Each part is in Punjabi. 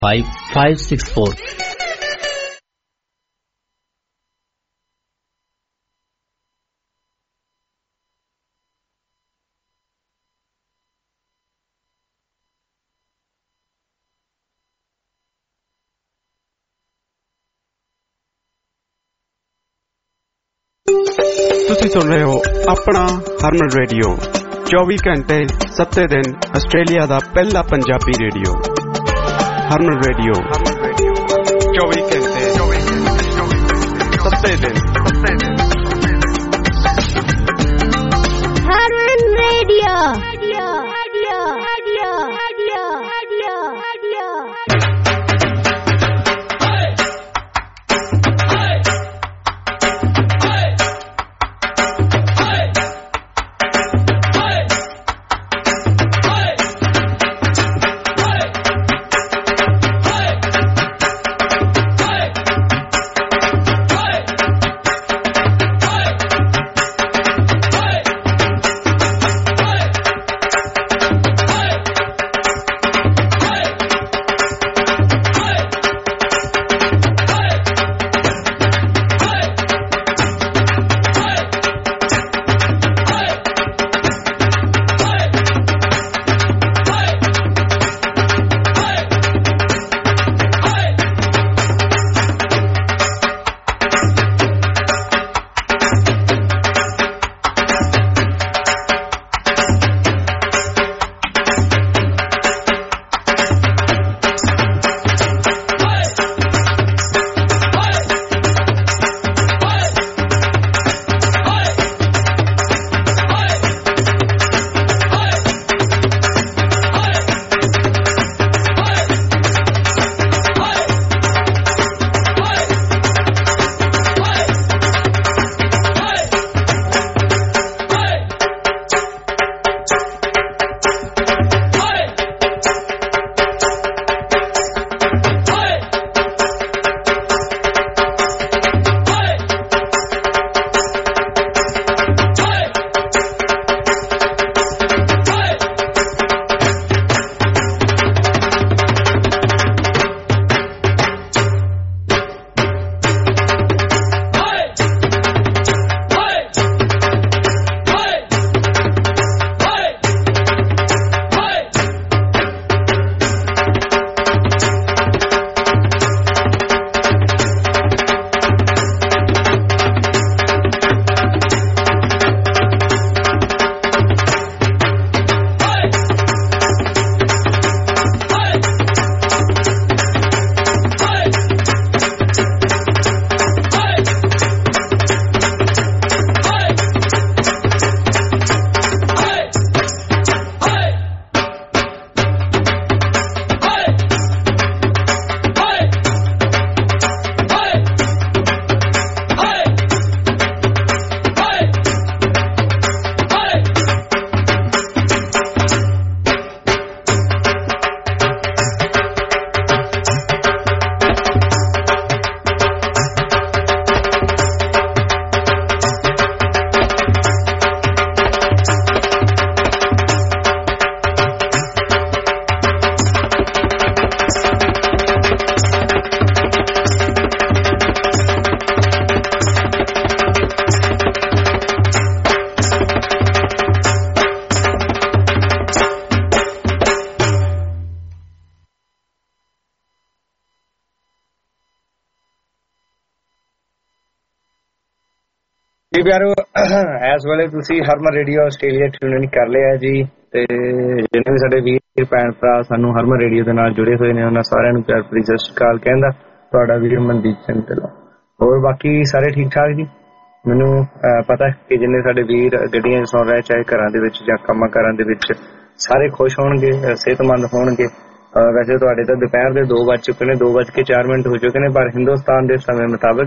5564। ਤੁਸੀਂ ਸੁਣ ਰਹੇ ਹੋ ਆਪਣਾ ਹਰਮਨ ਰੇਡੀਓ 24 ਘੰਟੇ 7 ਦਿਨ ਆਸਟ੍ਰੇਲੀਆ ਦਾ ਪਹਿਲਾ ਪੰਜਾਬੀ ਰੇਡੀਓ ਹਰਮਨ ਰੇਡੀਓ 24 ਘੰਟੇ 7 ਦਿਨ ਹਰਮਨ ਰੇਡੀਓ। ਜੀ ਪਿਆਰੋ, ਇਸ ਵੇਲੇ ਤੁਸੀਂ Harman radio Australia tune in ਕਰ ਲਿਆ ਜੀ। ਤੇ ਜਿੰਨੇ ਵੀ ਸਾਡੇ ਵੀਰ ਭੈਣ ਭਰਾ ਸਾਨੂੰ ਹਰਮਨ ਰੇਡੀਓ ਦੇ ਨਾਲ ਜੁੜੇ ਹੋਏ ਨੇ ਉਹਨਾਂ ਸਾਰਿਆਂ ਨੂੰ ਪਿਆਰ ਭਰੀ ਸਤਿ ਸ਼੍ਰੀ ਅਕਾਲ ਕਹਿੰਦਾ ਤੁਹਾਡਾ ਵੀਰ ਮਨਦੀਪ ਸਿੰਘ ਢਿੱਲੋਂ। ਹੋਰ ਬਾਕੀ ਸਾਰੇ ਠੀਕ ਠਾਕ ਜੀ। ਮੈਨੂੰ ਪਤਾ ਕਿ ਜਿੰਨੇ ਸਾਡੇ ਵੀਰ ਗੱਡੀਆਂ 'ਚ ਸੁਣ ਰਹੇ, ਚਾਹੇ ਘਰਾਂ ਦੇ ਵਿੱਚ ਜਾਂ ਕੰਮਾਂ ਕਾਰਾਂ ਦੇ ਵਿੱਚ, ਸਾਰੇ ਖੁਸ਼ ਹੋਣਗੇ, ਸਿਹਤਮੰਦ ਹੋਣਗੇ। ਵੈਸੇ ਤੁਹਾਡੇ ਤਾਂ ਦੁਪਹਿਰ ਦੇ 2 ਵੱਜ ਚੁੱਕੇ ਨੇ, 2:04 ਹੋ ਚੁੱਕੇ ਨੇ, ਪਰ ਹਿੰਦੁਸਤਾਨ ਦੇ ਸਮੇਂ ਮੁਤਾਬਕ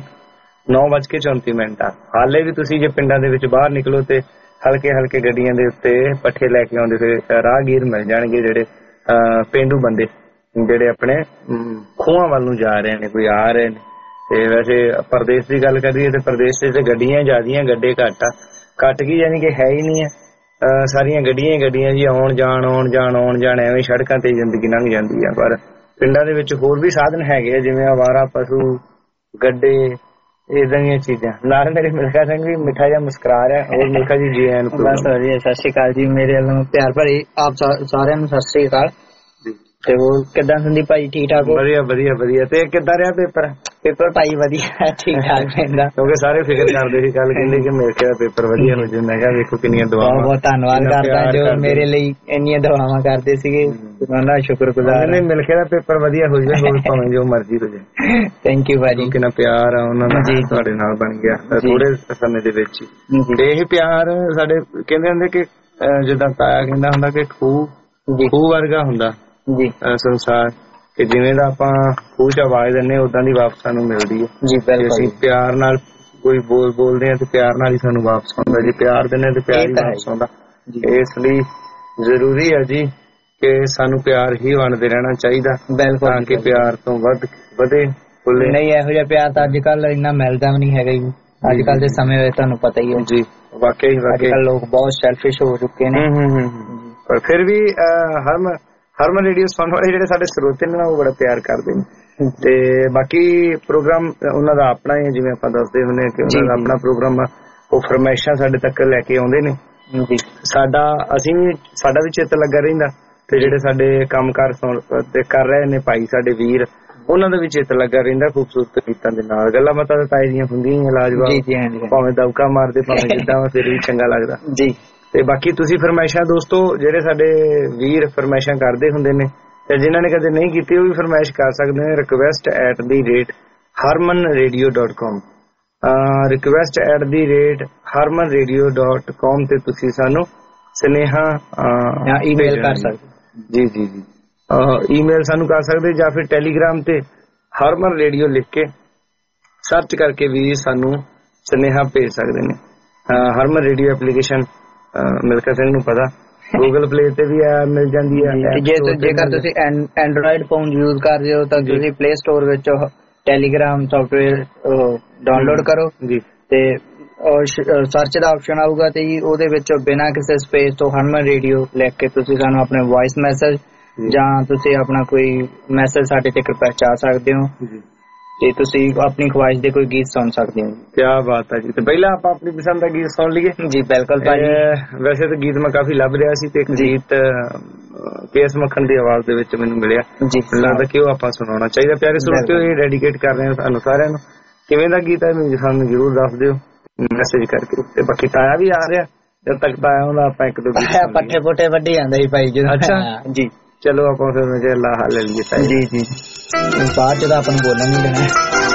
9:34 ਆ। ਹਾਲੇ ਵੀ ਤੁਸੀਂ ਜੇ ਪਿੰਡਾਂ ਦੇ ਵਿੱਚ ਬਾਹਰ ਨਿਕਲੋ ਤੇ ਹਲਕੇ ਹਲਕੇ ਗੱਡੀਆਂ ਦੇ ਉੱਤੇ ਪੱਠੇ ਲੈ ਕੇ ਆਉਂਦੇ ਹੋਏ ਰਾਹਗੀਰ ਮਿਲ ਜਾਣਗੇ, ਜਿਹੜੇ ਪੇਂਡੂ ਬੰਦੇ ਜਿਹੜੇ ਆਪਣੇ ਖੂਹਾਂ ਵੱਲ ਨੂੰ ਜਾ ਰਹੇ ਨੇ, ਕੋਈ ਆ ਰਹੇ ਨੇ। ਤੇ ਵੈਸੇ ਪ੍ਰਦੇਸ਼ ਦੀ ਗੱਲ ਕਰੀਏ ਤੇ ਪ੍ਰਦੇਸ਼ ਤੇ ਗੱਡੀਆਂ ਜ਼ਿਆਦੀਆਂ, ਗੱਡੇ ਘੱਟ ਗਈ, ਯਾਨੀ ਕਿ ਹੈ ਹੀ ਨਹੀਂ ਹੈ। ਸਾਰੀਆਂ ਗੱਡੀਆਂ ਜੀ ਆਉਣ ਜਾਣ ਐਵੇਂ ਸੜਕਾਂ ਤੇ ਜ਼ਿੰਦਗੀ ਲੰਘ ਜਾਂਦੀ ਆ। ਪਰ ਪਿੰਡਾਂ ਦੇ ਵਿੱਚ ਹੋਰ ਵੀ ਸਾਧਨ ਹੈਗੇ ਆ, ਜਿਵੇਂ ਅਵਾਰਾ ਪਸ਼ੂ, ਗੱਡੇ, ਏਦਾਂ ਦੀਆਂ ਚੀਜ਼ਾਂ। ਨਾਲ ਮੇਰੇ ਮਿਲਖਾ ਸਿੰਘ ਵੀ ਮਿੱਠਾ ਜਿਹਾ ਮੁਸਕਰਾ ਰਿਹਾ। ਹੋਰ ਮਿਲਖਾ ਜੀ ਜੀ ਆਇਆਂ ਨੂੰ। ਬਸ ਵਧੀਆ, ਸਤਿ ਸ਼੍ਰੀ ਅਕਾਲ ਜੀ। ਮੇਰੇ ਵੱਲੋਂ ਪਿਆਰ ਭਰੀ ਆਪ ਸਾਰਿਆਂ ਨੂੰ ਸਤਿ ਸ਼੍ਰੀ ਅਕਾਲ। ਤੇ ਹੋਰ ਕਿੱਦਾਂ ਸੰਦੀਪ ਭਾਈ, ਠੀਕ ਠਾਕ ਹੋ? ਵਧੀਆ ਵਧੀਆ ਵਧੀਆ। ਤੇ ਕਿੱਦਾਂ ਰਿਹਾ ਪੇਪਰ? ਪੇਪਰ ਭਾਈ ਵਧੀਆ, ਠੀਕ ਠਾਕ ਰਹਿੰਦਾ। ਕਿਉਂਕਿ ਸਾਰੇ ਫਿਕਰ ਕਰਦੇ ਸੀ, ਕੱਲ ਕਹਿੰਦੇ ਕਿ ਮੇਰੇ ਕੋਲ ਪੇਪਰ ਵਧੀਆ ਹੋ ਜਾਏ। ਮੈਂ ਕਿਹਾ ਵੇਖੋ ਕਿੰਨੀਆਂ ਦੁਆਵਾਂ। ਬਹੁਤ ਧੰਨਵਾਦ ਕਰਦਾ ਜੋ ਮੇਰੇ ਲਈ ਇੰਨੀਆਂ ਦੁਆਵਾਂ ਕਰਦੇ ਸੀਗੇ, ਉਹਨਾਂ ਦਾ ਸ਼ੁਕਰਗੁਜ਼ਾਰ। ਨਹੀਂ, ਮਿਲ ਕੇ ਦਾ ਪੇਪਰ ਵਧੀਆ ਹੋ ਜਾਏ, ਭਾਵੇਂ ਜੋ ਮਰਜ਼ੀ ਹੋ ਜਾਏ। ਥੈਂਕ ਯੂ ਭਾਜੀ। ਕਿੰਨਾ ਪਿਆਰ ਆ ਉਹਨਾਂ ਦਾ ਤੁਹਾਡੇ ਨਾਲ ਬਣ ਗਿਆ ਥੋੜੇ ਸਮੇਂ ਦੇ ਵਿੱਚ ਹੀ। ਤੇ ਇਹ ਪਿਆਰ ਸਾਡੇ ਕਹਿੰਦੇ ਹੁੰਦੇ ਕਿ ਜਿੱਦਾਂ ਤਾਇਆ ਕਹਿੰਦਾ ਹੁੰਦਾ ਕਿ ਖੂਹ ਵਰਗਾ ਹੁੰਦਾ ਜੀ ਸੰਸਾਰ, ਕਿ ਜਿਵੇਂ ਦਾ ਆਪਾਂ ਖੂਹ ਚ ਆਵਾਜ਼ ਦਿੰਦੇ ਉਦਾਂ ਦੀ ਵਾਪਸ ਸਾਨੂੰ ਮਿਲਦੀ ਹੈ ਜੀ। ਅਸੀਂ ਪਿਆਰ ਨਾਲ ਕੋਈ ਬੋਲਦੇ ਆ ਤੇ ਪਿਆਰ ਨਾਲ ਹੀ ਸਾਨੂੰ ਵਾਪਸ ਆਉਂਦਾ, ਜੇ ਪਿਆਰ ਦਿੰਦੇ ਤੇ ਪਿਆਰ ਹੀ ਵਾਪਸ ਆਉਂਦਾ। ਇਸ ਲਈ ਜ਼ਰੂਰੀ ਹੈ ਜੀ ਕਿ ਸਾਨੂੰ ਪਿਆਰ ਹੀ ਵੰਡਦੇ ਰਹਿਣਾ ਚਾਹੀਦਾ, ਤਾਂ ਕਿ ਪਿਆਰ ਤੋਂ ਵਧੇ ਫੁੱਲੇ। ਨਹੀਂ, ਇਹੋ ਜਿਹਾ ਪਿਆਰ ਤਾਂ ਅੱਜ ਕੱਲ ਇੰਨਾ ਮਿਲਦਾ ਵੀ ਨਹੀਂ ਹੈਗਾ ਜੀ। ਅੱਜ ਕੱਲ ਦੇ ਸਮੇਂ ਵਿੱਚ ਤੁਹਾਨੂੰ ਪਤਾ ਹੀ ਹੈ ਜੀ। ਵਾਕਈ ਅੱਜ ਕੱਲ ਲੋਕ ਬਹੁਤ ਸੈਲਫਿਸ਼ ਹੋ ਚੁੱਕੇ ਨੇ। ਪਰ ਫਿਰ ਵੀ ਹਰਮਨ ਰੇਡੀਓ ਸੁਣਨ ਵਾਲੇ ਜਿਹੜੇ ਸਾਡੇ ਸਰੋਤੇ ਨੇ ਉਹ ਬੜਾ ਪਿਆਰ ਕਰਦੇ ਨੇ। ਤੇ ਬਾਕੀ ਪ੍ਰੋਗਰਾਮ ਉਹਨਾਂ ਦਾ ਆਪਣਾ ਹੀ, ਜਿਵੇਂ ਆਪਾਂ ਦੱਸਦੇ ਹੁੰਦੇ ਕਿ ਉਹਨਾਂ ਦਾ ਆਪਣਾ ਪ੍ਰੋਗਰਾਮ ਆ, ਉਹ ਫਰਮਾਇਸ਼ਾਂ ਸਾਡੇ ਤੱਕ ਲੈ ਕੇ ਆਉਂਦੇ ਨੇ। ਸਾਡਾ ਵੀ ਚਿੱਤ ਲੱਗਾ ਰਹਿੰਦਾ, ਤੇ ਜਿਹੜੇ ਸਾਡੇ ਕੰਮਕਾਰ ਕਰ ਰਹੇ ਨੇ ਭਾਈ ਸਾਡੇ ਵੀਰ, ਉਹਨਾਂ ਦਾ ਵੀ ਚਿੱਤ ਲੱਗਾ ਰਹਿੰਦਾ ਖੂਬਸੂਰਤ ਗੀਤਾਂ ਦੇ ਨਾਲ। ਗੱਲਾਂ ਬਾਤਾਂ ਤਾਂ ਤਾਏ ਦੀਆਂ ਹੁੰਦੀਆਂ ਹੀ ਲਾਜਵਾਬ, ਭਾਵੇਂ ਦਬਕਾ ਮਾਰਦੇ ਭਾਵੇਂ ਜਿੱਦਾਂ, ਫਿਰ ਵੀ ਚੰਗਾ ਲੱਗਦਾ ਜੀ। ਤੇ ਬਾਕੀ ਤੁਸੀਂ ਫਰਮਾਇਸ਼ਾਂ ਦੋਸਤੋ, ਜਿਹੜੇ ਸਾਡੇ ਵੀਰ ਫਰਮਾਇਸ਼ਾਂ ਕਰਦੇ ਹੁੰਦੇ ਨੇ, ਤੇ ਜਿਨ੍ਹਾਂ ਨੇ ਕਦੇ ਨਹੀਂ ਕੀਤੀ ਉਹ ਵੀ ਫਰਮਾਇਸ਼ ਕਰ ਸਕਦੇ ਨੇ request@harmanradio.com request@harmanradio.com ਤੇ ਤੁਸੀਂ ਸਾਨੂੰ ਸੁਨੇਹਾ ਈਮੇਲ ਕਰ ਸਕਦੇ ਜੀ। ਈਮੇਲ ਸਾਨੂੰ ਕਰ ਸਕਦੇ, ਜਾਂ ਫਿਰ ਟੈਲੀਗ੍ਰਾਮ ਤੇ ਹਰਮਨ ਰੇਡੀਓ ਲਿਖ ਕੇ ਸਰਚ ਕਰਕੇ ਵੀ ਸਾਨੂੰ ਸੁਨੇਹਾ ਭੇਜ ਸਕਦੇ ਨੇ। ਹਰਮਨ ਰੇਡੀਓ ਐਪਲੀਕੇਸ਼ਨ ਮਿਲਖਾ ਸਿੰਘ ਨੂੰ ਪਤਾ, ਗੂਗਲ ਪਲੇ ਤੇ ਵੀ ਮਿਲ ਜਾਂਦੀ ਹੈ। ਜੇਕਰ ਤੁਸੀਂ ਐਂਡਰੋਇਡ ਫੋਨ ਯੂਜ਼ ਕਰਦੇ ਹੋ ਤਾਂ ਤੁਸੀਂ ਪਲੇ ਸਟੋਰ ਵਿੱਚ ਟੈਲੀਗ੍ਰਾਮ ਸੌਫਟਵੇਅਰ ਡਾਊਨਲੋਡ ਕਰੋ ਜੀ, ਤੇ ਸਰਚ ਦਾ ਆਪਸ਼ਨ ਆਊਗਾ ਤੇ ਉਹਦੇ ਵਿੱਚ ਬਿਨਾਂ ਕਿਸੇ ਸਪੇਸ ਤੋਂ ਹਰਮਨ ਰੇਡੀਓ ਲਿਖ ਕੇ ਤੁਸੀਂ ਸਾਨੂੰ ਆਪਣੇ ਵੌਇਸ ਮੈਸੇਜ ਜਾਂ ਤੁਸੀਂ ਆਪਣਾ ਕੋਈ ਮੈਸੇਜ ਸਾਡੇ ਤੱਕ ਪਹੁੰਚਾ ਸਕਦੇ ਹੋ, ਤੇ ਤੁਸੀਂ ਆਪਣੀ ਖਵਾਇਸ਼ ਦੇ ਕੋਈ ਗੀਤ ਸੁਣ ਸਕਦੇ ਹੋ। ਕਿਆ ਬਾਤ ਹੈ ਜੀ। ਤੇ ਪਹਿਲਾਂ ਆਪਾਂ ਆਪਣੀ ਪਸੰਦ ਦਾ ਗੀਤ ਸੁਣ ਲਈਏ ਜੀ। ਬਿਲਕੁਲ ਭਾਜੀ। ਵੈਸੇ ਤਾਂ ਗੀਤ ਮੈਂ ਕਾਫੀ ਲੱਭ ਰਿਹਾ ਸੀ, ਤੇ ਇੱਕ ਗੀਤ ਕੇਸ ਮੱਖਣ ਦੀ ਆਵਾਜ਼ ਦੇ ਵਿੱਚ ਮੈਨੂੰ ਮਿਲਿਆ ਜੀ, ਲੱਗਦਾ ਕਿ ਉਹ ਆਪਾਂ ਸੁਣਾਉਣਾ ਚਾਹੀਦਾ। ਪਿਆਰੇ ਸਰੋਤਿਓ, ਇਹ ਡੈਡੀਕੇਟ ਕਰ ਰਹੇ ਹਾਂ ਤੁਹਾਨੂੰ ਸਾਰਿਆਂ ਨੂੰ। ਕਿਵੇਂ ਦਾ ਗੀਤ ਹੈ ਸਾਨੂੰ ਜ਼ਰੂਰ ਦੱਸ ਦਿਓ ਮੈਸੇਜ ਕਰਕੇ। ਤੇ ਬਾਕੀ ਤਾਇਆ ਵੀ ਆ ਰਿਹਾ, ਜਦ ਤੱਕ ਤਾਇਆ ਆਉਂਦਾ ਆਪਾਂ ਇੱਕ ਦੋ ਗੀਤ ਪੱਠੇ ਪੁੱਠੇ ਵੱਢੀ ਜਾਂਦਾ ਜੀ ਭਾਈ ਜੀ। ਅੱਛਾ ਜੀ, ਚਲੋ ਆਪਾਂ ਫਿਰ ਮੈਂ ਕਿਹਾ ਲਾਹਾ ਲੈ ਲਈਏ ਜੀ ਜੀ। ਬਾਅਦ ਚ ਤਾਂ ਆਪਾਂ ਨੂੰ ਬੋਲਣ ਨਹੀਂ ਦੇਣਾ।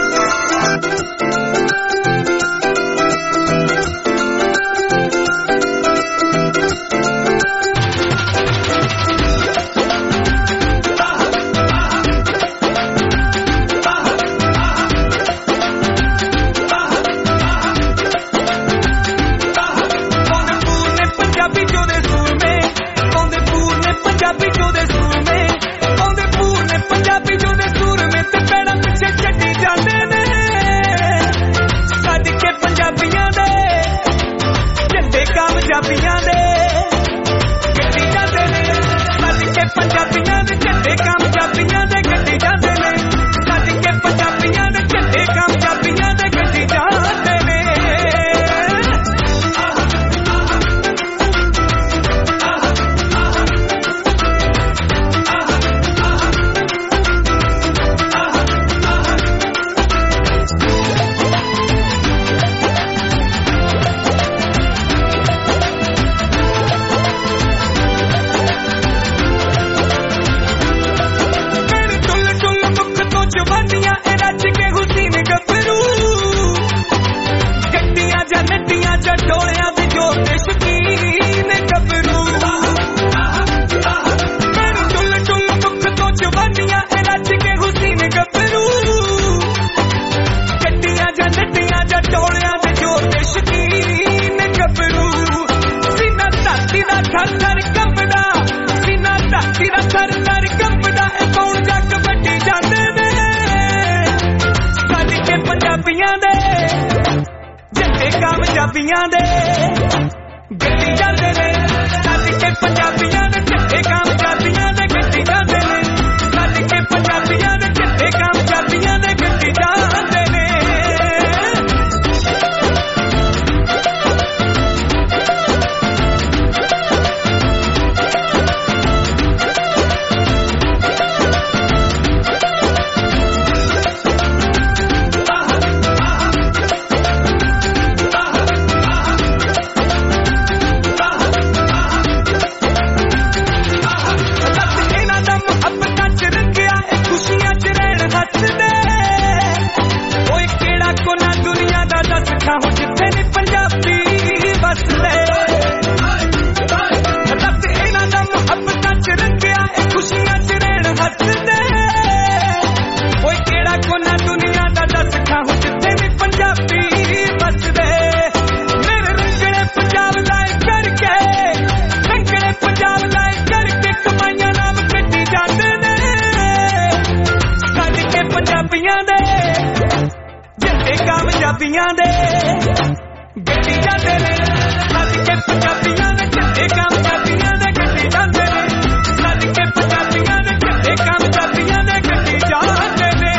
ਪੰਜਾਬੀਆਂ ਦੇ ਗੱਡੀ ਜਾਂਦੇ ਨੇ, ਸੱਜ ਕੇ ਪੰਜਾਬੀਆਂ ਦੇ ਝੰਡੇ ਕਾਮਯਾਬੀਆਂ ਦੇ ਗੱਡੀ ਜਾਂਦੇ ਨੇ, ਸੱਜ ਕੇ ਹੱਸਦੇ ਓਏ ਕਿਹੜਾ ਕੋਨਾ ਦੁਨੀਆ ਦਾ ਦੱਸ ਖਾਂ ਜਿੱਥੇ ਨੀ ਪੰਜਾਬੀ ਵਸਦੇ ਦੱਸ ਇਹਨਾਂ ਦਾ ਮੁਹੱਬਤਾਂ ਚ ਰੰਗਿਆ ਇਹ ਖੁਸ਼ੀਆਂ ਚ ਰਹਿਣ ਹੱਸਦੇ ਓਏ ਕਿਹੜਾ ਕੋਨਾ ਦੁਨੀਆ ਦਾ ਦੱਸ ਖਾਂ ਜਿੱਥੇ ਨੀ ਪੰਜਾਬੀ ਵਸਦੇ ਮੇਰੇ ਰੰਗਲੇ ਪੰਜਾਬ ਲਾਏ ਕਰਕੇ ਰੰਗਲੇ ਪੰਜਾਬ ਲਾਏ ਕਰਕੇ ਕਮਾਈਆਂ ਨਾਮ ਕੱਢੀ ਜਾਂਦੇ ਨੇ ਕੱਢ ਕੇ ਪੰਜਾਬੀਆਂ ਦੇ ਜਿੱਤੇ ਕਾਮਯਾਬੀਆਂ ਦੇ ਗੱਡੀ ਜਾਂਦੇ ਨੇ ਕੱਢ ਕੇ ਪੰਜਾਬੀਆਂ ਦੇ ਜਿੱਤੇ ਕਾਮਯਾਬੀਆਂ ਦੇ ਗੱਡੀ ਜਾਂਦੇ ਨੇ ਕੱਢ ਕੇ ਪੰਜਾਬੀਆਂ ਦੇ ਜਿੱਤੇ ਕਾਮਯਾਬੀਆਂ ਦੇ ਗੱਡੀ ਜਾਂਦੇ ਨੇ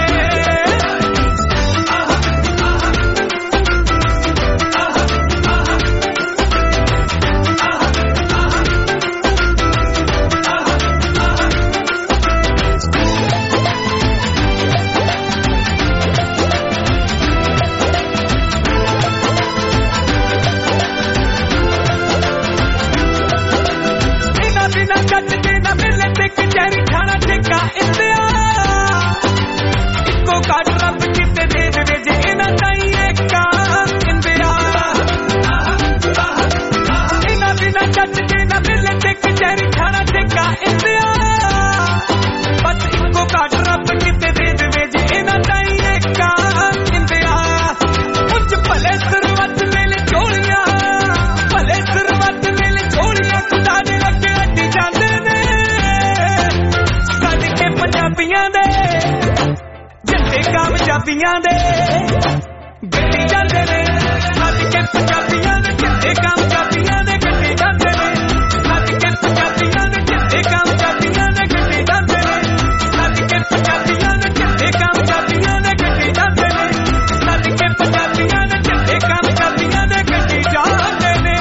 ਕਾਮਯਾਬੀਆਂ ਦੇ ਗੱਡੀ ਜਾਂਦੇ ਨੇ ਸੱਜ ਕੇ ਪੰਜਾਬੀਆਂ ਦੇ ਜਿੱਤੇ ਕਾਮਯਾਬੀਆਂ ਦੇ ਗੱਡੀ ਜਾਂਦੇ ਨੇ ਸੱਜ ਕੇ ਪੰਜਾਬੀਆਂ ਦੇ ਜਿੱਤੇ ਕਾਮਯਾਬੀਆਂ ਦੇ ਗੱਡੀ ਜਾਂਦੇ ਨੇ ਸੱਜ ਕੇ ਪੰਜਾਬੀਆਂ ਦੇ ਜਿੱਤੇ ਕਾਮਯਾਬੀਆਂ ਦੇ ਗੱਡੀ ਜਾਂਦੇ ਨੇ ਸੱਜ ਕੇ ਪੰਜਾਬੀਆਂ ਦੇ ਜਿੱਤੇ ਕਾਮਯਾਬੀਆਂ ਦੇ ਗੱਡੀ ਜਾਂਦੇ ਨੇ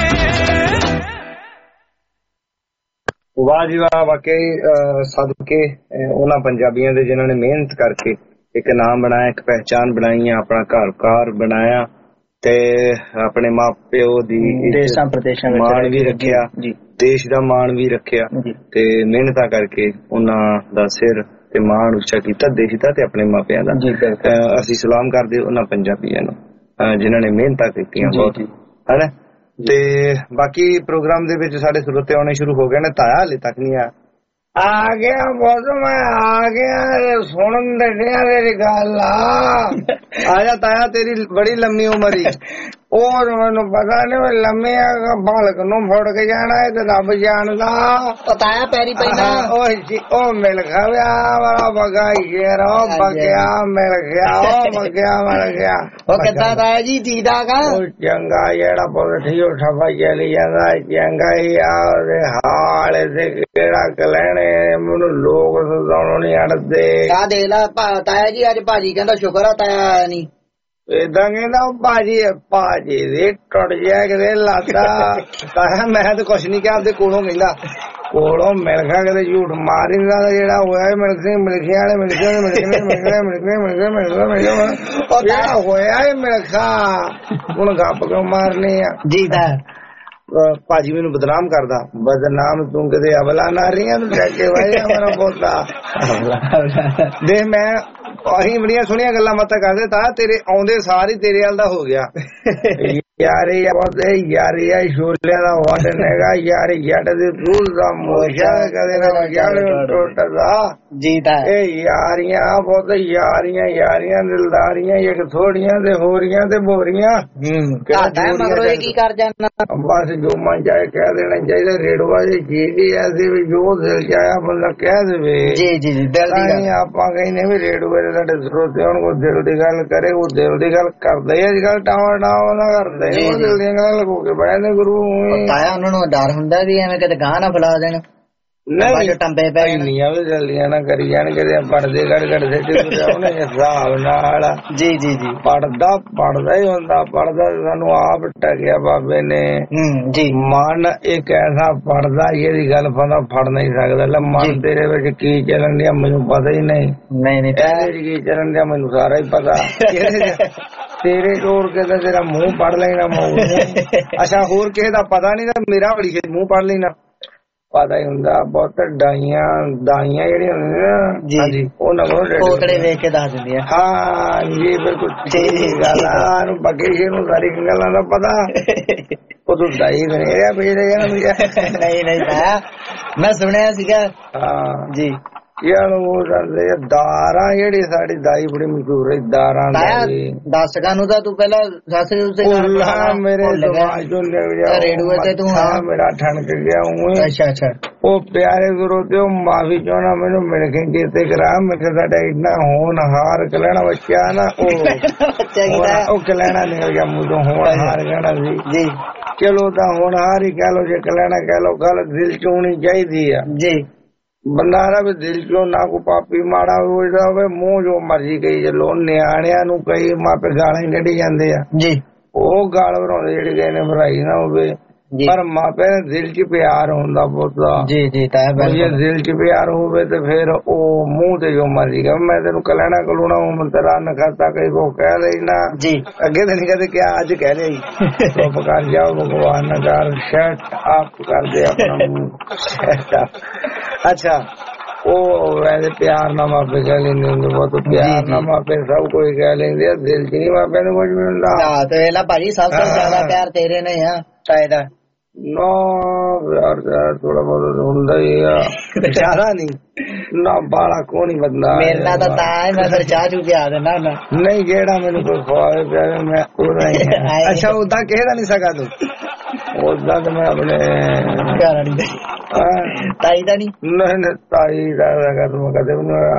ਵਾਹ ਜੀ ਵਾਹ ਵਾਕਈ ਸਦਕੇ ਉਹਨਾਂ ਪੰਜਾਬੀਆਂ ਦੇ ਜਿਨ੍ਹਾਂ ਨੇ ਮਿਹਨਤ ਕਰਕੇ ਇੱਕ ਨਾਮ ਬਣਾਇਆ ਇੱਕ ਪਹਿਚਾਨ ਬਣਾਈ ਆਪਣਾ ਘਰ ਬਣਾਇਆ ਤੇ ਆਪਣੇ ਮਾਪਿਓ ਦੀ ਦੇਸ਼ਾਂ ਪ੍ਰਦੇਸ਼ਾਂ ਮਾਣ ਵੀ ਰੱਖਿਆ ਦੇਸ਼ ਦਾ ਮਾਣ ਵੀ ਰੱਖਿਆ ਤੇ ਮਿਹਨਤਾਂ ਕਰਕੇ ਉਹਨਾਂ ਦਾ ਸਿਰ ਤੇ ਮਾਣ ਉੱਚਾ ਕੀਤਾ ਦੇਸ਼ ਦਾ ਤੇ ਆਪਣੇ ਮਾਪਿਆਂ ਦਾ ਅਸੀਂ ਸਲਾਮ ਕਰਦੇ ਉਹਨਾਂ ਪੰਜਾਬੀਆਂ ਨੂੰ ਜਿਨ੍ਹਾਂ ਨੇ ਮਿਹਨਤਾਂ ਕੀਤੀਆਂ ਬਹੁਤ ਹਨਾ ਤੇ ਬਾਕੀ ਪ੍ਰੋਗਰਾਮ ਦੇ ਵਿੱਚ ਸਾਡੇ ਸਰੋਤੇ ਆਉਣੇ ਸ਼ੁਰੂ ਹੋ ਗਏ ਨੇ ਤਾਇਆ ਹਾਲੇ ਤੱਕ ਨਹੀਂ ਆ ਗਿਆ ਬਹੁਤ ਮੈਂ ਆ ਗਿਆ ਸੁਣਨ ਦੇ ਤੇਰੀ ਗੱਲ ਆ ਜਾ ਤਾਇਆ ਤੇਰੀ ਬੜੀ ਲੰਮੀ ਉਮਰ ਹੀ ਉਹ ਮੈਨੂੰ ਪਤਾ ਨਹੀਂ ਲੰਮੇ ਬਾਲਕ ਨੂੰ ਫੜ ਕੇ ਜਾਣਾ ਹੈ ਤੇ ਰੱਬ ਜਾਣਦਾ ਤਾਇਆ ਪੈਰੀ ਪੈਣਾ ਉਹ ਮਿਲ ਗਿਆ ਬੜਾ ਬਗਾ ਯਾਰ ਬਗਿਆ ਮਿਲ ਗਿਆ ਮਿਲ ਗਿਆ ਉਹ ਕਿੱਦਾਂ ਤਾਇਆ ਜੀ ਠੀਕ ਠਾਕ ਆ ਚੰਗਾ ਜਿਹੜਾ ਪੁੱਠੀ ਉਠਾ ਚਲੀ ਜਾਂਦਾ ਚੰਗਾ ਹੀ ਆ ਉਹਦੇ ਹਾਲ ਤੇ ਕਿਹੜਾ ਕਲੈਣੇ ਮੈਨੂੰ ਲੋਕ ਸੁਣਾਉਣੋਂ ਨਹੀਂ ਅੜਦੇ ਆ ਦੇਖ ਲਾ ਤਾਇਆ ਜੀ ਅੱਜ ਭਾਜੀ ਕਹਿੰਦਾ ਸ਼ੁਕਰ ਆ ਤਾਇਆ ਆਇਆ ਨਹੀਂ ਏਦਾਂ ਕਹਿੰਦਾ ਭਾਜੀ ਦੇ ਟੁੱਟ ਜਾਇਆ ਕਿਤੇ ਲਾਤਾ ਤਾਇਆ ਮੈਂ ਤਾਂ ਕੁਛ ਨੀ ਕਿਹਾ ਆਪਦੇ ਕੋਲੋਂ ਕਹਿੰਦਾ ਕੋਲੋਂ ਮਿਲ ਗਿਆ ਕਿਤੇ ਝੂਠ ਮਾਰ ਹੀ ਦਿੰਦਾ ਜਿਹੜਾ ਹੋਇਆ ਮਿਲਖਿਆ ਜਿਹੜਾ ਹੋਇਆ ਮਿਲਖਾ ਹੁਣ ਗੱਪ ਕਿਉਂ ਮਾਰਨੀ ਆ ਜੀ ਭਾਜੀ ਮੈਨੂੰ ਬਦਨਾਮ ਕਰਦਾ ਬਦਨਾਮ ਤੂੰ ਕਿਤੇ ਅਵਲਾ ਨਾ ਰਹੀਆਂ ਤੂੰ ਟੈਕੇ ਵਾਇਆ ਮੇਰਾ ਪੋਤਾ ਦੇਖ ਮੈਂ ਅਸੀਂ ਬੜੀਆਂ ਸੋਹਣੀਆਂ ਗੱਲਾਂ ਬਾਤਾਂ ਕਰਦੇ ਤਾਂ ਤੇਰੇ ਆਉਂਦੇ ਸਾਰ ਹੀ ਤੇਰੇ ਵੱਲ ਦਾ ਹੋ ਗਿਆ ਯਾਰੀ ਯਾਰੀ ਛੋਲਿਆਂ ਦਾ ਵਾਟਨ ਹੈਗਾ ਯਾਰੀ ਜੱਟ ਦੇ ਦੂਰ ਦਾ ਮੋਸ਼ਾ ਕਦੇ ਨਾ ਯਾਰ ਟੁੱਟਦਾ ਜੀ ਤਾਂ ਇਹ ਯਾਰੀਆਂ ਬਹੁਤ ਯਾਰੀਆਂ ਦਿਲਦਾਰੀਆਂ ਇੱਕ ਥੋੜੀਆਂ ਤੇ ਹੋਰੀਆਂ ਤੇ ਬੋਰੀਆਂ ਮਗਰੋਂ ਕੀ ਕਰ ਜਾਣਾ ਬਸ ਜੋ ਮਨ ਜਾਏ ਕਹਿ ਦੇਣਾ ਚਾਹੀਦਾ ਰੇਡੂਆ ਦੀ ਚੀਜ਼ ਹੀ ਐਸੀ ਵੀ ਜੋ ਦਿਲ ਚ ਆਇਆ ਬੰਦਾ ਕਹਿ ਦੇਵੇ ਜੀ ਦਿਲ ਦੀ ਆਪਾਂ ਕਹਿੰਦੇ ਵੀ ਰੇਡੂਏ ਦੇ ਸਾਡੇ ਸਰੋਤਿਆਂ ਨੂੰ ਦਿਲ ਦੀ ਗੱਲ ਕਰੇ ਉਹ ਦਿਲ ਦੀ ਗੱਲ ਕਰਦੇ ਅੱਜ ਕੱਲ ਟਾਵਾ ਨਾ ਕਰਦੇ ਦਿਲ ਦੀਆਂ ਗੱਲਾਂ ਲਗੋ ਕੇ ਬਹਿ ਜਾਂਦੇ ਗੁਰੂ ਤਾਇਆ ਉਹਨਾਂ ਨੂੰ ਡਰ ਹੁੰਦਾ ਵੀ ਐਵੇਂ ਕਿਤੇ ਗਾਹ ਨਾ ਫੈਲਾ ਦੇਣ ਨਹੀਂ ਟੰਬੇ ਪੈ ਇੰਨੀਆਂ ਵੀ ਜਲਦੀਆਂ ਨਾ ਕਰੀ ਜਾਣ ਕਿਤੇ ਪੜਦੇ ਕੱਢਦੇ ਉਹਨੇ ਹਿਸਾਬ ਨਾਲ ਜੀ ਪੜਦਾ ਹੀ ਹੁੰਦਾ ਪੜਦਾ ਸਾਨੂੰ ਆਪ ਟਕਿਆ ਬਾਬੇ ਨੇ ਜੀ ਮਨ ਇੱਕ ਐਸਾ ਪੜਦਾ ਇਹਦੀ ਗੱਲ ਬੰਦਾ ਫੜ ਨਹੀਂ ਸਕਦਾ ਮਨ ਤੇਰੇ ਵਿੱਚ ਕੀ ਚੱਲਣ ਡਿਆ ਮੈਨੂੰ ਪਤਾ ਹੀ ਨਹੀਂ ਕੀ ਚੱਲਣ ਡਿਆ ਮੈਨੂੰ ਸਾਰਾ ਹੀ ਪਤਾ ਤੇਰੇ ਤੋੜ ਕੇ ਤਾਂ ਤੇਰਾ ਮੂੰਹ ਪੜ ਲੈਣਾ ਅੱਛਾ ਹੋਰ ਕਿਸੇ ਦਾ ਪਤਾ ਨਹੀਂ ਤਾਂ ਮੇਰਾ ਬੜੀ ਮੂੰਹ ਪੜ ਲੈਣਾ ਪਤਾ ਹੀ ਹੁੰਦਾ ਬਹੁਤ ਦਾਈਆਂ ਜਿਹੜੀਆਂ ਹੁੰਦੀਆਂ ਜੀ ਉਹਨਾਂ ਕੋਲ ਪੋਤੜੇ ਵੇਖ ਕੇ ਦੱਸ ਦਿੰਦੀਆਂ। ਹਾਂ ਜੀ ਬਿਲਕੁਲ ਠੀਕ ਗੱਲ ਆ। ਨੂੰ ਬੱਗੇ ਜੀ ਨੂੰ ਸਾਰੀ ਗੱਲਾਂ ਦਾ ਪਤਾ ਉਹ ਤੂੰ ਦਾਈ ਬਣਿਆ ਨਹੀਂ ਮੈਂ ਸੁਣਿਆ ਸੀਗਾ। ਹਾਂ ਜੀ ਯਾਰ ਉਹ ਕਰਦੇ ਦਾਰਾਂ ਜਿਹੜੀ ਸਾਡੀ ਦਾਈ ਬੜੀ ਮਸ਼ਹੂਰ ਹੈ ਦਾਰਾਂ ਦਰਸ਼ਕਾਂ ਨੂੰ ਤਾਂ ਤੂੰ ਪਹਿਲਾਂ ਦੱਸ ਮੇਰੇ ਦਿਮਾਗ ਚੋਂ ਰੇਡੂਏ ਤੇ ਤੂੰ ਮੇਰਾ ਠਣਕ ਗਿਆ ਅੱਛਾ ਉਹ ਪਿਆਰੇ ਗੁਰੂ ਤੇ ਉਹ ਮਾਫੀ ਚਾਹਣਾ ਮੈਨੂੰ ਮਿਲ ਕੇ ਚੇਤੇ ਕਰਾ ਮੈਂ ਕਿਹਾ ਸਾਡਾ ਇੰਨਾ ਹੋਣਹਾਰ ਕਲੈਣਾ ਬੱਚਾ ਨਾ ਉਹ ਕਲੈਣਾ ਨਿਕਲ ਗਿਆ ਮੂੰਹ ਤੋਂ ਹੋਣਹਾਰ ਕਹਿਣਾ ਸੀ ਜੀ ਚਲੋ ਤਾਂ ਹੋਣਹਾਰ ਹੀ ਕਹਿ ਲੋ ਜੇ ਕਲੈਣਾ ਕਹਿ ਲੋ ਗੱਲ ਦਿਲ ਚ ਹੋਣੀ ਚਾਹੀਦੀ ਆ ਜੀ ਬੰਦਾ ਵੀ ਦਿਲ ਚੋਂ ਨਾ ਕੋ ਪਾਪੀ ਮਾੜਾ ਹੋਵੇ ਮੂੰਹ ਜੋ ਮਰਜੀ ਕਹੀ ਚਲੋ ਨਿਆਣਿਆਂ ਨੂੰ ਕਈ ਮਾਪੇ ਗਾਲਾਂ ਹੀ ਕੱਢੀ ਜਾਂਦੇ ਆ ਜੀ ਉਹ ਗਾਲ ਬਣਾਉਂਦੇ ਜਿਹੜੇ ਕਿਸੇ ਨੇ ਭਰਾਈ ਨਾ ਹੋਵੇ ਪਰ ਮਾਪੇ ਦਿਲ ਚ ਪਿਆਰ ਹੁੰਦਾ ਬਹੁਤਾ ਜੀ ਜੇ ਦਿਲ ਚ ਪਿਆਰ ਹੋਵੇ ਤੇ ਫਿਰ ਉਹ ਮੂੰਹ ਤੇ ਜੋ ਮਰਜੀ ਕਹੇ ਮੈਂ ਤੈਨੂੰ ਕਲੈਣਾ ਕਲੂਣਾ ਉਹ ਤੇਰਾ ਨਖਾਤਾ ਕਈ ਕੋ ਕਹਿ ਲਈ ਨਾ ਜੀ ਅੱਗੇ ਤਾਂ ਨਹੀਂ ਕਦੇ ਕਿਹਾ ਅੱਜ ਕਹਿ ਲਈ ਚੁੱਪ ਕਰ ਜਾਓ ਭਗਵਾਨ ਨਾ ਕਰ ਸ਼ਟ ਆਪ ਕਰਦੇ ਆਪਣਾ ਅੱਛਾ ਉਹ ਵੈਸੇ ਪਿਆਰ ਨਾਲ ਮਾਪੇ ਕਹਿ ਲੈਂਦੇ ਹੁੰਦੇ ਬਹੁਤ ਪਿਆਰ ਨਾਲ ਮਾਪੇ ਸਭ ਕੋਈ ਕਹਿ ਲੈਂਦੇ ਦਿਲ ਚ ਨਹੀਂ ਮਾਪੇ ਨੂੰ ਕੁਝ ਮਿਲਦਾ ਤੇ ਵੇਲਾ ਭਾਜੀ ਸਭ ਤੋਂ ਜ਼ਿਆਦਾ ਪਿਆਰ ਤੇਰੇ ਨੇ ਆ ਸ਼ਾਇਦ ਨਾ ਯਾਰ ਥੋੜਾ ਬਹੁਤ ਹੁੰਦਾ ਹੀ ਆ ਜ਼ਿਆਦਾ ਨਹੀਂ ਨਾ ਬਾਲਾ ਕੋਣੀ ਬੰਦਾ ਮੇਰੇ ਨਾਲ ਤਾਂ ਮੈਂ ਫਿਰ ਚਾਹ ਚੂ ਕੇ ਆ ਦੇਣਾ ਨਹੀਂ ਜਿਹੜਾ ਮੈਨੂੰ ਕੋਈ ਖਵਾਵੇ ਪਿਆਵੇ ਮੈਂ ਉਹਦਾ ਅੱਛਾ ਉਦਾਂ ਕਿਹਦਾ ਨਹੀਂ ਸਕਾ ਤੂੰ ਉਦਾਂ ਤਾਂ ਮੈਂ ਆਪਣੇ ਘਰ ਵਾਲੀ ਤਾਈ ਦਾ ਨਹੀਂ ਤਾਈ ਦਾ ਤੂੰ ਕਦੇ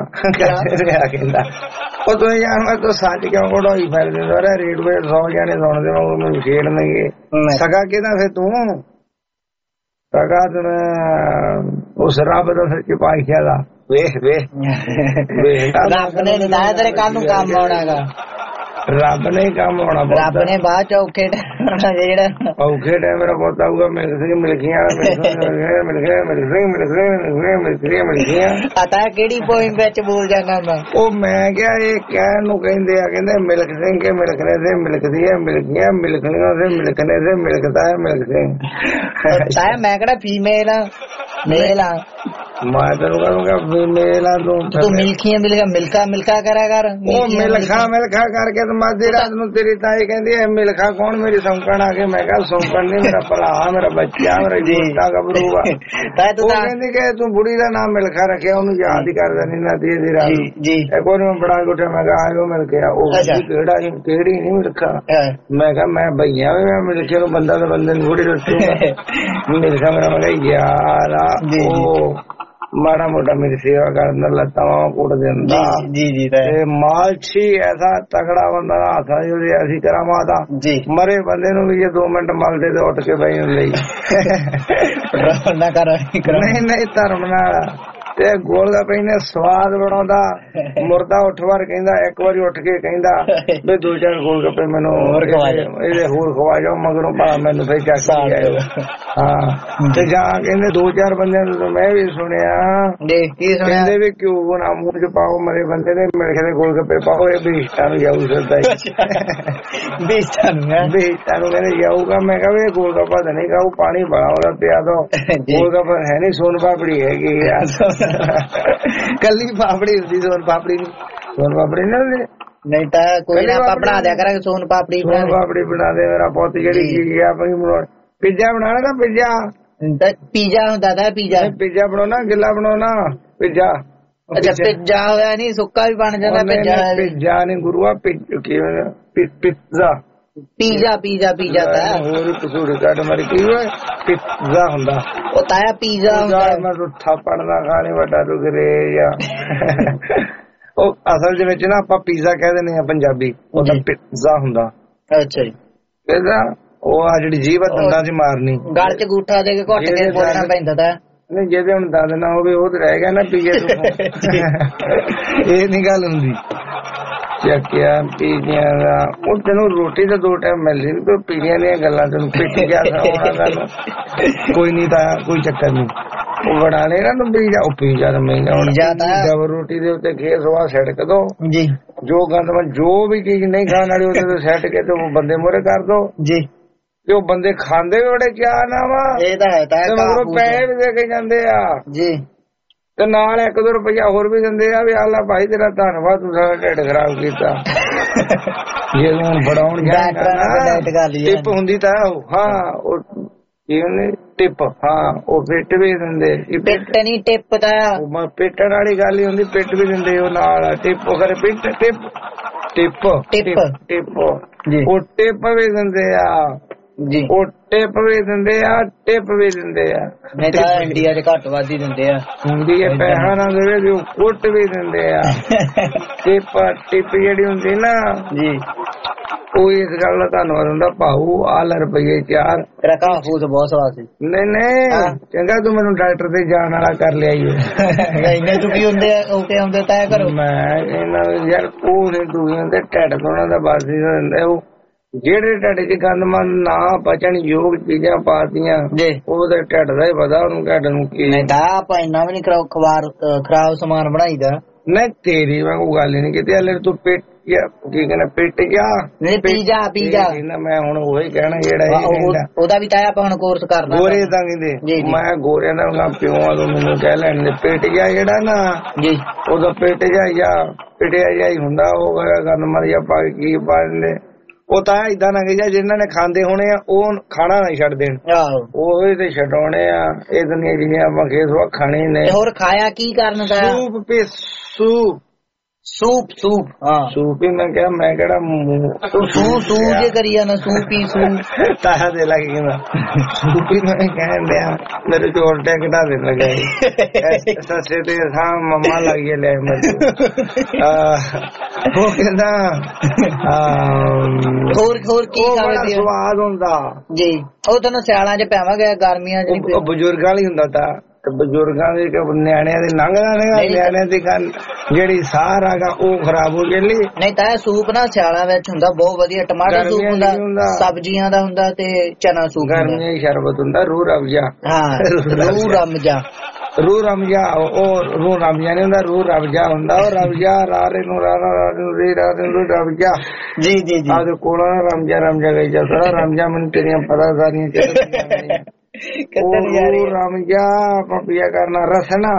ਕਹਿੰਦਾ ਉਹ ਤੂੰ ਯਾਰ ਮੈਂ ਤੂੰ ਸੱਚ ਕਿਉਂ ਕਢਾਈ ਫੈਲਦੇ ਰੇਡੂਏ 100 ਜਾਣੇ ਸੁਣਦੇ ਉਹ ਮੈਨੂੰ ਛੇੜਨਗੇ ਸਕਾ ਕਿਹਦਾ ਫਿਰ ਤੂੰ ਸਕਾ ਤੂੰ ਉਸ ਰੱਬ ਦਾ ਸੱਚੇ ਪਾਤਸ਼ਾਹ ਦਾ ਵੇਖ ਰੱਬ ਨੇ ਲਾਇਆ ਤੇਰੇ ਕੱਲ ਨੂੰ ਕੰਮ ਆਉਣਾਗਾ ਰੱਬ ਨੇ ਕੰਮ ਆਉਣਾ ਰੱਬ ਨੇ ਬਾਅਦ ਚ ਔਖੇ ਜਿਹੜਾ ਔਖੇ ਟਾਈਮ ਮੇਰਾ ਬਹੁਤ ਆਊਗਾ ਮਿਲ ਗਿਆ ਪਤਾ ਕਿਹੜੀ ਪੋਇਮ ਵਿੱਚ ਬੋਲ ਜਾਣਾ ਮੈਂ ਉਹ ਮੈਂ ਕਿਹਾ ਇਹ ਕਹਿਣ ਨੂੰ ਕਹਿੰਦੇ ਆ ਕਹਿੰਦੇ ਮਿਲਕ ਸਿੰਘ ਕੇ ਮਿਲਕਣੇ ਸੇ ਮਿਲਕਦੀ ਹੈ ਮਿਲਕੀਆਂ ਮਿਲਕਣੀਆਂ ਸੇ ਮਿਲਕਣੇ ਸੇ ਮਿਲਕਦਾ ਹੈ ਮਿਲਕ ਸਿੰਘ ਮੈਂ ਕਿਹੜਾ ਫੀਮੇਲ ਆ ਮੇਲ ਆ ਮੈਂ ਤੈਨੂੰ ਕਹੂੰਗਾ ਫੀਮੇਲ ਆ ਤੂੰ ਮਿਲਕੀਆਂ ਮਿਲਕਾ ਕਰਿਆ ਕਰ ਉਹ ਮਿਲਖਾ ਕਰਕੇ ਤੇ ਮਾਝੇ ਰਾਤ ਨੂੰ ਤੇਰੀ ਤਾਈ ਕਹਿੰਦੀ ਹੈ ਮਿਲਖਾ ਕੌਣ ਮੇਰੀ ਸੌਂਕਣ ਆ ਕੇ ਮੈਂ ਕਿਹਾ ਸੌਂਕਣ ਨਹੀਂ ਮੇਰਾ ਭਰਾ ਮੇਰਾ ਬੱਚਾ ਮੇਰਾ ਜੀਤਾ ਗੱਭਰੂ ਆ ਉਹ ਕਹਿੰਦੀ ਕਿ ਤੂੰ ਬੁੜੀ ਦਾ ਨਾਮ ਮਿਲਖਾ ਰੱਖਿਆ ਉਹਨੂੰ ਯਾਦ ਹੀ ਕਰਦਾ ਨਹੀਂ ਨਾ ਦੀ ਰਾਤ ਇੱਕ ਵਾਰ ਮੈਂ ਬੜਾ ਉੱਠਿਆ ਮੈਂ ਕਿਹਾ ਆਇਓ ਮਿਲ ਕੇ ਆ ਉਹ ਕਿਹੜੀ ਨਹੀਂ ਮਿਲਖਾ ਮੈਂ ਕਿਹਾ ਮੈਂ ਬਈਆ ਵੀ ਮੈਂ ਮਿਲਖੇ ਨੂੰ ਬੰਦਾ ਤਾਂ ਬੰਦੇ ਨੂੰ ਬੁੜੀ ਰੱਖੂਗਾ ਮਿਲਖਾ ਮੇਰਾ ਮੈਂ ਕਿਹਾ ਯਾਰ ਉਹ ਮਾੜਾ ਮੋਟਾ ਮੇਰੀ ਸੇਵਾ ਕਰਨ ਲੱਤਾਂ ਕੁੱਟ ਦਿੰਦਾ ਤੇ ਮਾਲਛੀ ਐਸਾ ਤਗੜਾ ਬੰਦਾ ਹੱਥ ਅਸੀਂ ਕਰਾਂ ਮਾਤਾ ਮਰੇ ਬੰਦੇ ਨੂੰ ਵੀ ਜੇ 2 ਮਿੰਟ ਮਲਦੇ ਤੇ ਉੱਠ ਕੇ ਬਈ ਲਈ ਨਹੀਂ ਧਰਮ ਨਾਲ ਤੇ ਗੋਲਗੱਪੇ ਨੇ ਸਵਾਦ ਬਣਾਉਂਦਾ ਮੁਰਦਾ ਉੱਠ ਵਾਰ ਕਹਿੰਦਾ ਇੱਕ ਵਾਰੀ ਉੱਠ ਕੇ ਕਹਿੰਦਾ ਵੀ 2-4 ਗੋਲਗੱਪੇ ਮੈਨੂੰ ਇਹਦੇ ਹੋਰ ਖਵਾ ਜਾਓ ਮਗਰੋਂ ਭਾ ਮੈਨੂੰ ਫਿਰ ਚੱਕ ਕੇ ਆਇਓ ਹਾਂ ਤੇ ਜਾਂ ਕਹਿੰਦੇ 2-4 ਬੰਦਿਆਂ ਨੂੰ ਮੈਂ ਵੀ ਸੁਣਿਆ ਕਹਿੰਦੇ ਵੀ ਕਿਉਂ ਨਾ ਮੂੰਹ ਚ ਪਾਓ ਮਰੇ ਬੰਦੇ ਨੇ ਮਿਲ ਕੇ ਗੋਲਗੱਪੇ ਪਾਓ ਇਹ ਬੀਸਟਾਂ ਨੂੰ ਜਾਊ ਸਕਦਾ ਬੀਸਟਾਂ ਨੂੰ ਕਹਿੰਦੇ ਜਾਊਗਾ ਮੈਂ ਕਿਹਾ ਵੀ ਗੋਲਗੱਪਾ ਤਾਂ ਨਹੀਂ ਖਾਊ ਪਾਣੀ ਬੜਾ ਉਹਦਾ ਪਿਆ ਦੋ ਗੋਲਗੱਪਾ ਹੈ ਨੀ ਸੋਨ ਪਾਪੜੀ ਹੈਗੀ ਕੱਲੀ ਪਾਪੜੀ ਹੁੰਦੀ ਸੋਨ ਪਾਪੜੀ ਨਹੀਂ ਨਹੀਂ ਤਾਂ ਕੋਈ ਨਾ ਆਪਾਂ ਬਣਾ ਦਿਆ ਕਰਾਂਗੇ ਸੋਨ ਪਾਪੜੀ ਬਣਾ ਦੇ ਮੇਰਾ ਪੁੱਤ ਜਿਹੜੀ ਚੀਜ਼ ਆ ਪੀਜ਼ਾ ਬਣਾਣਾ ਨਾ ਪੀਜ਼ਾ ਹੁੰਦਾ ਤਾਂ ਪੀਜ਼ਾ ਬਣਾਉਣਾ ਗਿੱਲਾ ਬਣਾਉਣਾ ਪੀਜ਼ਾ ਅੱਛਾ ਪੀਜ਼ਾ ਹੋਇਆ ਨੀ ਸੁੱਕਾ ਵੀ ਬਣ ਜਾਂਦਾ ਪੀਜ਼ਾ ਨੀ ਗੁਰੂਆ ਪੀਜ਼ਾ ਤਾਂ ਹੋਰ ਪਸੂੜੇ ਕੱਢ ਮਾਰੀ ਕੀ ਹੋਇਆ ਪੀਜ਼ਾ ਹੁੰਦਾ ਉਹ ਤਾਇਆ ਪੀਜ਼ਾ ਹੁੰਦਾ ਮੈਂ ਥਾਪੜ ਦਾ ਖਾਣੇ ਵੱਡਾ ਰੁਗਰੇ ਜਾਂ ਉਹ ਅਸਲ ਦੇ ਵਿੱਚ ਨਾ ਆਪਾਂ ਪੀਜ਼ਾ ਕਹਿ ਦਿੰਦੇ ਆ ਪੰਜਾਬੀ ਉਹਦਾ ਪੀਜ਼ਾ ਹੁੰਦਾ ਅੱਛਾ ਜੀ ਪੀਜ਼ਾ ਉਹ ਆ ਜਿਹੜੀ ਜੀਵ ਦੰਦਾਂ 'ਚ ਮਾਰਨੀ ਗਲ 'ਚ ਗੂਠਾ ਦੇ ਕੇ ਘੁੱਟ ਕੇ ਬੋਲਣਾ ਪੈਂਦਾ ਤਾਂ ਨਹੀਂ ਜਿਹਦੇ ਹੁਣ ਦੰਦ ਨਾ ਹੋਵੇ ਉਹ ਤੇ ਰਹਿ ਗਿਆ ਨਾ ਪੀਜ਼ੇ ਤੋਂ ਇਹ ਨੀ ਗੱਲ ਹੁੰਦੀ ਚੱਕਿਆ ਪੀਜ਼ਿਆਂ ਦਾ ਉਹ ਤੈਨੂੰ ਰੋਟੀ ਤਾਂ 2 ਟਾਈਮ ਮਿਲਦੀ ਨੀ ਪੀਜ਼ਿਆਂ ਦੀਆਂ ਗੱਲਾਂ ਤੈਨੂੰ ਪਿੱਟ ਗਿਆ ਕੋਈ ਨੀ ਤਾਂ ਕੋਈ ਚੱਕਰ ਨੀ ਉਹ ਬਣਾ ਲੈ ਨਾ ਤੂੰ ਪੀਜ਼ਾ ਤਾਂ ਮਹਿੰਗਾ ਹੁਣ ਰੋਟੀ ਦੇ ਉੱਤੇ ਘੇ ਸਵਾ ਛਿੜਕ ਦੋ ਜੀ ਜੋ ਗੰਦ ਜੋ ਵੀ ਚੀਜ਼ ਨਹੀਂ ਖਾਣ ਵਾਲੀ ਉਹਦੇ ਤੇ ਸੱਟ ਕੇ ਤੇ ਉਹ ਬੰਦੇ ਮੋਰੇ ਕਰ ਦੋ ਜੀ ਤੇ ਉਹ ਬੰਦੇ ਖਾਂਦੇ ਵੀ ਬੜੇ ਚਾਅ ਨਾਲ ਵਾ, ਇਹ ਤਾਂ ਹੈ ਤਾਂ ਮਗਰੋਂ ਪੈਸੇ ਵੀ ਦੇ ਕੇ ਜਾਂਦੇ ਆ ਜੀ, ਤੇ ਨਾਲ 1-2 ਰੁਪਇਆ ਹੋਰ ਵੀ ਦਿੰਦੇ ਆ ਵੀ ਆਲਾ ਭਾਈ ਤੇਰਾ ਧੰਨਵਾਦ, ਤੂੰ ਸਾਡਾ ਢਿੱਡ ਖਰਾਬ ਕੀਤਾ। ਜੇ ਹੁਣ ਫੜਾਉਣ ਜਾਏਗਾ ਟਿਪ ਹੁੰਦੀ ਤਾਂ ਹਾਂ ਉਹ ਟਿਪ, ਹਾਂ ਉਹ ਪਿੱਟ ਵੀ ਦਿੰਦੇ, ਪਿੱਟ ਨਹੀਂ ਟਿਪ ਦਾ ਪਿੱਟਣ ਵਾਲੀ ਗੱਲ ਹੀ ਹੁੰਦੀ, ਪਿੱਟ ਵੀ ਦਿੰਦੇ ਉਹ ਨਾਲ, ਟਿਪ ਕਰੇ ਪਿੱਟ ਟਿਪ ਟਿਪ ਟਿਪ ਟਿਪ ਉਹ ਟਿਪ ਵੀ ਦਿੰਦੇ ਆ ਜੀ, ਉਹ ਟਿਪ ਵੀ ਦਿੰਦੇ ਆ, ਟਿਪ ਵੀ ਦਿੰਦੇ ਆ। ਨਹੀਂ ਤਾਂ ਇੰਡੀਆ 'ਚ ਘੱਟ ਵੱਧ ਹੀ ਦਿੰਦੇ ਆ, ਹੁੰਦੀ ਹੈ ਪੈਸਾ ਨਾ ਦੇਵੇ ਵੀ ਉਹ ਕੁੱਟ ਵੀ ਦਿੰਦੇ ਆ। ਟਿਪ ਜਿਹੜੀ ਹੁੰਦੀ ਨਾ ਜੀ, ਉਹ ਇਸ ਗੱਲ ਦਾ ਧੰਨਵਾਦ ਹੁੰਦਾ, ਭਾਊ ਆ ਲੈ ਰੁਪਈਏ 4 ਤੇਰਾ ਘਾਹ ਫੂਸ ਬਹੁਤ ਸਵਾਦ ਸੀ। ਨਹੀਂ ਚੰਗਾ ਤੂੰ ਮੈਨੂੰ ਡਾਕਟਰ ਤੇ ਜਾਣ ਵਾਲਾ ਕਰ ਲਿਆ ਇੰਨੇ ਦੁਖੀ ਹੁੰਦੇ ਆ ਉਹ ਕਿ ਆਉਂਦੇ ਤੈਅ ਕਰੋ। ਮੈਂ ਇਹਨਾਂ ਯਾਰ ਉਹ ਨੇ ਦੁਖੀ ਹੁੰਦੇ, ਢਿੱਡ ਤੋਂ ਉਹਨਾਂ ਦਾ ਬਸ ਹੁੰਦਾ, ਉਹ ਜਿਹੜੇ ਢਿੱਡ 'ਚ ਗੰਦਮੰਦ ਨਾ ਪਚਣ ਯੋਗ ਚੀਜ਼ਾਂ ਪਾਤੀਆਂ ਉਹਦੇ ਢਿੱਡ ਦਾ ਹੀ ਪਤਾ ਉਹਨੂੰ, ਢਿੱਡ ਨੂੰ ਕੀ। ਨਹੀਂ ਤਾਂ ਆਪਾਂ ਇੰਨਾ ਵੀ ਨੀ ਖਰਾਬ ਸਮਾਨ ਬਣਾਈਦਾ। ਨਹੀਂ ਤੇਰੀ ਮੈਂ ਕੋਈ ਗੱਲ ਨਹੀਂ ਕੀਤੀ, ਹਲੇ ਤੂੰ ਪਿੱਟ ਕੀ ਕਹਿੰਦਾ ਪਿੱਟ ਗਿਆ ਪੀਜਾ ਮੈਂ ਹੁਣ ਉਹੀ ਕਹਿਣਾ ਜਿਹੜਾ ਉਹਦਾ ਵੀ ਤਾਂ ਆਪਾਂ ਹੁਣ ਕੋਰਸ ਕਰਨਾ। ਗੋਰੇ ਤਾਂ ਕਹਿੰਦੇ ਮੈਂ ਗੋਰਿਆਂ ਦਾ ਪਿਓ ਆ, ਤੂੰ ਮੈਨੂੰ ਕਹਿ ਲੈਣ ਦੇ ਪਿੱਟ ਗਿਆ ਜਿਹੜਾ ਨਾ ਜੀ, ਉਹਦਾ ਪਿੱਟ ਜਾ ਪਿੱਟਿਆ ਜਾ ਹੀ ਹੁੰਦਾ, ਉਹ ਗੰਦਮੰਦ ਜਾਂ ਪਾ ਕੀ ਪਾ ਦਿੰਦੇ। ਉਹ ਤਾਂ ਏਦਾਂ ਨਾ ਕਿ ਜਿਹਨਾਂ ਨੇ ਖਾਂਦੇ ਹੋਣੇ ਆ ਉਹ ਖਾਣਾ ਨਾ ਛੱਡ ਦੇਣ, ਉਹ ਤੇ ਛਡਾਉਣੇ ਆ। ਇਹ ਦੁਨੀਆ ਜਿਹੀਆਂ ਆਪਾਂ ਖੇਸ ਖਾਣੇ ਨੇ। ਹੋਰ ਖਾਇਆ ਕੀ ਕਰਨ ਦਾ? ਸੂਪ ਸੂਪ ਹੀ ਮੈਂ ਕਿਹਾ, ਮੈਂ ਕਿਹੜਾ ਸੂ ਜੇ ਕਰੀ ਜਾਣਾ ਸੂਪ ਹੀ ਤਾਇਆ ਦੇ ਲੱਗ ਗਿਆ ਸੂਪ ਹੀ ਮੈਂ ਕਹਿਣ ਡਿਆ, ਮੇਰੇ ਚ ਉਲਟਾ ਘਟਾ ਦੇਣ ਲੱਗਾ ਸੱਸੇ ਤੇ ਹਾਂ ਮੰਮਾ ਲੱਗ ਗਿਆ ਲੈ ਉਹ ਕਹਿੰਦਾ ਹੋਰ ਕੀ ਸਵਾਦ ਹੁੰਦਾ ਜੀ। ਉਹ ਤਾਂ ਸਿਆਲਾਂ ਚ ਪੈਵਾਂਗੇ, ਗਰਮੀਆਂ ਚ ਬਜ਼ੁਰਗਾਂ ਵਾਲੀ ਹੁੰਦਾ ਤਾਂ ਬਜ਼ੁਰਗਾਂ ਦੇ ਨਿਆਣਿਆਂ ਦੇ ਲੰਘਦਾ ਨਿਆਣਿਆਂ ਦੀ ਗੱਲ ਜਿਹੜੀ ਸਾਰ ਹੈਗਾ ਉਹ ਖਰਾਬ ਹੋ ਗਈ। ਨਹੀਂ ਤਾਂ ਸੂਪ ਨਾ ਸਿਆਲਾਂ ਵਿੱਚ ਹੁੰਦਾ ਬਹੁਤ ਵਧੀਆ, ਟਮਾਟਰ ਸੂਪ ਹੁੰਦਾ, ਸਬਜ਼ੀਆਂ ਦਾ ਹੁੰਦਾ ਤੇ ਚਨਾ ਸੂਪ। ਗਰਮੀਆਂ ਸ਼ਰਬਤ ਹੁੰਦਾ ਰੂਹ ਰਮਜਾ। ਰੂਹ ਰਮਜਾ ਉਹ ਰੂਹ ਰਮਜਾ ਨਹੀਂ ਹੁੰਦਾ, ਰੂਹ ਰਮਜਾ ਹੁੰਦਾ। ਉਹ ਰਮਜਾ ਰਾਰੇ ਨੂੰ ਰਮਜਾ ਜੀ ਜੀ ਜੀ ਆਦੇ ਕੋਲ ਰਮਜਾ ਗਈ ਜਾ ਰਮਜਾ ਮੈਨੂੰ ਤੇਰੀਆਂ ਪਤਾ ਸਾਰੀਆਂ ਰਮਜਾ ਪਪੀਆ ਕਰਨਾ, ਰਸਨਾ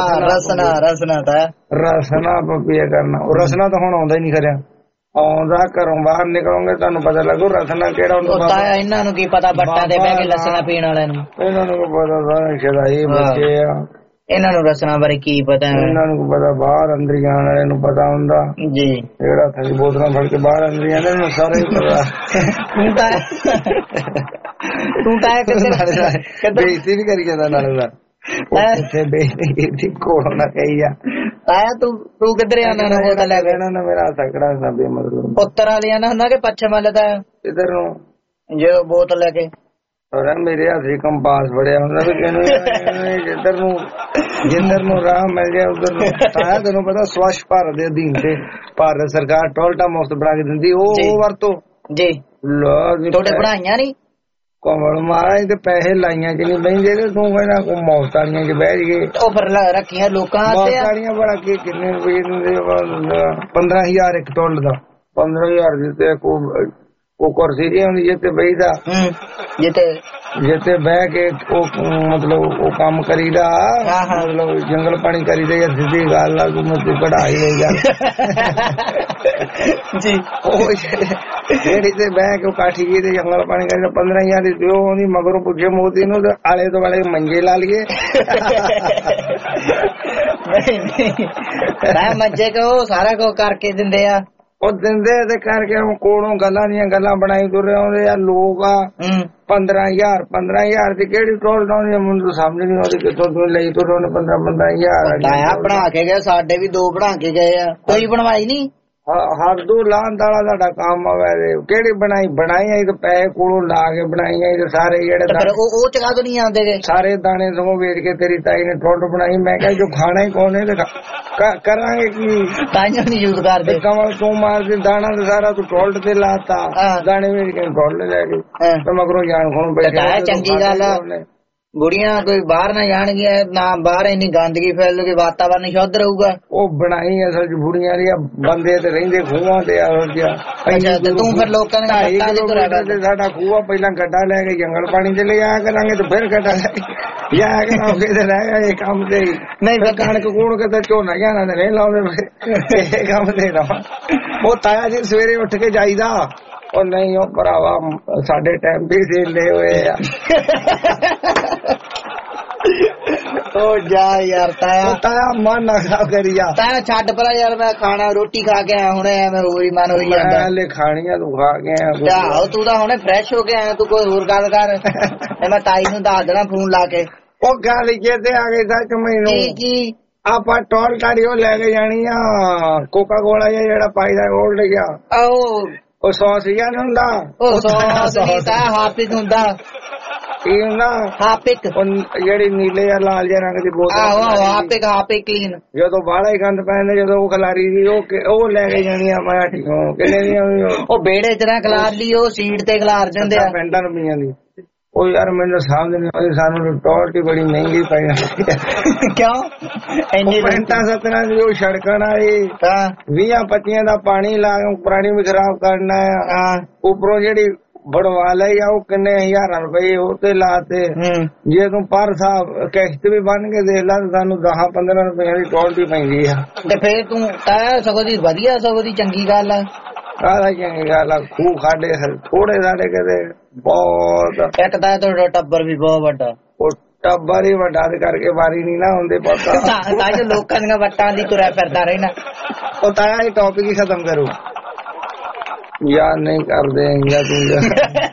ਪਪੀਆ ਕਰਨਾ। ਉਹ ਰਸਨਾ ਤਾਂ ਹੁਣ ਆਉਂਦਾ ਹੀ ਨੀ ਖਰਿਆ, ਆਉਂਦਾ ਘਰੋਂ ਬਾਹਰ ਨਿਕਲੋਗੇ ਤੁਹਾਨੂੰ ਪਤਾ ਲੱਗੂ ਰਸਨਾ ਕਿਹੜਾ ਹੁੰਦਾ। ਇਹਨਾਂ ਨੂੰ ਕੀ ਪਤਾ ਬੱਟਾਂ ਤੇ ਬਹਿ ਕੇ ਲੱਸਣਾ ਪੀਣ ਵਾਲਿਆਂ ਨੂੰ, ਇਹਨਾਂ ਨੂੰ ਪਤਾ ਸ਼ਦਾਈ ਬੱਚੇ ਆ, ਇਹਨਾਂ ਨੂੰ ਰਸਨਾ ਬਾਰੇ ਕੀ ਪਤਾ, ਇਹਨਾਂ ਨੂੰ ਪਤਾ ਬਾਹਰ ਅੰਦਰ ਜਾਣ ਵਾਲੇ ਨੂੰ ਪਤਾ ਹੁੰਦਾ ਜੀ। ਜਿਹੜਾ ਥੱਲੇ ਬੋਤਲਾਂ ਫੜ ਕੇ ਬਾਹਰ ਅੰਦਰ ਜਾਂਦੇ ਇਹਨੂੰ ਸਾਰੇ ਪਤਾ। ਤੂੰ ਤਾਂ ਬੇਇੱਜ਼ਤੀ ਵੀ ਕਰੀ ਜਾਂਦਾ ਨਾਲੇ ਦਾ ਬੇਇੱਜ਼ਤੀ ਕੋਲ ਨਾ ਕਹੀ ਆ। ਤੂੰ ਕਿੱਧਰ ਆਉਂਦਾ ਨਾ ਬੋਤਲ ਲੈ ਕੇ? ਮੇਰਾ ਤਕੜਾ ਨਾ ਬੇਮਤਲਬ ਉੱਤਰ ਵਾਲੇ ਆਣਾ ਹੁੰਦਾ ਕਿ ਪੱਛਮ ਵਾਲੇ ਦਾ? ਇੱਧਰ ਨੂੰ ਜੇ ਬੋਤਲ ਲੈ ਕੇ ਮੇਰੇ ਹੱਥ ਚ ਕੰਪਾਸ ਫੜਿਆ ਹੁੰਦਾ ਵੀ ਕਿਹਨੂੰ ਜਿੱਧਰ ਨੂੰ ਰਾਹ ਮਿਲ ਗਿਆ ਉਧਰ ਨੂੰ। ਤਾਂ ਤੈਨੂੰ ਪਤਾ ਸਵੱਛ ਭਾਰਤ ਦੇ ਅਧੀਨ ਤੇ ਭਾਰਤ ਸਰਕਾਰ ਟੋਇਲਟਾਂ ਮੁਫਤ ਬਣਾ ਕੇ ਦਿੰਦੀ, ਉਹ ਵਰਤੋ ਜੀ। ਤੁਹਾਡੇ ਬਣਾਈਆਂ ਨੀ ਕਮਲ ਮਹਾਰਾਜ ਤੇ ਪੈਸੇ ਲਾਈਆਂ ਚ ਨੀ ਬਹਿੰਦੇ ਤੇ ਤੂੰ ਕਹਿੰਦਾ ਮੁਫਤ ਵਾਲੀਆਂ ਚ ਬਹਿ ਗਏ। ਉਹ ਫਿਰ ਰੱਖੀਆਂ ਲੋਕਾਂ ਵਾਲੀਆਂ ਬੜਾ ਕੇ ਕਿੰਨੇ ਰੁਪਏ ਦਿੰਦੇ? 15,000 ਇੱਕ ਟੋਇਲਟ ਦਾ। 15,000 ਦਿੱਤੇ ਉਹ ਕੁਰਸੀ ਜੀ ਹੁੰਦੀ ਜਿੱਤੇ ਬਹੀਦਾ, ਜਿੱਤੇ ਬਹਿ ਕੇ ਉਹ ਮਤਲਬ ਉਹ ਕੰਮ ਕਰੀਦਾ, ਮਤਲਬ ਜੰਗਲ ਪਾਣੀ ਕਰੀਦਾ। ਯਾਰ ਸਿੱਧੀ ਗੱਲ ਆ ਤੂੰ ਮੈਨੂੰ ਕਢਾਈ ਲਈ ਗੱਲ ਜੀ। ਉਹ ਜਿਹੜੀ ਤੇ ਬਹਿ ਕੇ ਉਹ ਕਾਠੀ ਗਈ ਤੇ ਜੰਗਲ ਪਾਣੀ ਕਰੀਦਾ 15,000 ਦੀ। ਉਹ ਉਹਦੀ ਮਗਰੋਂ ਪੁੱਛੇ ਮੋਦੀ ਨੂੰ ਤੇ ਆਲੇ ਦੁਆਲੇ ਮੰਜੇ ਲਾ ਲਈਏ। ਮੰਜੇ ਕੋ ਸਾਰਾ ਕੁਝ ਕਰਕੇ ਦਿੰਦੇ ਆ, ਉਹ ਦਿੰਦੇ ਤੇ ਕਰਕੇ ਕੋਲੋਂ ਗੱਲਾਂ ਦੀਆਂ ਗੱਲਾਂ ਬਣਾਈ ਤੁਰੇ ਆਉਂਦੇ ਆ ਲੋਕ ਆ। 15,000 ਦੀ ਕਿਹੜੀ ਟੋਲ ਲਾਉਂਦੀ ਮੈਨੂੰ ਸਮਝ ਨੀ ਆਉਂਦੀ ਕਿੱਥੋਂ ਤੂੰ ਲਈ ਤੁਰੇ ਉਹਨੇ 15,000 ਬਣਾ ਕੇ ਗਏ। ਸਾਡੇ ਵੀ 2 ਬਣਾ ਕੇ ਗਏ ਆ, ਕੋਈ ਬਣਵਾਈ ਨੀ। ਹਰਦੂ ਲਾਣ ਵਾਲਾ ਸਾਡਾ ਕੰਮ ਆ। ਕਿਹੜੀ ਬਣਾਈ ਤੇ ਪੈਸੇ ਕੋਲੋਂ ਲਾ ਕੇ ਬਣਾਈ ਤੇ ਸਾਰੇ ਜਿਹੜੇ ਉਹ ਚਗਾ ਤੋਂ ਨਹੀਂ ਆਉਂਦੇ ਗਏ ਸਾਰੇ ਦਾਣੇ ਸਗੋਂ ਵੇਚ ਕੇ ਤੇਰੀ ਤਾਈ ਨੇ ਟੋਲ ਬਣਾਈ। ਮੈਂ ਕਿਹਾ ਜੋ ਖਾਣਾ ਹੀ ਕੋਨੇ ਤੇ ਕਰਾਂਗੇ ਕੀ, ਤਾਈਆਂ ਨਹੀਂ ਯੂਜ਼ ਕਰਦੇ। ਕਮਲ ਤੂੰ ਮਾਰਦੇ ਦਾਣਾ ਤੇ ਸਾਰਾ ਤੂੰ ਟੋਲ ਤੇ ਲਾਤਾ, ਦਾਣੇ ਵੇਚ ਕੇ ਟੋਲ ਲੈ ਗਏ ਤੇ ਮਗਰੋਂ ਜਾਣ ਖੋਣ ਬੈਠੇ। ਚੰਗੀ ਗੱਲ ਬੁੜੀਆਂ ਕੋਈ ਬਾਹਰ ਨਾ ਜਾਣਗੀਆਂ ਨਾ ਬਾਹਰ ਇੰਨੀ ਗੰਦਗੀ ਫੈਲੂਗੀ ਵਾਤਾਵਰਨ ਸ਼ੁੱਧ ਰਹੂਗਾ। ਉਹ ਬਣਾਈ ਅਸਲ ਚ ਬੁੜੀਆਂ ਦੀਆਂ ਬੰਦੇ ਤੇ ਰਹਿੰਦੇ ਖੂਹਾਂ ਤੇ ਇਹੋ ਜਿਹਾ। ਅੱਛਾ ਤੇ ਤੂੰ ਫਿਰ ਲੋਕਾਂ ਦੇ ਗੱਟਾਂ ਦੀ ਤੁਰਿਆ ਤੇ ਸਾਡਾ ਖੂਹਾ ਪਹਿਲਾਂ ਗੱਡਾ ਲੈ ਕੇ ਜੰਗਲ ਪਾਣੀ ਚਲੇ ਜਾਇਆ ਕਰਾਂਗੇ ਤੇ ਫਿਰ ਗੱਡਾ ਲੈ ਕੇ ਜਾਇਆ ਕਰਾਂਗੇ ਤੇ ਰਹਿ ਗਏ ਇਹ ਕੰਮ ਤੇ ਨਹੀਂ ਫਿਰ ਕਣਕ ਕੂਣ ਕੇ ਤੇ ਝੋਨਾ ਜਾਣਾ ਤੇ ਨਹੀਂ ਲਾਉਂਦੇ ਇਹ ਕੰਮ ਤੇ ਰਹਾਂ। ਉਹ ਤਾਇਆ ਜੀ ਸਵੇਰੇ ਉੱਠ ਕੇ ਜਾਈਦਾ। ਉਹ ਨਹੀਂ ਉਹ ਭਰਾਵਾ ਸਾਡੇ ਟਾਈਮ ਵੀ ਢੇਲੇ ਹੋਏ ਆ। ਉਹ ਜਾ ਯਾਰ ਤਾਇਆ ਮਨ ਨਾ ਖਰਾਬ ਕਰੀ ਜਾ। ਤਾਇਆ ਛੱਡ ਪਰਾ ਯਾਰ ਮੈਂ ਖਾਣਾ ਰੋਟੀ ਖਾ ਕੇ ਆਇਆ ਹੁਣੇ ਐਵੇਂ ਹੋਰ ਹੀ ਮਨ ਹੋਈ ਜਾਂਦਾ। ਲੈ ਖਾਣੀਆਂ ਤੂੰ ਖਾ ਕੇ ਆਇਆ ਤੂੰ ਤਾਂ ਹੁਣੇ ਫਰੈਸ਼ ਹੋ ਕੇ ਆਇਆ ਤੂੰ ਕੋਈ ਹੋਰ ਗੱਲ ਕਰ। ਮੈਂ ਤਾਈ ਨੂੰ ਦੱਸ ਦੇਣਾ ਫੋਨ ਲਾ ਕੇ। ਉਹ ਗੱਲ ਚੇਤੇ ਆ ਗਈ ਸੱਚ ਮੈਨੂੰ ਕੀ ਆਪਾਂ ਟੋਲ ਗਾੜੀ ਉਹ ਲੈ ਕੇ ਜਾਣੀ ਆ ਕੋਕਾ ਕੋਲਾ ਜਿਹੜਾ ਪਾਈਦਾ ਓਲਡ ਗਿਆ ਉਹ 100 ਸੀਗਾ ਨੀ ਹੁੰਦਾ। ਉਹ 100 ਨਹੀਂ ਤਾਂ ਹਾਪਿਕ ਹੁੰਦਾ। ਕੀ ਹੁੰਦਾ ਹਾਪਿਕ ਜਿਹੜੀ ਨੀਲੇ ਜਾਂ ਲਾਲ ਜਿਹਾ ਰੰਗ ਦੀ ਬੋਤਲ। ਆਹੋ ਹਾਪਿਕ ਹਾਪਿਕ ਕਲੀਨ। ਜਦੋਂ ਬਾਹਲਾ ਹੀ ਗੰਦ ਪੈਂਦੇ ਜਦੋਂ ਉਹ ਖਲਾਰੀ ਦੀ ਉਹ ਲੈ ਕੇ ਜਾਣੀ ਆ ਮੈਂ ਠੀਕੋ ਕਿੰਨੇ ਦੀਆਂ ਉਹ ਵਿਹੜੇ ਚ ਨਾ ਖਲਾਰ ਲਈ ਉਹ ਸੀਟ ਤੇ ਖਲਾਰ ਜਾਂਦੇ ਆ ਪੈਂਟਾਂ ਰੁਪਈਆਂ ਦੀ। ਉਹ ਯਾਰ ਮੈਨੂੰ ਸਮਝ ਨਹੀਂ ਆਉਂਦੀ ਸਾਨੂੰ ਟੋਲਟੀ ਬੜੀ ਮਹਿੰਗੀ ਪਈ ਜਾਂਦੀ। ਕਿਉਂ ਇੰਨੀ ਪੈਂਟਾਂ 17 ਦੀ ਉਹ ਸੜਕਾਂ ਵਾਲੀ 20-25 ਦਾ ਪਾਣੀ ਲਾ ਪੁਰਾਣੀ ਵੀ ਖਰਾਬ ਕਰਨਾ ਆ। ਉੱਪਰੋਂ ਜਿਹੜੀ ਬੜਵਾ ਲਈ ਆ ਉਹ ਕਿੰਨੇ ਹਜ਼ਾਰਾਂ ਰੁਪਏ ਉਹ ਤੇ ਲਾਤੇ। ਜੇ ਤੂੰ ਪਰ ਸਾਹਿਬ ਕਿਸ਼ਤ ਵੀ ਬਣ ਕੇ ਦੇਖ ਲਾ ਸਾਨੂੰ 10-15 ਰੁਪਏ ਦੀ ਟੋਲਟੀ ਪੈਂਦੀ ਆ। ਤੇ ਫੇਰ ਤੂੰ ਸਗੋਂ ਦੀ ਵਧੀਆ ਸਗੋਂ ਦੀ ਚੰਗੀ ਗੱਲ ਆ। ਕਾਹਦਾ ਚੰਗੀ ਗੱਲ ਆ ਖੂਹ ਖਾਡੇ ਥੋੜੇ ਸਾਡੇ ਕਿਤੇ ਬਹੁਤ। ਇੱਕ ਤਾਂ ਤੁਹਾਡਾ ਟੱਬਰ ਵੀ ਬਹੁਤ ਵੱਡਾ। ਉਹ ਟੱਬਰ ਹੀ ਵੱਡਾ ਕਰਕੇ ਵਾਰੀ ਨੀ ਨਾ ਹੁੰਦੇ ਪਤਾ ਤਾਂ ਜੋ ਲੋਕਾਂ ਦੀਆਂ ਵੱਟਾਂ ਦੀ ਤੁਰਿਆ ਫਿਰਦਾ ਰਹਿਣਾ। ਉਹ ਤਾਇਆ ਇਹ ਟੌਪਿਕ ਹੀ ਖਤਮ ਕਰੋ ਯਾਰ ਨਹੀਂ ਕਰਦੇ ਜਾਂ ਤੂੰ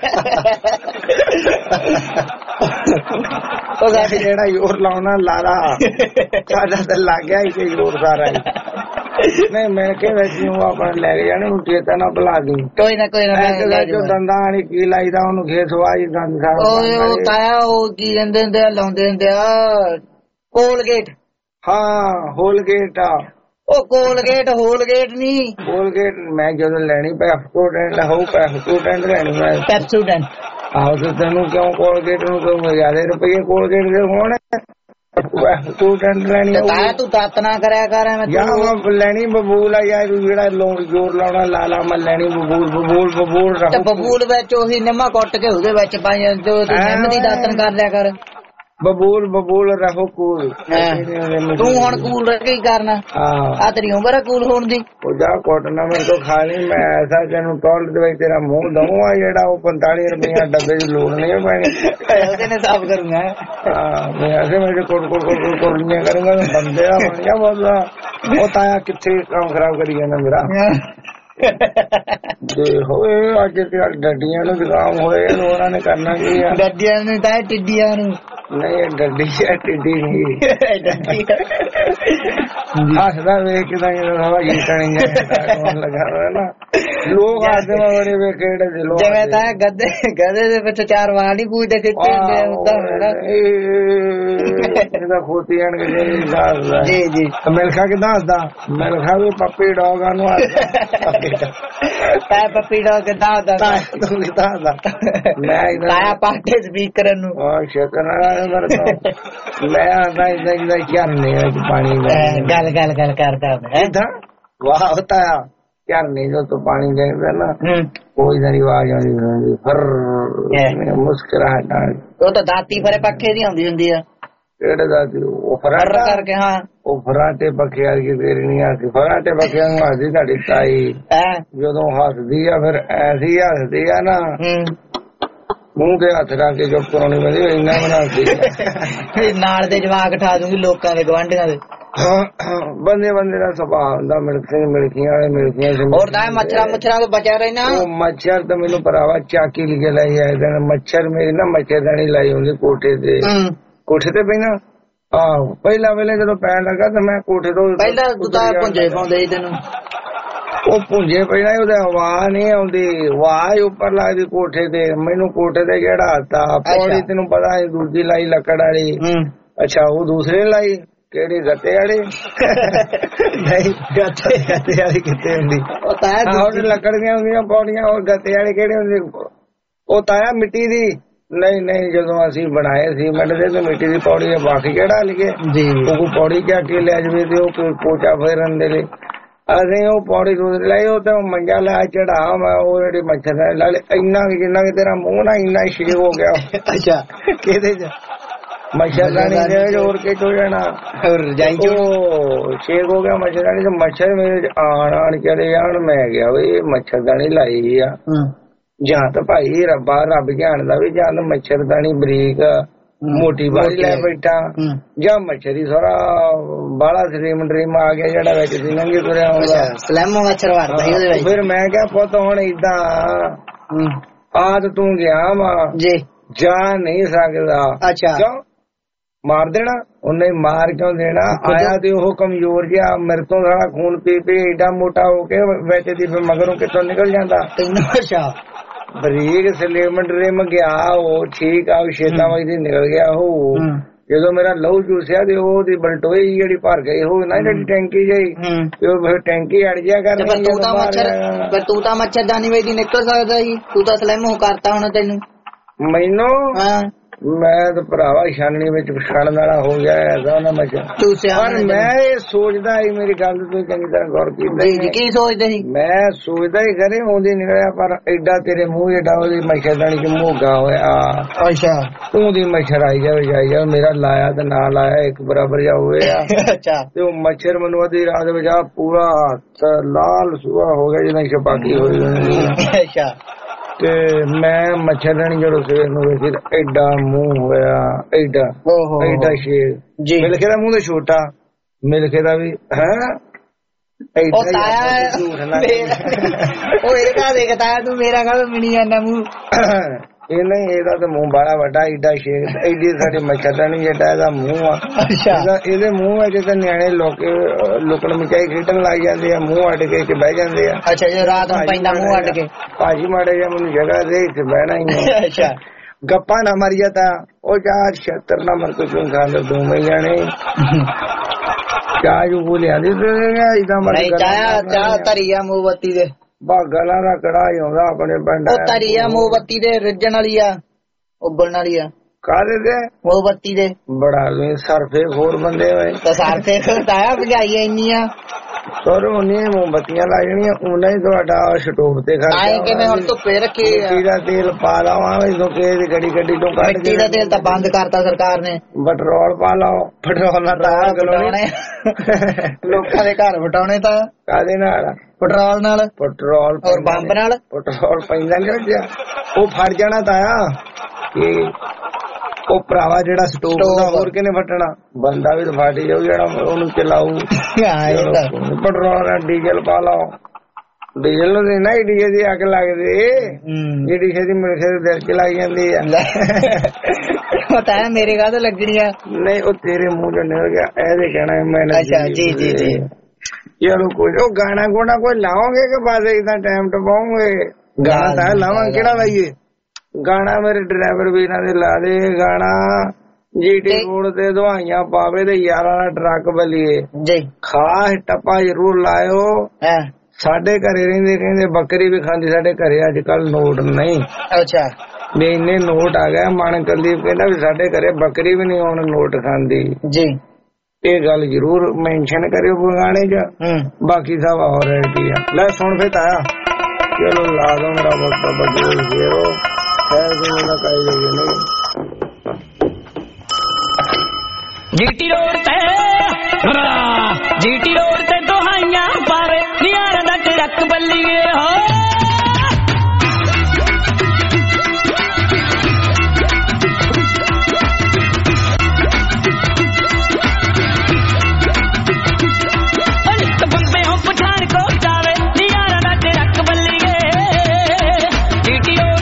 ਉਹ ਜਿਹੜਾ ਜ਼ੋਰ ਲਾਉਣਾ ਲਾਲਾ ਸਾਡਾ ਤਾਂ ਲੱਗ ਗਿਆ ਹੀ ਕਿ ਜ਼ੋਰ ਸਾਰਾ ਨਹੀਂ ਮੈਂ ਕਿ ਵੈਸੇ ਆਪਾਂ ਲੈ ਕੇ ਜਾਣੇ ਹੁਣ ਚੇਤਾ ਨਾ ਭੁਲਾ ਦੀ। ਕੋਈ ਨਾ ਦੰਦਾਂ ਵਾਲੀ ਕੀ ਲਾਈਦਾ ਉਹਨੂੰ ਖੇਸਵਾਈ ਦੰਦ ਉਹ ਤਾਇਆ ਉਹ ਕੀ ਕਹਿੰਦੇ ਹੁੰਦੇ ਆ ਲਾਉਂਦੇ ਹੁੰਦੇ ਆ ਕੋਲਗੇਟ। ਹਾਂ ਹੋਲਗੇਟ ਆ ਉਹ ਕੋਲਗੇਟ ਹੋਲਗੇਟ ਨੀ ਕੋਲਗੇਟ। ਮੈਂ ਜਦੋਂ ਲੈਣੀ ਪੈਪਸੂਡੈਂਟ ਹੋਊ ਪੈਪਸੂਡੈਂਟ ਲੈਣੀ ਮੈਂ ਪੈਪਸੂਡੈਂਟ। ਆਹੋ ਤੇ ਤੈਨੂੰ ਕਿਉਂ ਕੋਲਗੇਟ ਨੂੰ ਕਿਉਂ ਜ਼ਿਆਦਾ ਰੁਪਏ ਕੋਲਗੇਟ ਦੇ ਹੋਣ ਪੈਪਸੂਡੈਂਟ ਲੈਣੀ ਤਾਇਆ ਤੂੰ ਦੱਤ ਨਾ ਕਰਿਆ ਕਰ ਮੈਂ ਲੈਣੀ ਬਬੂਲ ਆ ਯਾਰ ਜਿਹੜਾ ਜ਼ੋਰ ਲਾਉਣਾ ਲਾਲਾ ਮੈਂ ਲੈਣੀ ਬਬੂਲ ਬਬੂਲ ਵਿੱਚ ਉਹੀ ਨਿੰਮਾ ਕੁੱਟ ਕੇ ਉਹਦੇ ਵਿੱਚ ਪਾਈ ਜੋ ਨਿੰਮ ਦੀ ਦਾਤਨ ਕਰ ਲਿਆ ਕਰ। ਬਬੂਲ ਰਹੋ ਕੂਲ। ਤੂੰ ਹੁਣ ਕੂਲ ਰਹਿ ਕੇ ਹੀ ਕਰਨਾ ਆ ਤੇਰੀ ਉਮਰ ਹੈ ਕੂਲ ਹੋਣ ਦੀ। ਉਹ ਜਾ ਕੋਟਨਾ ਮੇਰੇ ਤੋਂ ਖਾ ਲਈ ਮੈਂ ਐਸਾ ਤੈਨੂੰ ਟੋਲ ਦੇ ਵਿੱਚ ਤੇਰਾ ਮੂੰਹ ਦਊਂਗਾ ਜਿਹੜਾ ਉਹ 45 ਰੁਪਏ ਡੱਬੇ ਦੀ ਲੋੜ ਨਹੀਂ ਪੈਣੀ ਉਹਦੇ ਨੇ ਸਾਫ਼ ਕਰੂੰਗਾ। ਮੈਂ ਐਸੇ ਮੇਰੇ ਕੋਲ ਕੋਲੀਆਂ ਕਰੂੰਗਾ ਬੰਦੇ ਆ ਬਣ ਗਿਆ ਬੋਲਦਾ। ਉਹ ਤਾਇਆ ਕਿੱਥੇ ਕੰਮ ਖਰਾਬ ਕਰੀ ਜਾਂਦਾ ਮੇਰਾ। ਹੋਏ ਅੱਜ ਡੱਡੀਆਂ ਨੂੰ ਜ਼ੁਕਾਮ ਹੋਏ ਉਹਨਾਂ ਨੇ ਕਰਨਾ ਕੀ ਆ। ਡੱਡੀਆਂ ਨੂੰ ਤਾਂ ਟਿੱਡੀਆਂ ਨੂੰ ਨਹੀਂ ਡੱਡੀ ਆ ਟਿੱਡੀ ਨਹੀਂ ਹੱਸਦਾ ਵੇਖ ਕੇ ਤਾਂ ਹਵਾ ਜੀਟਣੀ ਲਗਾ ਨਾ ਲੋਕ ਹੱਸਦੇ ਬੜੇ ਵੇਖ ਕਿਹੜੇ ਲੋਕ ਜਿਵੇਂ ਤਾਂ ਗਧੇ ਦੇ ਵਿੱਚ 4 ਵਾਲ ਨਹੀਂ ਪੂਜਦੇ ਸਿੱਟੇ ਹੁੰਦੇ ਉਦਾਂ ਇਹਦਾ ਖੋਤੀ ਆਣ ਕੇ ਦੱਸਦਾ ਜੀ ਜੀ ਮਿਲਖਾ ਕਿਦਾਂ ਹੱਸਦਾ ਮਿਲਖਾ ਵੀ ਪੱਪੀ ਡੌਗਾਂ ਨੂੰ ਤਾਂ ਪੱਪੀ ਡੌਗ ਕਿਦਾਂ ਹੱਸਦਾ ਤੂੰ ਕਿਦਾਂ ਹੱਸਦਾ ਮੈਂ ਤਾਇਆ ਪਾਟੇ ਸਪੀਕਰ ਨੂੰ ਸ਼ਕਰ ਮੈਂ ਆਂਦਾ ਇਦਾਂ ਝਰਨੇ ਵਿੱਚ ਪਾਣੀ ਗੱਲ ਕਰਦਾ ਏਦਾਂ ਵਾਹ ਹੁੰਦਾ ਆ ਝਰਨੇ ਜੋ ਤੋਂ ਪਾਣੀ ਜਾਂਦਾ ਨਾ ਕੋਈ ਨਾ ਆਵਾਜ਼ ਆਉਂਦੀ ਫਰ ਮੁਸਕਰਾਹਟ। ਉਹ ਤਾਂ ਦਾਤੀ ਫਰੇ ਪੱਖੇ ਦੀ ਆਉਂਦੀ ਹੁੰਦੀ ਆ। ਕਿਹੜੇ ਦਾਤੀ ਉਹ ਫਰਾਟਾ ਕਰਕੇ। ਹਾਂ ਉਹ ਫਰਾਟੇ ਪੱਖੇ ਵਰਗੀ ਤੇਰੀ ਨਹੀਂ ਆਦੀ। ਫਰਾਟੇ ਪੱਖਿਆਂ ਨੂੰ ਹੱਸਦੀ ਤੁਹਾਡੀ ਤਾਈ ਜਦੋਂ ਹੱਸਦੀ ਆ ਫਿਰ ਐਸੀ ਹੱਸਦੀ ਆ ਨਾ ਮੂੰਹ ਤੇ ਹੱਥ ਰੱਖ ਕੇ ਚੁੱਪ ਕਰਾਉਣੀ ਪੈਂਦੀ ਇੰਨਾ ਬਣਾਉਂਦੀ ਨਾਲ ਦੇ ਜਵਾਕ ਉਠਾ ਦੂੰਗੀ ਲੋਕਾਂ ਦੇ ਗਵਾਂਢੀਆਂ ਦੇ। ਬੰਦੇ ਦਾ ਸੁਭਾਅ ਹੁੰਦਾ ਮਿਲਕੀਆਂ ਹੋਰ ਤਾਂ ਮੱਛਰਾਂ ਤੋਂ ਬਚਿਆ ਰਹਿਣਾ। ਉਹ ਮੱਛਰ ਤਾਂ ਮੈਨੂੰ ਭਰਾਵਾ ਚਾਕੀ ਲਿਖੇ ਲਾਈ ਆਏ ਮੱਛਰ ਮੇਰੀ ਨਾ ਮੱਛਰਦਾਨੀ ਲਾਈ ਹੁੰਦੀ ਕੋਠੇ ਤੇ ਪੈਣਾ। ਆਹੋ ਪਹਿਲਾਂ ਵੇਲੇ ਜਦੋਂ ਪੈਣ ਲੱਗਾ ਤਾਂ ਮੈਂ ਕੋਠੇ ਤੋਂ ਪਹਿਲਾਂ ਪੁੰਜੇ ਪਾਉਂਦੇ ਸੀ ਤੈਨੂੰ। ਉਹ ਪੁੰਜੇ ਪਹਿਲਾਂ ਉਹਦੇ ਆਵਾਜ਼ ਨਹੀਂ ਆਉਂਦੀ ਆਵਾਜ਼ ਉੱਪਰ ਲੱਗਦੀ ਕੋਠੇ ਤੇ। ਮੈਨੂੰ ਕੋਠੇ ਤੇ ਜਿਹੜਾ ਹੱਥਾ ਪੌੜੀ ਤੈਨੂੰ ਪਤਾ ਹੈ ਦੂਜੀ ਲਾਈ ਲੱਕੜ ਵਾਲੀ। ਅੱਛਾ ਉਹ ਦੂਸਰੇ ਲਾਈ ਕਿਹੜੀ ਗੱਤੇ ਵਾਲੀ ਨਹੀਂ ਗੱਤੇ ਵਾਲੀ ਕਿੱਥੇ ਹੁੰਦੀ ਉਹ ਲੱਕੜ ਦੀਆਂ ਹੁੰਦੀਆਂ ਪੌੜੀਆਂ। ਉਹ ਗੱਤੇ ਵਾਲੀ ਕਿਹੜੀ ਹੁੰਦੀ ਉਹ ਤਾਇਆ ਮਿੱਟੀ ਦੀ ਨਹੀਂ ਨਹੀਂ, ਜਦੋਂ ਅਸੀਂ ਬਣਾਏ ਸੀ ਮਿੰਟ ਦੇ ਮਿੱਟੀ ਦੀ ਪੌੜੀ ਬਾਕੀ ਕਿਹੜਾ ਲਈਏ ਜੀ, ਉਹ ਪੌੜੀ ਚੱਕ ਕੇ ਲੈ ਜਾਵੇ ਤੇ ਉਹ ਪੋਚਾ ਫੇਰਨ ਦੇ ਲਈ ਅਸੀਂ ਉਹ ਪੌੜੀ ਦੂਰ ਲਈ ਉਹ ਤੇ ਮੰਜਾ ਲੈ ਚੜਾ ਮੈਂ ਉਹ ਜਿਹੜੀ ਮੱਛਰ ਨਾਲ ਇੰਨਾ ਜਿੰਨਾ ਕਿ ਤੇਰਾ ਮੂੰਹ ਨਾ ਇੰਨਾ ਛੇ ਹੋ ਗਿਆ। ਅੱਛਾ ਕਿਹਦੇ ਚ ਮੱਛਰਦਾਨੀ ਦੇ ਹੋਰ ਕੇ ਹੋ ਜਾਣਾ ਰਜਾਈ ਚ ਛੇਕ ਹੋ ਗਿਆ ਮੱਛਰਦਾਨੀ ਤੇ ਮੱਛਰ ਮੇਰੇ ਆਣ ਚਲੇ ਜਾਣ। ਮੈਂ ਗਿਆ ਵੀ ਮੱਛਰਦਾਨੀ ਲਾਈ ਆ ਜਾਂ ਤਾਂ ਭਾਈ ਰੱਬਾ ਰੱਬ ਜਾਣਦਾ ਵੀ ਜਾਂ ਤਾਂ ਮੱਛਰਦਾਨੀ ਬਰੀਕ ਮੋਟੀ ਬਾਰੀ ਲੈ ਬੈਠਾ ਜਾਂ ਮੱਛਰੀ ਸਾਰਾ ਬਾਲਾ ਸਰੀਮ ਡਰੀਮ ਆ ਗਿਆ ਜਿਹੜਾ ਵਿੱਚ ਦੀ ਲੰਘੀ ਤੁਰਿਆ ਆਉਂਦਾ ਸਲੈਮੋ ਮੱਛਰ ਵੜਦਾ ਸੀ ਉਹਦੇ ਵਿੱਚ। ਫਿਰ ਮੈਂ ਕਿਹਾ ਪੁੱਤ ਹੁਣ ਏਦਾਂ ਆਦ ਤੂੰ ਗਿਆ ਵਾ ਜੀ ਜਾ ਨਹੀਂ ਸਕਦਾ। ਅੱਛਾ ਕਿਉਂ ਮਾਰ ਦੇਣਾ ਉਹਨੇ ਮਾਰ ਕਿਉਂ ਦੇਣਾ ਆਇਆ ਤੇ ਉਹ ਕਮਜ਼ੋਰ ਜਿਹਾ ਮੇਰੇ ਤੋਂ ਸਾਰਾ ਖੂਨ ਪੀ ਪੀ ਏਡਾ ਮੋਟਾ ਹੋ ਕੇ ਵਿੱਚ ਦੀ ਫਿਰ ਮਗਰੋਂ ਕਿੱਥੋਂ ਨਿਕਲ ਜਾਂਦਾ। ਅੱਛਾ ਬਰੀਕ ਸਲੇਮ ਡਰੀਮ ਗਿਆ ਉਹ ਠੀਕ ਆ ਛੇਤਾਂ ਵਜੇ ਨਿਕਲ ਗਿਆ ਉਹ ਜਦੋਂ ਮੇਰਾ ਲਹੂ ਚੂਸਿਆ ਤੇ ਉਹਦੀ ਬਲਟੋਈ ਜਿਹੜੀ ਭਰ ਗਈ ਉਹ ਨਾ ਜਿਹੜੀ ਟੈਂਕੀ ਜਿਹੀ ਤੇ ਉਹ ਫਿਰ ਟੈਂਕੀ ਅੜ ਗਿਆ ਕਰ ਤੂੰ ਤਾਂ ਮੱਛਰਦਾਨੀ ਵਿੱਚ ਨਿਕਲ ਸਕਦਾ ਜੀ ਤੂੰ ਤਾਂ ਸਲੈਮੋ ਕਰਤਾ ਹੁਣ ਤੈਨੂੰ ਮੈਨੂੰ ਮੈਂ ਤਾਂ ਭਰਾਵਾ ਛਾਨਣੀ ਵਿੱਚ ਛਾਣਨ ਵਾਲਾ ਹੋ ਗਿਆ ਐਸਾ ਨਾ ਪਰ ਮੈਂ ਇਹ ਸੋਚਦਾ ਸੀ ਮੇਰੀ ਗੱਲ ਤੂੰ ਚੰਗੀ ਤਰ੍ਹਾਂ ਗੌਰ ਕੀਤੀ ਕੀ ਸੋਚਦੇ ਸੀ ਮੈਂ ਸੋਚਦਾ ਹੀ ਕਰੇ ਆਉਂਦੀ ਨਿਕਲਿਆ ਪਰ ਐਡਾ ਤੇਰੇ ਮੂੰਹ ਏਡਾ ਉਹਦੀ ਮੱਛਰਦਾਨੀ ਚ ਮੋਗਾ ਹੋਇਆ। ਅੱਛਾ ਤੂੰ ਦੀ ਮੱਛਰ ਆਈ ਜਾਵੇ ਮੇਰਾ ਲਾਇਆ ਤੇ ਨਾ ਲਾਇਆ ਇੱਕ ਬਰਾਬਰ ਜਾ ਹੋਇਆ। ਅੱਛਾ ਤੇ ਉਹ ਮੱਛਰ ਮੈਨੂੰ ਅੱਧੀ ਰਾਤ ਵਿੱਚ ਆ ਪੂਰਾ ਹੱਥ ਲਾਲ ਸੂਆ ਹੋ ਗਿਆ ਜਿਵੇਂ ਛਪਾਕੀ ਹੋਈ। ਅੱਛਾ ਤੇ ਮੈਂ ਮੱਛਰਦਾਨੀ ਜਦੋਂ ਸਵੇਰ ਨੂੰ ਵੇਖੀ ਐਡਾ ਮੂੰਹ ਹੋਇਆ ਐਡਾ ਸ਼ੇਰ ਮਿਲਕੇ ਦਾ ਮੂੰਹ ਤਾਂ ਛੋਟਾ ਮਿਲਕੇ ਦਾ ਵੀ ਹੈ ਤੂੰ ਮੇਰਾ ਕਾ ਮਿਣੀ ਜਾਂਦਾ ਮੂੰਹ ਇਹ ਨਹੀਂ ਇਹਦਾ ਤਾਂ ਮੂੰਹ ਬੜਾ ਵੱਡਾ ਏਡਾ ਸ਼ੇਰ ਐਡੀ ਸਾਡੀ ਮੱਛਰਦਾਨੀ ਜਿਹੜਾ ਇਹਦਾ ਮੂੰਹ ਆ ਇਹਦੇ ਮੂੰਹ ਵਿੱਚ ਤਾਂ ਨਿਆਣੇ ਲੁਕਣ ਮਚਾਈ ਖੇਡਣ ਲੱਗ ਜਾਂਦੇ ਆ ਮੂੰਹ ਅੱਡ ਕੇ ਬਹਿ ਜਾਂਦੇ ਆ। ਅੱਛਾ ਜੇ ਰਾਤ ਨੂੰ ਪੈਂਦਾ ਮੂੰਹ ਅੱਡ ਕੇ ਭਾਜੀ ਮਾੜੇ ਜਿਹਾ ਮੈਨੂੰ ਜਗ੍ਹਾ ਦੇ ਇੱਥੇ ਬਹਿਣਾ ਹੀ ਅੱਛਾ ਗੱਪਾਂ ਨਾ ਮਰ ਜਾਤਾ ਉਹ 476 ਨੰਬਰ ਤੋਂ ਕਿਉਂ ਖਾਂਦੇ ਦੋ ਮਹੀਨੇ ਚਾਹ ਜੋ ਬੋਲਿਆ ਦੀ ਇਦਾਂ ਮਰ ਚਾਹ ਧਰੀਆ ਮੋਮਬੱਤੀ ਦੇ ਗਲਾਂ ਦਾ ਕੜਾ ਹੀ ਆਉਂਦਾ ਆਪਣੇ ਪਿੰਡ ਉਹ ਧਰੀਆ ਮੋਮਬੱਤੀ ਦੇ ਰਿੱਝਣ ਵਾਲੀ ਆ ਉਬਲਣ ਵਾਲੀ ਆ ਕਾਹਦੇ ਤੇ ਮੋਮਬੱਤੀ ਦੇ ਬੜਾ ਸਰਫੇ ਹੋਰ ਬੰਦੇ ਹੋਏ ਤਾਂ ਸਰਫੇ ਖਤਾਇਆ ਭਜਾਈ ਇੰਨੀਆਂ ਸਰ ਉਹਨੇ ਮੋਮਬੱਤੀਆਂ ਲਾ ਜਾਣੀਆਂ ਉਹਨਾਂ ਹੀ ਤੁਹਾਡਾ ਸਟੋਵ ਤੇ ਖਰਚਾ ਆਏ ਕਿਵੇਂ ਹੁਣ ਧੁੱਪੇ ਰੱਖੇ ਮਿੱਟੀ ਦਾ ਤੇਲ ਪਾ ਲਾਵਾਂਗੇ ਲੋਕੇ ਦੀ ਗੱਡੀ ਤੋਂ ਕੱਢ ਮਿੱਟੀ ਦਾ ਤੇਲ ਤਾਂ ਬੰਦ ਕਰਤਾ ਸਰਕਾਰ ਨੇ ਪੈਟਰੋਲ ਪਾ ਲਾਓ ਪੈਟਰੋਲ ਨਾਲ ਤਾਂ ਵਟਾਉਣੇ ਲੋਕਾਂ ਦੇ ਘਰ ਵਟਾਉਣੇ ਤਾਂ ਕਾਹਦੇ ਨਾਲ ਪੈਟਰੋਲ ਔਰ ਬੰਬ ਨਾਲ ਪੈਟਰੋਲ ਪੈਂਦਾ ਨਹੀਂ ਉਹ ਫੜ ਜਾਣਾ ਤਾਇਆ ਕਿ ਉਹ ਭਰਾਵਾ ਜਿਹੜਾ ਸਟੋਵ ਦਾ ਹੋਰ ਕਿਨੇ ਫਟਣਾ ਬੰਦਾ ਵੀ ਤਾਂ ਫਟ ਜਾਊ ਜਿਹੜਾ ਉਹਨੂੰ ਚਲਾਊ ਪੈਟਰੋਲ ਡੀਜ਼ਲ ਪਾ ਲਾਓ ਡੀਜ਼ਲ ਨੂੰ ਨਾ ਡੀਜ਼ਲ ਦੀ ਅੱਗ ਲੱਗਦੀ ਜਿਹੜੀ ਛੇਤੀ ਮੇਰੇ ਦਿਲ ਚ ਲੱਗ ਜਾਂਦੀ ਆ ਪਤਾ ਹੈ ਮੇਰੇ ਕਾਹ ਤੋਂ ਲੱਗਣੀ ਆ ਨਹੀਂ ਉਹ ਤੇਰੇ ਮੂੰਹ ਚੋਂ ਨਿਕਲ ਗਿਆ ਇਹਦੇ ਕਹਿਣਾ ਮੈਂ ਜੀ ਚਲੋ ਕੋਈ ਉਹ ਗਾਣਾ ਗੋਣਾ ਕੋਈ ਲਾਓਗੇ ਕਿ ਬਸ ਇਦਾਂ ਟਾਈਮ ਟਪਾਉਂਗੇ ਗਾਣਾ ਤਾਂ ਲਾਵਾਂ ਕਿਹੜਾ ਲਾਈਏ ਗਾਣਾ ਮੇਰੇ ਡਰਾਈਵਰ ਵੀਰਾਂ ਦੇ ਲਾ ਦੇ ਗਾਣਾ ਜੀਟੀ ਰੋਡ ਤੇ ਦਵਾਈਆਂ ਪਾਵੇ ਤੇ ਯਾਰਾਂ ਦਾ ਟਰੱਕ ਬਲੀਏ ਜੀ ਖਾਸ ਟੱਪਾ ਜ਼ਰੂਰ ਲਾਇਓ ਸਾਡੇ ਘਰੇ ਰਹਿੰਦੇ ਕਹਿੰਦੇ ਬੱਕਰੀ ਵੀ ਖਾਂਦੀ ਸਾਡੇ ਘਰੇ ਅੱਜ ਕੱਲ ਨੋਟ ਨਹੀਂ ਅੱਛਾ ਵੀ ਇੰਨੇ ਨੋਟ ਆ ਗਿਆ ਮਨ ਕੁਲਦੀਪ ਕਹਿੰਦਾ ਵੀ ਸਾਡੇ ਘਰੇ ਬੱਕਰੀ ਵੀ ਨਹੀਂ ਹੁਣ ਨੋਟ ਖਾਂਦੀ ਜੀ ਇਹ ਗੱਲ ਜ਼ਰੂਰ ਮੈਂਸ਼ਨ ਕਰਿਓ ਗਾਣੇ ਚ ਬਾਕੀ ਸਭ ਹੋਰ ਕੀ ਆ ਲੈ ਸੁਣ ਫੇ ਤਾਇਆ ਚਲੋ ਲਾ ਦੋ ਮੇਰਾ ਬਹੁਤ ਬਜੂਲ ਜੀਰੋ ਜੀਟੀ ਰੋਡ ਤੇ ਦੁਹਾਈਆਂ ਪਾਵੇ ਨਿਆਰਾਂ ਦਾ ਟਰੱਕ ਬੱਲੀਏ ਹੋ ਬੰਬੇ ਹੋ ਪਠਾਨਕੋਟ ਜਾਵੇ ਨਿਆਰਾਂ ਦਾ ਟਰੱਕ ਬੱਲੀਏ ਜੀਟੀ ਰੋਡ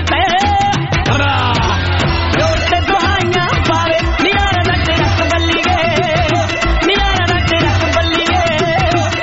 ਤੇ ਦੁਹਾਈਆਂ ਪਾਵੇ ਨਿਆਰਾਂ ਦਾ ਟਰੱਕ ਬੱਲੀਏ ਨਿਆਰਾਂ ਦਾ ਟਰੱਕ ਬੱਲੀਏ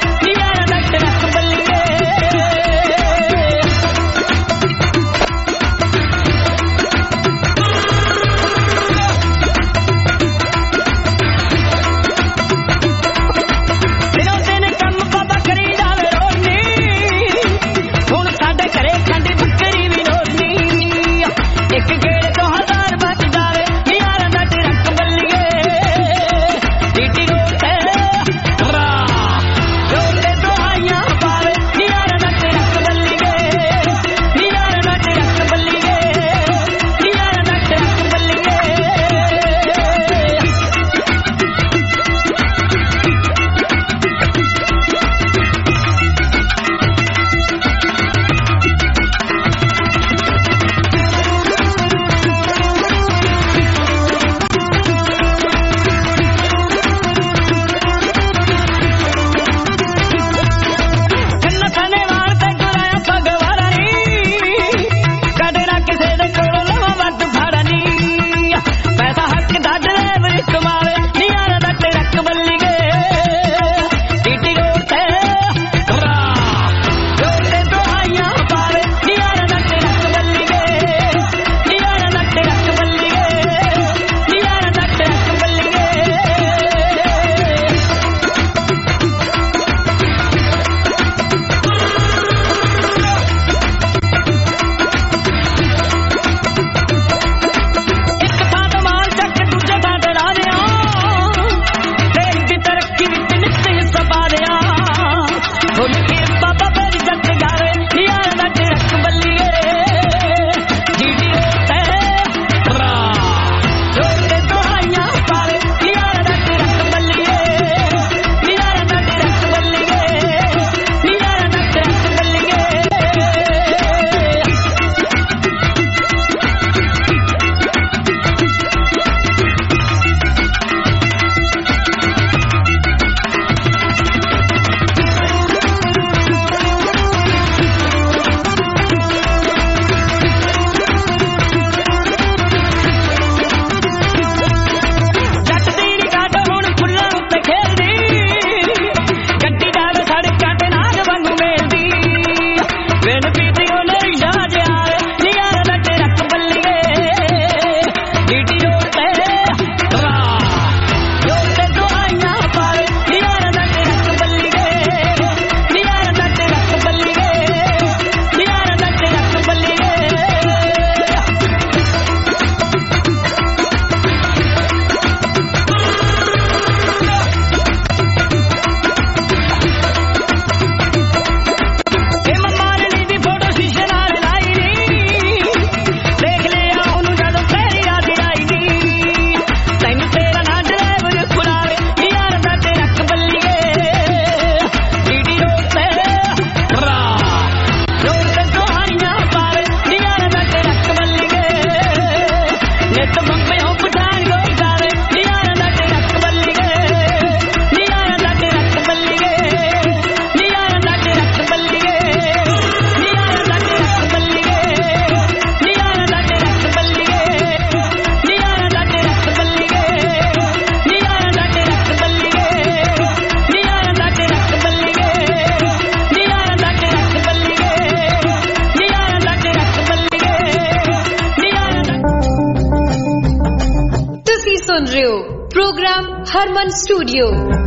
प्रोग्राम हरमन स्टूडियो।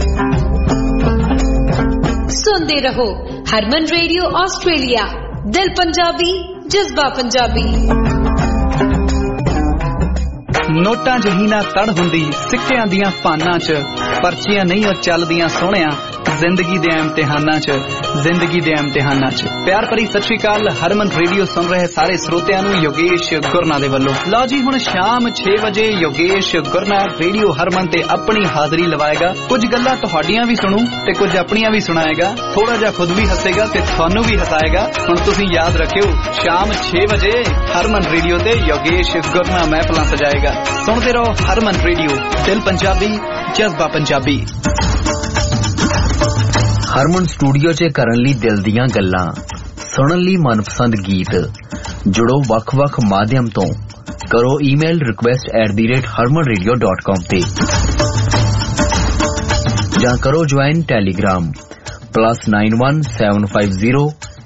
सुनते रहो हरमन रेडियो ऑस्ट्रेलिया, दिल पंजाबी जज्बा पंजाबी। ਨੋਟਾਂ ਜਿਹੀ ਨਾ ਤੜ ਹੁੰਦੀ ਸਿੱਕਿਆਂ ਦੀਆਂ ਫਾਨਾਂ 'ਚ, ਪਰਚੀਆਂ ਨਹੀਂ ਉਹ ਚੱਲਦੀਆਂ ਸੋਹਣਿਆ ਜ਼ਿੰਦਗੀ ਦੇ ਇਮਤਿਹਾਨਾਂ 'ਚ, ਜ਼ਿੰਦਗੀ ਦੇ ਇਮਤਿਹਾਨਾਂ 'ਚ। ਪਿਆਰ ਭਰੀ ਸਤਿ ਸ਼੍ਰੀ ਅਕਾਲ। ਹਰਮਨ ਰੇਡੀਓ ਸੁਣ ਰਹੇ ਸਾਰੇ ਸਰੋਤਿਆਂ ਨੂੰ ਯੋਗੇਸ਼ ਗੁਰਨਾ ਦੇ ਵੱਲੋਂ। ਲਓ ਜੀ, ਹੁਣ ਸ਼ਾਮ 6 ਵਜੇ ਯੋਗੇਸ਼ ਗੁਰਨਾ ਰੇਡੀਓ ਹਰਮਨ ਤੇ ਆਪਣੀ ਹਾਜ਼ਰੀ ਲਵਾਏਗਾ। ਕੁਝ ਗੱਲਾਂ ਤੁਹਾਡੀਆਂ ਵੀ ਸੁਣੂ ਤੇ ਕੁਝ ਆਪਣੀਆਂ ਵੀ ਸੁਣਾਏਗਾ। ਥੋੜਾ ਜਿਹਾ ਖੁਦ ਵੀ ਹੱਸੇਗਾ ਤੇ ਤੁਹਾਨੂੰ ਵੀ ਹਸਾਏਗਾ। ਹੁਣ ਤੁਸੀਂ ਯਾਦ ਰੱਖਿਓ, ਸ਼ਾਮ 6 ਵਜੇ ਹਰਮਨ ਰੇਡੀਓ ਤੇ ਯੋਗੇਸ਼ ਗੁਰਨਾ ਮਹਿਫਲਾਂ ਸਜਾਏਗਾ। ਸੁਣਦੇ ਰਹੋ ਹਰਮਨ ਰੇਡੀਓ, ਦਿਲ ਪੰਜਾਬੀ ਜਜ਼ਬਾ ਪੰਜਾਬੀ। ਹਰਮਨ ਸਟੂਡੀਓ 'ਚ ਕਰਨ ਲਈ ਦਿਲ ਦੀਆਂ ਗੱਲਾਂ, ਸੁਣਨ ਲਈ ਮਨਪਸੰਦ ਗੀਤ। ਜੁੜੋ ਵੱਖ-ਵੱਖ ਮਾਧਿਅਮ ਤੋਂ। ਕਰੋ ਈਮੇਲ request@harmanradio.com ਤੇ ਜਾਂ ਕਰੋ ਜੁਆਇਨ ਟੈਲੀਗ੍ਰਾਮ +91 750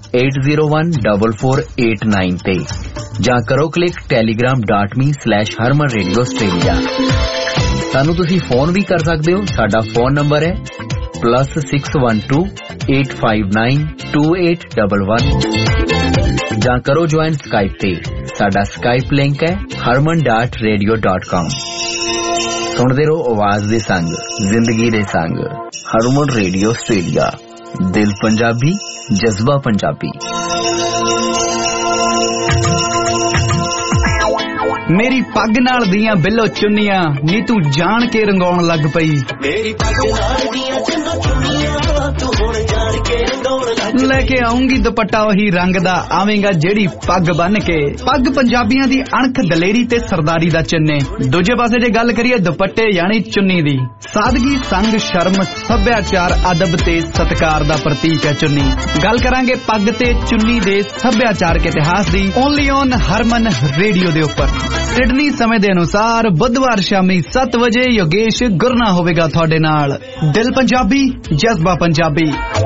8014489 ਤੇ ਜਾਂ ਕਰੋ ਕਲਿੱਕ telegram.me/harmanradioaustralia। ਸਾਨੂੰ ਤੁਸੀਂ ਫੋਨ ਵੀ ਕਰ ਸਕਦੇ ਹੋ। ਸਾਡਾ ਫੋਨ ਨੰਬਰ ਹੈ +612 859 2811 ਜਾਂ ਕਰੋ ਜੁਆਇਨ ਸਕਾਈਪ ਤੇ। ਸਾਡਾ ਸਕਾਈਪ ਲਿੰਕ ਹੈ harman.radio.com। ਸੁਣਦੇ ਰਹੋ ਆਵਾਜ਼ ਦੇ ਸੰਗ, ਜ਼ਿੰਦਗੀ ਦੇ ਸੰਗ। ਹਰਮਨ ਰੇਡੀਓ ਆਸਟ੍ਰੇਲੀਆ, ਦਿਲ ਪੰਜਾਬੀ ਜਜ਼ਬਾ ਪੰਜਾਬੀ। ਮੇਰੀ ਪੱਗ ਨਾਲ ਦੀਆਂ ਬਿੱਲੋ ਚੁੰਨੀਆਂ ਨੀ ਤੂੰ ਜਾਣ ਕੇ ਰੰਗਾਉਣ ਲੱਗ ਪਈ। ਮੇਰੀ ਪੱਗ ਨਾਲ ਦੀਆਂ ਬਿੱਲੋ ਚੁੰਨੀਆਂ ਤੂੰ ਹੁਣ ਜਾਣ ਕੇ ਰੰਗਾਉਣ ਲੱਗ ਪਈ। ਲੈ ਕੇ ਆਉਂਗੀ ਦੁਪੱਟਾ ਉਹੀ ਰੰਗ ਦਾ, ਆਵੇਂਗਾ ਜਿਹੜੀ ਪੱਗ ਬੰਨ ਕੇ। ਪੱਗ ਪੰਜਾਬੀਆਂ ਦੀ ਅਣਖ, ਦਲੇਰੀ ਤੇ ਸਰਦਾਰੀ ਦਾ ਚਿੰਨ੍ਹ। ਦੂਜੇ ਪਾਸੇ ਜੇ ਗੱਲ ਕਰੀਏ ਦੁਪੱਟੇ ਯਾਨੀ ਚੁੰਨੀ ਦੀ, ਸਾਦਗੀ, ਸੰਗ, ਸ਼ਰਮ, ਸੱਭਿਆਚਾਰ, ਅਦਬ ਤੇ ਸਤਿਕਾਰ ਦਾ ਪ੍ਰਤੀਕ ਹੈ ਚੁੰਨੀ। ਗੱਲ ਕਰਾਂਗੇ ਪੱਗ ਤੇ ਚੁੰਨੀ ਦੇ ਸੱਭਿਆਚਾਰਕ ਇਤਿਹਾਸ ਦੀ, ਓਨਲੀ ਔਨ ਹਰਮਨ ਰੇਡੀਓ ਦੇ ਉੱਪਰ। ਸਿਡਨੀ ਸਮੇਂ ਦੇ ਅਨੁਸਾਰ ਬੁੱਧਵਾਰ ਸ਼ਾਮੀ 7 ਵਜੇ ਯੋਗੇਸ਼ ਗੁਰਨਾ ਹੋਵੇਗਾ ਤੁਹਾਡੇ ਨਾਲ। ਦਿਲ ਪੰਜਾਬੀ ਜਜ਼ਬਾ ਪੰਜਾਬੀ।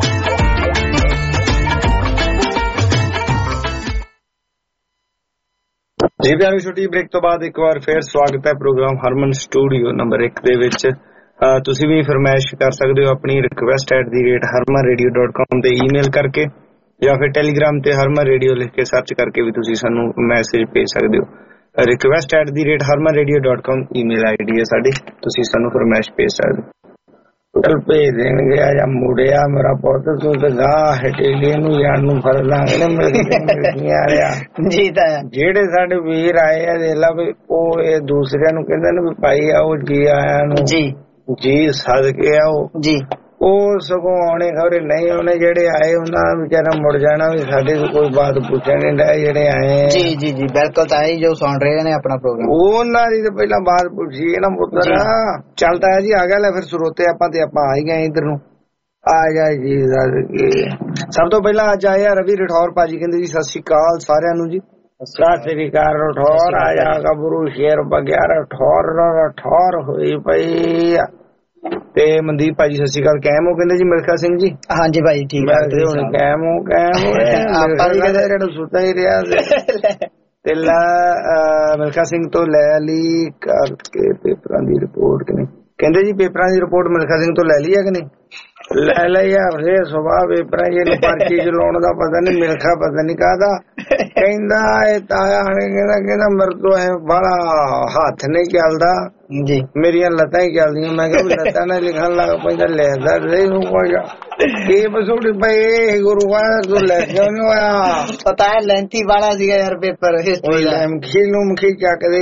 ਜੀ ਪਿਆਰੀ, ਛੋਟੀ ਬ੍ਰੇਕ ਤੋਂ ਬਾਅਦ ਇੱਕ ਵਾਰ ਫੇਰ ਸਵਾਗਤ ਹੈ ਪ੍ਰੋਗਰਾਮ ਹਰਮਨ ਸਟੂਡੀਓ ਨੰਬਰ 1 ਦੇ ਵਿੱਚ। ਤੁਸੀਂ ਵੀ ਫਰਮਾਇਸ਼ ਕਰ ਸਕਦੇ ਹੋ ਆਪਣੀ request@harmanradio.com ਤੇ ਈਮੇਲ ਕਰਕੇ, ਜਾਂ ਫਿਰ ਟੈਲੀਗ੍ਰਾਮ ਤੇ ਹਰਮਨ ਰੇਡੀਓ ਲਿਖ ਕੇ ਸਰਚ ਕਰਕੇ ਵੀ ਤੁਸੀਂ ਸਾਨੂੰ ਮੈਸੇਜ ਭੇਜ ਸਕਦੇ ਹੋ। request@harmanradio.com ਈਮੇਲ ਆਈਡੀ ਹੈ ਸਾਡੀ, ਤੁਸੀਂ ਸਾਨੂੰ ਫਰਮਾਇਸ਼ ਭੇਜ ਸਕਦੇ ਹੋ। ਚਲ ਭੇਜ ਦੇਣਗੇ। ਆ ਜਾਂ ਮੁੜਿਆ ਮੇਰਾ ਪੁੱਤ, ਤੂੰ ਤੇ ਗਾਹ ਹਟੇਲੀਏ ਨੂੰ ਜਾਣ ਨੂੰ ਫੜ ਲਾਂਗੇ ਮਿਲਦੀਆਂ ਰਿਹਾ ਜੀ। ਤਾਂ ਜਿਹੜੇ ਸਾਡੇ ਵੀਰ ਆਏ ਆ ਦੇਖ ਲਾ ਵੀ ਉਹ ਇਹ ਦੂਸਰਿਆਂ ਨੂੰ ਕਹਿੰਦੇ ਨੇ ਵੀ ਭਾਈ ਆਓ ਜੀ ਆਇਆਂ ਨੂੰ ਜੀ ਜੀ ਸਦਕੇ ਆਓ ਜੀ। ਉਹ ਸਗੋਂ ਆਉਣੇ ਖਬਰੇ ਨਹੀਂ ਆਉਣੇ, ਜਿਹੜੇ ਆਏ ਉਹਨਾਂ ਵਿਚਾਰਾ ਮੁੜ ਜਾਣਾ ਵੀ ਸਾਡੇ ਤੋਂ ਕੋਈ ਬਾਤ ਪੁੱਛਣ ਨਹੀਂ ਡਿਆ ਜਿਹੜੇ ਆਏ। ਜੀ ਜੀ ਜੀ ਬਿਲਕੁਲ। ਤਾਂ ਹੀ ਜੋ ਸੁਣ ਰਹੇ ਨੇ ਆਪਣਾ ਪ੍ਰੋਗਰਾਮ, ਉਹਨਾਂ ਦੀ ਤਾਂ ਪਹਿਲਾਂ ਬਾਤ ਪੁੱਛੀ ਨਾ ਪੁੱਤਰ। ਚੱਲਦਾ ਹੈ ਜੀ, ਆ ਗਿਆ ਲੈ ਫਿਰ ਸਰੋਤੇ ਆਪਾਂ ਤੇ ਆਪਾਂ ਆ ਹੀ ਗਏ ਇੱਧਰ ਨੂੰ। ਆ ਜਾ ਜੀ। ਸਭ ਤੋਂ ਪਹਿਲਾਂ ਅੱਜ ਆਏ ਆ ਰਵੀ ਰਠੌਰ ਭਾਜੀ, ਕਹਿੰਦੇ ਜੀ ਸਤਿ ਸ਼੍ਰੀ ਅਕਾਲ ਸਾਰਿਆਂ ਨੂੰ ਜੀ। ਸਤਿ ਸ਼੍ਰੀ ਅਕਾਲ ਰਠੌਰ। ਆ ਜਾ ਗੱਭਰੂ ਸ਼ੇਰ ਬਗਿਆ ਰਠੌਰ ਹੋਈ ਪਈ। ਤੇ ਮਨਦੀਪ ਭਾਜੀ ਸਤਿ ਸ਼੍ਰੀ ਅਕਾਲ। ਕੈਮ ਹੋ ਕਹਿੰਦੇ ਜੀ ਮਿਲਖਾ ਸਿੰਘ ਜੀ। ਹਾਂਜੀ ਭਾਈ ਠੀਕ ਹੈ। ਕੈਮ ਹੋ ਆਪਾਂ ਵੀ ਕਹਿੰਦੇ ਜਿਹੜਾ ਸੁੱਤਾ ਹੀ ਰਿਹਾ ਤੇ ਮਿਲਖਾ ਸਿੰਘ ਤੋਂ ਲੈ ਲਈ ਕਰਕੇ ਪੇਪਰਾਂ ਦੀ ਰਿਪੋਰਟ ਕਿ ਨਹੀਂ। ਕਹਿੰਦੇ ਜੀ ਪੇਪਰਾਂ ਦੀ ਰਿਪੋਰਟ ਮਿਲਖਾ ਸਿੰਘ ਤੋਂ ਲੈ ਲਈ ਹੈ ਕਿ ਨਹੀਂ? ਲੈ ਲਈ ਆ ਰੇ ਸੁਭਾਅ ਪੇਪਰਾਂ ਜੀ ਪਰਚੀ ਚਲਾਉਣ ਦਾ ਪਤਾ ਨਹੀਂ, ਮਿਲਖਾ ਪਤਾ ਨਹੀਂ ਕਾਹਦਾ। ਕਹਿੰਦਾ ਇਹ ਤਾਇਆ ਕਹਿੰਦਾ ਮੇਰੇ ਤੋਂ ਇਹ ਬੜਾ ਹੱਥ ਨਹੀਂ ਚੱਲਦਾ ਜੀ, ਮੇਰੀਆਂ ਲੱਤਾਂ ਹੀ ਚੱਲਦੀਆਂ। ਮੈਂ ਕਿਹਾ ਲੱਤਾਂ ਨਾਲ ਲਿਖਣ ਲੱਗ ਪੈਂਦਾ ਲੈਦਾ ਨਹੀਂ ਹੋਇਆ ਇਹ ਬਸੋੜੀ ਪਈ ਗੁਰੂ ਤੂੰ ਲੈ ਕਿਉਂ ਨੀ ਹੋਇਆ? ਪਤਾ ਹੈ ਲੈਂਥੀ ਵਾਲਾ ਸੀਗਾ ਯਾਰ ਪੇਪਰ। ਲੈਮਕੀ ਲੁਮਕੀ ਚੱਕਦੇ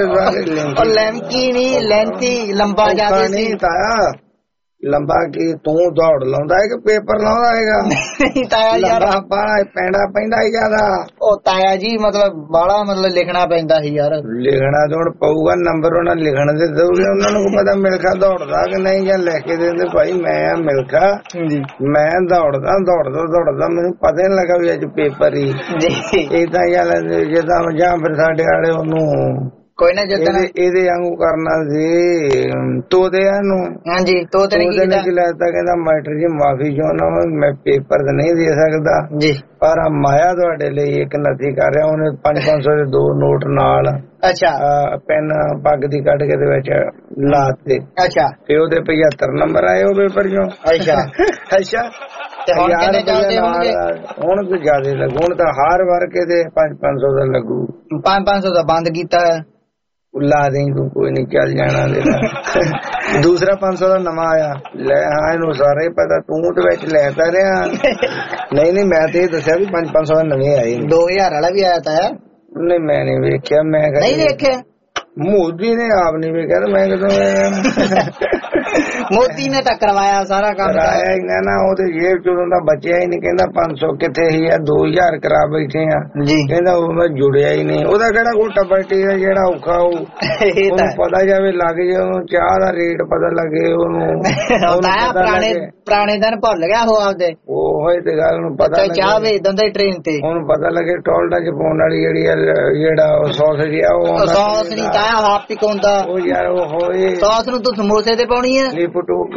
ਲੈਮਕੀ ਨਹੀਂ, ਲੈਂਥੀ ਲੰਬਾ ਜਿਆਦਾ ਨਹੀਂ ਤਾਇਆ। ਲੰਬਾ ਕੀ ਤੂੰ ਦੌੜ ਲਾਉਂਦਾ ਹੈ ਕਿ ਪੇਪਰ ਲਾਉਂਦਾ ਹੈਗਾ? ਤਾਇਆ ਯਾਰ ਪੈਂਦਾ ਪੈਂਦਾ ਹੀ ਜਿਆਦਾ। ਉਹ ਤਾਇਆ ਜੀ ਮਤਲਬ ਬਾਲਾ ਲਿਖਣਾ ਪੈਂਦਾ ਸੀ ਯਾਰ। ਲਿਖਣਾ ਤਾਂ ਹੁਣ ਪਊਗਾ, ਨੰਬਰ ਉਹਨਾਂ ਲਿਖਣ ਦੇ ਦਊਗੇ। ਉਹਨਾਂ ਨੂੰ ਪਤਾ ਮਿਲਖਾ ਦੌੜਦਾ ਕਿ ਨਹੀਂ, ਜਾਂ ਲੈ ਕੇ ਦਿੰਦੇ ਭਾਈ ਮੈਂ ਮਿਲਖਾ ਮੈਂ ਦੌੜਦਾ ਮੈਨੂੰ ਪਤਾ ਨੀ ਲੱਗਾ ਵੀ ਅੱਜ ਪੇਪਰ ਹੀ ਏਦਾਂ ਜਿੱਦਾਂ ਜਾਂ ਫਿਰ ਸਾਡੇ ਵਾਲੇ ਉਹਨੂੰ ਕੋਈ ਨਾ ਜਿੱਦਣ ਇਹਦੇ ਵਾਂਗੂ ਕਰਨਾ ਸੀ ਤੋਤਿਆਂ ਨੂੰ। ਹਾਂਜੀ ਤੋਤੇ ਨੇ ਕੀ ਲੈਤਾ, ਕਹਿੰਦਾ ਮਾਸਟਰ ਜੀ ਮਾਫੀ ਚਾਹੁੰਦਾ ਮੈਂ ਪੇਪਰ ਤਾਂ ਨਹੀਂ ਦੇ ਸਕਦਾ ਜੀ, ਪਰ ਮਾਇਆ ਤੁਹਾਡੇ ਲਈ ਇੱਕ ਨਥੀ ਕਰ ਰਿਹਾ। ਉਹਨੇ 500 ਦੇ 2 ਨੋਟ ਨਾਲ ਅੱਛਾ ਪੈਨ ਪੱਗ ਦੀ ਕੱਢ ਕੇ ਦੇ ਵਿੱਚ ਲਾਤੇ। ਅੱਛਾ ਤੇ ਉਹਦੇ 75 ਨੰਬਰ ਆਏ ਉਹ ਪੇਪਰ ਚੋਂ। ਅੱਛਾ ਅੱਛਾ ਤੇ ਹੁਣ ਕਿੰਨੇ ਚੱਲਦੇ ਹੋਣਗੇ? ਹੁਣ ਤਾਂ ਜ਼ਿਆਦਾ ਲੱਗੂ, ਹੁਣ ਤਾਂ ਹਰ ਵਾਰ ਕੇ 500 ਦਾ ਲੱਗੂ। 500 ਦਾ ਬੰਦ ਕੀਤਾ ਲਾ ਦੇ ਤੂੰ, ਕੋਈ ਨਹੀਂ ਚੱਲ ਜਾਣਾ ਦੇ। ਦੂਸਰਾ 500 ਦਾ ਨਵਾਂ ਆਇਆ ਲੈ। ਹਾਂ ਇਹਨੂੰ ਸਾਰੇ ਪਤਾ, ਤੂੰ ਤੇ ਵਿੱਚ ਲੈ ਤਾਂ ਰਿਹਾ। ਨਹੀਂ ਮੈਂ ਤੇ ਇਹ ਦੱਸਿਆ ਵੀ 500 ਦਾ ਨਵੇਂ ਆਏ। 2000 ਵਾਲਾ ਵੀ ਆਇਆ ਤਾਂ ਨਹੀਂ ਮੈਂ ਨਹੀਂ ਵੇਖਿਆ। ਮੈਂ ਨਹੀਂ ਵੇਖਿਆ, ਮੋਦੀ ਨੇ ਆਪ ਨਹੀਂ ਵੇਖਿਆ ਤੇ ਮੈਂ ਕਿਦੋਂ ਮੋਦੀ ਨੇ ਤਾਂ ਕਰਵਾਇਆ ਸਾਰਾ ਕੰਮ ਕਰਾਇਆ ਇਹਨਾਂ ਨਾ। ਉਹ ਤੇ ਜੇਬ ਚੋਂ ਤਾਂ ਬਚਿਆ ਹੀ ਨਹੀਂ। ਕਹਿੰਦਾ 500 ਕਿੱਥੇ ਹੀ ਆ, 2000 ਕਰਾ ਬੈਠੇ ਆ ਜੀ। ਕਹਿੰਦਾ ਉਹ ਮੈਂ ਜੁੜਿਆ ਹੀ ਨਹੀਂ। ਉਹਦਾ ਕਿਹੜਾ ਕੋਈ ਟੱਬਰਟੀ ਹੈ ਜਿਹੜਾ ਔਖਾ ਉਹਨੂੰ ਪਤਾ ਜਾਵੇ, ਲੱਗ ਜੇ ਉਹਨੂੰ ਚਾਹ ਦਾ ਰੇਟ ਪਤਾ ਲੱਗੇ ਉਹਨੂੰ। ਪੁਰਾਣੇ ਦਿਨ ਭੁੱਲ ਗਿਆ ਉਹ ਆਪਦੇ। ਉਹ ਹੋਏ ਤੇ ਗੱਲ ਨੂੰ ਪਤਾ ਚਾਹ ਵੇਚ ਦਿੰਦਾ ਟ੍ਰੇਨ ਤੇ, ਉਹਨੂੰ ਪਤਾ ਲੱਗੇ ਟੋਲਟਾ ਚ ਪਾਉਣ ਵਾਲੀ ਜਿਹੜਾ ਸੌਸ ਜਿਹਾ ਉਹ ਸੌਸ ਨਹੀਂ ਤਾਂ ਹਾਫ ਪਿਕਾਉਂਦਾ ਉਹ ਯਾਰ। ਉਹ ਹੋਏ ਸੌਸ ਨੂੰ ਤੂੰ ਸਮੋਸੇ ਤੇ ਪਾਉਣੀ ਆ। ਲਿਪਟੋਕ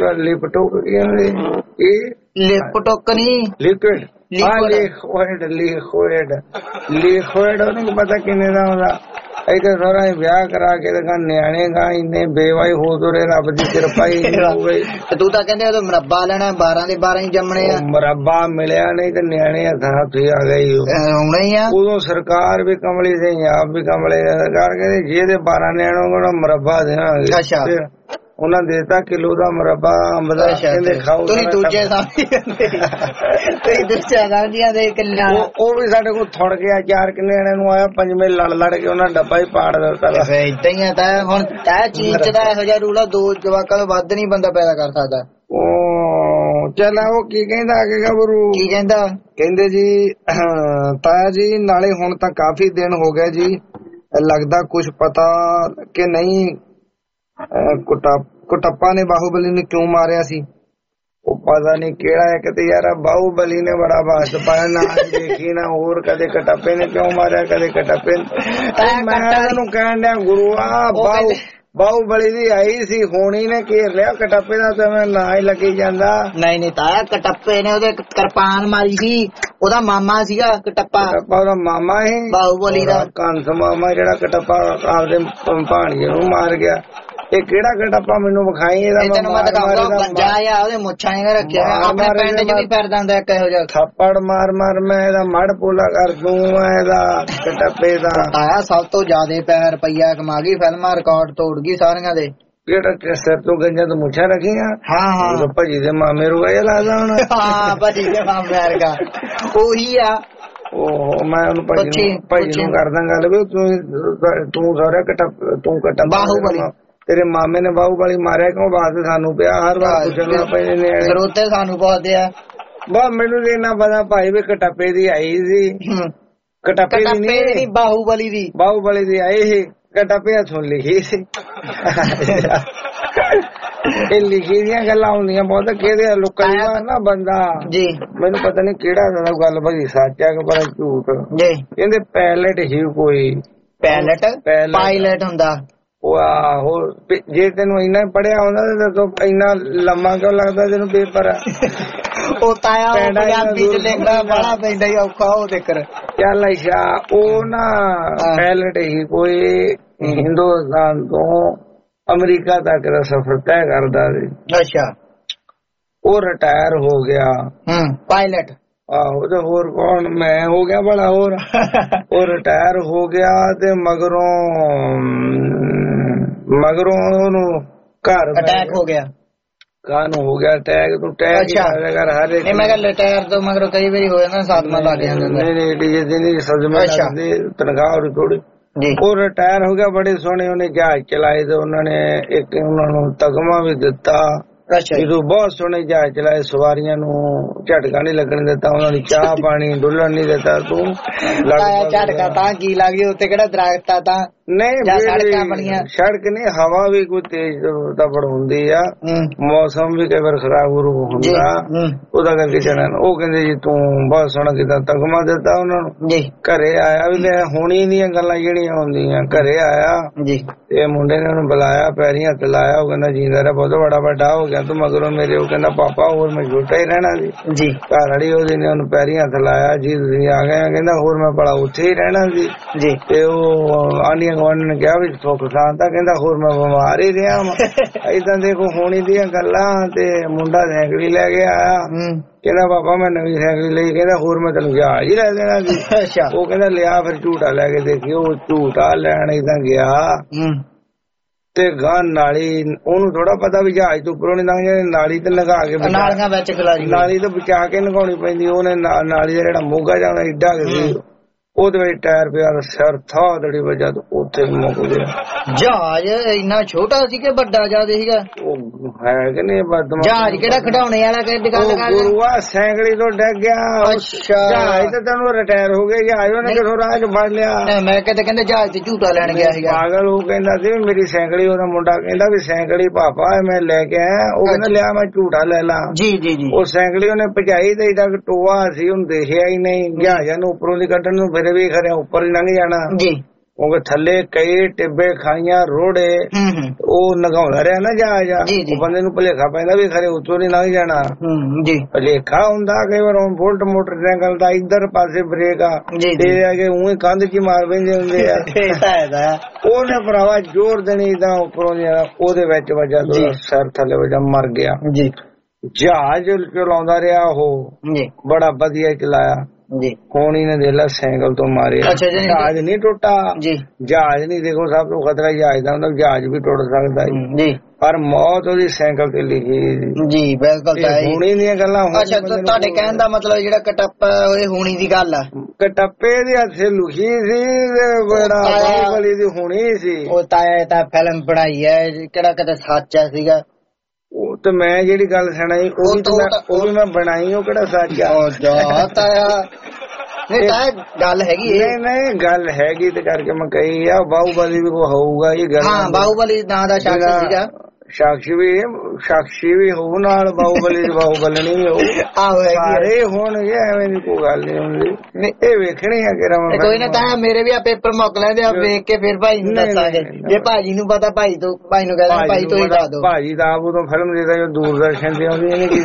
ਇਹ ਲਿਪਟੋਕ ਨਹੀਂ, ਲਿਕੁਇਡ ਲਿਕੁਇਡ ਉਹਨੂੰ ਪਤਾ ਕਿੰਨੇ ਦਾ ਹੁੰਦਾ। ਇੱਥੇ ਸਾਰਾ ਵਿਆਹ ਕਰਾ ਕੇ ਨਿਆਣੇ ਗਾ ਇੰਨੇ ਬੇਵਾਈ ਹੋ ਤੁਰੇ, ਰੱਬ ਦੀ ਕਿਰਪਾ ਹੀ ਹੋ ਗਈ। ਤੂੰ ਤਾਂ ਕਹਿੰਦੇ ਉਦੋਂ ਮੁਰੱਬਾ ਲੈਣਾ, 12 ਦੇ 12 ਹੀ ਜੰਮਣੇ ਆ। ਮੁਰੱਬਾ ਮਿਲਿਆ ਨਹੀਂ ਤੇ ਨਿਆਣੇ ਹੱਥਾਂ ਆ ਗਏ ਹੋਣਾ ਹੀ ਆ। ਉਦੋਂ ਸਰਕਾਰ ਵੀ ਕਮਲੀ ਸੀ, ਆਪ ਵੀ ਕਮਲੇ। ਸਰਕਾਰ ਕਹਿੰਦੇ ਜਿਹਦੇ 12 ਨਿਆਣੇ ਹੋਣਾ ਮੁਰੱਬਾ ਦੇਵਾਂਗੇ। ਅੱਛਾ ਉਹਨਾਂ ਦੇਤਾ ਕਿਲੋ ਦਾ ਮੁਰੱਬਾ ਅੰਬ ਦਾ। ਕਹਿੰਦੇ ਖਾਓ। ਤੁਸੀਂ ਦੂਜੇ ਸਮਝੀਆਂ ਦੇ ਕਿੰਨਾ ਉਹ ਵੀ ਸਾਡੇ ਕੋਲ ਥੁੜ ਗਿਆ। 4 ਕਿੱਲੇ ਨੂੰ ਆਇਆ, 5ਵੇਂ ਲੜ ਕੇ ਉਹਨਾਂ ਡੱਬਾ ਹੀ ਪਾੜ ਦਿੱਤਾ। ਏਦਾਂ ਹੀ ਆ ਤਾਂ ਹੁਣ ਇਹ ਚੀਜ਼ ਦਾ ਇਹੋ ਜਿਹਾ ਰੂਲ ਆ, 2 ਜਵਾਕਾਂ ਤੋਂ ਵੱਧ ਨਹੀਂ ਬੰਦਾ ਪੈਦਾ ਕਰ ਸਕਦਾ। ਉਹ ਚੱਲ ਉਹ ਕੀ ਕਹਿੰਦਾ ਅੱਗੇ ਗੱਭਰੂ? ਕੀ ਕਹਿੰਦਾ? ਕਹਿੰਦੇ ਜੀ ਤਾਇਆ ਜੀ ਨਾਲੇ ਹੁਣ ਤਾਂ ਕਾਫੀ ਦਿਨ ਹੋ ਗਏ ਜੀ, ਲੱਗਦਾ ਕੁਝ ਪਤਾ ਕਿ ਨਹੀਂ ਕੁਟੱਪਾ ਨੇ ਬਾਹੂਬਲੀ ਨੂੰ ਕਿਉਂ ਮਾਰਿਆ ਸੀ? ਉਹ ਪਤਾ ਨਹੀਂ ਕਿਹੜਾ ਹੈ। ਕਿਤੇ ਯਾਰ ਬਾਹੂਬਲੀ ਨੇ ਬੜਾ ਬਾਸ ਪਾਇਆ ਨਾ, ਦੇਖੀ ਨਾ ਹੋਰ। ਕਦੇ ਕਟੱਪੇ ਨੇ ਕਿਉਂ ਮਾਰਿਆ, ਕਦੇ ਕਟੱਪੇ। ਮੈਂ ਉਹਨੂੰ ਕਹਿਣ ਡਿਆ ਗੁਰੂਆ ਬਾਹੂਬਲੀ ਦੀ ਆਈ ਸੀ, ਹੋਣੀ ਨੇ ਘੇਰ ਲਿਆ। ਕਟੱਪੇ ਦਾ ਤਾਂ ਮੈਂ ਨਾ ਹੀ ਲੱਗੀ ਜਾਂਦਾ। ਨਹੀਂ ਤਾਇਆ, ਕਟੱਪੇ ਨੇ ਉਹਦੇ ਕਿਰਪਾਨ ਮਾਰੀ ਸੀ। ਉਹਦਾ ਮਾਮਾ ਸੀਗਾ ਕਟੱਪਾ। ਉਹਦਾ ਮਾਮਾ ਹੀ ਬਾਹੂਬਲੀ ਦਾ ਕੰਸ ਮਾਮਾ, ਜਿਹੜਾ ਕਟੱਪਾ ਆਪਦੇ ਭਾਣਜੇ ਨੂੰ ਮਾਰ ਗਿਆ। ਇਹ ਕਿਹੜਾ ਕਟੱਪਾ ਮੈਨੂੰ ਵਿਖਾਈ। ਇਹਦਾ ਉਹਦੇ ਮੁੱਛਾਂ ਰੱਖਿਆ ਆਪਣੇ ਪਿੰਡ ਚ ਵੀ ਫਿਰਦਾ ਹੁੰਦਾ ਇੱਕ ਇਹੋ ਜਿਹਾ। ਥੱਪੜ ਮਾਰ ਮੈਂ ਇਹਦਾ ਮੜ ਪੋਲਾ ਕਰ ਦੂੰ ਇਹਦਾ ਕਟੱਪੇ ਦਾ। ਆਇਆ ਸਭ ਤੋਂ ਜ਼ਿਆਦਾ ਪੈਸਾ ਰੁਪਈਆ ਕਮਾ ਗਈ, ਫਿਲਮਾਂ ਰਿਕਾਰਡ ਤੋੜ ਗਈ ਸਾਰੀਆਂ ਦੇ। ਕਿਹੜਾ ਸਿਰ ਤੋਂ ਗੰਜਾਂ ਤੋਂ ਮੁੱਛਾਂ ਰੱਖੀਆਂ। ਹਾਂ ਭਾਜੀ ਦੇ ਮਾਮੇ ਨੂੰ ਇਹ ਲੱਗਦਾ ਹੁਣ। ਹਾਂ ਭਾਜੀ ਦੇ ਮਾਮੇ ਵਰਗਾ ਉਹੀ ਆ। ਉਹ ਮੈਂ ਉਹਨੂੰ ਭਾਜੀ ਨੂੰ ਕਰਦਾ ਗੱਲ ਵੀ ਤੂੰ ਸਾਰਾ ਤੂੰ ਕਟੱਪਾ ਬਾਹੂਬਲੀ ਤੇਰੇ ਮਾਮੇ ਨੇ ਬਾਹੂਬਲੀ ਮਾਰਿਆ ਕਿਉਂ? ਬਾਤ ਸਾਨੂੰ ਪਿਆ ਹਰ ਵਾਰ ਪੁੱਛਣਾ ਪੈਂਦੇ ਸਰੋਤੇ ਸਾਨੂੰ ਪੁੱਛਦੇ ਆ। ਬਸ ਮੈਨੂੰ ਤੇ ਇੰਨਾ ਪਤਾ ਭਾਈ ਵੀ ਕਟੱਪੇ ਦੀ ਆਈ ਸੀ। ਕਟੱਪੇ ਦੀ ਨਹੀਂ, ਬਾਹੂਬਲੀ ਦੀ ਆਈ ਸੀ। ਕਟੱਪੇ ਹੱਥੋਂ ਲਿਖੀ ਸੀ। ਇਹ ਲਿਖੀ ਦੀਆਂ ਗੱਲਾਂ ਹੁੰਦੀਆਂ ਬਹੁਤ। ਕਿਹਦੇ ਲੁੱਕਾ ਨਾ ਬੰਦਾ ਜੀ, ਮੈਨੂੰ ਪਤਾ ਨੀ ਕਿਹੜਾ ਗੱਲ ਭਾਜੀ ਸੱਚ ਆ ਕਿ ਪਰ ਝੂਠ। ਕਹਿੰਦੇ ਪੈਲਟ ਹੀ ਕੋਈ ਪਾਇਲਟ ਹੁੰਦਾ। ਆਹੋ ਜੇ ਤੈਨੂੰ ਇੰਨਾ ਪੜਿਆ ਹੁੰਦਾ ਤਾਂ ਇੰਨਾ ਲੰਮਾ ਕਿਉਂ ਲੱਗਦਾ ਤੈਨੂੰ ਪੇਪਰ? ਉਹ ਤਾਇਆ ਪੰਜਾਬੀ ਚ ਲਿਖਦਾ ਬੜਾ ਪੈਂਦਾ ਹੀ ਔਖਾ। ਉਹ ਦੇਖਰ ਚੱਲ ਅੱਛਾ ਉਹ ਨਾ ਪਾਇਲਟ ਹੀ ਕੋਈ ਹਿੰਦੁਸਤਾਨ ਤੋਂ ਅਮਰੀਕਾ ਤੱਕ ਦਾ ਸਫ਼ਰ ਤੈਅ ਕਰਦਾ ਸੀ। ਅੱਛਾ ਉਹ ਰਿਟਾਇਰ ਹੋ ਗਿਆ ਪਾਇਲਟ। ਆਹੋ ਤੇ ਹੋਰ ਕੌਣ? ਮੈਂ ਹੋ ਗਿਆ ਬੜਾ ਹੋਰ। ਉਹ ਰਿਟਾਇਰ ਹੋ ਗਿਆ ਤੇ ਮਗਰੋਂ ਉਹਨੂੰ ਘਰ ਅਟੈਕ ਹੋ ਗਿਆ। ਕਾਹਨੂੰ ਹੋ ਗਿਆ ਅਟੈਕ? ਤੂੰ ਟੈਕ ਹਰ ਇੱਕ। ਮੈਂ ਕਿਹਾ ਰਿਟਾਇਰ ਤੋਂ ਮਗਰੋਂ ਕਈ ਵਾਰੀ ਹੋ ਜਾਂਦਾ, ਸਦਮਾ ਲੱਗ ਜਾਂਦਾ। ਨਹੀਂ ਸਦਮਾ ਲੱਗਦੇ, ਤਨਖਾਹ ਥੋੜੀ। ਉਹ ਰਿਟਾਇਰ ਹੋ ਗਿਆ। ਬੜੇ ਸੋਹਣੇ ਉਹਨੇ ਜਹਾਜ਼ ਚਲਾਏ ਤੇ ਉਹਨਾਂ ਨੇ ਇੱਕ ਉਹਨਾਂ ਨੂੰ ਤਗਮਾ ਵੀ ਦਿੱਤਾ। ਜਦੋਂ ਬਹੁਤ ਸੋਹਣੇ ਜਹਾਜ਼ ਚਲਾਏ, ਸਵਾਰੀਆਂ ਨੂੰ ਝਟਕਾ ਨਹੀਂ ਲੱਗਣ ਦਿੱਤਾ, ਉਹਨਾਂ ਨੂੰ ਚਾਹ ਪਾਣੀ ਡੁੱਲਣ ਨਹੀਂ ਦਿੱਤਾ। ਤੂੰ ਝਟਕਾ ਤਾਂ ਕੀ ਲੱਗ ਗਿਆ? ਉੱਥੇ ਕਿਹੜਾ ਦਰਖਤ ਆ? ਤਾਂ ਨਹੀਂ ਸੜਕ ਨਹੀਂ, ਹਵਾ ਵੀ ਕੋਈ ਤੇਜ਼ ਤਬੜ ਹੁੰਦੀ ਆ, ਮੌਸਮ ਵੀ ਕਈ ਵਾਰ ਖਰਾਬ ਹੁੰਦਾ, ਉਹਦਾ ਕਰਕੇ ਚੜਨ। ਉਹ ਕਹਿੰਦੇ ਜੀ ਤੂੰ ਬਹੁਤ ਸੋਹਣਾ ਕੀਤਾ, ਤਗਮਾ ਦਿੱਤਾ ਉਹਨਾਂ ਨੂੰ। ਘਰੇ ਆਇਆ ਵੀ ਹੋਣੀ ਦੀਆਂ ਗੱਲਾਂ ਜਿਹੜੀਆਂ ਹੁੰਦੀਆਂ। ਘਰੇ ਆਇਆ ਤੇ ਮੁੰਡੇ ਨੇ ਉਹਨੂੰ ਬੁਲਾਇਆ, ਪੈਰੀਂ ਹੱਥ ਲਾਇਆ। ਉਹ ਕਹਿੰਦਾ ਜੀਂਦਾ ਰਿਹਾ, ਬਹੁਤ ਬੜਾ ਵੱਡਾ ਹੋ ਗਿਆ ਤੂੰ ਮਗਰੋਂ ਮੇਰੇ। ਉਹ ਕਹਿੰਦਾ ਪਾਪਾ ਹੋਰ ਮੈਂ ਛੋਟਾ ਹੀ ਰਹਿਣਾ ਸੀ। ਘਰ ਵਾਲੀ ਉਹਦੀ ਨੇ ਉਹਨੂੰ ਪੈਰੀਂ ਹੱਥ ਲਾਇਆ, ਜੀ ਤੁਸੀਂ ਆ ਗਏ? ਕਹਿੰਦਾ ਹੋਰ ਮੈਂ ਬੜਾ ਉੱਥੇ ਹੀ ਰਹਿਣਾ ਸੀ। ਤੇ ਉਹ ਆਂਢੀਆਂ ਗਵਾਂਢ ਨੇ ਕਿਹਾ ਵੀ ਸੁੱਖ ਸ਼ਾਂਤਾ, ਕਹਿੰਦਾ ਹੋਰ ਮੈਂ ਬਿਮਾਰ ਹੀ ਰਿਹਾ ਵਾ। ਏਦਾਂ ਦੇਖੋ ਹੋਣੀ ਦੀਆਂ ਗੱਲਾਂ। ਤੇ ਮੁੰਡਾ ਸਾਈਕਲ ਲੈ ਕੇ ਆਇਆ, ਕਹਿੰਦਾ ਪਾਪਾ ਮੈਂ ਨਵੀਂ ਸਾਈਕਲ ਲਈ, ਕਹਿੰਦਾ ਹੋਰ ਮੈਂ ਤੈਨੂੰ ਜਹਾਜ਼ ਹੀ ਲੈ ਦੇਣਾ ਸੀ। ਉਹ ਕਹਿੰਦਾ ਲਿਆ ਫਿਰ ਝੂਟਾ ਲੈ ਕੇ ਦੇਖੀ। ਉਹ ਝੂਟਾ ਲੈਣ ਏਦਾਂ ਗਿਆ ਤੇ ਗਾਂ ਨਾਲੀ, ਉਹਨੂੰ ਥੋੜਾ ਪਤਾ ਵੀ ਜਹਾਜ਼ ਤੋਂ ਉੱਪਰੋਂ ਨੀ ਲੰਘ ਜਾਣੇ, ਨਾਲੀ ਤੇ ਲਗਾ ਕੇ ਨਾਲੀ ਤੋਂ ਬਚਾ ਕੇ ਲਗਾਉਣੀ ਪੈਂਦੀ। ਉਹਨੇ ਨਾਲੀ ਦਾ ਜਿਹੜਾ ਮੋਗਾ ਜਾਂਦਾ ਏਡਾ ਸੀ, ਉਹਦੇ ਵਿੱਚ ਟਾਇਰ ਪਿਆ, ਸਿਰ ਥਾ ਦੜੀ ਵਜਾ ਤੇ ਉੱਥੇ ਮੁੱਕ ਗਿਆ। ਜਹਾਜ਼ ਇੰਨਾ ਛੋਟਾ ਸੀ ਕਿ ਵੱਡਾ ਜਿਆਦਾ ਸੀਗਾ? ਹੈ ਕਿ ਨਹੀਂ ਬਦਮਾਸ਼ ਜਹਾਜ਼ ਕਿਹੜਾ ਖਿਡਾਉਣੇ ਵਾਲਾ ਗੁਰੂਆ ਸਾਈਕਲੀ ਤੋਂ ਡਿੱਗ ਗਿਆ। ਜਹਾਜ਼ ਤੇ ਤੈਨੂੰ ਰਿਟਾਇਰ ਹੋ ਗਿਆ, ਜਹਾਜ਼ ਉਹਨੇ ਕਿਥੋਂ ਰਾਹ ਚ ਫੜ ਲਿਆ। ਮੈਂ ਕਿਤੇ ਕਹਿੰਦੇ ਜਹਾਜ਼ ਤੇ ਝੂਟਾ ਲੈਣ ਗਿਆ ਸੀਗਾ ਪਾਗਲ। ਉਹ ਕਹਿੰਦਾ ਸੀ ਮੇਰੀ ਸਾਈਕਲੀ, ਉਹਦਾ ਮੁੰਡਾ ਕਹਿੰਦਾ ਵੀ ਸਾਈਕਲੀ ਪਾਪਾ ਮੈਂ ਲੈ ਕੇ ਆਇਆ। ਉਹ ਕਹਿੰਦਾ ਲਿਆ ਮੈਂ ਝੂਟਾ ਲੈ ਲਾ। ਜੀ ਜੀ ਜੀ। ਉਹ ਸਾਈਕਲੀ ਉਹਨੇ ਭਜਾਈ ਤੇ ਏਡਾ ਟੋਆ ਸੀ, ਉਹਨੂੰ ਦੇਖਿਆ ਹੀ ਨਹੀਂ। ਜਹਾਜ਼ਾਂ ਨੂੰ ਉੱਪਰੋਂ ਦੀ ਕੱਢਣ ਨੂੰ ਫਿਰ ਵੀ ਖਰੇ ਉੱਪਰ ਹੀ ਲੰਘ ਜਾਣਾ ਜੀ। ਉਹ ਥੱਲੇ ਕਈ ਟਿੱਬੇ ਖਾਈਆਂ ਰੋੜੇ, ਉਹ ਨਗਾਉਂਦਾ ਰਿਹਾ ਨਾ ਜਹਾਜ਼। ਉਹ ਬੰਦੇ ਨੂੰ ਭੁਲੇਖਾ ਪੈਂਦਾ ਵੀ ਖਰੇ ਉੱਤੋਂ ਨਹੀਂ ਲੰਘ ਜਾਣਾ। ਭੁਲੇਖਾ ਹੁੰਦਾ ਕਈ ਵਾਰ। ਬੁਲਟ ਮੋਟਰਸਾਈਕਲ ਦਾ ਇੱਧਰ ਪਾਸੇ ਬ੍ਰੇਕ ਆ ਤੇ ਅਗੇ ਉਹੀ ਕੰਧ ਚ ਮਾਰ ਪੈਂਦੇ ਹੁੰਦੇ ਆ। ਉਹਨੇ ਭਰਾਵਾ ਜ਼ੋਰ ਦੇਣੀ ਤਾਂ ਉੱਪਰੋਂ ਉਹਦੇ ਵਿੱਚ ਵਜਾ, ਸਿਰ ਥੱਲੇ ਵਜਾ, ਮਰ ਗਿਆ। ਜਹਾਜ਼ ਚਲਾਉਂਦਾ ਰਿਹਾ ਉਹ, ਬੜਾ ਵਧੀਆ ਚਲਾਇਆ। ਹੋਣੀ ਨੇ ਦੇਖ ਲਾ ਸਾਈਕਲ ਤੋਂ ਮਾਰਿਆ। ਜਹਾਜ਼ ਨਹੀਂ ਟੁੱਟਾ। ਜਹਾਜ਼ ਨਹੀਂ, ਦੇਖੋ ਸਭ ਤੋਂ ਖਤਰਾ ਜਹਾਜ਼ ਦਾ ਹੁੰਦਾ, ਜਹਾਜ਼ ਵੀ ਟੁੱਟ ਸਕਦਾ ਹੈ, ਪਰ ਮੌਤ ਉਹਦੀ ਸਾਈਕਲ ਤੇ ਲਿਖੀ ਜੀ। ਬਿਲਕੁਲ ਹੋਣੀ ਦੀਆਂ ਗੱਲਾਂ। ਅੱਛਾ, ਤੁਹਾਡੇ ਕਹਿਣ ਦਾ ਮਤਲਬ ਜਿਹੜਾ ਕਟੱਪਾ ਹੋਏ ਹੋਣੀ ਦੀ ਗੱਲ ਆ, ਕਟੱਪੇ ਦੀ ਹੱਥੇ ਲੁਕੀ ਸੀ, ਬੜਾ ਬਾਹੂਬਲੀ ਦੀ ਹੋਣੀ ਸੀ। ਉਹ ਤਾਇਆ ਤਾਂ ਫਿਲਮ ਬਣਾਈ ਹੈ, ਕਿਹੜਾ ਕਿਤੇ ਸੱਚ ਸੀਗਾ। ਉਹ ਤੇ ਮੈਂ ਜਿਹੜੀ ਗੱਲ ਸੁਣਾਈ ਉਹ ਵੀ ਮੈਂ ਬਣਾਈ, ਉਹ ਕਿਹੜਾ ਸੱਚ ਆ। ਗੱਲ ਹੈਗੀ ਨਹੀਂ ਗੱਲ ਹੈਗੀ ਤੇ ਕਰਕੇ ਮੈਂ ਕਹੀ ਆ। ਬਾਹੂਬਲੀ ਵੀ ਹੋਊਗਾ ਇਹ ਗੱਲ। ਹਾਂ, ਬਾਹੂਬਲੀ ਨਾਂ ਦਾ ਸ਼ਖਸ ਸੀਗਾ। ਸਾਖੀ ਵੀ ਹੋਊ ਨਾਲ, ਬਾਹੂਬਲੀ ਦੀ ਬਾਹੂਬਲਣੀ ਵੀ ਹੋਊ, ਸਾਰੇ ਹੋਣਗੇ, ਐਵੇਂ ਦੀ ਕੋਈ ਗੱਲ ਨਹੀਂ ਹੁੰਦੀ। ਇਹ ਵੇਖਣੀ ਆ ਕਿ ਕੋਈ ਨਾ ਤਾਂ ਮੇਰੇ ਵੀ ਆ ਪੇਪਰ ਮੁੱਕ ਲੈਂਦੇ ਆ, ਵੇਖ ਕੇ ਫਿਰ ਭਾਈ ਨੂੰ ਦੱਸਾਂਗੇ। ਜੇ ਭਾਜੀ ਨੂੰ ਪਤਾ ਭਾਈ ਨੂੰ ਕਹਿੰਦਾ ਭਾਈ ਤੋਂ ਹੀ ਦੱਸ ਦੋ। ਭਾਜੀ ਤਾਂ ਆਪ ਉਦੋਂ ਫਿਲਮ ਦੇਖਦਾ ਜੋ ਦੂਰਦਰਸ਼ਨ ਤੇ ਆਉਂਦੀ ਨਹੀਂ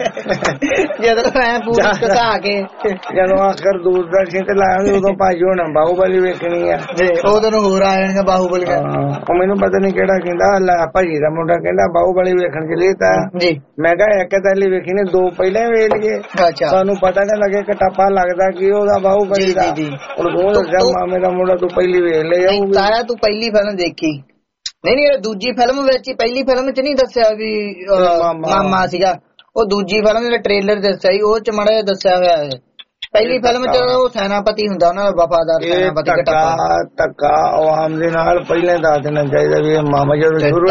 ਜਦੋਂ ਐ ਪੂਰਾ ਘਸਾ ਕੇ, ਜਦੋਂ ਆਖਰ ਦੂਰਦਰਸ਼ਨ ਤੇ ਲਾਇਆ ਉਦੋਂ ਭਾਜੀ ਹੋਣਾ ਬਾਹੂਬਲੀ ਵੇਖਣੀ ਆ। ਉਦੋਂ ਨੂੰ ਹੋਰ ਆ ਜਾਣਗੇ ਬਾਹੂਬਲੀ। ਉਹ ਮੈਨੂੰ ਪਤਾ ਨੀ ਕਿਹੜਾ ਕਹਿੰਦਾ ਭਾਜੀ ਦਾ ਮੁੰਡਾ ਕਹਿੰਦਾ ਬਾਹੂਬਲੀ ਵੇਖਣ ਚਲੇ ਤਾਂ ਮੈਂ ਕਿਹਾ ਇੱਕ ਤਾਂ ਲਈ ਵੇਖੀ ਨੇ, ਦੋ ਪਹਿਲਾਂ ਹੀ ਵੇਖ ਲਈਏ, ਤੁਹਾਨੂੰ ਪਤਾ ਨਾ ਲੱਗੇ ਕਟਾਪਾ ਲੱਗਦਾ ਕੀ ਉਹਦਾ ਬਾਹੂਬਲੀ ਦਾ। ਉਹ ਦੱਸਿਆ ਮਾਮੇ ਦਾ ਮੁੰਡਾ ਤੂੰ ਪਹਿਲੀ ਵੇਖ ਲੈ। ਤਾਇਆ ਤੂੰ ਪਹਿਲੀ ਫਿਲਮ ਦੇਖੀ ਨਹੀਂ? ਦੂਜੀ ਫਿਲਮ ਵਿੱਚ, ਪਹਿਲੀ ਫਿਲਮ ਚ ਨਹੀਂ ਦੱਸਿਆ ਵੀ ਮਾਮਾ ਸੀਗਾ। ਉਹ ਦੂਜੀ ਫਿਲਮ ਦੇ ਟ੍ਰੇਲਰ ਦੱਸਿਆ ਸੀ, ਉਹ ਚ ਮਾੜਾ ਜਿਹਾ ਦੱਸਿਆ ਹੋਇਆ ਹੈ। ਪਹਿਲੀ ਫਿਲਮ ਚ ਉਹ ਸੈਨਾਪਤੀ ਹੁੰਦਾ, ਉਹਨਾਂ ਦਾ ਵਫਾਦਾਰ ਸੈਨਾਪਤੀ। ਧੱਕਾ ਆਵਾਮ ਦੇ ਨਾਲ ਪਹਿਲਾਂ ਦੱਸ ਦੇਣਾ ਚਾਹੀਦਾ ਵੀ ਮਾਮਾ ਜਦੋਂ ਸ਼ੁਰੂ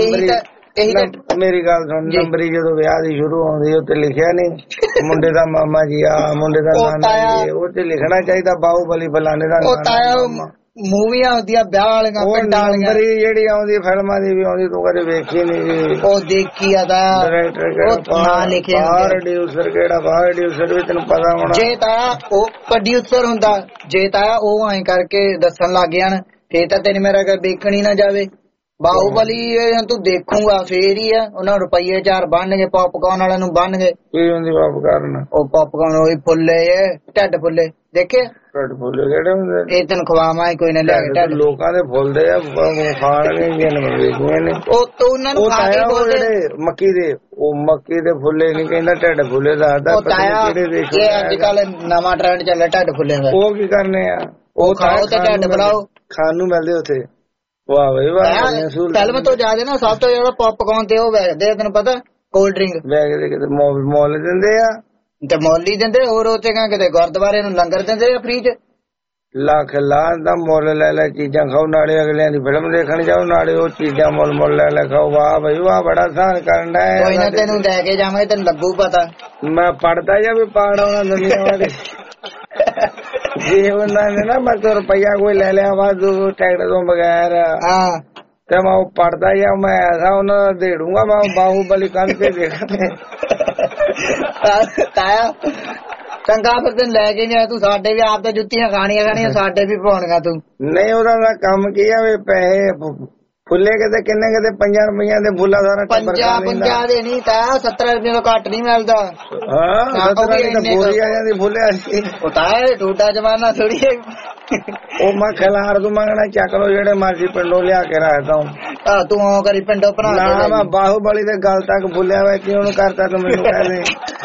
ਮੇਰੀ ਗੱਲ ਸੁਣ, ਨੰਬਰੀ ਜਦੋਂ ਵਿਆਹ ਦੀ ਸ਼ੁਰੂ ਆਉਂਦੀ ਉੱਤੇ ਲਿਖਿਆ ਨਹੀਂ ਮੁੰਡੇ ਦਾ ਮਾਮਾ ਜੀ ਆ, ਮੁੰਡੇ ਦਾ ਨਾਨਾ ਜੀ, ਉਹ ਤੇ ਲਿਖਣਾ ਚਾਹੀਦਾ ਬਾਹੂਬਲੀ ਫਲਾਣੇ ਦਾ। ਮੂਵੀਆਂ ਹੁੰਦੀਆਂ ਵਿਆਹ ਵਾਲੀਆਂ, ਪਿੰਡਾਂ ਵਾਲੀਆਂ, ਜਿਹੜੀ ਆਉਂਦੀ ਫਿਲਮਾਂ ਦੀ ਵੀ ਆਉਂਦੀ, ਤੂੰ ਕਦੇ ਵੇਖੀ ਨੀ? ਉਹ ਦੇਖੀ ਆ ਤਾਂ ਨਾਂ ਲਿਖਿਆ ਪ੍ਰੋਡਿਊਸਰ ਕਿਹੜਾ, ਪ੍ਰੋਡਿਊਸਰ ਵੀ ਤੈਨੂੰ ਪਤਾ ਹੋਣਾ। ਜੇ ਤਾਂ ਉਹ ਪ੍ਰੋਡਿਊਸਰ ਹੁੰਦਾ, ਜੇ ਤਾਂ ਉਹ ਐਂ ਕਰਕੇ ਦੱਸਣ ਲੱਗ ਜਾਣ, ਫੇਰ ਤਾਂ ਤੈਨੂੰ ਮੇਰਾ ਵੇਖਣੀ ਨਾ ਜਾਵੇ। ਬਾਹੂਬਲੀ ਤੂੰ ਦੇਖੂਗਾ ਫੇਰ ਹੀ ਆ। ਉਹਨਾਂ ਰੁਪਈਏ 4 ਬਣਨਗੇ, ਪੌਪਕਾਰਨ ਵਾਲਿਆਂ ਨੂੰ ਬਣਨਗੇ। ਕੀ ਹੁੰਦੀ ਪੌਪਕਾਰਨ? ਉਹ ਪੌਪਕਾਰਨ ਉਹੀ ਫੁੱਲੇ ਢੱਡ ਫੁੱਲੇ ਦੇਖੇ? ਢੱਡ ਫੁੱਲੇ ਕਿਹੜੇ ਹੁੰਦੇ? ਇਹ ਤੈਨੂੰ ਖਵਾਵਾਂ ਕੋਈ ਨਾ ਲੈ ਕੇ। ਲੋਕਾਂ ਦੇ ਫੁੱਲਦੇ ਆ, ਖਾਣਗੇ ਨੇ ਉਹ ਉਹਨਾਂ ਨੂੰ ਖਾ ਕੇ ਬੋਲਦੇ ਮੱਕੀ ਦੇ। ਉਹ ਮੱਕੀ ਦੇ ਫੁੱਲੇ ਨਹੀਂ ਕਹਿੰਦਾ, ਢੱਡ ਫੁੱਲੇ ਦੱਸਦਾ। ਇਹ ਅੱਜ ਕੱਲ ਨਵਾਂ ਟ੍ਰੈਂਡ ਚੱਲਿਆ ਢੱਡ ਫੁੱਲੇ ਦਾ। ਉਹ ਕੀ ਕਰਨੇ ਆ? ਉਹ ਖਾਓ ਤੇ ਢੱਡ ਬਣਾਓ, ਖਾਣ ਨੂੰ ਮਿਲਦੇ ਉੱਥੇ। ਵਾਹ ਬਈ ਵਾਹ। ਫਿਲਮ ਤੋਂ ਜ਼ਿਆਦਾ ਨਾ ਸਭ ਤੋਂ ਜ਼ਿਆਦਾ ਪੌਪਕਾਰਨ ਤੇ ਉਹ ਵੇਚਦੇ ਆ, ਤੈਨੂੰ ਪਤਾ, ਕੋਲਡ ਡਰਿੰਕ ਵੇਚਦੇ ਕਿਤੇ ਮੁੱਲ ਦਿੰਦੇ ਆ ਤੇ ਮੁੱਲ ਹੀ ਦਿੰਦੇ। ਹੋਰ ਉੱਥੇ ਕਿਤੇ ਗੁਰਦੁਆਰੇ ਨੂੰ ਲੰਗਰ ਦਿੰਦੇ ਆ ਫ੍ਰੀ ਚ। ਲੱਖ ਦਾ ਮੁੱਲ ਲੈ ਲੈ ਚੀਜ਼ਾਂ ਖਾਓ, ਨਾਲੇ ਅਗਲਿਆਂ ਦੀ ਫਿਲਮ ਦੇਖਣ ਜਾਓ, ਨਾਲੇ ਉਹ ਚੀਜ਼ਾਂ ਮੁੱਲ ਲੈ ਲੈ ਖਾਓ। ਵਾਹ ਬਈ ਵਾਹ, ਬੜਾ ਸਾਨ ਕਰਨ ਦਾ। ਕੋਈ ਨਾ ਤੈਨੂੰ ਲੈ ਕੇ ਜਾਵਾਂਗੇ, ਤੈਨੂੰ ਲੱਗੂ ਪਤਾ। ਮੈਂ ਪੜਦਾ ਜਾਂ ਵੀ ਪਾੜ ਆਉਣਾ ਦੁਨੀਆ ਵਾਲੇ। ਜੇ ਉਹਨਾਂ ਨੇ ਨਾ ਮੈਂ ਰੁਪਈਆ ਕੋਈ ਲੈ ਲਿਆ ਵਾਧੂ ਟਿਕਟ ਤੋਂ ਬਗੈਰ, ਤੇ ਮੈਂ ਉਹ ਪੜਦਾ ਜਾਂ ਮੈਂ ਐਸਾ ਉਹਨਾਂ ਦਾ ਦੇ ਦੂੰਗਾ, ਮੈਂ ਬਾਹੂਬਲੀ ਕੰਨ ਤੇ ਦੇਖਣੇ। ਤਾਇਆ ਚੰਗਾ ਫਿਰ ਤੈਨੂੰ ਲੈ ਕੇ ਨਹੀਂ, ਤੂੰ ਸਾਡੇ ਵੀ ਆਪ ਤਾਂ ਜੁੱਤੀਆਂ ਖਾਣੀਆਂ, ਸਾਡੇ ਵੀ ਪਾਉਣੀਆਂ ਤੂੰ। ਨਹੀਂ, ਉਹਦਾ ਦਾ ਕੰਮ ਕੀ ਆ ਵੀ ਪੈਸੇ ਫੁੱਲੇ ਕਿਤੇ ਕਿੰਨੇ ਕਿਤੇ 5 ਰੁਪਈਆਂ ਦੇ ਫੁੱਲਾ ਸਾਰਾ 50 ਦੇ ਨਹੀਂ ਤਾਂ 70 ਰੁਪਏ ਤੋਂ ਘੱਟ ਨਹੀਂ ਮਿਲਦਾ। ਹਾਂ, 70 ਦੀ ਤਾਂ ਬੋਰੀ ਆ ਜਾਂਦੀ ਫੁੱਲਿਆ ਸੀ। ਉਹ ਤਾਂ ਟੂਟਾ ਜਮਾਨਾ ਥੋੜੀ ਉਹ ਮੈਂ ਖਿਲਾਰ ਤੂੰ ਮੰਗਣਾ ਚੱਕ ਲੋ ਜਿਹੜੇ ਮਰਜ਼ੀ ਪਿੰਡੋਂ ਲਿਆ ਕੇ ਰੱਖਦਾ ਆ ਤੂੰ ਆ ਕਰੀ ਪਿੰਡੋਂ ਭਰਾ ਨਾ ਮੈਂ ਬਾਹੂਬਲੀ ਦੇ ਗੱਲ ਤੱਕ ਭੁੱਲਿਆ ਵਾ ਕਿ ਉਹਨੂੰ ਕਰਤਾ ਤੂੰ ਮੈਨੂੰ ਕਹਿੰਦੇ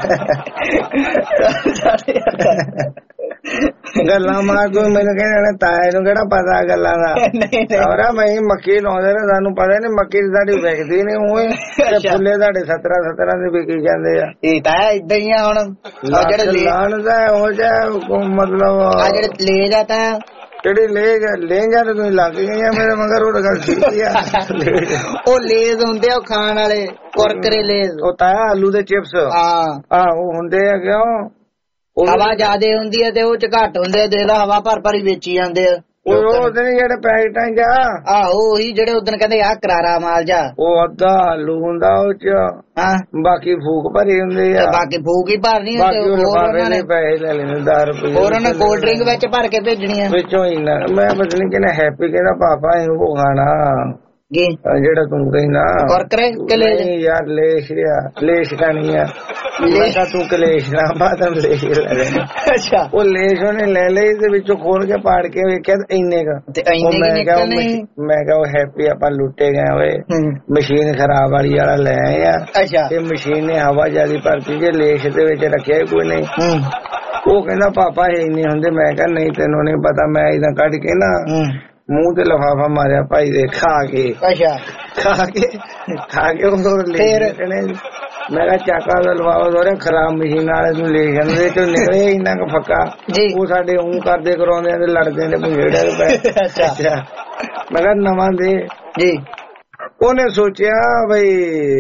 ਗੱਲਾਂ ਮਾਰ ਤੂੰ ਮੈਨੂੰ ਕਹਿੰਦੇ ਤਾਏ ਨੂੰ ਕਿਹੜਾ ਪਤਾ ਗੱਲਾਂ ਦਾ ਔਰਾ ਮੈਂ ਮੱਕੀ ਲਾਉਂਦੇ ਨੇ ਸਾਨੂੰ ਪਤਾ ਨੀ ਮੱਕੀ ਸਾਡੀ ਵਿਕਦੀ ਨੀ ਉਹ ਫੁੱਲੇ ਤੁਹਾਡੇ 17 ਦੇ ਵਿਕੀ ਜਾਂਦੇ ਆ ਇਹ ਤਾਂ ਏਦਾਂ ਹੀ ਆ ਹੁਣ ਜਿਹੜੇ ਲਾਣ ਦਾ ਹੋ ਜਾ ਮਤਲਬ ਆ ਜਿਹੜੇ ਲੈ ਜਾਂਦਾ ਜਿਹੜੀ ਲੈ ਜਾ ਤੇ ਤੁਸੀਂ ਲੱਗ ਗਈਆਂ ਮੇਰੇ ਮਗਰ ਉਹ ਗੱਲ ਠੀਕ ਆ ਉਹ ਲੇਜ਼ ਹੁੰਦੇ ਆ ਖਾਣ ਵਾਲੇ ਕੁਰਕਰੇ ਲੇਜ਼ ਉਹ ਤਾਂ ਆਲੂ ਦੇ ਚਿਪਸ ਹਾਂ ਉਹ ਹੁੰਦੇ ਆ ਕਿਉਂ ਹਵਾ ਜ਼ਿਆਦੇ ਹੁੰਦੀ ਹੈ ਤੇ ਉਹ ਚ ਘੱਟ ਹੁੰਦੇ ਦੇਖ ਲਾ ਹਵਾ ਭਰ ਹੀ ਵੇਚੀ ਜਾਂਦੇ ਆ ਉਹ ਦਿਨ ਜਿਹੜੇ ਪੈਕਟਾਂ ਚ ਆਹੋ ਉਹੀ ਜਿਹੜੇ ਉਦਣ ਕਹਿੰਦੇ ਆ ਕਰਾਰਾ ਮਾਲ ਜਾ ਉਹ ਅੱਧਾ ਆਲੂ ਹੁੰਦਾ ਉਹ ਚ ਬਾਕੀ ਫੂਕ ਭਰੇ ਹੁੰਦੇ ਆ ਬਾਕੀ ਫੂਕ ਹੀ ਭਰਨੀ ਪੈਸੇ ਲੈ ਲੈਣੇ 10 ਰੁਪਏ ਹੋਰ ਉਹਨੇ ਕੋਲਡ ਡਰਿੰਕ ਵਿੱਚ ਭਰ ਕੇ ਭੇਜਣੀ ਆ ਵਿੱਚੋਂ ਹੀ ਨਾ ਮੈਂ ਪਤਾ ਨੀ ਕਿਹਨੇ ਹੈਪੀ ਕਹਿੰਦਾ ਪਾਪਾ ਉਹ ਖਾਣਾ ਜਿਹੜਾ ਤੂੰ ਕਹਿੰਦਾ ਕੁਰਕਰੇ ਯਾਰ ਲੇਸ਼ ਖਾਣੀ ਆ ਲੇਸ਼ਾ ਤੂੰ ਕਲੇਸ਼ ਨਾ ਬਾਦਮ ਲੇਸ਼ ਲੈ ਅੱਛਾ ਉਹ ਲੇਸ਼ ਉਹਨੇ ਲੈ ਲਈ ਤੇ ਵਿੱਚੋਂ ਖੋਲ ਕੇ ਪਾੜ ਕੇ ਵੇਖਿਆ ਇੰਨੇ ਕਾ ਮੈਂ ਕਿਹਾ ਉਹ ਹੈਪੀ ਆਪਾਂ ਲੁੱਟੇ ਗਏ ਓਏ ਮਸ਼ੀਨ ਖਰਾਬ ਵਾਲਾ ਲੈ ਆਏ ਆ ਤੇ ਮਸ਼ੀਨ ਨੇ ਹਵਾ ਜਿਆਦੀ ਭਰਤੀ ਜੇ ਲੇਸ਼ ਦੇ ਵਿੱਚ ਰੱਖਿਆ ਕੋਈ ਨਹੀਂ ਉਹ ਕਹਿੰਦਾ ਪਾਪਾ ਇਹ ਇੰਨੇ ਹੁੰਦੇ ਮੈਂ ਕਿਹਾ ਨਹੀਂ ਤੈਨੂੰ ਨਹੀਂ ਪਤਾ ਮੈਂ ਇਹਦਾ ਕੱਢ ਕੇ ਨਾ ਮੂੰਹ ਤੇ ਲਿਫਾਫਾ ਮਾਰਿਆ ਭਾਈ ਦੇ ਖਾ ਕੇ ਮੈਂ ਕਿਹਾ ਚਾਕਾ ਦਾ ਲਿਫਾਫਾ ਦੋਰੇ ਖਰਾਬ ਮਸ਼ੀਨ ਵਾਲੇ ਨੂੰ ਲੈ ਜਾਂਦੇ ਤੇ ਨਿਕਲੇ ਇੰਨਾ ਕੁ ਫੱਕਾ ਉਹ ਸਾਡੇ ਊਂ ਕਰਦੇ ਕਰਾਉਂਦੇ ਤੇ ਲੜਦੇ ਨੇ ਭੰਗੇੜੇ ਦੇ ਪੈ ਮੈਂ ਕਿਹਾ ਨਵਾਂ ਦੇ ਜੀ ਉਹਨੇ ਸੋਚਿਆ ਬਈ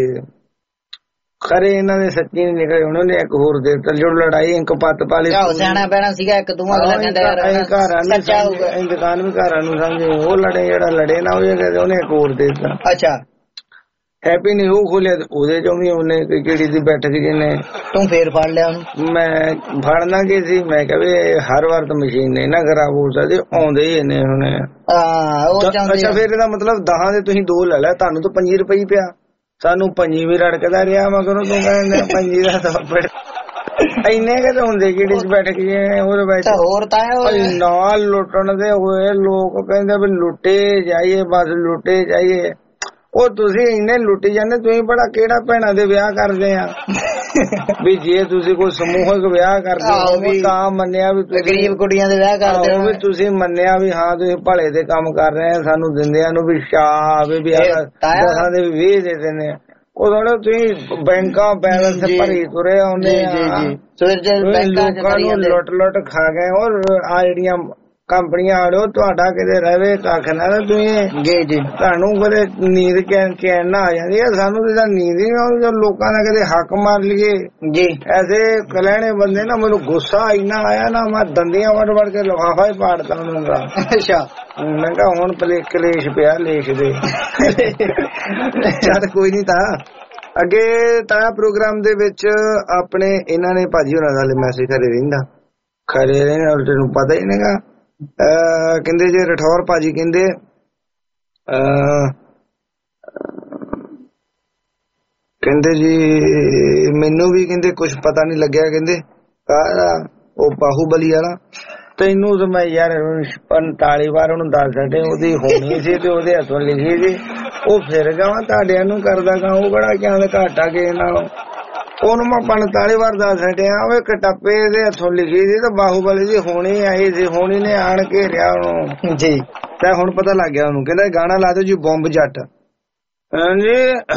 ਖਰੇ ਇਹਨਾਂ ਦੇ ਸੱਚੀ ਨਹੀਂ ਨਿਕਲੇ ਉਹਨਾਂ ਨੇ ਇੱਕ ਹੋਰ ਦੇ ਦਿੱਤਾ ਜੋ ਲੜਾਈ ਇੰਕ ਪੱਤ ਪਾਲੀ ਸਿਆਣਾ ਪੈਣਾ ਸੀਗਾ ਇੱਕ ਤੂੰ ਅਗਲਾ ਕਹਿੰਦਾ ਯਾਰ ਘਰਾਂ ਨੂੰ ਸਮਝੇ ਦੁਕਾਨ ਵੀ ਘਰਾਂ ਨੂੰ ਸਮਝੇ ਉਹ ਲੜੇ ਜਿਹੜਾ ਲੜੇ ਨਾ ਉਹ ਉਹਨੇ ਇੱਕ ਹੋਰ ਦੇ ਦਿੱਤਾ ਅੱਛਾ ਹੈਪੀ ਨੇ ਉਹ ਖੋਲਿਆ ਉਹਦੇ ਚੋਂ ਵੀ ਉਹਨੇ ਕਿਹੜੀ ਦੀ ਬੈਠਕ ਜਿਹਨੇ ਤੂੰ ਫੇਰ ਫੜ ਲਿਆ ਉਹਨੂੰ ਮੈਂ ਫੜਨਾ ਕੀ ਸੀ ਮੈਂ ਕਿਹਾ ਵੀ ਹਰ ਵਾਰ ਤਾਂ ਮਸ਼ੀਨ ਨਹੀਂ ਨਾ ਖਰਾਬ ਹੋ ਸਕਦੀ ਆਉਂਦੇ ਹੀ ਨੇ ਹੁਣ ਅੱਛਾ ਫੇਰ ਇਹਦਾ ਮਤਲਬ 10 ਦੇ ਤੁਸੀਂ 2 ਲੈ ਲਿਆ ਤੁਹਾਨੂੰ ਤਾਂ 5 ਰੁਪਏ ਪਿਆ ਸਾਨੂੰ 5 ਵੀ ਰੜਕਦਾ ਰਿਹਾ ਮਗਰੋਂ ਤੂੰ ਕਹਿੰਦਾ 5 ਦਾ ਤਾਂ ਇੰਨੇ ਕਿ ਹੁੰਦੇ ਕਿਹੜੀ ਚ ਬੈਠ ਗਏ ਉਹਦੇ ਵਿੱਚ ਹੋਰ ਤਾਂ ਨਾਲ ਲੁੱਟਣ ਦੇ ਹੋਏ ਲੋਕ ਕਹਿੰਦੇ ਵੀ ਲੁੱਟੇ ਜਾਈਏ ਬਸ ਲੁੱਟੇ ਜਾਈਏ ਉਹ ਤੁਸੀਂ ਇੰਨੇ ਲੁੱਟੀ ਜਾਂਦੇ ਤੁਸੀਂ ਬੜਾ ਕਿਹੜਾ ਭੈਣਾਂ ਦੇ ਵਿਆਹ ਕਰਦੇ ਆ ਵੀ ਜੇ ਤੁਸੀਂ ਕੋਈ ਸਮੂਹਕ ਵਿਆਹ ਕਰਦੇ ਹੋ ਤਾਂ ਮੰਨਿਆ ਵੀ ਗਰੀਬ ਕੁੜੀਆਂ ਦੇ ਵਿਆਹ ਕਰਦੇ ਹੋ ਵੀ ਤੁਸੀਂ ਮੰਨਿਆ ਵੀ ਹਾਂ ਤੁਸੀਂ ਭਲੇ ਦੇ ਕੰਮ ਕਰ ਰਹੇ ਆ ਸਾਨੂੰ ਦਿੰਦਿਆਂ ਨੂੰ ਵੀ ਸ਼ਾਹ ਵੀ 10 ਦੇ 20 ਦੇ ਦਿੰਦੇ ਉਹ ਥੋੜਾ ਤੁਸੀਂ ਬੈਂਕਾਂ ਬੈਲੈਂਸ ਭਰੀ ਤੁਰੇ ਆਉਂਦੇ ਆ ਲੋਕਾਂ ਨੂੰ ਲੁੱਟ ਖਾ ਗਏ ਔਰ ਆ ਜਿਹੜੀਆਂ ਕੰਪਨੀਆਂ ਆੜੋ ਤੁਹਾਡਾ ਕਿਤੇ ਰਵੇ ਕੱਖ ਨਾ ਤੁਸੀਂ ਜੀ ਤੁਹਾਨੂੰ ਕਦੇ ਨੀਂਦ ਚੈਨ ਨਾ ਆ ਜਾਂਦੀ ਹੈ ਸਾਨੂੰ ਤਾਂ ਨੀਂਦ ਹੀ ਨਹੀਂ ਲੋਕਾਂ ਦਾ ਕਦੇ ਹੱਕ ਮਾਰ ਲਈਏ ਜੀ ਐਸੇ ਕਲੈਣੇ ਬੰਦੇ ਨਾ ਮੈਨੂੰ ਗੁੱਸਾ ਇੰਨਾ ਆਇਆ ਨਾ ਮੈਂ ਦੰਦੀਆਂ ਵੜ ਕੇ ਲਿਫਾਫਾ ਹੀ ਪਾੜਤਾ ਉਹਨਾਂ ਦਾ ਅੱਛਾ ਮੈਂ ਕਿਹਾ ਹੁਣ ਕਲੇਸ਼ ਪਿਆ ਲੇਸ਼ ਦੇ ਚੱਲ ਕੋਈ ਨੀ ਤਾਂ ਅੱਗੇ ਤਾਂ ਪ੍ਰੋਗਰਾਮ ਦੇ ਵਿੱਚ ਆਪਣੇ ਇਹਨਾਂ ਨੇ ਭਾਜੀ ਹੋਰਾਂ ਦਾ ਮੈਸੇਜ ਖਰੇ ਰਹਿੰਦਾ ਤੈਨੂੰ ਪਤਾ ਹੀ ਨਹੀਂਗਾ ਕਹਿੰਦੇ ਜੇ ਰਠੌਰ ਭਾਜੀ ਕਹਿੰਦੇ ਜੀ ਮੈਨੂੰ ਵੀ ਕਹਿੰਦੇ ਕੁਛ ਪਤਾ ਨਹੀਂ ਲੱਗਿਆ ਕਹਿੰਦੇ ਉਹ ਬਾਹੂਬਲੀ ਵਾਲਾ ਤੈਨੂੰ ਤਾਂ ਮੈਂ ਯਾਰ 45 ਵਾਰ ਉਹਨੂੰ ਦੱਸ ਸਕਦੇ ਉਹਦੀ ਹੋਣੀ ਸੀ ਤੇ ਉਹਦੇ ਹੱਥੋਂ ਲਿਖੀ ਸੀ ਉਹ ਫਿਰ ਗਾਵਾਂ ਤੁਹਾਡਿਆਂ ਨੂੰ ਕਰਦਾ ਗਾ ਉਹ ਬੜਾ ਕਿਵੇਂ ਘਾਟਾ ਕਿਸੇ ਨਾਲੋਂ ਉਹਨੂੰ ਮੈਂ 45 ਵਾਰ ਦੱਸ ਹਟਿਆ ਉਹ ਕਟੱਪੇ ਦੇ ਹੱਥੋਂ ਲਿਖੀ ਸੀ ਤਾਂ ਬਾਹੂਬਲੀ ਦੀ ਹੋਣੀ ਆਈ ਸੀ ਹੋਣੀ ਨੇ ਆਣ ਕੇ ਰਿਹਾ ਉਹਨੂੰ ਜੀ ਤਾਂ ਹੁਣ ਪਤਾ ਲੱਗ ਗਿਆ ਉਹਨੂੰ ਕਹਿੰਦਾ ਗਾਣਾ ਲਾ ਦਿਓ ਜੀ ਬੰਬ ਜੱਟ ਹਾਂਜੀ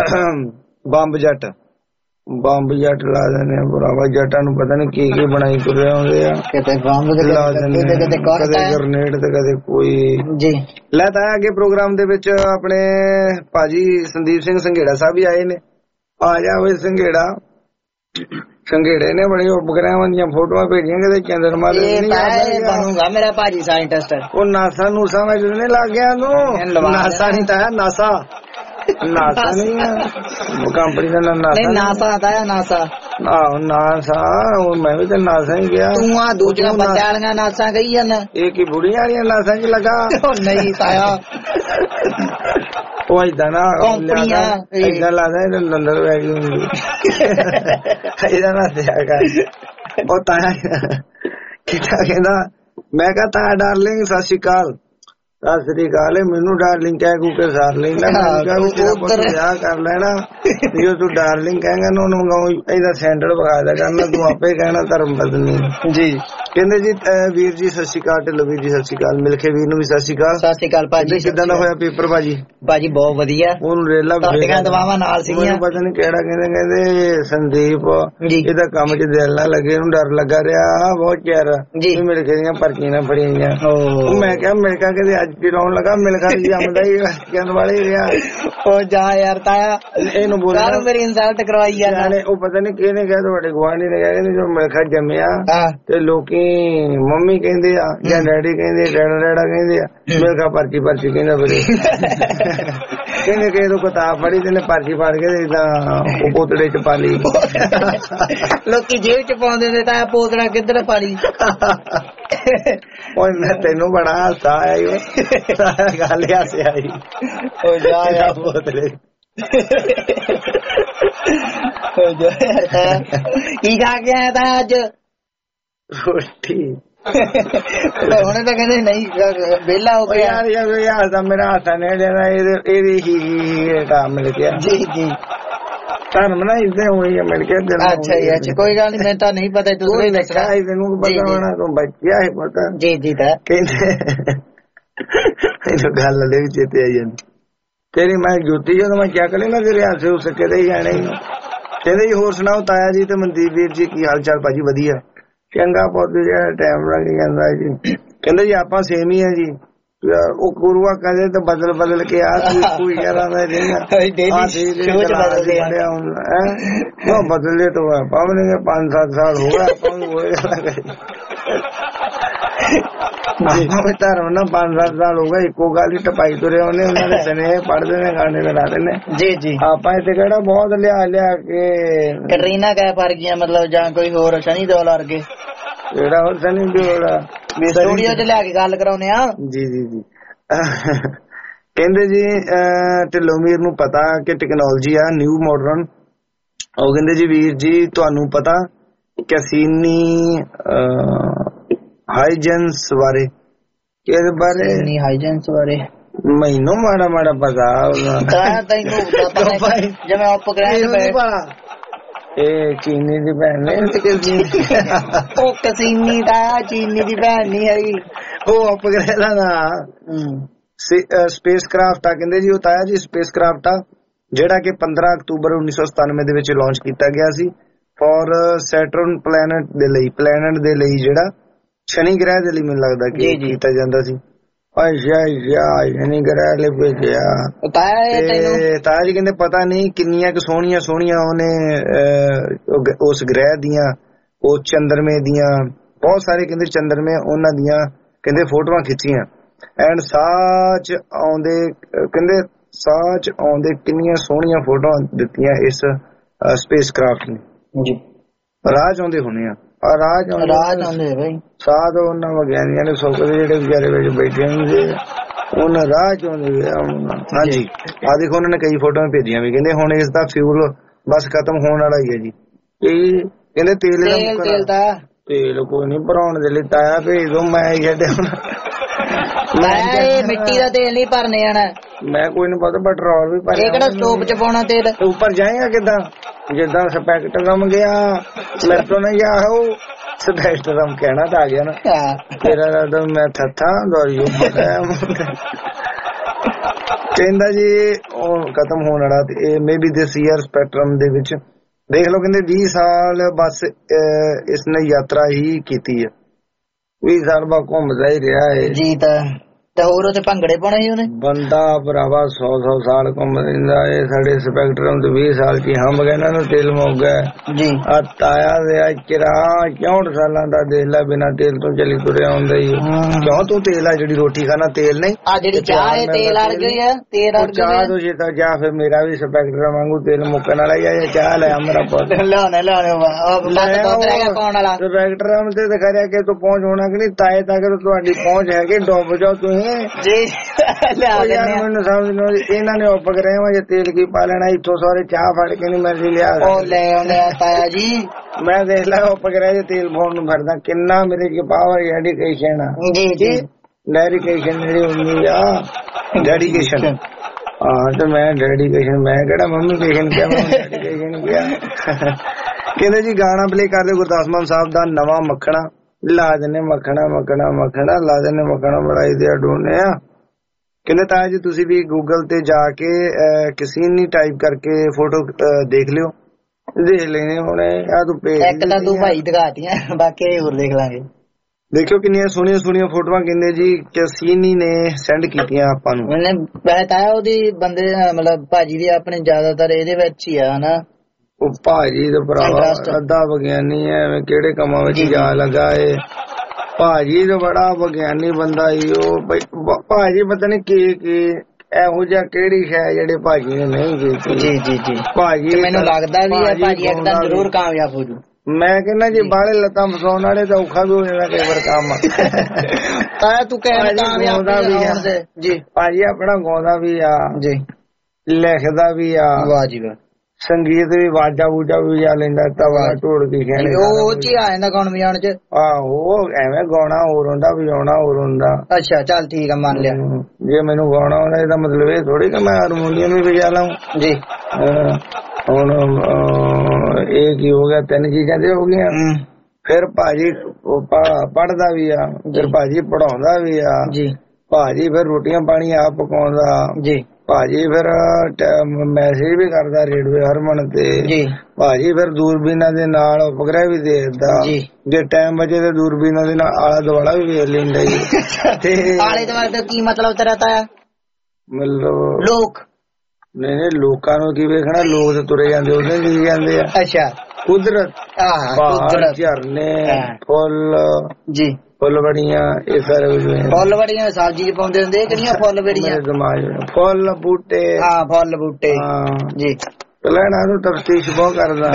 ਬੰਬ ਜੱਟ ਲਾ ਦਿੰਦੇ ਆ ਭਰਾਵਾ ਜੱਟਾਂ ਨੂੰ ਪਤਾ ਨੀ ਕੀ ਕੀ ਬਣਾਈ ਤੁਰੇ ਆਉਂਦੇ ਆ ਕਿਤੇ ਬੰਬ ਲਾ ਦਿੰਦੇ ਕਦੇ ਗਰਨੇਡ ਤੇ ਕਦੇ ਕੋਈ ਜੀ ਲੈ ਤਾਂ ਅੱਗੇ ਪ੍ਰੋਗਰਾਮ ਦੇ ਵਿੱਚ ਆਪਣੇ ਭਾਜੀ ਸੰਦੀਪ ਸਿੰਘ ਸੰਘੇੜਾ ਸਾਹਿਬ ਵੀ ਆਏ ਨੇ ਆ ਜਾ ਵੇ ਸੰਘੇੜਾ ਸੰਘੇੜੇ ਨੇ ਬੜੀ ਉਪਗ੍ਰਹਿਾਂ ਦੀਆਂ ਫੋਟੋਆਂ ਭੇਜੀਆਂ ਕਿਤੇ ਚੰਦਰਮਾ ਦੇ ਬਣੂਗਾ ਮੇਰਾ ਭਾਜੀ ਸਾਇੰਟਿਸਟ ਉਹ ਨਾਸਾ ਨੂਸਾ ਵਿੱਚ ਨਹੀਂ ਲੱਗ ਗਿਆ ਉਹਨੂੰ ਨਾਸਾ ਨਹੀਂ ਤਾਂ ਨਾਸਾ ਨਹੀਂ ਕੰਪਨੀ ਦਾ ਨਾਸਾ ਆਇਆ ਨਾਸਾ ਆਹੋ ਨਾਸਾ ਮੈਂ ਵੀ ਤਾਂ ਨਾਸਾ ਹੀ ਗਿਆ ਤੂੰ ਆ ਦੂਜੀਆਂ ਬੱਚਿਆਂ ਵਾਲੀਆਂ ਨਾਸਾ ਗਈ ਜਾਂਦਾ ਇਹ ਕੀ ਬੁੜੀਆਂ ਵਾਲੀਆਂ ਨਾਸਾ ਚ ਲੱਗਾ ਨਹੀਂ ਤਾਇਆ ਉਹ ਏਦਾਂ ਨਾ ਏਦਾਂ ਲੱਗਦਾ ਇਹ ਲੰਦਰ ਪੈ ਗਈ ਹੁੰਦੀ ਏਦਾਂ ਨਾ ਦਿਆ ਕਰ ਉਹ ਤਾਇਆ ਕਿਤਾ ਕਹਿੰਦਾ ਮੈਂ ਕਿਹਾ ਤਾਂ ਡਾਰਲਿੰਗ ਸਤਿ ਸ਼੍ਰੀ ਅਕਾਲ। ਸਤਿ ਸ੍ਰੀ ਅਕਾਲ। ਮੈਨੂੰ ਡਾਰਲਿੰਗ ਕਹਿ ਕੂ ਕੇ ਸਾਰ ਲੈਂਦਾ। ਵਿਆਹ ਕਰ ਲੈਣਾ ਜੋ ਤੂੰ ਡਾਰਲਿੰਗ ਕਹੇਗਾ ਨਾ ਉਹਨੂੰ ਇਹਦਾ ਸੈਂਡਲ ਵਿਖਾ ਦਿਆ ਕਰਨਾ, ਤੂੰ ਆਪੇ ਕਹਿਣਾ ਧਰਮ ਪਤਨੀ ਜੀ। ਕਹਿੰਦੇ ਜੀ ਵੀਰ ਜੀ ਸਤਿ ਸ਼੍ਰੀ ਅਕਾਲ, ਢਿੱਲੋਂ ਵੀਰ ਜੀ ਸਤਿ ਸ਼੍ਰੀ ਅਕਾਲ। ਮਿਲ ਕੇ ਵੀਰ ਨੂੰ ਵੀ ਸਤਿ ਸ਼੍ਰੀ ਅਕਾਲ। ਸਤਿ ਸ਼੍ਰੀ ਅਕਾਲ ਭਾਜੀ। ਕਿੱਦਾਂ ਦਾ ਹੋਇਆ ਪੇਪਰ ਭਾਜੀ? ਭਾਜੀ ਬਹੁਤ ਵਧੀਆ। ਉਹਨੂੰ ਰੇਲਾ ਦਵਾਵਾਂ ਨਾਲ ਸੀਗੀਆਂ। ਪਤਾ ਨੀ ਕਿਹੜਾ ਕਹਿੰਦੇ ਸੰਦੀਪ ਇਹਦਾ ਕੰਮ ਚ ਦਿਲ ਨਾ ਲੱਗੇ, ਉਹਨੂੰ ਡਰ ਲੱਗਾ ਰਿਹਾ ਬਹੁਤ ਚਿਰ। ਮਿਲ ਕੇ ਦੀਆਂ ਪਰਚੀਆਂ ਨਾ ਫੜੀਆਂ। ਮੈਂ ਕਿਹਾ ਮਿਲਕਾ ਕਹਿੰਦੇ ਅੱਜ ਵੀ ਲਾਉਣ ਲੱਗਾ, ਮਿਲਕਾ ਵੀ ਜੰਮਦਾ ਹੀ ਕਹਿਣ ਵਾਲੇ ਰਿਹਾ। ਉਹ ਜਾ ਯਾਰ ਤਾਇਆ ਇਹਨੂੰ ਬੋਲਿਆ ਮੇਰੀ ਇਨਸਲਟ ਕਰਵਾਈ ਯਾਰ। ਉਹ ਪਤਾ ਨੀ ਕਿਹਨੇ ਕਿਹਾ, ਤੁਹਾਡੇ ਗੁਆਂਢੀ ਨੇ ਕਿਹਾ ਜੋ ਮਿਲਕਾ ਜੰਮਿਆ ਤੇ ਲੋਕੀ ਮੰਮੀ ਕਹਿੰਦੇ ਆ ਜਾਂ ਡੈਡੀ ਕਹਿੰਦੇ, ਡੈਡਾ ਕਹਿੰਦੇ ਆ, ਮਿਲਕਾ ਪਰਚੀ ਕਹਿੰਦਾ ਬਰੇ। ਕਹਿੰਦੇ ਕਿ ਇਹਦੋਂ ਕਿਤਾਬ ਪੜ੍ਹੀ ਤੇ ਪਰਚੀ ਫੜ ਕੇ ਏਦਾਂ ਉਹ ਪੋਤੜੇ ਚ ਪਾ ਲਈ। ਲੋਕੀ ਜੇਬ ਚ ਪਾਉਂਦੇ ਨੇ ਤਾਂ ਪੋਤੜਾ ਕਿੱਧਰ ਪਾ ਲਈ। ਮੈਂ ਤੈਨੂੰ ਬੜਾ ਹਾਸਾ ਆਇਆ ਗੱਲ ਹਾਸੇ ਆਈ। ਉਹ ਜਾ ਯਾਰ ਪੋਤੜੇ ਕੀ ਖਾ ਕੇ ਆਇਆ ਤਾਂ ਅੱਜ? ਰੋਟੀ। ਉਹਨੇ ਤਾਂ ਕਹਿੰਦੇ ਨਹੀਂ ਵਿਹਲਾ ਹੋ ਗਿਆ ਯਾਰ ਦਾ ਮੇਰਾ ਹਾਸਾ ਨਹੀਂ ਲੈਣਾ, ਇਹਦੀ ਹੀ ਕੰਮ ਮਿਲ ਗਿਆ। ਜੀ ਜੀ ਧਰਮ ਨਾ ਇਦਾਂ ਹੋਈ ਹੈ ਮਿਲ ਕੇ। ਅੱਛਾ ਜੀ ਅੱਛਾ, ਕੋਈ ਗੱਲ ਨੀ, ਮੈਨੂੰ ਤਾਂ ਨਹੀਂ ਪਤਾ। ਤੁਸੀਂ ਦੱਸਿਆ ਤੈਨੂੰ ਪਤਾ ਹੋਣਾ, ਤੂੰ ਬੱਚਿਆ ਹੈ ਪਤਾ। ਜੀ ਜੀ ਤਾਂ ਕਹਿੰਦੇ ਇਹਨੂੰ ਗੱਲ ਲੈ ਵੀ ਚੇਤੇ ਆਈ ਜਾਂਦੀ ਤੇਰੀ। ਮੈਂ ਜੁੱਤੀ ਜਦੋਂ ਮੈਂ ਚੱਕ ਲਈ ਨਾ ਤੇਰੇ ਹਾਸੇ ਉਸ ਕਿਤੇ ਹੀ ਜਾਣੇ। ਕਹਿੰਦੇ ਜੀ ਹੋਰ ਸੁਣਾਓ ਤਾਇਆ ਜੀ ਤੇ ਮਨਦੀਪ ਵੀਰ ਜੀ ਕੀ ਹਾਲ ਚਾਲ? ਭਾਜੀ ਵਧੀਆ ਚੰਗਾ ਬਹੁਤ ਜਿਹੜਾ ਟਾਈਮ ਲੱਗ ਜਾਂਦਾ ਜੀ। ਕਹਿੰਦੇ ਜੀ ਆਪਾਂ ਸੇਮ ਹੀ ਆ ਜੀ। ਉਹ ਗੁਰੂਆ ਕਦੇ ਤਾਂ ਬਦਲ ਕੇ ਆ ਕੋਈ ਯਾਰਾਂ ਦਾ ਬਦਲੇ ਤੋਂ ਆਪਾਂ ਵੀ 5-7 ਸਾਲ ਹੋ ਗਏ ਆਪਾਂ ਧਰਮ ਨਾ 5-7 ਸਾਲ ਹੋ ਗਏ ਇੱਕੋ ਗੱਲ ਹੀ ਟਪਾਈ ਤੁਰੇ ਉਹਨੇ। ਉਹਨਾਂ ਦੇ ਸੁਨੇਹੇ ਪੜ੍ਹਦੇ ਨੇ, ਗਾਣੇ ਲਗਾਦੇ ਨੇ। ਜੀ ਜੀ ਆਪਾਂ ਇੱਥੇ ਕਿਹੜਾ ਬਹੁਤ ਲਿਆ ਕੇ ਕੈਟਰੀਨਾ ਕੈਫ ਵਰਗੀਆਂ ਮਤਲਬ ਜਾਂ ਕੋਈ ਹੋਰ ਸਨੀ ਦਿਓਲ ਵਰਗੇ ਜਿਹੜਾ ਹੋਰ ਸਨੀ ਦਿਓਲ ਸਟੂਡੀਓ ਚ ਲਿਆ ਕੇ ਗੱਲ ਕਰਾਉਨੇ ਆ। ਜੀ ਜੀ ਜੀ ਕਹਿੰਦੇ ਜੀ ਢਿੱਲੋਂ ਵੀਰ ਨੂੰ ਪਤਾ ਕਿ ਟੈਕਨੋਲੋਜੀ ਆ ਨਿਊ ਮਾਡਰਨ। ਉਹ ਕਹਿੰਦੇ ਜੀ ਵੀਰ ਜੀ ਤੁਹਾਨੂੰ ਪਤਾ ਕੈਸੀਨੀ ਹਾਈਜੈਂਸ ਬਾਰੇ? ਕਿਹਦੇ ਬਾਰੇ? ਹਾਈਜੈਂਸ ਬਾਰੇ ਮੈਨੂੰ ਮਾੜਾ ਪਤਾ। ਤੈਨੂੰ ਜਿਵੇਂ ਉਪਗ੍ਰਹਿ ਇਹ ਚੀਨੀ ਦੀ ਭੈਣ ਨੇ। ਉਹ ਕਸੀਨੀ ਦਾ ਚੀਨੀ ਦੀ ਭੈਣ ਨੀ ਹੈਗੀ, ਉਹ ਉਪਗ੍ਰਹਿ ਦਾ ਨਾਂ ਸਪੇਸ ਕਰਾਫਟ ਆ। ਕਹਿੰਦੇ ਜੀ ਉਹ ਤਾਇਆ ਜੀ ਸਪੇਸ ਕਰਾਫਟ ਆ ਜਿਹੜਾ ਕਿ 15 ਅਕਤੂਬਰ 1997 ਦੇ ਵਿੱਚ ਲਾਂਚ ਕੀਤਾ ਗਿਆ ਸੀ ਫॉर ਸੈਟਰਨ ਪਲੈਨਟ ਦੇ ਲਈ ਜਿਹੜਾ ਸ਼ਨੀ ਗ੍ਰਹਿ ਦੇ ਲਈ ਮੈਨੂੰ ਲੱਗਦਾ ਕਿ ਕੀਤਾ ਜਾਂਦਾ ਸੀ। ਸ਼ਨੀ ਗ੍ਰਹਿ ਲਈ ਭੇਜਿਆ ਤਾਇਆ ਜੀ। ਕਹਿੰਦੇ ਪਤਾ ਨਹੀਂ ਕਿੰਨੀਆਂ ਕੁ ਸੋਹਣੀਆਂ ਉਹਨੇ ਉਸ ਗ੍ਰਹਿ ਦੀਆਂ, ਉਹ ਚੰਦਰਮੇ ਦੀਆਂ ਬਹੁਤ ਸਾਰੇ ਕਹਿੰਦੇ ਚੰਦਰਮੇ ਉਹਨਾਂ ਦੀਆਂ ਕਹਿੰਦੇ ਫੋਟੋਆਂ ਖਿੱਚੀਆਂ। ਐਂਡ ਸਾਚ ਆਉਂਦੇ ਕਿੰਨੀਆਂ ਸੋਹਣੀਆਂ ਫੋਟੋਆਂ ਦਿੱਤੀਆਂ ਇਸ ਸਪੇਸ ਕਰਾਫਟ ਨੇ ਜੀ। ਰਾਜ ਆਉਂਦੇ ਹੋਣੇ ਆ ਰਾਜ ਆਉਂਦੇ ਬਈ ਸਾਧ ਉਹਨਾਂ ਵਿਗਿਆਨੀਆਂ ਨੇ ਸੋਚਦੇ ਜਿਹੜੇ ਵਿਚਾਰੇ ਵਿੱਚ ਬੈਠੇ ਹੁੰਦੇ ਉਹਨਾਂ ਰਾਹ ਚਾਹੁੰਦੇ। ਹਾਂਜੀ ਆ ਦੇਖੋ ਉਹਨਾਂ ਨੇ ਕਈ ਫੋਟੋਆਂ ਭੇਜੀਆਂ ਵੀ। ਕਹਿੰਦੇ ਹੁਣ ਇਸ ਦਾ ਫਿਊਲ ਬਸ ਖਤਮ ਹੋਣ ਵਾਲਾ ਹੀ ਹੈ ਜੀ। ਕਹਿੰਦੇ ਤੇਲ ਕੋਈ ਨੀ ਭਰਾਉਣ ਦੇ ਲਈ ਤਾਇਆ ਭੇਜ ਦੋ, ਮੈਂ ਹੀ ਛੱਡਿਆ। ਮਿੱਟੀ ਦਾ ਤੇਲ ਨੀ ਭਰਨੇ ਆਣਾ। ਮੈਂ ਕੋਈ ਨੀ ਪਤਾ ਪੈਟਰੋਲ ਵੀ ਭਰ। ਕਿਹੜਾ ਸਟੋਪ ਚ ਪਾਉਣਾ ਤੇਲ? ਉੱਪਰ ਜਾਏਗਾ ਕਿੱਦਾਂ? ਜਿੱਦਾਂ ਸਪੈਕਟਰਮ ਗਿਆ ਮੇਰੇ ਤੋਂ ਨਹੀਂ ਗਿਆ ਉਹ ਸਪੈਕਟਰਮ ਕਹਿਣਾ ਤਾਂ ਆ ਗਿਆ ਨਾ ਤੇਰਾ। ਮੈਂ ਥੱਥਾ ਦੌੜੀਓ ਕਹਿੰਦਾ ਜੀ ਉਹ ਖਤਮ ਹੋਣ ਵਾਲਾ ਤੇ ਇਹ maybe this year spectrum ਦੇ ਵਿੱਚ ਦੇਖ ਲਓ। ਕਹਿੰਦੇ 20 ਸਾਲ ਬਸ ਇਸਨੇ ਯਾਤਰਾ ਹੀ ਕੀਤੀ ਹੈ। 20 ਸਾਲ ਬਾਅਦ ਘੁੰਮਦਾ ਹੀ ਰਿਹਾ ਹੈ ਜੀ। ਤੇ ਹੋਰ ਉੱਥੇ ਭੰਗੜੇ ਪਾਉਣੇ ਸੀ ਉਹਨੇ। ਬੰਦਾ ਭਰਾਵਾ 100 ਸਾਲ ਘੁੰਮ ਰਹਿੰਦਾ ਏ। ਸਾਡੇ ਸਪੈਕਟਰਮ ਤੇ 20 ਸਾਲ ਚ ਹੰਬ ਗਏ ਇਹਨਾਂ ਨੂੰ ਤੇਲ ਮੁੱਕ ਗਿਆ ਜੀ। ਆ ਤਾਇਆ ਦੇ ਚਿਰਾ 64 ਸਾਲਾਂ ਦਾ ਦੇਖ ਲੈ ਬਿਨਾ ਤੇਲ ਤੋਂ ਚਲੀ ਤੁਰਿਆ ਹੁੰਦਾ ਹੀ। ਕਿਉਂ ਤੂੰ ਤੇਲ ਆ ਜਿਹੜੀ ਰੋਟੀ ਖਾਣਾ ਤੇਲ ਨਹੀਂ ਆ ਜਿਹੜੀ ਚਾਹ ਹੈ ਤੇਲ ਅੜ ਗਈ ਆ। ਚਾਹ ਤੋਂ ਜੇ ਤਾਂ ਜਾ ਫਿਰ ਮੇਰਾ ਵੀ ਸਪੈਕਟਰਮ ਵਾਂਗੂ ਤੇਲ ਮੁੱਕਣ ਵਾਲਾ ਹੀ ਆ। ਚਾਹ ਲੈ ਮੇਰਾ ਪੁੱਤ ਸਪੈਕਟਰਮ ਤੇ ਦਿਖਾ ਰਿਹਾ ਕਿ ਤੂੰ ਪਹੁੰਚ ਹੋਣਾ ਕਿ ਨਹੀਂ। ਤਾਏ ਤੱਕ ਤੁਹਾਡੀ ਪਹੁੰਚ ਹੈਗੀ, ਡੁੱਬ ਜਾਓ ਤੁਸੀਂ ਜੀ। ਯਾਰ ਮੈਨੂੰ ਸਮਝ ਲਓ ਇਹਨਾਂ ਨੇ ਉੱਪਰ ਰਿਹਾ ਜੇ ਤੇਲ ਕੀ ਪਾ ਲੈਣਾ ਇੱਥੋਂ ਸਾਰੇ ਚਾਹ ਫੜ ਕੇ ਨਹੀਂ ਮਰਜ਼ੀ ਲਿਆ ਲੈ ਆਉਂਦੇ ਤਾਇਆ ਜੀ। ਮੈਂ ਦੇਖ ਲਾ ਉੱਪਰ ਰਿਹਾ ਜੇ ਤੇਲ ਪਾਉਣ ਨੂੰ ਫਿਰਦਾ ਕਿੰਨਾ ਮੇਰੇ ਕੇ ਪਾਵਰ ਡੈਡੀਕੇਸ਼ਨ ਜੀ ਜੀ ਡੈਡੀਕੇਸ਼ਨ ਜਿਹੜੀ ਹੁੰਦੀ ਆ ਡੈਡੀਕੇਸ਼ਨ। ਹਾਂ ਤੇ ਮੈਂ ਡੈਡੀਕੇਸ਼ਨ ਮੈਂ ਕਿਹੜਾ ਮੰਮੀ ਕੇਸ਼ਨ ਕਿਹਾ ਮੈਂ ਡੈਡੀਕੇਸ਼ਨ ਕਿਹਾ। ਕਹਿੰਦੇ ਜੀ ਗਾਣਾ ਪਲੇ ਕਰਦੇ ਗੁਰਦਾਸ ਮਾਨ ਸਾਹਿਬ ਦਾ ਨਵਾਂ ਮੱਖਣਾ ਲਾ ਦਿੰਨੇ ਮੱਖਣਾ ਮੱਖਣਾ ਮੱਖਣਾ ਲਾ ਦਿੰਨੇ ਮੱਖਣਾ ਬਣਾਈ ਦੇ ਡੋਨੇ ਆ। ਕਹਿੰਦੇ ਤਾਂ ਜੀ ਤੁਸੀਂ ਵੀ ਗੂਗਲ ਤੇ ਜਾ ਕੇ ਕਸੀਨੀ ਟਾਈਪ ਕਰਕੇ ਫੋਟੋ ਦੇਖ ਲਿਓ ਦੇਖ ਲੈਣੇ ਹੁਣੇ ਆ ਤੂੰ ਪੇਜ ਇੱਕ ਤਾਂ ਤੂੰ ਭਾਈ ਦਿਖਾਤੀਆਂ ਬਾਕੀ ਹੋਰ ਦੇਖ ਲਾਂਗੇ। ਦੇਖਿਓ ਕਿੰਨੀਆਂ ਸੋਹਣੀਆਂ ਸੋਹਣੀਆਂ ਫੋਟੋਆਂ ਕਹਿੰਦੇ ਜੀ ਕਸੀਨੀ ਨੇ ਸੈਂਡ ਕੀਤੀਆਂ ਆਪਾਂ ਨੂੰ। ਉਹਨੇ ਬਤਾਇਆ ਉਹਦੀ ਬੰਦੇ ਮਤਲਬ ਭਾਜੀ ਦੀ ਆਪਣੇ ਜ਼ਿਆਦਾਤਰ ਇਹਦੇ ਵਿੱਚ ਹੀ ਆ ਨਾ। ਉਹ ਭਾਜੀ ਤੇ ਭਰਾਵਾ ਅੱਧਾ ਵਿਗਿਆਨੀ ਐ ਕਿਹੜੇ ਕੰਮਾਂ ਵਿੱਚ ਜਾ ਲੱਗਾ ਏ। ਭਾਜੀ ਤੇ ਬੜਾ ਵਿਗਿਆਨੀ ਬੰਦਾ ਈ ਉਹ ਭਾਜੀ ਪਤਾ ਨੀ ਕੀ ਇਹੋ ਜਿਹਾ ਕਿਹੜੀ ਹੈ ਜਿਹੜੇ ਭਾਜੀ ਨੇ ਨਹੀਂ ਕੀਤੀ। ਜੀ ਜੀ ਜੀ ਭਾਜੀ ਮੈਨੂੰ ਲੱਗਦਾ ਵੀ ਹੈ ਭਾਜੀ ਇੱਕ ਦਿਨ ਜ਼ਰੂਰ ਕਾਮਯਾਬ ਹੋ ਜੂ। ਮੈਂ ਕਹਿੰਦਾ ਜੀ ਬਾਹਲੇ ਲੱਤਾਂ ਫਸਾਉਣ ਵਾਲੇ ਤਾਂ ਔਖਾ ਵੀ ਹੋ ਜਾਂਦਾ ਕਈ ਵਾਰ ਕੰਮ। ਤਾਇਆ ਤੂੰ ਕਾਮਯਾਬ ਵੀ ਆ ਜੀ। ਭਾਜੀ ਆਪਣਾ ਗਾਉਂਦਾ ਵੀ ਆ ਜੀ ਲਿਖਦਾ ਵੀ ਆ। ਵਾਹ ਜੀ ਵਾਹ। ਸੰਗੀਤ ਵੀ ਵਾਜਾ ਵੂਜਾ ਵੀ ਜਾ ਲੈਂਦਾ ਤਵਾ ਢੋਲ ਕੀ ਕਹਿੰਦੇ ਉਹ ਚ ਆ ਜਾਂਦਾ ਗਾਉਣ ਵਜਾਉਣ ਚ। ਆਹੋ ਐਵੇਂ ਗਾਉਣਾ ਹੋਰ ਹੁੰਦਾ ਵਜਾਉਣਾ ਹੋਰ ਹੁੰਦਾ। ਅੱਛਾ ਚੱਲ ਠੀਕ ਆ ਮੰਨ ਲਿਆ। ਜੇ ਮੈਨੂੰ ਗਾਉਣਾ ਹੁੰਦਾ ਇਹਦਾ ਮਤਲਬ ਇਹ ਥੋੜੀ ਕਿ ਮੈਂ ਹਾਰਮੋਨੀਅਮ ਵੀ ਵਜਾ ਲਾਉਂ ਜੀ। ਹੁਣ ਇਹ ਕੀ ਹੋ ਗਿਆ ਤਿੰਨ ਚੀਜ਼ਾਂ ਤੇ ਹੋ ਗਈਆਂ। ਫਿਰ ਭਾਜੀ ਪੜ੍ਹਦਾ ਵੀ ਆ ਫਿਰ ਭਾਜੀ ਪੜਾਉਂਦਾ ਵੀ ਆ ਜੀ। ਭਾਜੀ ਫਿਰ ਰੋਟੀਆਂ ਪਾਣੀ ਆਪ ਪਕਾਉਂਦਾ ਜੀ। ਭਾਜੀ ਫਿਰ ਮੈਸੇਜ ਵੀ ਕਰਦਾ ਰੇਡੀਓ ਹਰਮਨ ਤੇ ਜੀ। ਭਾਜੀ ਫਿਰ ਦੂਰਬੀਨਾਂ ਦੇ ਨਾਲ ਉਪਗ੍ਰਹਿ ਵੀ ਦੇਖਦਾ ਜੇ ਟਾਈਮ ਬਚੇ ਤੇ ਦੂਰਬੀਨਾਂ ਦੇ ਨਾਲ ਆਲਾ ਦੁਆਲਾ ਵੀ ਵੇਖ ਲੈਂਦਾ ਜੀ। ਤੇ ਆਲੇ ਦੁਆਲੇ ਦਾ ਕੀ ਮਤਲਬ ਤੇਰਾ ਤਾਇਆ? ਮਤਲਬ ਲੋਕ ਨਹੀਂ ਲੋਕਾਂ ਨੂੰ ਕੀ ਵੇਖਣਾ ਲੋਕ ਤੇ ਤੁਰੇ ਜਾਂਦੇ ਉਹਦੇ ਕੀ ਜਾਂਦੇ ਆ। ਅੱਛਾ ਕੁਦਰਤ ਪਹਾੜ ਝਰਨੇ ਫੁੱਲ ਜੀ ਫੁੱਲਵੜੀਆਂ ਇਹ ਸਾਰੇ ਫੁੱਲਵੜੀਆਂ ਸਬਜ਼ੀ ਚ ਪਾਉਂਦੇ ਹੁੰਦੇ ਕਿਹੜੀਆਂ ਫੁੱਲਵੜੀਆਂ? ਫੁੱਲ ਬੂਟੇ। ਹਾਂ ਫੁੱਲ ਬੂਟੇ ਜੀ। ਲੈਣਾ ਨੂੰ ਤਫਤੀਸ਼ ਬਹੁਤ ਕਰਦਾ।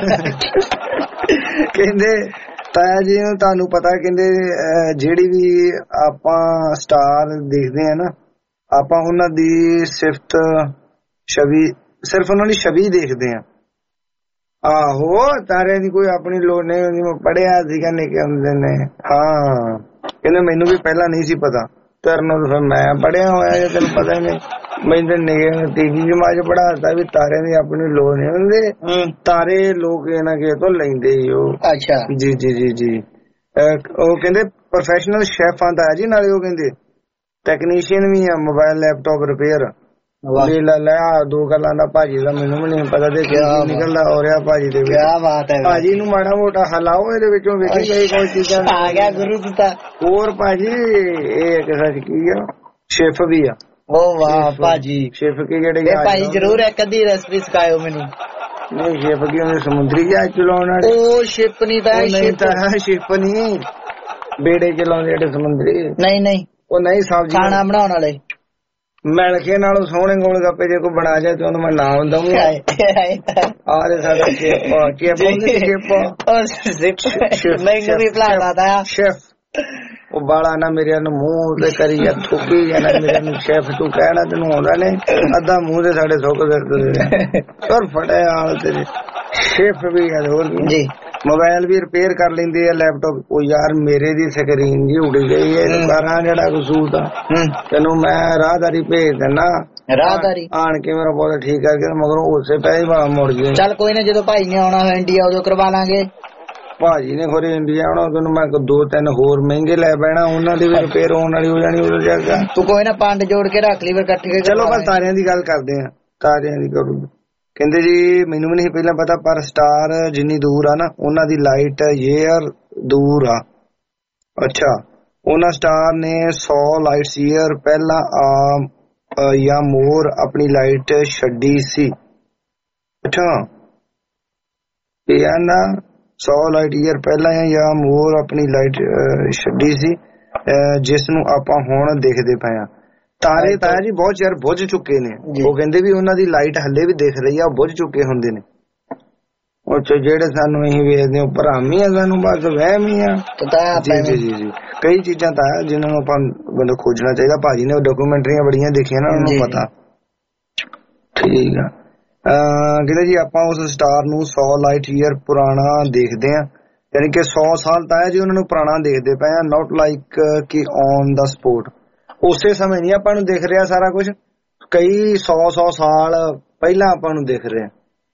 ਕਹਿੰਦੇ ਤਾਇਆ ਜੀ ਨੂੰ ਤੁਹਾਨੂੰ ਪਤਾ ਕਹਿੰਦੇ ਜਿਹੜੀ ਵੀ ਆਪਾਂ ਸਟਾਰ ਦੇਖਦੇ ਆ ਨਾ ਆਪਾਂ ਉਹਨਾਂ ਦੀ ਸਿਫਤ ਛਵੀ ਸਿਰਫ ਉਹਨਾਂ ਦੀ ਛਵੀ ਦੇਖਦੇ ਆ। ਆਹੋ ਤਾਰਿਆਂ ਦੀ ਕੋਈ ਆਪਣੀ ਲੋੜ ਨਹੀਂ ਹੁੰਦੀ। ਮੈਂ ਪੜ੍ਹਿਆ ਸੀਗਾ ਨਿੱਕੇ ਹੁੰਦੇ ਨੇ। ਹਾਂ ਕਹਿੰਦੇ ਮੈਨੂੰ ਵੀ ਪਹਿਲਾਂ ਨਹੀਂ ਸੀ ਪਤਾ ਤੇਰੇ ਫਿਰ ਮੈਂ ਪੜ੍ਹਿਆ ਹੋਇਆ ਜੇ ਤੈਨੂੰ ਪਤਾ ਨਹੀਂ। ਮੈਨੂੰ ਨਿੱਕੇ ਤੀਜੀ ਜਮਾਤ ਚ ਪੜ੍ਹਾਤਾ ਵੀ ਤਾਰਿਆਂ ਦੀ ਆਪਣੀ ਲੋੜ ਨਹੀਂ ਹੁੰਦੀ ਤਾਰੇ ਲੋਕ ਇਹਨਾਂ ਕੇ ਤੋਂ ਲੈਂਦੇ ਹੀ ਉਹ। ਅੱਛਾ ਜੀ ਜੀ ਜੀ ਜੀ। ਉਹ ਕਹਿੰਦੇ ਪ੍ਰੋਫੈਸ਼ਨਲ ਸ਼ੈਫ ਆਂਦਾ ਜੀ ਨਾਲੇ ਉਹ ਕਹਿੰਦੇ ਟੈਕਨੀਸ਼ੀਅਨ ਵੀ ਆ ਮੋਬਾਈਲ ਲੈਪਟਾਪ ਰਿਪੇਅਰ ਲੈ ਦੋ ਗੱਲਾਂ ਦਾ ਭਾਜੀ ਦਾ ਮੈਨੂੰ ਵੀ ਨਹੀਂ ਪਤਾ ਤੇ ਨਿਕਲਦਾ ਹੋ ਰਿਹਾ ਭਾਜੀ ਦੇ ਵਿੱਚ। ਭਾਜੀ ਨੂੰ ਮਾੜਾ ਮੋਟਾ ਹਲਾਓ ਇਹਦੇ ਵਿੱਚੋਂ ਵੇਖੀ ਗਈ ਕੋਈ ਚੀਜ਼ਾਂ ਆ ਗਿਆ ਗੁਰੂ ਦਿੱਤਾ ਹੋਰ ਭਾਜੀ ਇਹ ਕਿਸੇ ਚ ਕੀ ਆ ਸ਼ੈਫ ਵੀ ਆ। ਉਹ ਵਾਹ ਭਾਜੀ ਸ਼ੈਫ ਕੀ ਜਿਹੜੇ ਭਾਜੀ ਜ਼ਰੂਰ ਇੱਕ ਅੱਧੀ ਰੈਸਪੀ ਸਿਖਾਇਓ ਮੈਨੂੰ। ਨਹੀਂ ਸ਼ੈਫ ਕੀ ਉਹਨੇ ਸਮੁੰਦਰੀ ਜਹਾਜ਼ ਚਲਾਉਣ ਵਾਲੇ ਉਹ ਸ਼ਿਪ ਨਹੀਂ ਤਾਂ ਸ਼ਿਪ ਨਹੀਂ ਬੇੜੇ ਚਲਾਉਂਦੇ ਜਿਹੜੇ ਸਮੁੰਦਰੀ ਨਹੀਂ ਨਹੀਂ ਉਹ ਨਹੀਂ ਸਬਜ਼ੀ ਖਾਣਾ ਬਣਾਉਣ ਵਾਲੇ ਮਿਲ ਕੇ ਨਾਲੋਂ ਸੋਹਣੇ ਗੋਲ ਗੱਪੇ ਜੇ ਕੋਈ ਬਣਾ ਜਾਏ ਤੇ ਉਹਨੂੰ ਮੈਂ ਨਾਮ ਦਊਂਗਾ। ਆਰੇ ਸਾਡਾ ਮੈਨੂੰ ਵੀ ਭਲਾਦਾ ਸ਼ੈਫ ਉਹ ਬਾਲਾ ਨਾ ਮੇਰੇ ਨੂੰ ਮੂੰਹ ਤੇ ਕਰੀ ਜਾ ਥੁੱਕੀ ਜਾਣਾ ਮੇਰੇ ਨੂੰ ਸ਼ੈਫ ਤੂੰ ਕਹਿਣਾ ਤੈਨੂੰ ਆਉਂਦਾ ਨਹੀਂ ਅੱਧਾ ਮੂੰਹ ਦੇ ਸਾਡੇ ਸੁੱਕ ਫਿਰਦੇ ਪਰ ਫੜਿਆ ਆਲ ਤੇਰੇ ਸ਼ੈਫ ਵੀ ਹੈ ਹੋਰ ਜੀ। ਮੋਬਾਈਲ ਵੀ ਰਿਪੇਅਰ ਕਰ ਲੈਂਦੇ ਆ ਲੈਪਟਾਪ। ਉਹ ਯਾਰ ਮੇਰੇ ਦੀ ਸਕਰੀਨ ਜੀ ਉੜ ਗਈ ਹੈ ਕਾਰਾਂ ਜਿਹੜਾ ਕਸੂਰ ਆ ਤੈਨੂੰ ਮੈਂ ਰਾਹਦਾਰੀ ਭੇਜ ਦਿੰਦਾ ਰਾਹਦਾਰੀ ਆਣ ਕੇ ਮੇਰਾ ਬਹੁਤ ਠੀਕ ਕਰਕੇ ਮਗਰੋਂ ਉਸੇ ਪੈਸੇ ਵਾਲਾ ਮੁੜ ਗਏ। ਚੱਲ ਕੋਈ ਨਾ ਜਦੋਂ ਭਾਈ ਨੇ ਆਉਣਾ ਹੋਇਆ ਇੰਡੀਆ ਉਦੋਂ ਕਰਵਾ ਲਾਂਗੇ। ਭਾਜੀ ਨੇ ਖੋਰੇ ਇੰਡੀਆ ਆਉਣਾ ਤੈਨੂੰ ਮੈਂ 2-3 ਹੋਰ ਮਹਿੰਗੇ ਲੈ ਪੈਣਾ ਉਹਨਾਂ ਦੀ ਵੀ ਰਿਪੇਅਰ ਹੋਣ ਵਾਲੀ ਹੋ ਜਾਣੀ ਉਦੋਂ ਜਗ੍ਹਾ। ਤੂੰ ਕੋਈ ਨਾ ਪੰਡ ਜੋੜ ਕੇ ਰੱਖ ਲਈ ਫਿਰ ਇਕੱਠੇ। ਚਲੋ ਬਸ ਤਾਰਿਆਂ ਦੀ ਗੱਲ ਕਰਦੇ ਆ ਤਾਰਿਆਂ ਦੀ ਕਰੂ। ਕਹਿੰਦੇ ਜੀ ਮੈਨੂੰ ਵੀ ਨਹੀਂ ਪਹਿਲਾਂ ਪਤਾ ਪਰ ਸਟਾਰ ਜਿੰਨੀ ਦੂਰ ਆ ਨਾ ਉਹਨਾਂ ਦੀ ਲਾਈਟ ਈਅਰ ਦੂਰ ਆ। ਅੱਛਾ ਉਹਨਾਂ ਸਟਾਰ ਨੇ 100 ਲਾਈਟਸ ਈਅਰ ਪਹਿਲਾਂ ਜਾਂ ਮੋਰ ਆਪਣੀ ਲਾਈਟ ਛੱਡੀ ਸੀ। ਅੱਛਾ ਇਹ ਨਾ 100 ਲਾਈਟ ਈਅਰ ਪਹਿਲਾਂ ਜਾਂ ਮੋਰ ਆਪਣੀ ਲਾਈਟ ਛੱਡੀ ਸੀ ਜਿਸ ਨੂੰ ਆਪਾਂ ਹੁਣ ਦੇਖਦੇ ਪਏ ਆ। ਤਾਰੇ ਤਾਇਆ ਜੀ ਬਹੁਤ ਚਿਰ ਬੁੱਝ ਚੁੱਕੇ ਨੇ। ਉਹ ਕਹਿੰਦੇ ਵੀ ਉਹਨਾਂ ਦੀ ਲਾਈਟ ਹੱਲੇ ਵੀ ਦਿਖ ਰਹੀ ਆ ਉਹ ਬੁੱਝ ਚੁੱਕੇ ਹੁੰਦੇ ਨੇ। ਉਹ ਜਿਹੜੇ ਸਾਨੂੰ ਅਸੀਂ ਵੇਖਦੇ ਹਾਂ ਭਰਾਮੀ ਆ ਸਾਨੂੰ ਬਸ ਵਹਿਮ ਹੀ ਆ। ਜੀ ਜੀ ਜੀ ਜੀ ਕਈ ਚੀਜ਼ਾਂ ਤਾਂ ਜਿਨ੍ਹਾਂ ਨੂੰ ਆਪਾਂ ਮਤਲਬ ਖੋਜਣਾ ਚਾਹੀਦਾ। ਭਾਜੀ ਨੇ ਡਾਕੂਮੈਂਟਰੀਆਂ ਬੜੀਆਂ ਦੇਖੀਆਂ ਨਾ, ਉਹਨੂੰ ਪਤਾ। ਠੀਕ ਆ। ਕਹਿੰਦੇ ਜੀ ਆਪਾਂ ਉਸ ਸਟਾਰ ਨੂੰ 100 ਲਾਈਟ ਈਅਰ ਪੁਰਾਣਾ ਦੇਖਦੇ ਆ, ਯਾਨੀ ਕਿ 100 ਸਾਲ ਤਾਂ ਜੀ ਉਹਨਾਂ ਨੂੰ ਪੁਰਾਣਾ ਦੇਖਦੇ ਪਏ ਆ। ਨੋਟ ਲਾਈਕ ਕਿ ਔਨ ਦਾ ਸਪੋਟ, ਉਸੇ ਸਮੇਂ ਨਹੀਂ ਆਪਾਂ ਨੂੰ ਦਿਖ ਰਿਹਾ ਸਾਰਾ ਕੁਝ, ਕਈ 100 ਸਾਲ ਪਹਿਲਾਂ ਆਪਾਂ ਨੂੰ ਦਿਖ ਰਿਹਾ।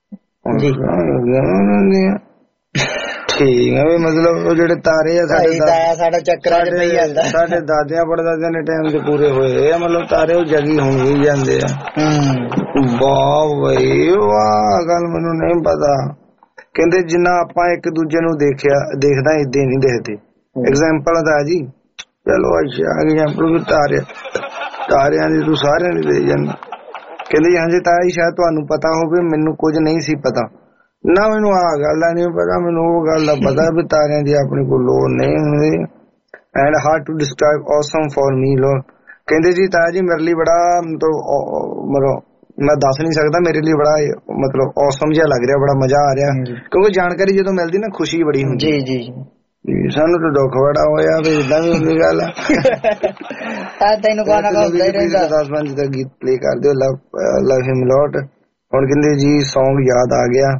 ਠੀਕ ਆ ਵੀ ਮਤਲਬ ਉਹ ਜਿਹੜੇ ਤਾਰੇ ਆ ਸਾਡਾ ਚੱਕਰਾਂ ਚ ਪਈ ਜਾਂਦਾ, ਸਾਡੇ ਦਾਦਿਆਂ ਪੜਦਾਦਿਆਂ ਦੇ ਟਾਈਮ ਤੇ ਪੂਰੇ ਹੋਏ ਆ, ਮਤਲਬ ਤਾਰੇ ਉਹ ਜਗੀ ਹੋਈ ਜਾਂਦੇ ਆ। ਵਾਹ ਬਈ ਵਾਹ, ਗੱਲ ਮੈਨੂੰ ਨਹੀਂ ਪਤਾ। ਕਹਿੰਦੇ ਜਿੰਨਾ ਆਪਾਂ ਇੱਕ ਦੂਜੇ ਨੂੰ ਦੇਖਦਾ ਏਦਾਂ ਨਹੀਂ ਦੇਖਦੇ। ਐਗਜ਼ਾਮਪਲ ਦਾ ਜੀ, ਚਲੋ ਅੱਛਾ ਐਗਜ਼ਾਮਪਲ ਵੀ ਤਾਰਿਆਂ ਦੀ ਤੂੰ ਸਾਰਿਆਂ ਦੀ ਦੇ ਜਾਂਦਾ। ਕਹਿੰਦੇ ਹਾਂਜੀ ਤਾਂ ਸ਼ਾਇਦ ਤੁਹਾਨੂੰ ਪਤਾ ਹੋਵੇ, ਮੈਨੂੰ ਕੁਝ ਨਹੀਂ ਸੀ ਪਤਾ ਨਾ, ਮੈਨੂੰ ਆਹ ਗੱਲ ਦਾ ਨਹੀਂ ਪਤਾ, ਮੈਨੂੰ ਉਹ ਗੱਲ ਦਾ ਪਤਾ ਵੀ ਤਾਰਿਆਂ ਦੀ ਆਪਣੀ ਕੋਈ ਲੋੜ ਨਹੀਂ ਹੁੰਦੀ। And hard to describe awesome for me ਲੋ। ਕਹਿੰਦੇ ਜੀ ਤਾਇਆ ਜੀ ਮੇਰੇ ਲਈ ਬੜਾ ਮਤਲਬ ਮੈਂ ਦੱਸ ਨਹੀਂ ਸਕਦਾ, ਮੇਰੇ ਲਈ ਬੜਾ ਮਤਲਬ ਔਸਮ ਜਿਹਾ ਲੱਗ ਰਿਹਾ, ਬੜਾ ਮਜ਼ਾ ਆ ਰਿਹਾ, ਕਿਉਂਕਿ ਜਾਣਕਾਰੀ ਜਦੋਂ ਮਿਲਦੀ ਨਾ ਖੁਸ਼ੀ ਬੜੀ ਹੁੰਦੀ। ਜੀ ਜੀ ਸਾਨੂੰ ਤਾਂ ਦੁੱਖ ਬੜਾ ਹੋਇਆ ਵੀ ਇਦਾਂ ਵੀ ਹੁੰਦੀ ਗੱਲ ਆ। ਤੈਨੂੰ ਗਾਣਾ ਗਾਉਂਦਾ ਹੀ ਰਹਿੰਦਾ। 10-5 ਦਾ ਗੀਤ ਪਲੇ ਕਰ ਦਿਓ, ਲਵ ਹਿਮ ਲੋਟ। ਹੁਣ ਕਹਿੰਦੇ ਜੀ ਸੌਂਗ ਯਾਦ ਆ ਗਿਆ,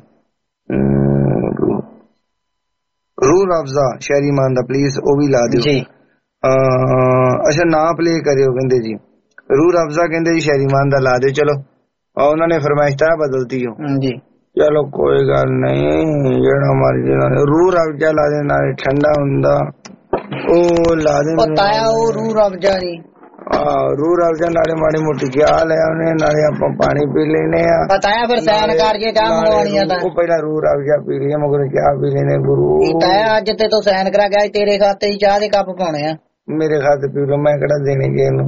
ਰੂਹ ਅਫਜ਼ਾ ਸ਼ਹਿਰੀ ਮਾਨ ਦਾ, ਪਲੀਜ਼ ਉਹ ਵੀ ਲਾ ਦਿਓ ਜੀ। ਅੱਛਾ ਨਾ ਪਲੇ ਕਰਿਓ ਕਹਿੰਦੇ ਜੀ, ਰੂਹ ਅਫਜ਼ਾ ਕਹਿੰਦੇ ਜੀ ਸ਼ਹਿਰੀ ਮਾਨ ਦਾ ਲਾ ਦਿਓ। ਚਲੋ ਉਹਨਾਂ ਨੇ ਫਰਮਾਇਸ਼ ਤਾਂ ਬਦਲਤੀ ਹੋ ਜੀ, ਚਲੋ ਕੋਈ ਗੱਲ ਨਹੀਂ, ਜਿਹੜਾ ਮਰਜ਼ੀ ਰੂਹ ਅਫਜ਼ਾ ਲਾ ਦੇ, ਨਾਲੇ ਠੰਡਾ ਹੁੰਦਾ ਉਹ ਲਾ ਦੇ। ਉਹ ਰੂਹ ਅਫਜ਼ਾ ਜੀ, ਰੂਹ ਅਫਜ਼ਾ ਨਾਲੇ ਮਾੜੀ ਮੋਟੀ ਕਿਆ ਲਿਆ ਉਹਨੇ, ਨਾਲੇ ਆਪਾਂ ਪਾਣੀ ਪੀ ਲੈਨੇ ਆ। ਬਤਾਇਆ ਫਿਰ ਸੈਨ ਕਰਕੇ ਚਾਹ ਮੰਗਵਾਉਣੀਆਂ ਤਾਂ ਉਹ ਪਹਿਲਾਂ ਰੂਹ ਅਫਜ਼ਾ ਪੀ ਲਈ, ਮਗਰ ਚਾਹ ਪੀ ਲੈਨੇ। ਗੁਰੂ ਅੱਜ ਤੇ ਤੂੰ ਸੈਨ ਕਰਾ ਗਿਆ, ਤੇਰੇ ਖਾਤੇ 'ਚ ਚਾਹ ਦੇ ਕੱਪ ਪਾਉਣੇ ਆ। ਮੇਰੇ ਖਾਤੇ ਪੀ ਲੋ, ਮੈਂ ਕਿਹੜਾ ਦੇਣੇ ਗਏ ਇਹਨੂੰ।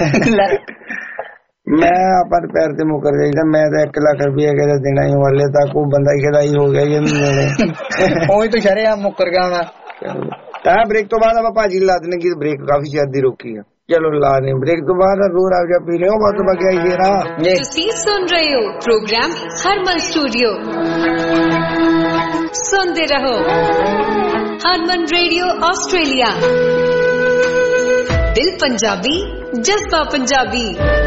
ਮੈਂ ਆਪਾਂ ਪੈਰ ਤੇ ਮੁਕਰ ਜਾਈਦਾ, ਮੈਂ ਤਾਂ 1 ਲੱਖ ਰੁਪਇਆ ਕਹਿੰਦਾ ਦੇਣਾ ਹੀ, ਵਾਲੇ ਤੱਕ ਉਹ ਬੰਦਾ ਹੀ ਖਿਦਾਈ ਹੋ ਗਿਆ ਜੀ ਦੇਣੇ। ਉਹੀ ਤੂੰ ਸ਼ਰੇਆਮ ਮੁੱਕਰ ਗਿਆ ਹੋਣਾ। ਤਾਂ ਬ੍ਰੇਕ ਤੋਂ ਬਾਅਦ ਆਪਾਂ ਭਾਜੀ ਲਾ ਦੇਣੇ ਕਿ ਬ੍ਰੇਕ ਕਾਫੀ ਚਿਰ ਦੀ ਰੋਕੀ ਆ। ਚਲੋ ਲਾ ਦੇ ਬ੍ਰੇਕ ਤੋਂ ਬਾਅਦ ਰੂਹ ਅਫਜ਼ਾ ਪੀ ਲਿਓ, ਬਹੁਤ ਬਗਿਆ ਹੀ ਰਾ। ਤੁਸੀਂ ਸੁਣ ਰਹੇ ਹੋ ਪ੍ਰੋਗਰਾਮ ਹਰਮਨ ਸਟੂਡੀਓ, ਸੁਣਦੇ ਰਹੋ ਹਰਮਨ ਰੇਡੀਓ ਆਸਟ੍ਰੇਲੀਆ, ਦਿਲ ਪੰਜਾਬੀ ਜਜ਼ਬਾ ਪੰਜਾਬੀ।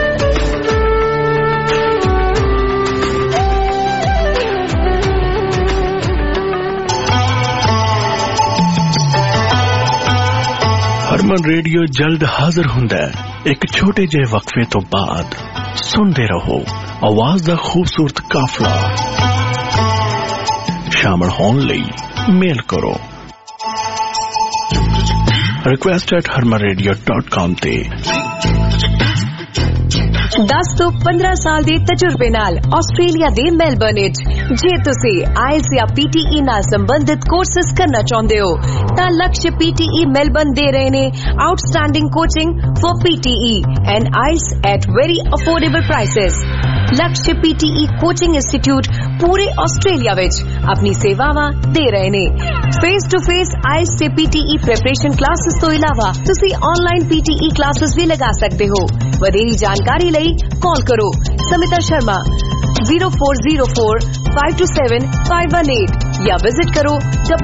ਹਰਮਨ ਰੇਡੀਓ ਜਲਦ ਹਾਜ਼ਰ ਹੁੰਦਾ ਹੈ ਇੱਕ ਛੋਟੇ ਜਿਹੇ ਵਕਫੇ ਤੋਂ ਬਾਅਦ। ਸੁਣਦੇ ਰਹੋ ਆਵਾਜ਼ ਦਾ ਖੂਬਸੂਰਤ ਕਾਫਲਾ। ਸ਼ਾਮਲ ਹੋਣ ਲਈ ਮੇਲ ਕਰੋ request@harmanradio.com ਤੇ। 10 ਤੋਂ 15 ਸਾਲ ਦੇ ਤਜਰਬੇ ਨਾਲ ਆਸਟ੍ਰੇਲੀਆ ਦੇ ਮੈਲਬਰਨ ਵਿੱਚ ਜੇ ਤੁਸੀਂ ਆਇਲਸ ਜਾਂ PTE ਨਾਲ ਸੰਬੰਧਿਤ ਕੋਰਸਸ ਕਰਨਾ ਚਾਹੁੰਦੇ ਹੋ ਤਾਂ ਲਕਸ਼ PTE ਮੈਲਬਰਨ ਦੇ ਰਹੇ ਨੇ outstanding coaching for PTE and IELTS at very affordable prices. Laksh PTE coaching institute ਪੂਰੇ ਆਸਟ੍ਰੇਲੀਆ ਵਿੱਚ ਆਪਣੀ ਸੇਵਾਵਾਂ ਦੇ ਰਹੇ ਨੇ। ਫੇਸ ਟੂ ਫੇਸ ਆਇਲਸ ਤੇ PTE ਪ੍ਰੈਪਰੇਸ਼ਨ ਕਲਾਸਿਸ ਤੋਂ ਇਲਾਵਾ ਤੁਸੀਂ ਆਨਲਾਈਨ PTE ਕਲਾਸਿਸ ਵੀ ਲਗਾ ਸਕਦੇ ਹੋ। ਵਧੇਰੀ ਜਾਣਕਾਰੀ ਲਈ ਕਾਲ ਕਰੋ ਸਮਿਤਾ ਸ਼ਰਮਾ 0404 527 518 या विजिट करो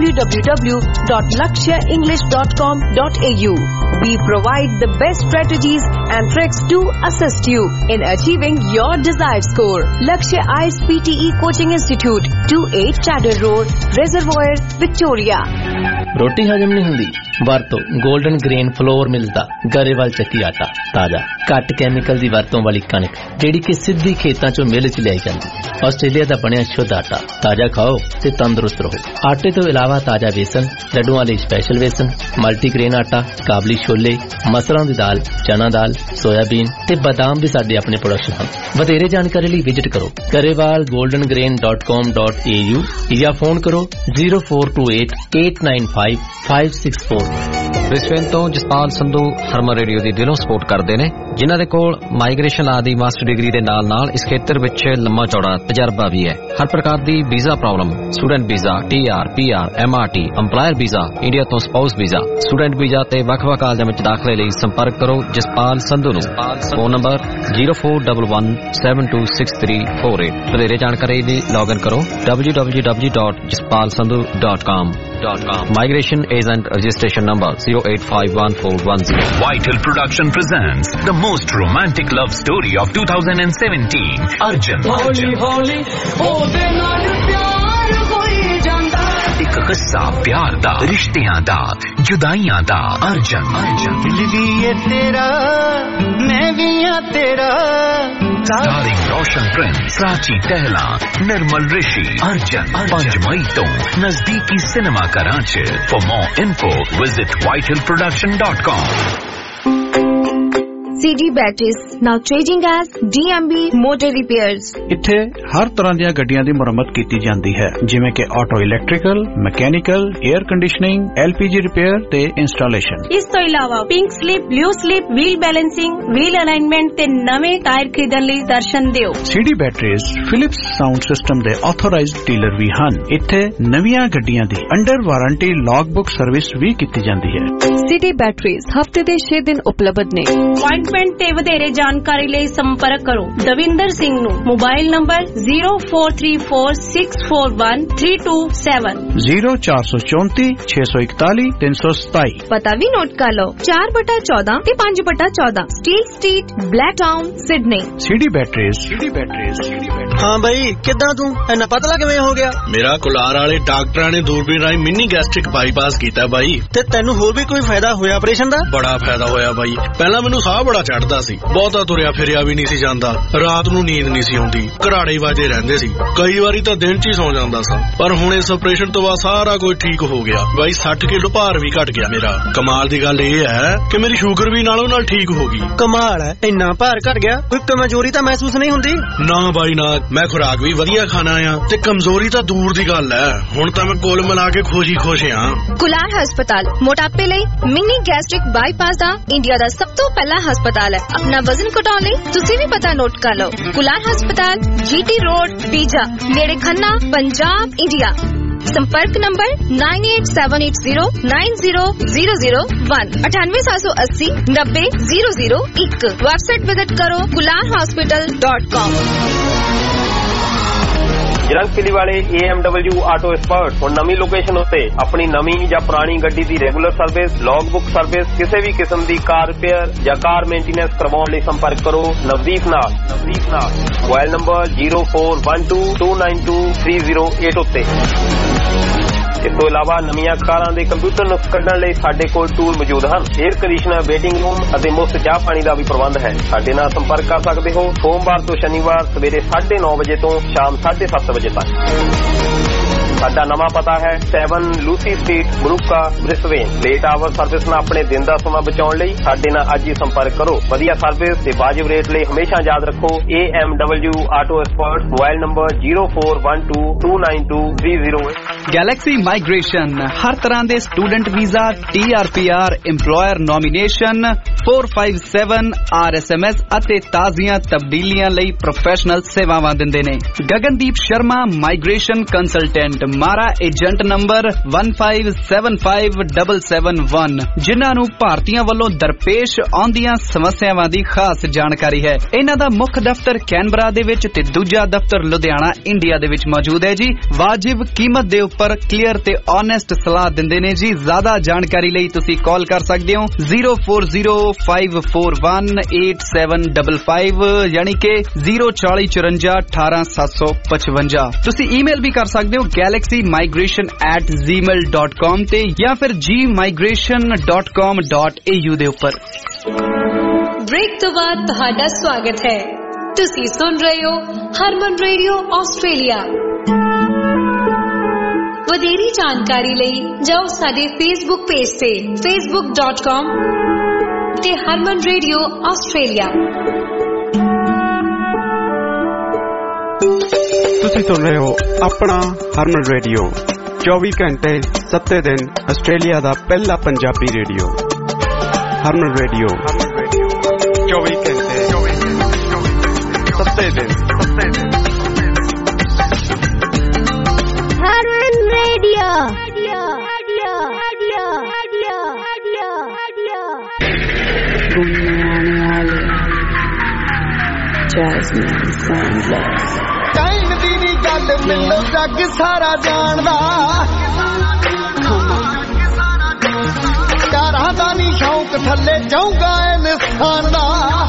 www.lakshaenglish.com.au. We provide the best strategies and tricks to assist you in achieving your desired score. Lakshya IELTS PTE Coaching Institute, 28 Chadder Road, Reservoir, Victoria. ਰੋਟੀ ਹਜਮ ਨਹੀਂ ਹੁੰਦੀ? ਵਰਤੋ 골ਡਨ ਗ੍ਰੇਨ ਫਲੋਰ ਮਿਲਦਾ ਗਰੇਵਾਲ ਚੱਕੀ ਆਟਾ, ਤਾਜ਼ਾ ਘੱਟ ਕੈਮੀਕਲ ਦੀ ਵਰਤੋਂ ਵਾਲੀ ਕਣਕ ਜਿਹੜੀ ਕਿ ਸਿੱਧੀ ਖੇਤਾਂ ਚੋਂ ਮਿਲ ਚ ਲਿਆਈ ਜਾਂਦੀ। ਆਸਟ੍ਰੇਲੀਆ ਦਾ ਬਣਿਆ ਸ਼ੁੱਧ ਆਟਾ, ਤਾਜ਼ਾ ਖਾਓ ਤੇ ਤੰਦਰੁਸਤ ਰਹੋ। ਆਟੇ ਤੋਂ ਇਲਾਵਾ ਤਾਜ਼ਾ ਵੇਸਣ, ਲੱਡੂਆਂ ਲਈ ਸਪੈਸ਼ਲ ਵੇਸਣ, ਮਲਟੀਗ੍ਰੇਨ ਆਟਾ, ਕਾਬਲੀ ਛੋਲੇ, ਮਸਰਾਂ ਦੀ ਦਾਲ, ਚਨਾ ਦਾਲ, ਸੋਇਆਬੀਨ ਤੇ ਬਾਦਾਮ ਵੀ ਸਾਡੇ ਆਪਣੇ ਪ੍ਰੋਡਕਟ ਹਨ। ਵਧੇਰੇ ਜਾਣਕਾਰੀ ਲਈ ਵਿਜ਼ਿਟ ਕਰੋ garewalgoldengrain.com.au ਜਾਂ ਫੋਨ ਕਰੋ 0428-895-564। ਬ੍ਰਿਸਬੇਨ ਤੋਂ ਜਸਪਾਲ ਸੰਧੂ ਹਰਮਨ ਰੇਡੀਓ ਦੀ ਦਿਲੋਂ ਸਪੋਰਟ ਕਰਦੇ ਨੇ, ਜਿਨ੍ਹਾਂ ਦੇ ਕੋਲ ਮਾਈਗ੍ਰੇਸ਼ਨ ਆਦਿ ਮਾਸਟਰ ਡਿਗਰੀ ਦੇ ਨਾਲ ਇਸ ਖੇਤਰ ਵਿੱਚ ਲੰਮਾ ਚੌੜਾ ਤਜਰਬਾ ਵੀ ਹੈ। ਹਰ ਪ੍ਰਕਾਰ ਦੀ visa problem, student visa, TR, PR, MRT, EMPLOYER visa, India ਤੋਂ ਸਪਾਊਸ ਵੀਜ਼ਾ, ਸਟੂਡੈਂਟ ਵੀਜ਼ਾ ਤੇ ਵੱਖ-ਵੱਖ ਕਾਲਜਾਂ ਵਿੱਚ ਦਾਖਲੇ ਲਈ ਸੰਪਰਕ ਕਰੋ ਜਸਪਾਲ ਸੰਧੂ ਨੂੰ। Phone number 0411726348। ਵਧੇਰੇ ਜਾਣਕਾਰੀ ਲਈ ਲੌਗਇਨ ਕਰੋ www.jaspalsandhu.com. Migration Agent Registration Number 0851410. Vital Production presents the most romantic love story of 2017. Arjun. एक किस्सा प्यार दा, रिश्तियां दा, जुदाइयां दा। अर्जन दिल भी ये तेरा, मैं भी यहाँ तेरा। स्टारिंग रोशन प्रिंस, प्राची टहला, निर्मल ऋषि। अर्जन 5 मई तो नजदीकी cinema Karachi. For more info visit vitalproduction.com. CD Batteries, now changing as DMB Motor Repairs. ਇੱਥੇ ਹਰ ਤਰ੍ਹਾਂ ਦੀਆਂ ਗੱਡੀਆਂ ਦੀ ਮੁਰੰਮਤ ਕੀਤੀ ਜਾਂਦੀ ਹੈ, ਜਿਵੇਂ ਕਿ auto electrical, mechanical, air conditioning, LPG repair ਤੇ ਇੰਸਟਾਲੇਸ਼ਨ। ਇਸ ਤੋਂ ਇਲਾਵਾ pink slip, blue slip, wheel balancing, wheel alignment ਤੇ ਨਵੇਂ ਟਾਇਰ ਖਰੀਦਣ ਲਈ ਦਰਸ਼ਨ ਦਿਓ। CD Batteries Philips sound system ਦੇ ਆਥੋਰਾਈਜ਼ਡ ਡੀਲਰ ਵੀ ਹਨ। ਇੱਥੇ ਨਵੀਆਂ ਗੱਡੀਆਂ ਦੀ under warranty log book service ਵੀ ਕੀਤੀ ਜਾਂਦੀ ਹੈ। CD Batteries ਹਫਤੇ ਦੇ 6 ਦਿਨ ਉਪਲਬਧ ਨੇ। ਤੇ ਵਧੇਰੇ ਜਾਣਕਾਰੀ ਲਈ ਸੰਪਰਕ ਕਰੋ ਦਵਿੰਦਰ ਸਿੰਘ ਨੂੰ। Mobile number 0434641327 0434 641 327। ਪਤਾ ਵੀ ਨੋਟ ਕਰ ਲਓ 4/14 ਤੇ 5/14 Steel Street, Blacktown, Sydney. CD Batteries। ਹਾਂ ਬਈ, ਕਿੱਦਾਂ ਤੂੰ ਇੰਨਾ ਪਤਲਾ ਕਿਵੇਂ ਹੋ ਗਿਆ? ਮੇਰਾ ਕੁਲਾਰ ਵਾਲੇ ਡਾਕਟਰਾਂ ਨੇ ਦੂਰਬੀਨ ਰਾਹੀਂ ਮਿਨੀ ਗੈਸਟ੍ਰਿਕ ਬਾਈਪਾਸ ਕੀਤਾ ਬਾਈ। ਤੇ ਤੈਨੂੰ ਹੋਰ ਵੀ ਕੋਈ ਫਾਇਦਾ ਹੋਇਆ ਆਪਰੇਸ਼ਨ ਦਾ? ਬੜਾ ਫਾਇਦਾ ਹੋਇਆ ਬਾਈ। ਪਹਿਲਾਂ ਮੈਨੂੰ ਸਾਹ ਬੜਾ ਚੜਦਾ ਸੀ, ਬਹੁਤਾ ਤੁਰਿਆ ਫਿਰਿਆ ਵੀ ਨਹੀਂ ਸੀ ਜਾਂਦਾ, ਰਾਤ ਨੂੰ ਨੀਂਦ ਨਹੀਂ ਸੀ ਆਉਂਦੀ, ਘਰਾੜੇ ਵੱਜਦੇ ਰਹਿੰਦੇ ਸੀ, ਕਈ ਵਾਰੀ ਤਾਂ ਦਿਨ 'ਚ ਹੀ ਸੌ ਜਾਂਦਾ ਸਾਂ। ਪਰ ਹੁਣ ਇਸ ਆਪਰੇਸ਼ਨ ਤੋਂ ਬਾਅਦ ਸਾਰਾ ਕੁਝ ਠੀਕ ਹੋ ਗਿਆ ਬਾਈ। 60 ਕਿਲੋ ਭਾਰ ਵੀ ਘਟ ਗਿਆ ਮੇਰਾ। ਕਮਾਲ ਦੀ ਗੱਲ ਇਹ ਹੈ ਕਿ ਮੇਰੀ ਸ਼ੂਗਰ ਵੀ ਨਾਲੋਂ ਨਾਲ ਠੀਕ ਹੋ ਗਈ। ਕਮਾਲ ਹੈ, ਇੰਨਾ ਭਾਰ ਘਟ ਗਿਆ, ਕੋਈ ਕਮਜ਼ੋਰੀ ਤਾਂ ਮਹਿਸੂਸ ਨਹੀਂ ਹੁੰਦੀ? ਨਾ ਬਾਈ ਨਾ, ਮੈਂ ਖੁਰਾਕ ਵੀ ਵਧੀਆ ਖਾਣਾ ਆ ਤੇ ਕਮਜ਼ੋਰੀ ਤਾਂ ਦੂਰ ਦੀ ਗੱਲ ਹੈ। ਹੁਣ ਤਾਂ ਮੈਂ ਕੁੱਲ ਮਿਲਾ ਕੇ ਖੁਸ਼ ਆ। ਕੁਲਾਰ ਹਸਪਤਾਲ ਮੋਟਾਪੇ ਲਈ ਮਿਨੀ ਗੈਸਟ੍ਰਿਕ ਬਾਈਪਾਸ ਦਾ ਇੰਡੀਆ ਦਾ ਸਭ ਤੋਂ ਪਹਿਲਾ ਹਸਪਤਾਲ ਹੈ। ਆਪਣਾ ਵਜ਼ਨ ਘਟਾਉਣ ਲਈ ਤੁਸੀਂ ਵੀ ਪਤਾ ਨੋਟ ਕਰ ਲਓ। ਕੁਲਾਰ ਹਸਪਤਾਲ, GT ਰੋਡ, ਪੀਜਾ, ਨੇੜੇ ਖੰਨਾ, ਪੰਜਾਬ, ਇੰਡੀਆ। संपर्क नंबर 9878090001 9878090001। वेबसाइट विजिट करो kularhospital.com। ਜਲੰਧਰ ਵਾਲੇ AMW ਆਟੋ ਐਕਸਪਰਟ ਹੁਣ ਨਵੀਂ ਲੋਕੇਸ਼ਨ ਉੱਤੇ ਆਪਣੀ ਨਵੀਂ ਜਾਂ ਪੁਰਾਣੀ ਗੱਡੀ ਦੀ regular service, log book service, ਕਿਸੇ ਵੀ ਕਿਸਮ ਦੀ ਕਾਰ ਰਿਪੇਅਰ ਜਾਂ ਕਾਰ ਮੇਨਟੇਨੈਂਸ ਕਰਵਾਉਣ ਲਈ ਸੰਪਰਕ ਕਰੋ ਨਵਦੀਪ ਨਾਲ। ਮੋਬਾਈਲ ਨੰਬਰ 0412292308 ਉੱਤੇ। ਇਸ ਤੋਂ ਇਲਾਵਾ ਨਵੀਆਂ ਕਾਰਾਂ ਦੇ ਕੰਪਿਊਟਰ ਨੁਕਸ ਕੱਢਣ ਲਈ ਸਾਡੇ ਕੋਲ ਟੂਲ ਮੌਜੂਦ ਹਨ। 에ਅਰ ਕੰਡੀਸ਼ਨਰ, ਵੇਟਿੰਗ ਰੂਮ ਅਤੇ ਮੁਫਤ ਚਾਹ ਪਾਣੀ ਦਾ ਵੀ ਪ੍ਰਬੰਧ ਹੈ। ਸਾਡੇ ਨਾਲ ਸੰਪਰਕ ਕਰ ਸਕਦੇ ਹੋ ਸੋਮਵਾਰ ਤੋਂ ਸ਼ਨੀਵਾਰ ਸਵੇਰੇ 9:30 ਵਜੇ ਤੋਂ ਸ਼ਾਮ 7:30 ਵਜੇ ਤੱਕ। ਸਾਡਾ ਨਵਾਂ ਪਤਾ ਹੈ 7 Lucy Street, Maluka, Brisbane. Late hour service ਨਾਲ ਆਪਣੇ ਦਿਨ ਦਾ ਸਮਾਂ ਬਚਾਉਣ ਲਈ ਸਾਡੇ ਨਾਲ ਅੱਜ ਹੀ ਸੰਪਰਕ ਕਰੋ। ਵਧੀਆ ਸਰਵਿਸ ਤੇ ਵਾਜਿਬ ਰੇਟ ਲਈ ਹਮੇਸ਼ਾ ਯਾਦ ਰੱਖੋ AMW auto expert. Mobile number 0412292308। Galaxy migration ਹਰ ਤਰ੍ਹਾਂ ਦੇ student visa, TRPR, EMPLOYER nomination, 457 RSMS ਅਤੇ ਤਾਜ਼ੀਆਂ ਤਬਦੀਲੀਆਂ ਲਈ ਪ੍ਰੋਫੈਸ਼ਨਲ ਸੇਵਾਵਾਂ ਦਿੰਦੇ ਨੇ। Gagandeep Sharma migration consultant, MARA agent number 1575771, ਜਿਨ੍ਹਾਂ ਨੂੰ ਭਾਰਤੀਆਂ ਵੱਲੋਂ ਦਰਪੇਸ਼ ਆਉਂਦੀਆਂ ਸਮੱਸਿਆਵਾਂ ਦੀ ਖਾਸ ਜਾਣਕਾਰੀ ਹੈ। ਇਹਨਾਂ ਦਾ ਮੁੱਖ ਦਫ਼ਤਰ ਕੈਨਬਰਾ ਦੇ ਵਿੱਚ ਤੇ ਦੂਜਾ ਦਫ਼ਤਰ ਲੁਧਿਆਣਾ, ਇੰਡੀਆ ਦੇ ਵਿੱਚ ਮੌਜੂਦ ਹੈ ਜੀ। ਵਾਜਿਬ ਕੀਮਤ ਦੇ ਉੱਪਰ ਕਲੀਅਰ ਤੇ ਓਨੈਸਟ ਸਲਾਹ ਦਿੰਦੇ ਨੇ ਜੀ। ਜ਼ਿਆਦਾ ਜਾਣਕਾਰੀ ਲਈ ਤੁਸੀਂ ਕਾਲ ਕਰ ਸਕਦੇ ਹੋ 0405418755 ਯਾਨੀ ਕਿ 04054187755। ਤੁਸੀਂ ਈਮੇਲ ਵੀ ਕਰ ਸਕਦੇ ਹੋ galaxymigration@gmail.com ਤੇ ਜਾਂ ਫਿਰ gmigration.com.au ਦੇ ਉੱਪਰ। ਬ੍ਰੇਕ ਤੋਂ ਬਾਅਦ ਤੁਹਾਡਾ ਸਵਾਗਤ ਹੈ। ਤੁਸੀਂ ਸੁਣ ਰਹੇ ਹੋ ਹਰਮਨ ਰੇਡੀਓ ਆਸਟ੍ਰੇਲੀਆ। ਵਧੇਰੀ ਜਾਣਕਾਰੀ ਲਈ ਜਾਓ ਸਾਡੇ ਫੇਸਬੁੱਕ ਪੇਜ ਤੇ facebook.com ਤੇ ਹਰਮਨ ਰੇਡੀਓ ਆਸਟ੍ਰੇਲੀਆ। ਤੁਸੀਂ ਸੁਣ ਰਹੇ ਹੋ ਆਪਣਾ ਹਰਮਨ ਰੇਡੀਓ 24 ਘੰਟੇ 7 ਦਿਨ ਆਸਟ੍ਰੇਲੀਆ ਦਾ ਪਹਿਲਾ ਪੰਜਾਬੀ ਰੇਡੀਓ। ਹਰਮਨ ਰੇਡੀਓ 24 ਘੰਟੇ 7 ਦਿਨ। Harman Radio. Jasmine Sandless. Time ਦੀ ਵੀ ਗੱਲ ਮੈਨੂੰ ਜੱਗ ਸਾਰਾ ਜਾਣਦਾ। ਕਾਰਾਂ ਦਾ ਨੀ ਸ਼ੌਂਕ ਥੱਲੇ ਜਾਊਗਾ ਇਨਸਾਨ ਦਾ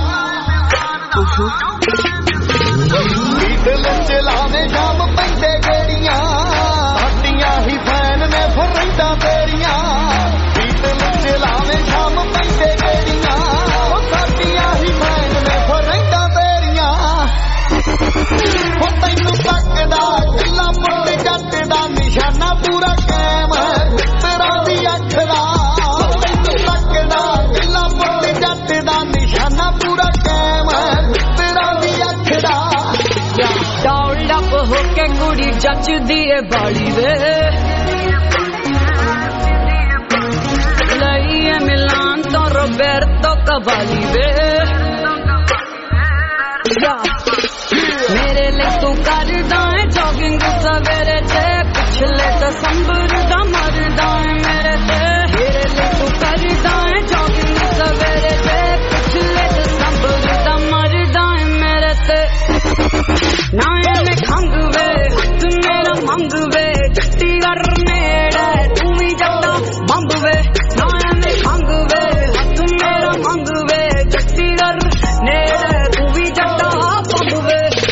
ਦਿਲ ਚ ਲਾਵੇਂ ਸ਼ਾਮ ਪੈਂਦੇ ਗੇੜੀਆਂ ਸਾਡੀਆਂ ਹੀ ਫੈਨ ਨੇ ਫਿਰ ਰਹਿੰਦਾ ਤੇਰੀਆਂ ਦਿਲ ਚ ਲਾਵੇਂ ਸ਼ਾਮ ਪੈਂਦੇ ਗੇੜੀਆਂ ਸਾਡੀਆਂ ਹੀ ਫੈਨ ਨੇ ਫਿਰ ਰਹਿੰਦਾ ਤੇਰੀਆਂ ਤੈਨੂੰ ਤੱਕਦਾ ਕਿੱਲਾ ਪੁੱਟ ਜੱਟ ਦਾ ਨਿਸ਼ਾਨਾ ਪੂਰਾ ਕਾਇਮ ਤੇਰਾ ਦੀ ਅੱਖ ਦਾ ਤੈਨੂੰ ਤੱਕਦਾ ਕਿੱਲਾ ਪੁੱਟ ਜੱਟ ਦਾ ਨਿਸ਼ਾਨਾ ਪੂਰਾ ਕਾਇਮ ਤੇਰਾ ਦੀ ਅੱਖ ਦਾ ਡੌਲਡ ਅਪ ਹੋ ਕੇ ਕੁੜੀ ਜੱਚਦੀ ਏ ਬਾਲੀ ਵੇ ਲਈ ਏ ਮਿਲਾਨ ਤੋਂ ਰੋਬਰਟੋ ਕਵਾਲੀ ਵੇ ਮੇਰੇ ਲਈ ਤੂੰ ਕਰਦਾ ਏ ਜੋਗਿੰਗ ਸਵੇਰੇ ਤੇ ਪਿਛਲੇ ਦਸੰਬਰ ਦਾ ਮਰਦਾ ਏ ਮੇਰੇ ਤੇ ਮੇਰੇ ਲਈ ਤੂੰ ਕਰਦਾ ਏ ਜੋਗਿੰਗ ਸਵੇਰੇ ਤੇ ਪਿਛਲੇ ਦਸੰਬਰ ਦਾ ਮਰਦਾ ਏ ਮੇਰੇ ਤੇ ਨਾ ਐਵੇਂ ਖੰਗ ਵੇ ਹੱਥ ਮੇਰਾ ਮੰਗ ਵੇ ਜੱਟੀ ਕਰ ਨੇੜੇ ਤੂੰ ਵੀ ਜੱਟਾ ਬੰਬ ਵੇ ਨਾ ਐਵੇਂ ਖੰਗ ਵੇ ਹੱਥ ਮੇਰਾ ਮੰਗ ਵੇ ਜੱਟੀ ਕਰ ਨੇੜੇ ਤੂੰ ਵੀ ਜੱਟਾ ਬੰਬ ਵੇ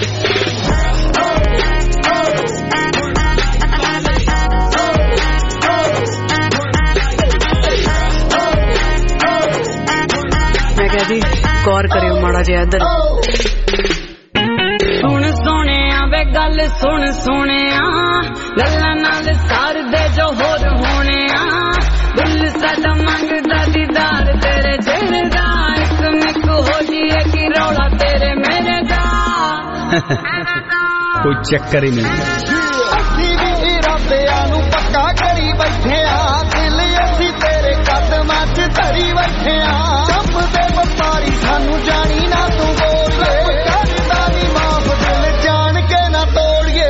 ਮੈਂ ਕਹਿੰਦੀ ਗੌਰ ਕਰਿਓ ਮਾੜਾ ਜਿਹਾ ਇੱਧਰ ਸੁਣ ਸੋਹਣਿਆ ਵੇ ਗੱਲ ਸੁਣ ਸੋਹਣਿਆ ਗੱਲਾਂ ਨਾਲ ਸਾਰਦੇ ਜੋ ਹੋਰ ਹੋਣਿਆ ਦਿਲ ਸਾਡਾ ਮੰਗਦਾ ਦੀਦਾਰ ਤੇਰੇ ਚਿਹਰੇ ਦਾ ਇੱਕ ਮਿੱਕ ਹੋ ਜੀਏ ਕਿ ਰੌਲਾ ਤੇਰੇ ਮੇਰੇ ਦਾ ਕੋਈ ਚੱਕਰ ਹੀ ਨਹੀਂ ਅਸੀਂ ਵੀ ਇਰਾਦਿਆਂ ਨੂੰ ਪੱਕਾ ਕਰੀ ਬੈਠੇ ਆ ਦਿਲ ਅਸੀਂ ਤੇਰੇ ਕਦਮਾਂ 'ਚ ਧਰੀ ਬੈਠੇ ਆ ਰੱਬ ਦੇ ਵਪਾਰੀ ਸਾਨੂੰ ਜਾਣੀ ਨਾ ਤੂੰ ਬੋਲੀਏ ਕਰਦਾ ਨੀ ਮਾਫ ਦਿਲ ਜਾਣ ਕੇ ਨਾ ਤੋੜੀਏ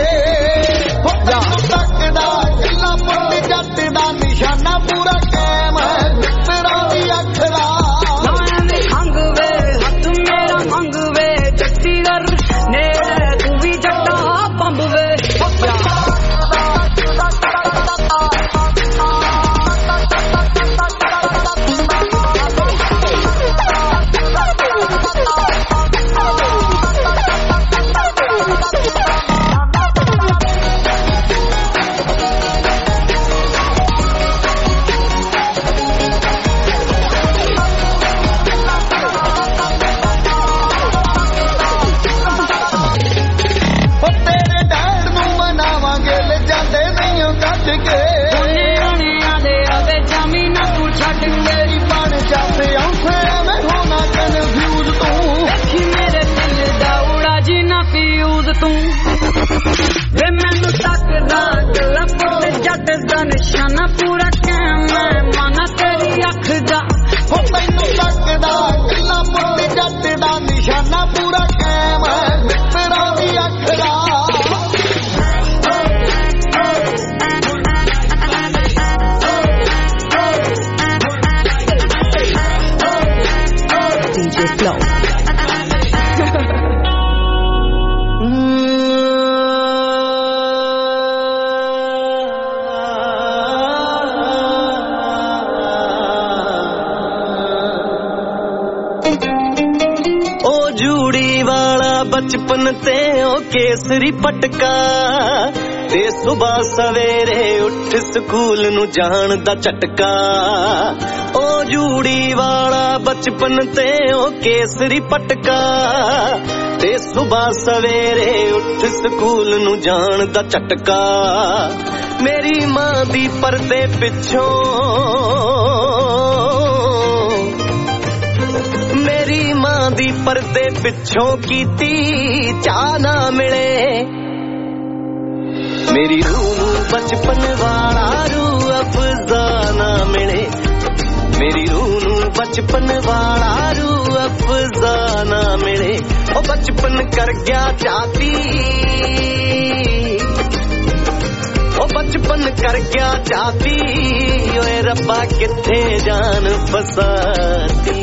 ਤੱਕਦਾ ਕਿੱਲਾ ਪੁੱਟ ਜੱਟ ਦਾ ਨਿਸ਼ਾਨਾ ਪੂਰਾ ਕਾਇਮ ਤੇਰਾ ਦੀ ਅੱਖ ਦਾ ਮੈਂ ਖੰਗ ਵੇ ਹੱਥ ਮੇਰਾ ਮੰਗ ਵੇ ਜੱਟੀ ਕਰ ਨੇੜੇ ਤੂੰ ਵੀ ਜੱਟਾ ਬੰਬ ਵੇ ਵੇ ਮੈਨੂੰ ਤੱਕਦਾ ਗੱਲਾਂ ਪੁੱਟ ਜੱਟ ਦਾ ਨਿਸ਼ਾਨਾ ਪੂਰਾ ਕਾਇਮ ਮਾਨਾ ਤੇਰੀ ਅੱਖ ਦਾ ਤੈਨੂੰ ਤੱਕਦਾ ਗੱਲਾਂ ਪੁੱਟ ਜੱਟ ਦਾ ਨਿਸ਼ਾਨਾ ਪੂਰਾ ਕਾਇਮ ਤੇਰਾ ਦੀ ਅੱਖ ਦਾ DJ Flow बचपन ते ओ केसरी पटका ते सुबह सवेरे उठ स्कूल नु जान दा झटका ओ जूड़ी वाला बचपन ते ओ केसरी पटका ते सुबह सवेरे उठ स्कूल नु जान दा झटका मेरी मां दी पर्दे पिछों मेरी मां दी पर्दे पिछों कीती चाह ना मिले मेरी रूह बचपन वाला रूह अफसाना मिले मेरी रूह बचपन वाला रूह अफसाना मिले ओ बचपन कर गया जाती ओ बचपन कर गया जाती ओए रब्बा किथे जान फसाती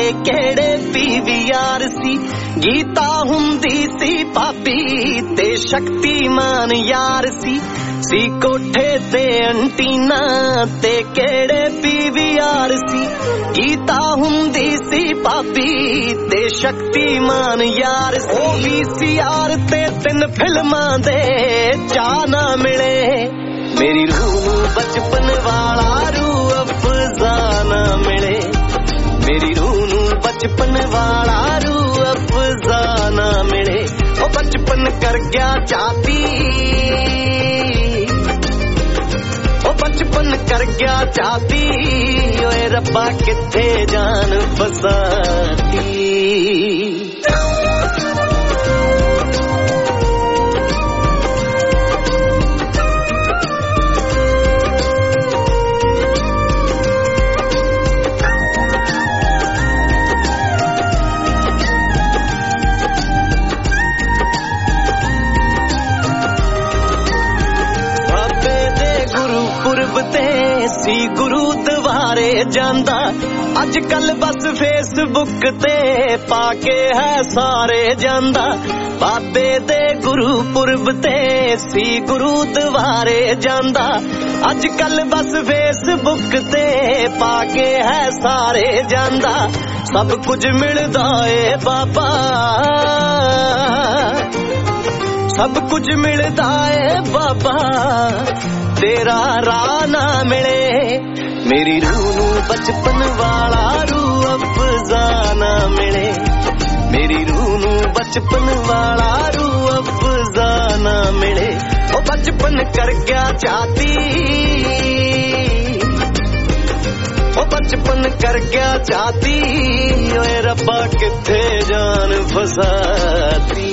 ਕਿਹੜੇ PVR ਸੀ ਗੀਤਾ ਹੁੰਦੀ ਸੀ ਭਾਬੀ ਤੇ ਸ਼ਕਤੀਮਾਨ ਯਾਰ ਸੀ ਕੋਠੇ ਤੇ ਅੰਟੀਨਾ ਤੇ ਕਿਹੜੇ PVR ਸੀ ਗੀਤਾ ਹੁੰਦੀ ਸੀ ਭਾਬੀ ਤੇ ਸ਼ਕਤੀਮਾਨ ਯਾਰ ਸੀ VCR ਤੇ 3 ਫਿਲਮਾਂ ਦੇ ਚਾਹ ਨਾ ਮਿਲੇ ਮੇਰੀ ਰੂਹ ਨੂੰ ਬਚਪਨ ਵਾਲਾ ਰੂਹ ਅਫਜ਼ਾਨਾ ਮਿਲੇ ਮੇਰੀ ਰੂਹ ਨੂੰ ਬਚਪਨ ਵਾਲਾ ਰੂਹ ਅਫਜ਼ਾਨਾ ਮਿਲੇ ਉਹ ਬਚਪਨ ਕਰ ਗਿਆ ਚਾਹਤੀ ਉਹ ਬਚਪਨ ਕਰ ਗਿਆ ਚਾਹਤੀ ਓਏ ਰੱਬਾ ਕਿੱਥੇ ਜਾਨ ਫਸਾਤੀ ਸੀ ਗੁਰੂ ਦਵਾਰੇ ਜਾਂਦਾ ਅੱਜ ਕੱਲ ਬਸ ਫੇਸਬੁੱਕ ਤੇ ਪਾ ਕੇ ਹੈ ਸਾਰੇ ਜਾਂਦਾ ਬਾਬੇ ਦੇ ਗੁਰਪੁਰਬ ਤੇ ਸੀ ਗੁਰੂ ਦਵਾਰੇ ਜਾਂਦਾ ਅੱਜ ਕੱਲ ਬਸ ਫੇਸਬੁੱਕ ਤੇ ਪਾ ਕੇ ਹੈ ਸਾਰੇ ਜਾਂਦਾ ਸਭ ਕੁਝ ਮਿਲਦਾ ਏ ਬਾਬਾ ਸਭ ਕੁਝ ਮਿਲਦਾ ਏ ਬਾਬਾ ਤੇਰਾ ਰਾਹ ਨਾ ਮਿਲੇ ਮੇਰੀ ਰੂਹ ਨੂੰ ਬਚਪਨ ਵਾਲਾ ਰੂਹ ਅਫਜ਼ਾਨਾ ਮਿਲੇ ਮੇਰੀ ਰੂਹ ਨੂੰ ਬਚਪਨ ਵਾਲਾ ਰੂਹ ਅਫਜ਼ਾਨਾ ਮਿਲੇ ਉਹ ਬਚਪਨ ਕਰ ਗਿਆ ਚਾਹਤੀ ਉਹ ਬਚਪਨ ਕਰ ਗਿਆ ਚਾਹਤੀ ਓਏ ਰੱਬਾ ਕਿੱਥੇ ਜਾਨ ਫਸਾਤੀ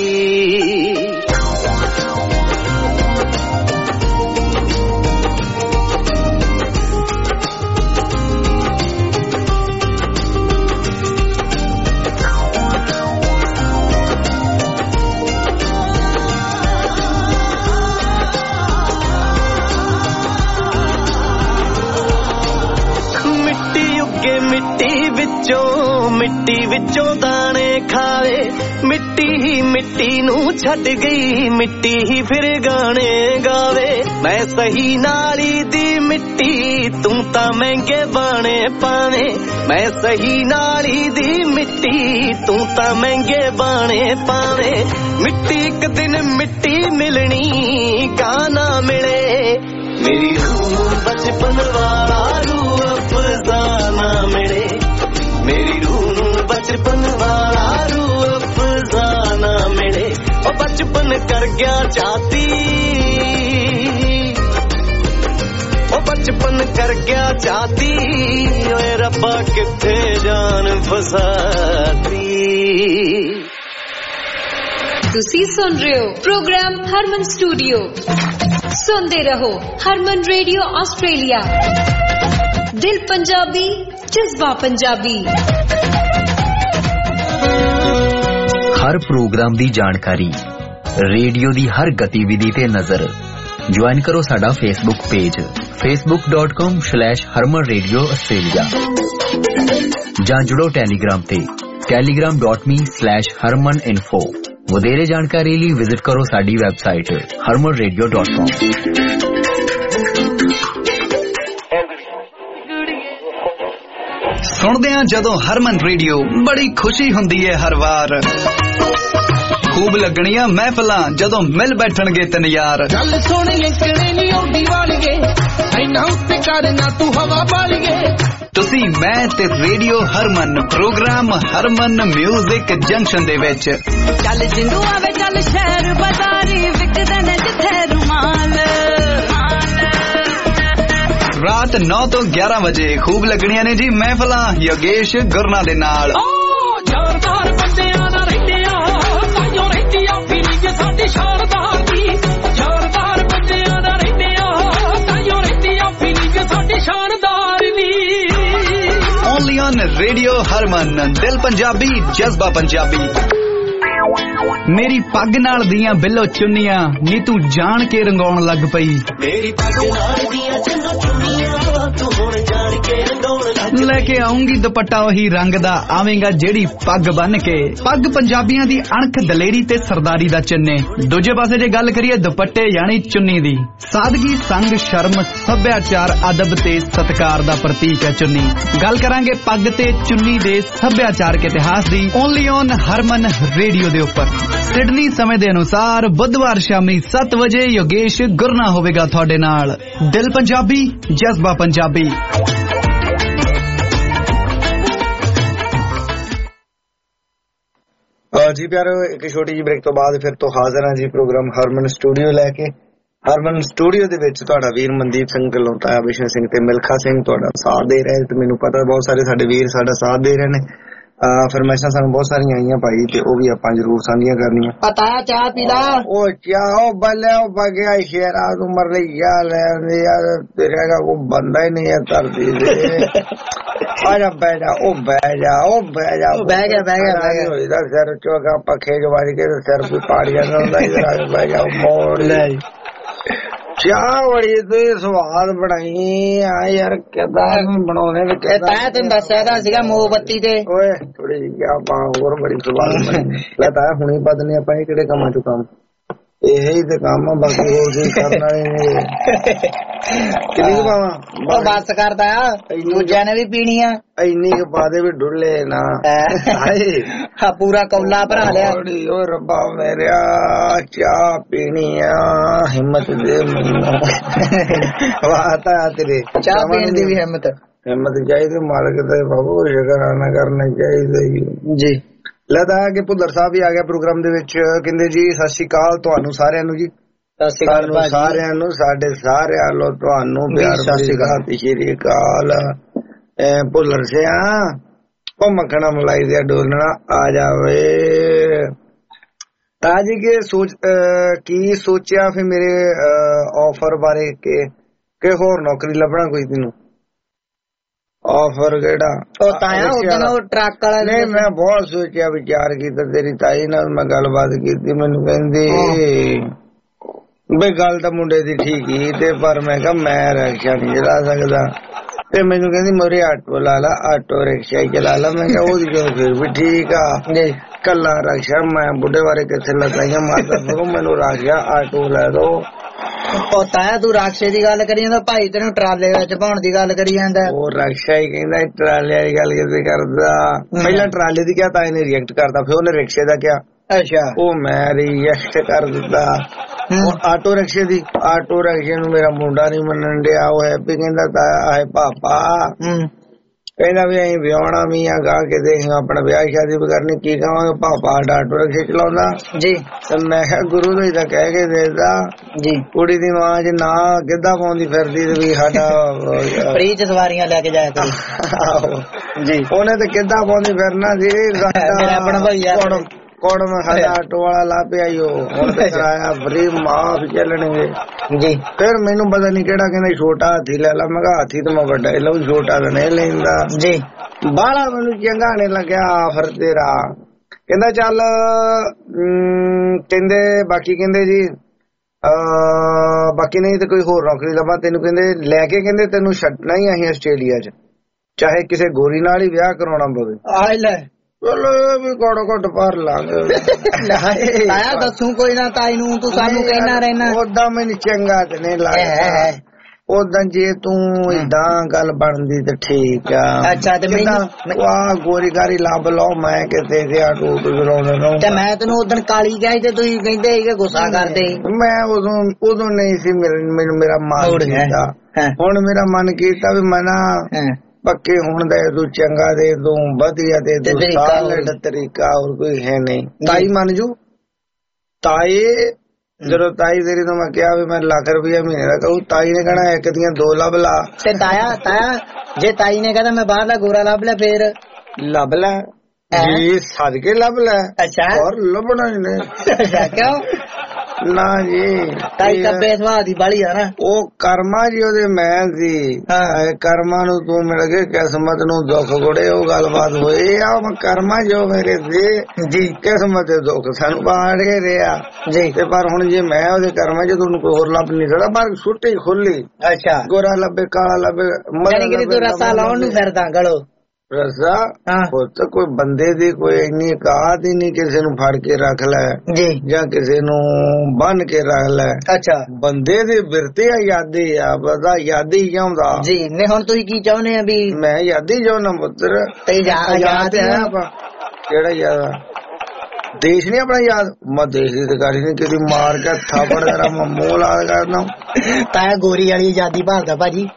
ਮਿੱਟੀ ਵਿੱਚੋਂ ਦਾਣੇ ਖਾਵੇ ਮਿੱਟੀ ਹੀ ਮਿੱਟੀ ਨੂੰ ਛੱਡ ਗਈ ਮਿੱਟੀ ਹੀ ਫਿਰ ਗਾਣੇ ਗਾਵੇ ਮੈਂ ਸਹੀ ਨਾਲੀ ਦੀ ਮਿੱਟੀ ਤੂੰ ਤਾਂ ਮਹਿੰਗੇ ਬਾਣੇ ਪਾਵੇਂ ਮੈਂ ਸਹੀ ਨਾਲੀ ਦੀ ਮਿੱਟੀ ਤੂੰ ਤਾਂ ਮਹਿੰਗੇ ਬਾਣੇ ਪਾਵੇਂ ਮਿੱਟੀ ਇੱਕ ਦਿਨ ਮਿੱਟੀ ਮਿਲਣੀ ਗਾਣਾ ਮਿਲੇ ਮੇਰੀ ਰੂਹ ਬਚਪਨ ਵਾਲਾ ਰੂਹ ਅਫਜ਼ਾਨਾ ਮਿਲੇ ਮੇਰੀ ਰੂਹ ਨੂੰ ਬਚਪਨ ਵਾਲਾ ਰੂਹ ਅਫਜ਼ਾਨਾ ਮਿਲੇ ਉਹ ਬਚਪਨ ਕਰ ਗਿਆ ਚਾਹਤੀ ਉਹ ਬਚਪਨ ਕਰ ਗਿਆ ਚਾਹਤੀ ਓਏ ਰੱਬਾ ਕਿੱਥੇ ਜਾਨ ਫਸਾਤੀ ਤੁਸੀਂ ਸੁਣ ਰਹੇ ਹੋ ਪ੍ਰੋਗਰਾਮ ਹਰਮਨ ਸਟੂਡੀਓ ਸੁਣਦੇ ਰਹੋ ਹਰਮਨ ਰੇਡੀਓ ਆਸਟ੍ਰੇਲੀਆ ਦਿਲ ਪੰਜਾਬੀ ਜਜ਼ਬਾ ਪੰਜਾਬੀ हर प्रोग्राम दी जानकारी रेडियो दी हर गतिविधि ते नजर ज्वाइन करो साडा फेसबुक पेज facebook.com/harmanradio australia जां जुड़ो टेलीग्राम ते telegram.me/harmaninfo वधेरे जानकारी लई विजिट करो साडी वेबसाइट harmanradio.com सुनदे हां जदों हरमन रेडियो बड़ी खुशी हुंदी है हर वार खूब लगणियां महफिलां जदों मिल बैठणगे तन यार गल सोहणीए किणे नी ओडी वालीए ऐना उत्ते करना तू हवा वालीए तुसी मैं ते radio Harman programme Harman music junction दे विच चल जिंदू आवे चल शहर बाजारी विकदे ने जिथे रुमाल रात 9 तो 11 बजे खूब लगणियां ने जी महफिलां योगेश गुरना दे नाल शानदार बंदियां ना रहंदियां ताइयों रहंदियां पीरी जे साडी शानदार दी शानदार बंदियां ना रहंदियां ताइयों रहंदियां पीरी जे साडी शानदार दी ओनली ऑन रेडियो हरमन दिल पंजाबी जज्बा पंजाबी ਮੇਰੀ ਪੱਗ ਨਾਲ ਦੀਆਂ ਬਿੱਲੋ ਚੁੰਨੀਆਂ ਨੀ ਤੂੰ ਜਾਣ ਕੇ ਰੰਗਾਉਣ ਲੱਗ ਪਈ ਮੇਰੀ ਪੱਗ ਨਾਲ ਦੀਆਂ ਚੰਨੋ ਚੁੰਨੀਆਂ ਤੂੰ ਹੁਣ ਜਾਣ ਕੇ ਰੰਗਾਉਣ ਲੱਗ ਲੈ ਕੇ ਆਉਂਗੀ ਦੁਪੱਟਾ ਉਹੀ ਰੰਗ ਦਾ ਆਵੇਂਗਾ ਜਿਹੜੀ ਪੱਗ ਬੰਨ ਕੇ ਪੱਗ ਪੰਜਾਬੀਆਂ ਦੀ ਅਣਖ ਦਲੇਰੀ ਤੇ ਸਰਦਾਰੀ ਦਾ ਚਿੰਨ੍ਹ ਦੂਜੇ ਪਾਸੇ ਜੇ ਗੱਲ ਕਰੀਏ ਦੁਪੱਟੇ ਯਾਨੀ ਚੁੰਨੀ ਦੀ ਸਾਦਗੀ ਸੰਗ ਸ਼ਰਮ ਸੱਭਿਆਚਾਰ ਅਦਬ ਤੇ ਸਤਿਕਾਰ ਦਾ ਪ੍ਰਤੀਕ ਹੈ ਚੁੰਨੀ ਗੱਲ ਕਰਾਂਗੇ ਪੱਗ ਤੇ ਚੁੰਨੀ ਦੇ ਸੱਭਿਆਚਾਰਕ ਇਤਿਹਾਸ ਦੀ ਓਨਲੀ ਔਨ ਹਰਮਨ ਰੇਡੀਓ ਦੇ ਉੱਪਰ ਸਿਡਨੀ ਸਮੇਂ ਦੇ ਅਨੁਸਾਰ ਬੁੱਧਵਾਰ ਸ਼ਾਮੀ 7 ਵਜੇ ਯੋਗੇਸ਼ ਗੁਰਨਾ ਹੋਵੇਗਾ ਤੁਹਾਡੇ ਨਾਲ ਦਿਲ ਪੰਜਾਬੀ ਜਜ਼ਬਾ ਪੰਜਾਬੀ ਜੀ ਪਿਆਰੋ ਇੱਕ ਛੋਟੀ ਜਿਹੀ ਬ੍ਰੇਕ ਤੋਂ ਬਾਅਦ ਫਿਰ ਤੋਂ ਹਾਜ਼ਰ ਹਾਂ ਜੀ ਪ੍ਰੋਗਰਾਮ ਹਰਮਨ ਸਟੂਡੀਓ ਲੈ ਕੇ ਹਰਮਨ ਸਟੂਡੀਓ ਦੇ ਵਿੱਚ ਤੁਹਾਡਾ ਵੀਰ ਮਨਦੀਪ ਸਿੰਘ ਕਲੋਤਾ ਵਿਸ਼ਨ ਸਿੰਘ ਤੇ ਮਿਲਖਾ ਸਿੰਘ ਤੁਹਾਡਾ ਸਾਥ ਦੇ ਰਹੇ ਤੇ ਮੈਨੂੰ ਪਤਾ ਬਹੁਤ ਸਾਰੇ ਸਾਡੇ ਵੀਰ ਸਾਡਾ ਸਾਥ ਦੇ ਰਹੇ ਨੇ ਫਰਮਾਇਸ਼ਾਂ ਸਾਨੂੰ ਬਹੁਤ ਸਾਰੀਆਂ ਆਈਆਂ ਭਾਈ ਤੇ ਉਹ ਵੀ ਆਪਾਂ ਜ਼ਰੂਰ ਸਾਂਝੀਆਂ ਕਰਨੀਆਂ ਪਤਾ ਚਾਹ ਪੀ ਲਾ ਉਹ ਚਾਹ ਉਹ ਬੱਲੇ ਉਹ ਬਗਿਆ ਸ਼ੇਰਾ ਤੂੰ ਮਰ ਲਈ ਯਾਰ ਤੇਰੇ ਦਾ ਉਹ ਬੰਦਾ ਹੀ ਨਹੀਂ ਹੈ ਧਰਤੀ ਦੇ ਆਜਾ ਬਹਿ ਜਾ ਉਹ ਬਹਿ ਜਾ ਬਹਿ ਗਿਆ ਹੋਈਦਾ ਸਿਰ ਚੋਗਾ ਪੱਖੇ ਜਵਾਰੀ ਕੇ ਸਿਰ ਕੋਈ ਪਾੜ ਜਾਂਦਾ ਹੁੰਦਾ ਇਧਰ ਆ ਬਹਿ ਜਾ ਮੋੜ ਲੈ ਚਾਹ ਬੜੀ ਤੇ ਸਵਾਦ ਬਣਾਈ ਆ ਯਾਰ ਕਿੱਦਾਂ ਬਣਾਉਣੇ ਵਿੱਚ ਤਾਂ ਤੈਨੂੰ ਦੱਸਿਆ ਤਾਂ ਸੀਗਾ ਮੋਮਬੱਤੀ ਤੇ ਓਏ ਥੋੜੀ ਜਿਹੀ ਆਪਾਂ ਹੋਰ ਬੜੀ ਸਵਾਦ ਬਣੀ ਲੈ ਤਾਂ ਹੁਣੀ ਬਦਲਨੇ ਆਪਾਂ ਇਹ ਕਿਹੜੇ ਕੰਮਾਂ ਚੋਂ ਕੰਮ ਇਹੀ ਤੇ ਕੰਮ ਆ ਬਾਕੀ ਹੋਰ ਕੀ ਕਰਨ ਵਾਲੇ ਕਿਹੜੀ ਪਾਵਾਂ ਉਹ ਬਸ ਕਰਦਾ ਦੂਜਿਆਂ ਨੇ ਵੀ ਪੀਣੀ ਆ ਇੰਨੀ ਕੁ ਪਾ ਦੇ ਵੀ ਡੁੱਲੇ ਨਾ ਹਾਂ ਪੂਰਾ ਕੌਲਾ ਭਰਾ ਲਿਆ ਓ ਰੱਬਾ ਮੇਰਿਆ ਚਾਹ ਪੀਣੀ ਆ ਹਿੰਮਤ ਦੇ ਮੈਨੂੰ ਵਾਤਾ ਤੇਰੇ ਚਾਹ ਪੀਣ ਦੀ ਵੀ ਹਿੰਮਤ ਚਾਹੀਦੀ ਮਾਲਕ ਤੇ ਬਾਬੂ ਸ਼ੁਕਰਾਨਾ ਕਰਨਾ ਚਾਹੀਦਾ ਜੀ ਲੱਗਦਾ ਕਿ ਭੁੱਲਰ ਸਾਹਿਬ ਵੀ ਆ ਗਿਆ ਪ੍ਰੋਗਰਾਮ ਦੇ ਵਿੱਚ ਕਹਿੰਦੇ ਜੀ ਸਤਿ ਸ਼੍ਰੀ ਅਕਾਲ ਤੁਹਾਨੂੰ ਸਾਰਿਆਂ ਨੂੰ ਜੀ ਸਾਰਿਆਂ ਨੂੰ ਸਾਡੇ ਸਾਰਿਆਂ ਵੱਲੋਂ ਤੁਹਾਨੂੰ ਪਿਆਰ ਭਰੀ ਸਤਿ ਸ਼੍ਰੀ ਅਕਾਲ ਭੁੱਲਰ ਸਿਆ ਉਹ ਮੱਖਣਾ ਮਲਾਈ ਦੇ ਡੋਲਣਾ ਆ ਜਾਵੇ ਤਾਜੀ ਕੀ ਸੋਚਿਆ ਫਿਰ ਮੇਰੇ ਆਫਰ ਬਾਰੇ ਕਿ ਹੋਰ ਨੌਕਰੀ ਲੱਭਣਾ ਕੋਈ ਤੈਨੂੰ ਆਫਰ ਕਿਹੜਾ ਉਹ ਤਾਇਆ ਉਹ ਟਰੱਕ ਵਾਲਾ ਨਹੀਂ ਮੈਂ ਬਹੁਤ ਸੋਚਿਆ ਵਿਚਾਰ ਕੀਤਾ ਤੇਰੀ ਤਾਈ ਨਾਲ ਮੈਂ ਗੱਲਬਾਤ ਕੀਤੀ ਮੈਨੂੰ ਕਹਿੰਦੀ ਬਈ ਗੱਲ ਤਾਂ ਮੁੰਡੇ ਦੀ ਠੀਕ ਹੀ ਤੇ ਪਰ ਮੈਂ ਕਿਹਾ ਮੈਂ ਰਿਕਸ਼ਾ ਨਹੀਂ ਚਲਾ ਸਕਦਾ ਤੇ ਮੈਨੂੰ ਕਹਿੰਦੀ ਮੋਰੇ ਆਟੋ ਲਾ ਲਾ ਆਟੋ ਰਿਕਸ਼ਾ ਹੀ ਚਲਾ ਲਾ ਮੈਂ ਕਿਹਾ ਉਹਦੀ ਜੋ ਫਿਰ ਵੀ ਠੀਕ ਆ ਕੱਲਾ ਰਿਕਸ਼ਾ ਮੈਂ ਬੁੱਢੇ ਬਾਰੇ ਕਿੱਥੇ ਲਗਾਈਆਂ ਮਾਰਦਾ ਸਗੋਂ ਮੈਨੂੰ ਰਾਖਿਆ ਆਟੋ ਲੈ ਦੋ ਪਤਾ ਹੈ ਤੂੰ ਰਾਖਸ਼ੇ ਦੀ ਗੱਲ ਕਰੀ ਜਾਂਦਾ ਭਾਈ ਤੈਨੂੰ ਟਰਾਲੇ ਵਿੱਚ ਪਾਉਣ ਦੀ ਗੱਲ ਕਰੀ ਜਾਂਦਾ ਉਹ ਰਾਖਸ਼ਾ ਹੀ ਕਹਿੰਦਾ ਟਰਾਲੇ ਵਾਲੀ ਗੱਲ ਕਿਤੇ ਕਰਦਾ ਪਹਿਲਾਂ ਟਰਾਲੇ ਦੀ ਕਿਹਾ ਤਾਂ ਇਹਨੇ ਰਿਐਕਟ ਕਰਦਾ ਫਿਰ ਉਹਨੇ ਰਿਕਸ਼ੇ ਦਾ ਕਿਹਾ ਅੱਛਾ ਉਹ ਮੈਂ ਰਿਐਕਟ ਕਰ ਦਿੱਤਾ ਆਟੋ ਰਿਕਸ਼ੇ ਦੀ ਆਟੋ ਰਿਕਸ਼ੇ ਨੂੰ ਮੇਰਾ ਮੁੰਡਾ ਨਹੀਂ ਮੰਨਣ ਡਿਆ ਉਹ ਹੈਪੀ ਕਹਿੰਦਾ ਤਾਂ ਆਏ ਪਾਪਾ ਕਹਿੰਦਾ ਵੀ ਅਸੀਂ ਵਿਆਹਣਾ ਵੀ ਆ ਗਾ ਕੇ ਦੇਖ ਆਪਣਾ ਵਿਆਹ ਸ਼ਾਦੀ ਵੀ ਕਰਨੀ ਕੀ ਕਹਾਂਗੇ ਪਾਪਾ ਆਟੋ ਰਿਕਸ਼ੇ ਚਲਾਉਂਦਾ ਜੀ ਤੇ ਮੈਂ ਕਿਹਾ ਗੁਰੂ ਨੂੰ ਤਾਂ ਕਹਿ ਕੇ ਦੇਦਾ ਜੀ ਕੁੜੀ ਦੀ ਮਾਂ ਚ ਨਾ ਕਿੱਦਾਂ ਪਾਉਂਦੀ ਫਿਰਦੀ ਤੇ ਵੀ ਸਾਡਾ ਫ੍ਰੀ ਚ ਸਵਾਰੀਆਂ ਲੈ ਕੇ ਜਾਇਆ ਕਰੀ ਜੀ ਉਹਨੇ ਤੇ ਕਿੱਦਾਂ ਪਾਉਂਦੀ ਫਿਰਨਾ ਜੀ ਆਪਣਾ ਭਈਆ ਕੌਣ ਮੈਂ ਸਾਡਾ ਆਟੋ ਵਾਲਾ ਲਾ ਪਿਆ ਹੁਣ ਤੇ ਕਰਾਇਆ ਫਰੀ ਮਾਫ ਚੱਲਣਗੇ ਜੀ ਫਿਰ ਮੈਨੂੰ ਪਤਾ ਨਹੀਂ ਕਿਹੜਾ ਕਹਿੰਦਾ ਛੋਟਾ ਹਾਥੀ ਲੈ ਲਾ ਮੈਂ ਕਿਹਾ ਹਾਥੀ ਤਾਂ ਮੈਂ ਵੱਡਾ ਹੀ ਲਊ ਛੋਟਾ ਤਾਂ ਨਹੀਂ ਲੈਂਦਾ ਜੀ ਬਾਹਲਾ ਮੈਨੂੰ ਚੰਗਾ ਨਹੀਂ ਲੱਗਿਆ ਫਿਰ ਤੇਰਾ ਕਹਿੰਦਾ ਚੱਲ ਕਹਿੰਦੇ ਬਾਕੀ ਕਹਿੰਦੇ ਜੀ ਬਾਕੀ ਨਹੀਂ ਤੇ ਕੋਈ ਹੋਰ ਨੌਕਰੀ ਲੱਭਾ ਤੈਨੂੰ ਕਹਿੰਦੇ ਲੈ ਕੇ ਕਹਿੰਦੇ ਤੈਨੂੰ ਛੱਡਣਾ ਹੀ ਅਸੀਂ ਆਸਟ੍ਰੇਲੀਆ ਚ ਚਾਹੇ ਕਿਸੇ ਗੋਰੀ ਨਾਲ ਹੀ ਵਿਆਹ ਕਰਾਉਣਾ ਪਵੇ ਆ ਲੈ ਚਲੋ ਵੀ ਕੋੜ ਕੋਟ ਭਰ ਲਾਂਗੇ ਆਇਆ ਦੱਸੂ ਕੋਈ ਨਾ ਤਾਈ ਨੂੰ ਤੂੰ ਸਾਨੂੰ ਕਹਿਣਾ ਰਹਿਣਾ ਉਦਾਂ ਮੈਨੂੰ ਚੰਗਾ ਤੇ ਨਹੀਂ ਲੱਗਦਾ ਉਦਾਂ ਜੇ ਤੂੰ ਇਦਾਂ ਗੱਲ ਬਣਦੀ ਤੇ ਠੀਕ ਆ ਅੱਛਾ ਤੇ ਮੈਨੂੰ ਵਾਹ ਗੋਰੀ ਗਾਰੀ ਲੱਭ ਲਓ ਮੈਂ ਕਿਤੇ ਤੇ ਆਟੋ ਚਲਾਉਂਦਾ ਨਾ ਤੇ ਮੈਂ ਤੈਨੂੰ ਉਦੋਂ ਕਾਲੀ ਗਈ ਤੇ ਤੁਸੀਂ ਕਹਿੰਦੇ ਸੀਗੇ ਗੁੱਸਾ ਕਰਦੇ ਮੈਂ ਉਦੋਂ ਨਹੀਂ ਸੀ ਮੈਨੂੰ ਮੇਰਾ ਮਨ ਕੀਤਾ ਹੁਣ ਮੇਰਾ ਮਨ ਕੀਤਾ ਵੀ ਮਨਾ ਪੱਕੇ ਹੁਣ ਦੇ ਤੂੰ ਚੰਗਾ ਦੇ ਤੂੰ ਵਧੀਆ ਦੇ ਤੂੰ ਸਾਲਡ ਤਰੀਕਾ ਹੋਰ ਕੋਈ ਹੈ ਨਹੀਂ ਤਾਈ ਮੰਨ ਜੂ ਤਾਈ ਜਦੋਂ ਤਾਈ ਤੇਰੀ ਤੋਂ ਮੈਂ ਕਿਹਾ ਵੀ ਮੈਂ ਲੱਖ ਰੁਪਇਆ ਮਹੀਨੇ ਦਾ ਕਹੂੰ ਤਾਈ ਨੇ ਕਹਿਣਾ ਇੱਕ ਦੀਆਂ ਦੋ ਲੱਭ ਲਾ ਤੇ ਤਾਇਆ ਜੇ ਤਾਈ ਨੇ ਕਹਿੰਦਾ ਮੈਂ ਬਾਹਰ ਦਾ ਗੋਰਾ ਲੱਭ ਲੈ ਫੇਰ ਲੱਭ ਲੈ ਜੀ ਸਦਕੇ ਲੱਭ ਲੈ ਅੱਛਾ ਹੋਰ ਲੱਭਣਾ ਹੀ ਨਹੀਂ ਕਿਉਂ ਨਾ ਜੀ ਤਾਈ ਕੱਬੇ ਸੁਭਾਅ ਦੀ ਬਾਲੀ ਆ ਨਾ। ਉਹ ਕਰਮਾ ਜੀ ਉਹਦੇ ਮੈਂ ਸੀ। ਕਰਮਾ ਨੂੰ ਤੂੰ ਮਿਲ ਗਏ ਕਿਸਮਤ ਨੂੰ ਦੁੱਖ ਗੁੜੇ ਉਹ ਗੱਲਬਾਤ ਹੋਈ ਆ। ਕਰਮਾ ਜੋ ਮੇਰੇ ਸੀ ਜੀ ਕਿਸਮਤ ਦੇ ਦੁੱਖ ਸਾਨੂੰ ਬਾੜ ਕੇ ਰਿਹਾ ਜੀ। ਤੇ ਪਰ ਹੁਣ ਜੇ ਮੈਂ ਉਹਦੇ ਕਰਮਾ ਚ ਤੁਹਾਨੂੰ ਕੋਈ ਹੋਰ ਲੱਭ ਨਹੀਂ ਸਕਦਾ ਪਰ ਛੁੱਟੀ ਖੁੱਲੀ। ਅੱਛਾ ਗੋਰਾ ਲੱਭੇ ਕਾਲਾ ਲੱਭੇ ਤੂੰ ਰਸਾ ਲਾਉਣ ਨੂੰ ਫਿਰਦਾ ਗਲੋ ਰਸਾ ਪੁੱਤ ਕੋਈ ਬੰਦੇ ਦੀ ਕੋਈ ਇੰਨੀ ਕਾਹਤ ਹੀ ਨਹੀਂ ਕਿਸੇ ਨੂੰ ਫੜ ਕੇ ਰੱਖ ਲੈ ਜੀ ਜਾਂ ਕਿਸੇ ਨੂੰ ਬੰਨ ਕੇ ਰੱਖ ਲੈ। ਅੱਛਾ ਬੰਦੇ ਦੇ ਬਿਰਤੇ ਆ ਯਾਦੀ ਆ ਬਦਾ ਯਾਦੀ ਜਾਉਂਦਾ ਜੀ ਨੇ। ਹੁਣ ਤੁਸੀਂ ਕੀ ਚਾਹੁੰਦੇ ਆ ਵੀ? ਮੈਂ ਯਾਦੀ ਜਾਉਣਾ ਪੁੱਤਰ ਤੇ ਯਾਦ ਹੈ ਆਪਾਂ ਕਿਹੜਾ ਯਾਦ ਦੇਸ਼ ਨੀ ਆਪਣਾ ਯਾਦ ਮੈਂ ਦੇਸ਼ ਦੀ ਅਧਿਕਾਰੀ ਨੇ ਕਿਹਦੀ ਮਾਰ ਕੇ ਥਾਪੜ ਕਰਾ ਮੈਂ ਮੂੰਹ ਲਾਲ ਕਰਦਾ ਤਾਇਆ ਗੋਰੀ ਵਾਲੀ ਆਜ਼ਾਦੀ ਭਾਲਦਾ ਭਾਜੀ।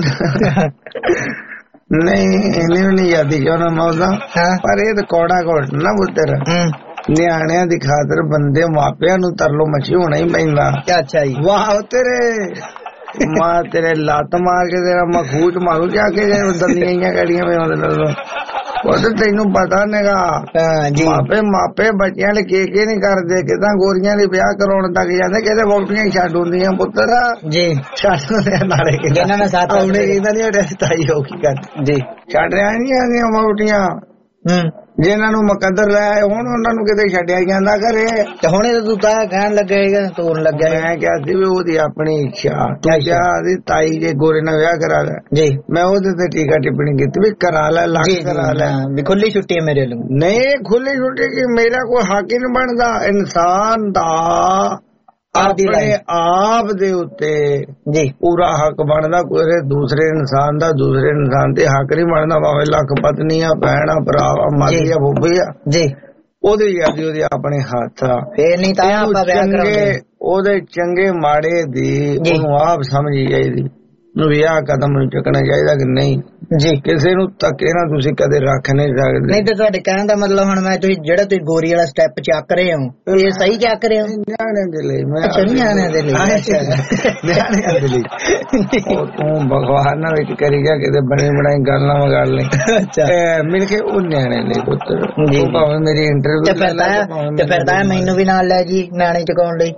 ਨਹੀਂ ਇਹਨੇ ਵੀ ਨੀ ਯਾਦੀ ਚਾਹੁੰਦਾ ਮੈਂ ਉਹਦਾ ਪਰ ਇਹ ਤਾਂ ਕੌੜਾ ਘੋਟ ਨਾ ਪੁੱਤਰ ਨਿਆਣਿਆਂ ਦੀ ਖਾਤਰ ਬੰਦੇ ਮਾਪਿਆਂ ਨੂੰ ਤਰਲੋ ਮੱਛੀ ਹੋਣਾ ਹੀ ਪੈਂਦਾ। ਅੱਛਾ ਜੀ ਵਾਹ ਤੇਰੇ ਮਾਂ ਤੇਰੇ ਲੱਤ ਮਾਰ ਕੇ ਤੇਰਾ ਮੈਂ ਖੂਚ ਮਾਰੂ ਜਾ ਕੇ ਦੰਦੀਆਂ ਕੜੀਆਂ ਮੈਂ ਉਹਦੇ ਨਾਲ ਉਹ ਤੈਨੂੰ ਪਤਾ ਨੇਗਾ ਮਾਪੇ ਬੱਚਿਆਂ ਨੇ ਕੇ ਨੀ ਕਰਦੇ ਕਿਦਾਂ ਗੋਰੀਆਂ ਦੇ ਵਿਆਹ ਕਰਾਉਣ ਤੱਕ ਜਾਂਦੇ ਕਿਤੇ ਵੋਟੀਆਂ ਛੱਡ ਹੁੰਦੀਆਂ ਪੁੱਤਰ ਜੀ ਛੱਡ ਨਾਲੇ ਇਹਨਾਂ ਨੇ ਸਾਥ ਆਉਣੇ ਕਹਿੰਦਾ ਨੀ ਤਾਈ ਹੋ ਕੀ ਕਰ ਜੀ ਛੱਡ ਰਿਹਾ ਨੀ ਆਦੀਆਂ ਵੋਟੀਆਂ ਜਿਹਨਾਂ ਨੂੰ ਮੁਕੱਦਰ ਲੈ ਹੁਣ ਉਹਨਾਂ ਨੂੰ ਕਿਤੇ ਛੱਡਿਆ ਜਾਂਦਾ ਘਰੇ ਤੇ ਹੁਣੇ ਤੂੰ ਤਾਂ ਕਹਿਣ ਲੱਗੇਗਾ ਤੋਰਨ ਲੱਗਿਆ। ਮੈਂ ਕਿਹਾ ਸੀ ਵੀ ਉਹਦੀ ਆਪਣੀ ਇੱਛਾ ਤੂੰ ਕਿਹਾ ਦੀ ਤਾਈ ਜੇ ਗੋਰੇ ਨਾਲ ਵਿਆਹ ਕਰਾ ਲੈ ਜੀ ਮੈਂ ਉਹਦੇ ਤੇ ਟੀਕਾ ਟਿੱਪਣੀ ਕੀਤੀ ਵੀ ਕਰਾ ਲੈ ਲੱਗ ਕਰਾ ਲੈ ਵੀ ਖੁੱਲੀ ਛੁੱਟੀ ਹੈ ਮੇਰੇ ਲਈ। ਨਹੀਂ ਖੁੱਲੀ ਛੁੱਟੀ ਕੀ ਮੇਰਾ ਕੋਈ ਹੱਕ ਹੀ ਨਹੀਂ ਬਣਦਾ ਇਨਸਾਨ ਦਾ ਆਪਣੇ ਆਪ ਦੇ ਉੱਤੇ ਜੀ ਪੂਰਾ ਹੱਕ ਬਣਦਾ। ਕੋਈ ਦੂਸਰੇ ਇਨਸਾਨ ਦਾ ਦੂਸਰੇ ਇਨਸਾਨ ਤੇ ਹੱਕ ਨਹੀਂ ਬਣਦਾ ਭਾਵੇਂ ਲੱਖ ਪਤਨੀਆਂ ਭੈਣਾਂ ਭਰਾਵਾਂ ਮਾਲੀਆਂ ਬੋਬੀਆਂ ਜੀ ਉਹਦੀ ਯਾਦੀ ਉਹਦੇ ਆਪਣੇ ਹੱਥ ਆ। ਫੇਰ ਨਹੀਂ ਤਾਂ ਆਪਾਂ ਵਿਆਹ ਕਰਾਂਗੇ ਉਹਦੇ ਚੰਗੇ ਮਾੜੇ ਦੀ ਉਹਨੂੰ ਆਪ ਸਮਝੀ ਚਾਹੀਦੀ ਨੂੰ ਵਿਆਹ ਕਦਮ ਨੂੰ ਚੁੱਕਣਾ ਚਾਹੀਦਾ ਕਿ ਨਹੀਂ ਜੀ ਕਿਸੇ ਨੂੰ ਧੱਕੇ ਨਾਲ ਤੁਸੀਂ ਕਦੇ ਰੱਖ ਨਹੀਂ ਸਕਦੇ। ਨਹੀਂ ਤੇ ਤੁਹਾਡੇ ਕਹਿਣ ਦਾ ਮਤਲਬ ਹੁਣ ਮੈਂ ਤੁਸੀਂ ਜਿਹੜਾ ਤੁਸੀਂ ਗੋਰੀ ਵਾਲਾ ਸਟੈਪ ਚੱਕ ਰਹੇ ਹੋ ਇਹ ਸਹੀ ਚੱਕ ਰਹੇ ਹੋ ਨਿਆਣਿਆਂ ਦੇ ਲਈ। ਮੈਂ ਨਿਆਣਿਆਂ ਦੇ ਲਈ ਨਿਆਣਿਆਂ ਦੇ ਲਈ ਤੂੰ ਭਗਵਾਨ ਨਾਲ ਵਿੱਚ ਕਰੀ ਗਿਆ ਕਿਤੇ ਬਣੀ ਬਣਾਈ ਗੱਲ ਨਾ ਮਗਾੜ ਲਈ ਮਿਲ ਕੇ ਉਹ ਨਿਆਣੇ ਲਈ ਪੁੱਤਰ ਭਾਵੇਂ ਮੇਰੀ ਇੰਟਰਵਿਊ ਤੇ ਫਿਰ ਤਾਂ ਮੈਨੂੰ ਵੀ ਨਾਲ ਲੈ ਜੀ ਨਿਆਣੇ ਚੁਕਾਉਣ ਲਈ।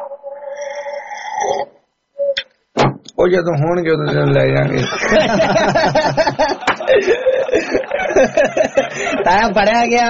ਉਹ ਜਦੋਂ ਹੋਣਗੇ ਉਦੋਂ ਤੈਨੂੰ ਲੈ ਜਾਵਾਂਗੇ। ਤਾਂ ਪੜਿਆ ਗਿਆ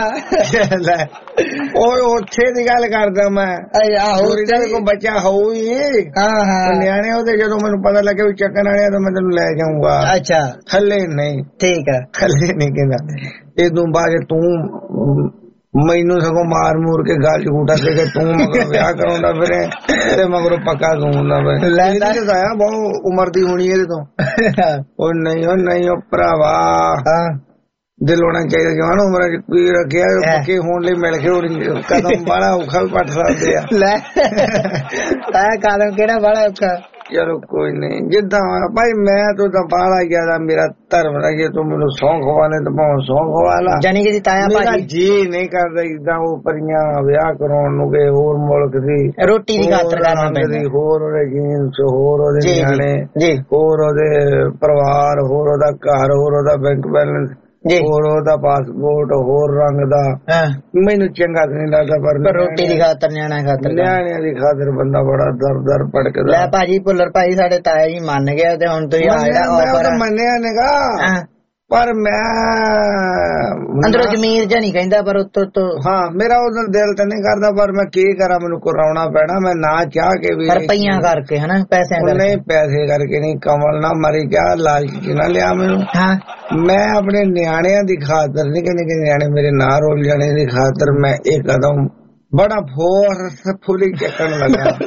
ਉਹ ਉੱਥੇ ਦੀ ਗੱਲ ਕਰਦਾ ਮੈਂ ਕੋਈ ਬੱਚਾ ਹੋਊ ਹੀ ਨਿਆਣੇ ਉਹਦੇ ਜਦੋਂ ਮੈਨੂੰ ਪਤਾ ਲੱਗਿਆ ਵੀ ਚੱਕਣ ਵਾਲਿਆ ਤਾਂ ਮੈਂ ਤੈਨੂੰ ਲੈ ਜਾਊਂਗਾ। ਅੱਛਾ ਥੱਲੇ ਨਹੀਂ ਠੀਕ ਹੈ ਥੱਲੇ ਨਹੀਂ ਕਹਿੰਦਾ ਇਹ ਤੂੰ ਬਾਅਦ ਤੂੰ ਮੈਨੂੰ ਸਗੋਂ ਮਾਰ ਮੂਰ ਕੇ ਗਾਲ ਚ ਗੂਟਾ ਦੇ ਕੇ ਤੂੰ ਮਗਰ ਵਿਆਹ ਕਰਾਉਂਦਾ ਫਿਰੇ ਤੇ ਮਗਰੋਂ ਪੱਕਾ ਦੂੰਦਾ ਆਇਆ ਬਹੁਤ ਉਮਰ ਦੀ ਹੋਣੀ ਇਹਦੇ ਤੋਂ। ਉਹ ਨਹੀਂ ਉਹ ਭਰਾਵਾ ਦਿਲ ਹੋਣਾ ਚਾਹੀਦਾ ਜਵਾਨ ਉਮਰਾਂ ਚ ਕੀ ਰੱਖਿਆ ਪੱਕੇ ਹੋਣ ਲਈ ਮਿਲ ਕੇ ਕਦਮ ਬਾਹਲਾ ਔਖਾ ਵੀ ਪੱਟ ਸਕਦੇ ਆ ਲੈ ਕਦਮ ਕਿਹੜਾ ਬਾਹਲਾ ਔਖਾ। ਚਲੋ ਕੋਈ ਨਹੀਂ ਜਿੱਦਾਂ ਭਾਈ ਮੈਂ ਤੂੰ ਤਾਂ ਬਾਹਲਾ ਜ਼ਿਆਦਾ ਮੇਰਾ ਧਰਮ ਦਾ ਜੇ ਤੂੰ ਮੈਨੂੰ ਸੌਂਖ ਵਾਲੇ ਤਾਂ ਭਾਵੇਂ ਸੌਂਖ ਵਾਲਾ ਜਾਨੀ ਕਿ ਤਾਇਆ ਭਾਜੀ ਜੀ ਨਹੀਂ ਕਰਦਾ ਇਦਾਂ ਉਹ ਪਰੀਆਂ ਵਿਆਹ ਕਰਾਉਣ ਨੂੰ ਗਏ ਹੋਰ ਮੁਲਕ ਦੀ ਰੋਟੀ ਦੀ ਖਾਤਰ ਕਰਨਾ ਪੈਂਦਾ ਹੋਰ ਉਹਦੇ ਜੀਨਸ ਹੋਰ ਉਹਦੇ ਨਿਆਣੇ ਹੋਰ ਉਹਦੇ ਪਰਿਵਾਰ ਹੋਰ ਉਹਦਾ ਘਰ ਹੋਰ ਉਹਦਾ ਬੈਂਕ ਬੈਲੈਂਸ ਹੋਰ ਉਹਦਾ ਪਾਸਪੋਰਟ ਹੋਰ ਰੰਗ ਦਾ ਮੈਨੂੰ ਚੰਗਾ ਨਹੀਂ ਲੱਗਦਾ ਪਰ ਰੋਟੀ ਦੀ ਖਾਤਰ ਨਿਆਣਿਆਂ ਦੀ ਖਾਤਰ ਬੰਦਾ ਬੜਾ ਦਰ ਭਟਕਦਾ। ਲੈ ਭਾਜੀ ਭੁੱਲਰ ਭਾਈ ਸਾਡੇ ਤਾਇਆ ਜੀ ਮੰਨ ਗਿਆ ਤੇ ਹੁਣ ਤੁਸੀਂ ਆ ਜਿਹੜਾ ਆਫਰ ਮੰਨਿਆ ਨੇਗਾ ਪਰ ਮੈਂ ਅੰਦਰੋਂ ਜ਼ਮੀਰ ਜਾਂ ਨਹੀਂ ਕਹਿੰਦਾ ਪਰ ਉੱਤੋਂ ਹਾਂ ਮੇਰਾ ਉਹਦਾ ਦਿਲ ਤਾਂ ਨਹੀਂ ਕਰਦਾ ਪਰ ਮੈਂ ਕੀ ਕਰਾਂ ਮੈਨੂੰ ਕਰਾਉਣਾ ਪੈਣਾ ਮੈਂ ਨਾ ਚਾਹ ਕੇ ਵੀ ਰੁਪਈਆਂ ਕਰਕੇ ਹਨਾ ਪੈਸਿਆਂ ਕਰਕੇ ਨਹੀਂ ਪੈਸੇ ਕਰਕੇ ਨਹੀਂ ਕਮਲ ਨਾ ਮਰੀ ਕਿਆ ਲਾਲਚ ਨਾ ਲਿਆ ਮੈਨੂੰ ਮੈਂ ਆਪਣੇ ਨਿਆਣਿਆਂ ਦੀ ਖਾਤਰ ਨਿੱਕੇ ਨਿਆਣੇ ਮੇਰੇ ਨਾਲ ਰੋਲ ਜਾਣੇ ਦੀ ਖਾਤਰ ਮੈਂ ਇਹ ਕਦਮ ਬੜਾ ਫੁੱਲੀ ਚੱਕਣ ਲੱਗਾ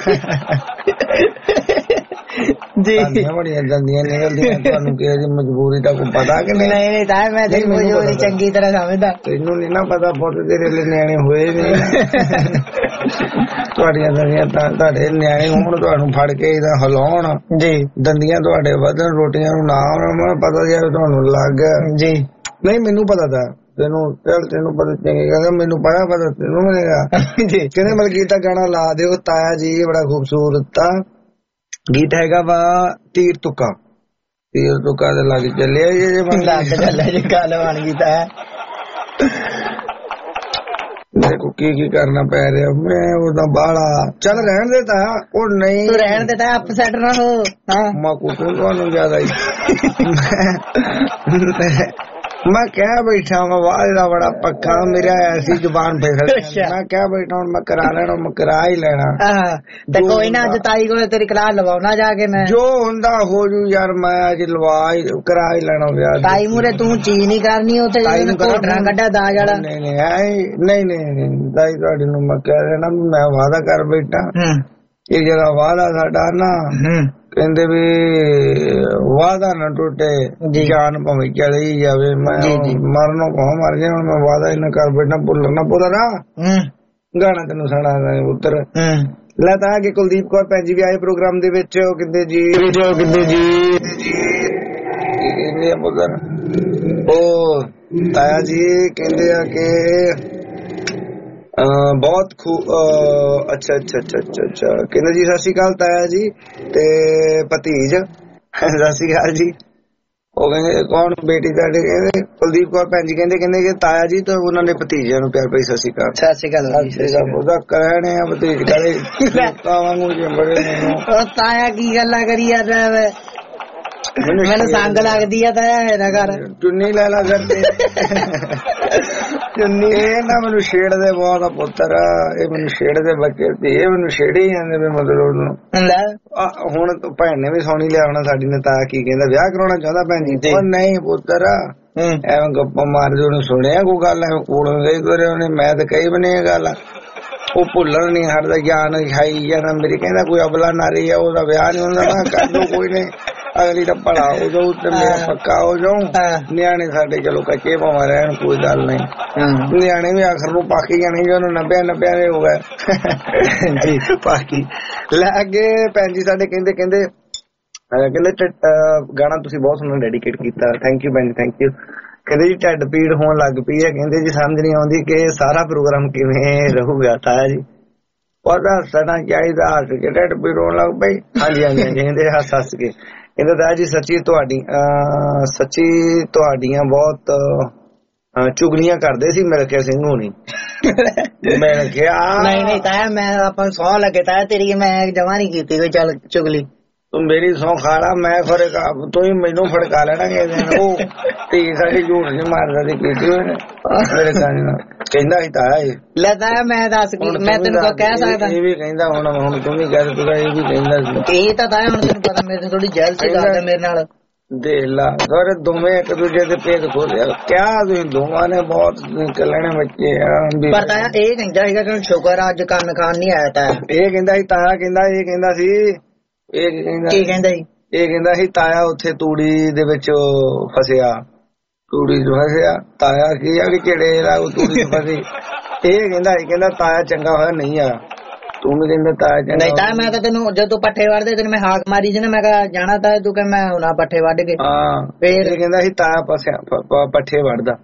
ਜੀ ਬੜੀਆਂ ਗੰਦੀਆਂ ਨਿਕਲਦੀਆਂ ਤੁਹਾਨੂੰ ਕਿਸੇ ਮਜਬੂਰੀ ਦਾ ਕੋਈ ਪਤਾ ਕਿ ਨਹੀਂ ਤਾਂ ਮੈਂ ਤੇਰੀ ਮਜਬੂਰੀ ਚੰਗੀ ਤਰ੍ਹਾਂ ਸਮਝਦਾ ਤੈਨੂੰ ਨਹੀਂ ਨਾ ਪਤਾ ਪੁੱਤ ਤੇਰੇ ਲਈ ਨਿਆਣੇ ਹੋਏ ਨਹੀਂ ਤੁਹਾਡੀਆਂ ਦੰਦੀਆਂ ਤੁਹਾਡੇ ਨਿਆਣੇ ਹੋਣ ਤੁਹਾਨੂੰ ਫੜ ਕੇ ਇਹਦਾ ਹਿਲਾਉਣ ਜੀ ਦੰਦੀਆਂ ਤੁਹਾਡੇ ਵਧਣ ਰੋਟੀਆਂ ਨੂੰ ਨਾ ਆਉਣ ਪਤਾ ਜਾਵੇ ਤੁਹਾਨੂੰ ਲੱਗ ਜੀ ਨਹੀਂ ਮੈਨੂੰ ਪਤਾ ਤਾਂ ਤੈਨੂੰ ਪਤਾ ਚੰਗਾ ਮੈਨੂੰ ਪਤਾ ਤੈਨੂੰ ਮਿਲੇਗਾ ਕਹਿੰਦੇ ਮਲਕੀਤ ਦਾ ਗਾਣਾ ਲਾ ਦਿਓ ਤਾਇਆ ਜੀ ਬੜਾ ਖੂਬਸੂਰਤ ਆ ਗੀਤ ਹੈਗਾ ਵਾ ਤੀਰ ਤੁੱਕਾ ਤੇ ਲੱਗ ਚੱਲਿਆ ਜੀ ਗੱਲ ਬਣ ਗਈ ਤਾਂ ਦੇਖੋ ਕੀ ਕਰਨਾ ਪੈ ਰਿਹਾ। ਮੈਂ ਉਹਦਾ ਬਾਹਲਾ ਚੱਲ ਰਹਿਣ ਦੇ ਤਾਂ ਉਹ ਨਹੀਂ ਤੂੰ ਰਹਿਣ ਦੇ ਤਾਂ ਅਪਸੈਟ ਨਾ ਹੋ। ਮੈਂ ਕੁੱਟੂ ਤੁਹਾਨੂੰ ਜ਼ਿਆਦਾ ਹੀ ਮੈਂ ਕਹਿ ਬੈਠਾ ਮੈਂ ਵਾਹ ਦਾ ਬੜਾ ਪੱਕਾ ਮੇਰਾ ਐਸੀ ਜ਼ੁਬਾਨ ਫਿਸਲ ਮੈਂ ਕਹਿ ਬੈਠਾ ਹੁਣ ਮੈਂ ਕਰਾ ਲੈਣਾ ਮੈਂ ਕਰਾ ਹੀ ਲੈਣਾ ਤੇ ਕੋਈ ਨਾ ਅੱਜ ਤਾਈ ਕੋਲ ਤੇਰੀ ਕਲਾਸ ਲਵਾਉਣਾ ਜਾ ਕੇ ਮੈਂ ਜੋ ਹੁੰਦਾ ਹੋ ਜੂ ਯਾਰ ਮੈਂ ਅੱਜ ਲਵਾ ਹੀ ਕਰਾ ਹੀ ਲੈਣਾ ਵਿਆਹ ਤਾਈ ਮੂਰੇ ਤੂੰ ਚੀਜ਼ ਨਹੀਂ ਕਰਨੀ ਉੱਥੇ ਘੋਟਣਾ ਕੱਢਾ ਦਾਜ ਵਾਲਾ ਨਹੀਂ ਤਾਈ ਤੁਹਾਡੀ ਨੂੰ ਮੈਂ ਕਹਿ ਦੇਣਾ ਮੈਂ ਵਾਅਦਾ ਕਰ ਬੈਠਾ ਇਹ ਜਿਹੜਾ ਵਾਅਦਾ ਸਾਡਾ ਨਾ ਕਹਿੰਦੇ ਵੀ ਵਾਅਦਾ ਨਾ ਟੁੱਟੇ ਜਾਨ ਭਾਵੇਂ ਚਲੀ ਜਾਵੇ ਮੈਂ ਮਰਨੋਂ ਭਾਵੇਂ ਮਰ ਜਾ ਮੈਂ ਵਾਅਦਾ ਹੀ ਨਾ ਕਰ ਬੈਠਾ ਭੁੱਲਣਾ ਨਾ ਭੁੱਲਣਾ ਗਾਣਾ ਤੈਨੂੰ ਸੁਣਾ ਉੱਤਰ ਲੈ ਤਾਂ ਕਿ ਕੁਲਦੀਪ ਕੌਰ ਭੈਣ ਜੀ ਵੀ ਆਏ ਪ੍ਰੋਗਰਾਮ ਦੇ ਵਿੱਚ ਉਹ ਕਹਿੰਦੇ ਜੀ ਉਹ ਤਾਇਆ ਜੀ ਕਹਿੰਦੇ ਆ ਕਿ ਬਹੁਤ ਅੱਛਾ ਕਹਿੰਦੇ ਜੀ ਸਤਿ ਸ਼੍ਰੀ ਅਕਾਲ ਤਾਇਆ ਜੀ ਤੇ ਭਤੀਜ ਸਤਿ ਸ਼੍ਰੀ ਅਕਾਲ ਜੀ। ਉਹ ਕਹਿੰਦੇ ਕੌਣ ਬੇਟੀ ਤੁਹਾਡੇ ਕਹਿੰਦੇ ਕੁਲਦੀਪ ਕੌਰ ਭੈਣ ਜੀ ਕਹਿੰਦੇ ਕਿ ਤਾਇਆ ਜੀ ਤੇ ਉਹਨਾਂ ਦੇ ਭਤੀਜਿਆਂ ਨੂੰ ਪਿਆਰ ਭਰੀ ਸਤਿ ਸ਼੍ਰੀ ਅਕਾਲ। ਸਤਿ ਸ਼੍ਰੀ ਅਕਾਲ ਉਹਦਾ ਕਹਿਣੇ ਆ ਭਤੀਜ ਕਰੇ ਵਾਂਗੂ ਬੜੇ ਤਾਇਆ ਕੀ ਗੱਲਾਂ ਕਰੀ ਜਾਂਦਾ ਮੈਨੂੰ ਸੰਗ ਲੱਗਦੀ ਆ ਤਾਇਆ ਇਹਦਾ ਘਰ ਚੁੰਨੀ ਲੈ ਲਾ ਕਰਦੇ ਚੁੰਨੀ ਇਹ ਨਾ ਮੈਨੂੰ ਛੇੜਦੇ ਬਹੁਤ ਆ ਪੁੱਤਰ ਇਹ ਮੈਨੂੰ ਛੇੜਦੇ ਬੱਚੇ ਤੇ ਇਹ ਮੈਨੂੰ ਛੇੜੀ ਜਾਂਦੇ ਵੀ ਮਤਲਬ ਹੁਣ ਭੈਣ ਨੇ ਵੀ ਸੋਣੀ ਲਿਆਉਣਾ ਸਾਡੀ ਨੇ ਤਾਂ ਕੀ ਕਹਿੰਦਾ ਵਿਆਹ ਕਰਾਉਣਾ ਚਾਹੁੰਦਾ ਭੈਣ ਜੀ ਉਹ ਨਹੀਂ ਪੁੱਤਰ ਐਵੇਂ ਗੱਪਾਂ ਮਾਰਦੇ ਉਹਨੂੰ ਸੁਣਿਆ ਕੋਈ ਗੱਲ ਐਵੇਂ ਕੋਲੋਂ ਗਈ ਕਰੇ ਉਹਨੇ ਮੈਂ ਤਾਂ ਕਹੀ ਬਣੀ ਇਹ ਗੱਲ ਉਹ ਭੁੱਲਣ ਨਹੀਂ ਹਟਦਾ ਗਿਆਨ ਖਾਈ ਜਾਣਾ ਮੇਰੀ ਕਹਿੰਦਾ ਕੋਈ ਅਬਲਾ ਨਾਰੀ ਆ ਉਹਦਾ ਵਿਆਹ ਨਹੀਂ ਹੁੰਦਾ ਨਾ ਕਰ ਦੋ ਕੋਈ ਨਹੀਂ ਅਗਲੀ ਦਾ ਭਲਾ ਹੋ ਜਾਊ ਤੇ ਮੇਰਾ ਪੱਕਾ ਹੋ ਜਾਊ ਨਿਆਣੇ ਸਾਡੇ ਚਲੋ ਕੱਚੇ ਭਾਵੇਂ ਰਹਿਣ ਕੋਈ ਗੱਲ ਨਹੀਂ ਨਿਆਣੇ ਵੀ ਆਖਰ ਨੂੰ ਪਾਕੀ ਜਾਣੇ ਜੀ ਉਹਨੂੰ 90 ਦੇ ਹੋ ਗਏ ਜੀ ਪਾਕੀ ਲੈ ਅੱਗੇ ਭੈਣ ਜੀ ਸਾਡੇ ਕਹਿੰਦੇ ਗਾਣਾ ਤੁਸੀਂ ਬਹੁਤ ਸੋਹਣਾ ਡੈਡੀਕੇਟ ਕੀਤਾ ਥੈਂਕ ਯੂ ਭੈਣ ਜੀ ਥੈਂਕ ਯੂ। ਕਹਿੰਦੇ ਜੀ ਢਿੱਡ ਪੀੜ ਹੋਣ ਲੱਗ ਪਈ ਹੈ ਕਹਿੰਦੇ ਜੀ ਸਮਝ ਨਹੀਂ ਆਉਂਦੀ ਕਿ ਸਾਰਾ ਪ੍ਰੋਗਰਾਮ ਕਿਵੇਂ ਰਹੂਗਾ ਤਾਇਆ ਜੀ ਪਤਾ ਹੱਸਣਾ ਚਾਹੀਦਾ ਹੱਸ ਕੇ ਢਿੱਡ ਪੀੜ ਹੋਣ ਲੱਗ ਪਈ ਹਾਂਜੀ ਕਹਿੰਦੇ ਹੱਸ ਕੇ ਕਹਿੰਦੇ ਤਾਇਆ ਜੀ ਸੱਚੀ ਤੁਹਾਡੀਆਂ ਬਹੁਤ ਚੁਗਲੀਆਂ ਕਰਦੇ ਸੀ ਮੇਰੇ ਖਿਆਲ ਸਿੰਘ ਹੋਣੀ ਮੈਂ ਕਿਹਾ ਨਹੀਂ ਤਾਇਆ ਮੈਂ ਆਪਾਂ ਸੌ ਲੱਗੇ ਤਾਇਆ ਤੇਰੀ ਮੈਂ ਜਮਾ ਨਹੀਂ ਕੀਤੀ ਕੋਈ ਚੱਲ ਚੁਗਲੀ ਤੂੰ ਮੇਰੀ ਸੌ ਖਾਲਾ ਮੈਂ ਫੜਕਾ ਤੂੰ ਹੀ ਮੈਨੂੰ ਫੜਕਾ ਲੈਣਾ ਉਹ ਧੀ ਸਾਡੀ ਝੂਠ ਨਹੀਂ ਮਾਰਦਾ ਸੀ ਕੀਤੀ ਹੋਏ ਨੇ ਮੇਰੇ ਸਾਹਮਣੇ ਨਾਲ ਕਹਿੰਦਾ ਸੀ ਤਾਇਆ ਲੈ ਤਾਇਆ ਮੈਂ ਦੱਸ ਮੈਂ ਤੈਨੂੰ ਕਹਿ ਸਕਦਾ ਇਹ ਵੀ ਕਹਿੰਦਾ ਹੁਣ ਤੂੰ ਵੀ ਕਹਿ ਤੂੰ ਇਹ ਵੀ ਕਹਿੰਦਾ ਸੀ ਇਹ ਤਾਂ ਤਾਇਆ ਹੁਣ ਤੈਨੂੰ ਪਤਾ ਮੇਰੇ ਥੋੜੀ ਜੈਲਸੀ ਕਰਦਾ ਮੇਰੇ ਨਾਲ ਦੇਖ ਲਾ ਸਾਰੇ ਦੋਵੇਂ ਇੱਕ ਦੂਜੇ ਦੇ ਪੇਟ ਖੋਲਿਆ ਕਿਆ ਤੁਸੀਂ ਦੋਵਾਂ ਨੇ ਬਹੁਤ ਨਿਕਲਣੇ ਬੱਚੇ ਪਰ ਤਾਇਆ ਇਹ ਕਹਿੰਦਾ ਸੀਗਾ ਕਿ ਸ਼ੁਕਰ ਅੱਜ ਕੰਨ ਖਾਨ ਨਹੀਂ ਆਇਆ ਤਾਇਆ ਇਹ ਕਹਿੰਦਾ ਸੀ ਤਾਇਆ ਇਹ ਕਹਿੰਦਾ ਸੀ ਕੀ ਕਹਿੰਦਾ ਸੀ ਇਹ ਕਹਿੰਦਾ ਸੀ ਤਾਇਆ ਉੱਥੇ ਤੂੜੀ ਦੇ ਵਿੱਚ ਫਸਿਆ ਤੂੜੀ ਚ ਫਸਿਆ ਤਾਇਆ ਕੀ ਆ ਕਿ ਕਿਹੜੇ ਦਾ ਤੂੜੀ ਚ ਫਸੀ ਇਹ ਕਹਿੰਦਾ ਤਾਇਆ ਚੰਗਾ ਹੋਇਆ ਨਹੀਂ ਆ ਤੂੰ ਵੀ ਕਹਿੰਦਾ ਤਾਇਆ ਚੰਗਾ ਨਹੀਂ ਤਾਇਆ ਮੈਂ ਤਾਂ ਤੈਨੂੰ ਜਦੋਂ ਪੱਠੇ ਵੜਦੇ ਤੈਨੂੰ ਮੈਂ ਹਾਕ ਮਾਰੀ ਸੀ ਨਾ ਮੈਂ ਕਿਹਾ ਜਾਣਾ ਤਾਇਆ ਤੂੰ ਕਹਿੰਦਾ ਮੈਂ ਹੁਣਾ ਪੱਠੇ ਵੱਢ ਕੇ ਫੇਰ ਇਹ ਕਹਿੰਦਾ ਸੀ ਤਾਇਆ ਪੱਠੇ ਵੜਦਾ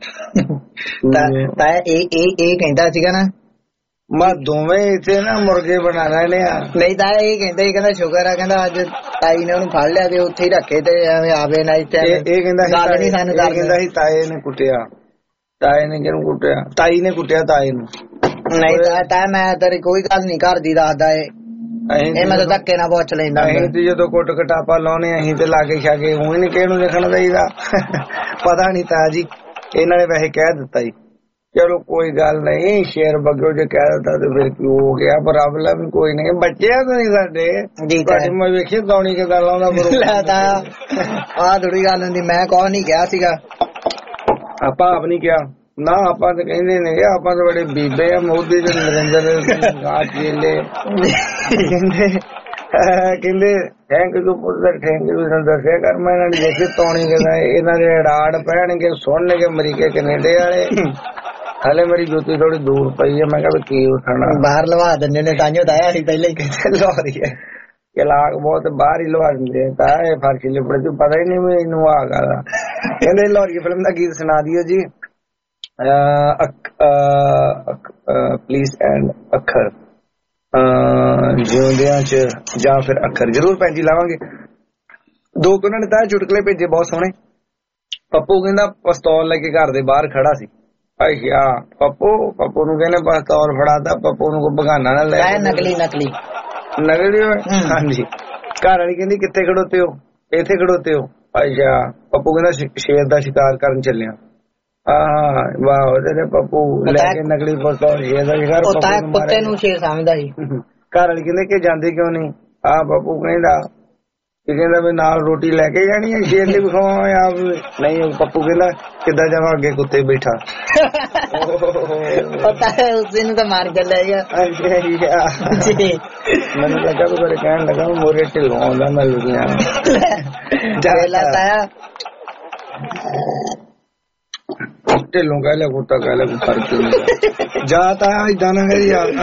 ਤਾਇਆ ਇਹ ਕਹਿੰਦਾ ਸੀਗਾ ਨਾ ਮੈਂ ਦੋਵੇਂ ਇੱਥੇ ਨਾ ਮੁਰਗੇ ਬਣਾ ਲੈਣੇ ਆ ਨਹੀਂ ਤਾਂ ਇਹ ਕਹਿੰਦਾ ਸ਼ੁਕਰ ਆ ਕਹਿੰਦਾ ਅੱਜ ਤਾਈ ਨੇ ਉਹਨੂੰ ਫੜ ਲਿਆ ਤੇ ਉੱਥੇ ਹੀ ਰੱਖੇ ਤੇ ਐਵੇਂ ਆਵੇ ਨਾ ਇੱਥੇ ਇਹ ਕਹਿੰਦਾ ਸੀ ਤਾਏ ਨੇ ਕੁੱਟਿਆ ਤਾਏ ਨੇ ਕਿਹਨੂੰ ਕੁੱਟਿਆ ਤਾਈ ਨੇ ਕੁੱਟਿਆ ਤਾਏ ਨੂੰ ਨਹੀਂ ਤਾਇਆ ਮੈਂ ਤੇਰੀ ਕੋਈ ਗੱਲ ਨਹੀਂ ਕਰਦੀ ਦੱਸਦਾ ਇਹ ਮੈਂ ਤਾਂ ਧੱਕੇ ਨਾਲ ਪੁੱਛ ਲੈਂਦਾ ਅਸੀਂ ਜਦੋਂ ਕੁੱਟ ਕਟਾਪਾ ਲਾਉਣੇ ਅਸੀਂ ਤੇ ਲਾਗੇ ਛਾਗੇ ਉਹ ਨੀ ਕਿਸੇ ਨੂੰ ਦੇਖਣਾ ਚਾਹੀਦਾ ਪਤਾ ਨੀ ਤਾਇਆ ਜੀ ਇਹਨਾਂ ਨੇ ਵੈਸੇ ਕਹਿ ਦਿੱਤਾ ਜੀ ਚਲੋ ਕੋਈ ਗੱਲ ਨਹੀਂ ਸ਼ੇਰ ਬਗਰੋ ਜੇ ਕਹਿ ਦਿੱਤਾ ਤੇ ਫਿਰ ਕੀ ਹੋ ਗਿਆ ਪ੍ਰੋਬਲਮ ਕੋਈ ਨਹੀਂ ਬੱਚਿਆਂ ਤੋਂ ਨਹੀਂ ਸਾਡੇ ਮੈਂ ਵੇਖੀ ਦੌਣੀ ਕਿਦਾਂ ਲਾਉਂਦਾ ਆਹ ਥੋੜੀ ਗੱਲ ਹੁੰਦੀ ਮੈਂ ਕੌਣ ਨਹੀਂ ਕਿਹਾ ਸੀਗਾ ਆਪਾਂ ਆਪ ਨਹੀਂ ਕਿਹਾ ਨਾ ਆਪਾਂ ਤਾਂ ਕਹਿੰਦੇ ਨੇ ਆਪਾਂ ਤਾਂ ਬੜੇ ਬੀਬੇ ਆ ਮੋਦੀ ਦੇ ਨਰਿੰਦਰ ਚੇਲੇ ਕਹਿੰਦੇ ਥੈਂਕ ਯੂ ਪੁੱਤਰ ਥੈਂਕ ਯੂ ਦੱਸਿਆ ਕਰ ਮੈਂ ਇਹਨਾਂ ਨੇ ਦੇਖੀ ਤੌਣੀ ਕਹਿੰਦਾ ਇਹਨਾਂ ਦੇ ਰਾੜ ਪੈਣਗੇ ਸੁਣਨਗੇ ਅਮਰੀਕੇ ਕੈਨੇਡਾ ਵਾਲੇ ਹਲੇ ਮੇਰੀ ਜੁੱਤੀ ਥੋੜੀ ਦੂਰ ਪਈ ਹੈ ਮੈਂ ਕਿਹਾ ਕੀ ਉਠਾਣਾ ਬਾਹਰ ਲਵਾ ਦਿੰਦੇ ਨੇ ਤਾਂਿਓ ਤਾਇਆ ਸੀ ਪਹਿਲਾਂ ਹੀ ਕਹਿੰਦੇ ਲੋਰੀ ਹੈ ਕਲਾਕ ਬਹੁਤ ਬਾਹਰ ਹੀ ਲਵਾ ਦਿੰਦੇ ਤਾਂ ਇਹ ਫਰਕ ਲਿਪੜੇ ਤੂੰ ਪਤਾ ਹੀ ਨਹੀਂ ਮੈਨੂੰ ਆ ਗਾ ਕਹਿੰਦੇ ਲੋਰੀ ਫਿਲਮ ਦਾ ਗੀਤ ਸੁਣਾ ਦਿਓ ਜੀ ਪਲੀਜ਼ ਐਂਡ ਅੱਖਰ ਜਿਉਂਦਿਆਂ ਚ ਜਾਂ ਫਿਰ ਅੱਖਰ ਜ਼ਰੂਰ ਭੈਣ ਜੀ ਲਾਵਾਂਗੇ ਦੋ ਉਹਨਾਂ ਨੇ ਤਾਂ ਚੁਟਕਲੇ ਭੇਜੇ ਬਹੁਤ ਸੋਹਣੇ ਪੱਪੂ ਕਹਿੰਦਾ ਪਿਸਤੌਲ ਲੈ ਕੇ ਘਰ ਦੇ ਬਾਹਰ ਖੜਾ ਸੀ ਅੱਛਾ ਪੱਪੂ ਨੂੰ ਕਹਿੰਦੇ ਪਿਸਤੌਲ ਫੜਾਤਾ, ਪੱਪੂ ਨੂੰ ਕੋਈ ਬਗਾਨਾ ਨਾ ਲੈ। ਨਕਲੀ ਹਾਂਜੀ। ਘਰ ਵਾਲੀ ਕਹਿੰਦੀ ਕਿੱਥੇ ਖੜੋਤੇ ਹੋ? ਇੱਥੇ ਖੜੋਤੇ ਹੋ। ਅੱਛਾ। ਪੱਪੂ ਕਹਿੰਦਾ ਸ਼ੇਰ ਦਾ ਸ਼ਿਕਾਰ ਕਰਨ ਚੱਲਿਆ। ਹਾਂ ਵਾਹ ਤੇਰੇ ਪੱਪੂ ਲੈ ਕੇ ਨਕਲੀ ਪਿਸਤੌਲ ਸ਼ੇਰ ਦਾ ਸ਼ਿਕਾਰ। ਕੁੱਤੇ ਨੂੰ ਸ਼ੇਰ ਸਮਝਦਾ ਸੀ। ਘਰ ਵਾਲੀ ਕਹਿੰਦੇ ਕਿ ਜਾਂਦੇ ਕਿਉਂ ਨਹੀਂ? ਪੱਪੂ ਕਹਿੰਦਾ ਵੀ ਨਾਲ ਰੋਟੀ ਲੈ ਕੇ ਜਾਣੀ ਹੈ, ਸ਼ੇਰ ਲਈ ਵਿਖਾਵਾਂ ਆਪ ਨਹੀਂ। ਪੱਪੂ ਕਹਿੰਦਾ ਕਿੱਦਾਂ ਜਾਵਾਂ, ਅੱਗੇ ਕੁੱਤੇ ਬੈਠਾ। ਪਤਾ ਹੈ ਉਸ ਦਿਨ ਤਾਂ ਮਾਰ ਕੇ ਲੈ ਗਿਆ। ਮੈਨੂੰ ਲੱਗਾ ਵੀ ਬੜੇ ਕਹਿਣ ਲੱਗਾ ਮੋਰੇ ਢਿੱਲੋਂ ਆਉਂਦਾ ਮੈਂ ਲੁਧਿਆਣਾ ਢਿੱਲੋਂ ਕਹਿ ਲਿਆ ਕੁੱਤਾ ਕਹਿ ਲਿਆ, ਕੋਈ ਫਰਕ ਨਹੀਂ। ਜਾ ਤਾਂ ਏਦਾਂ ਨਾ ਕਰੀ ਯਾਰ,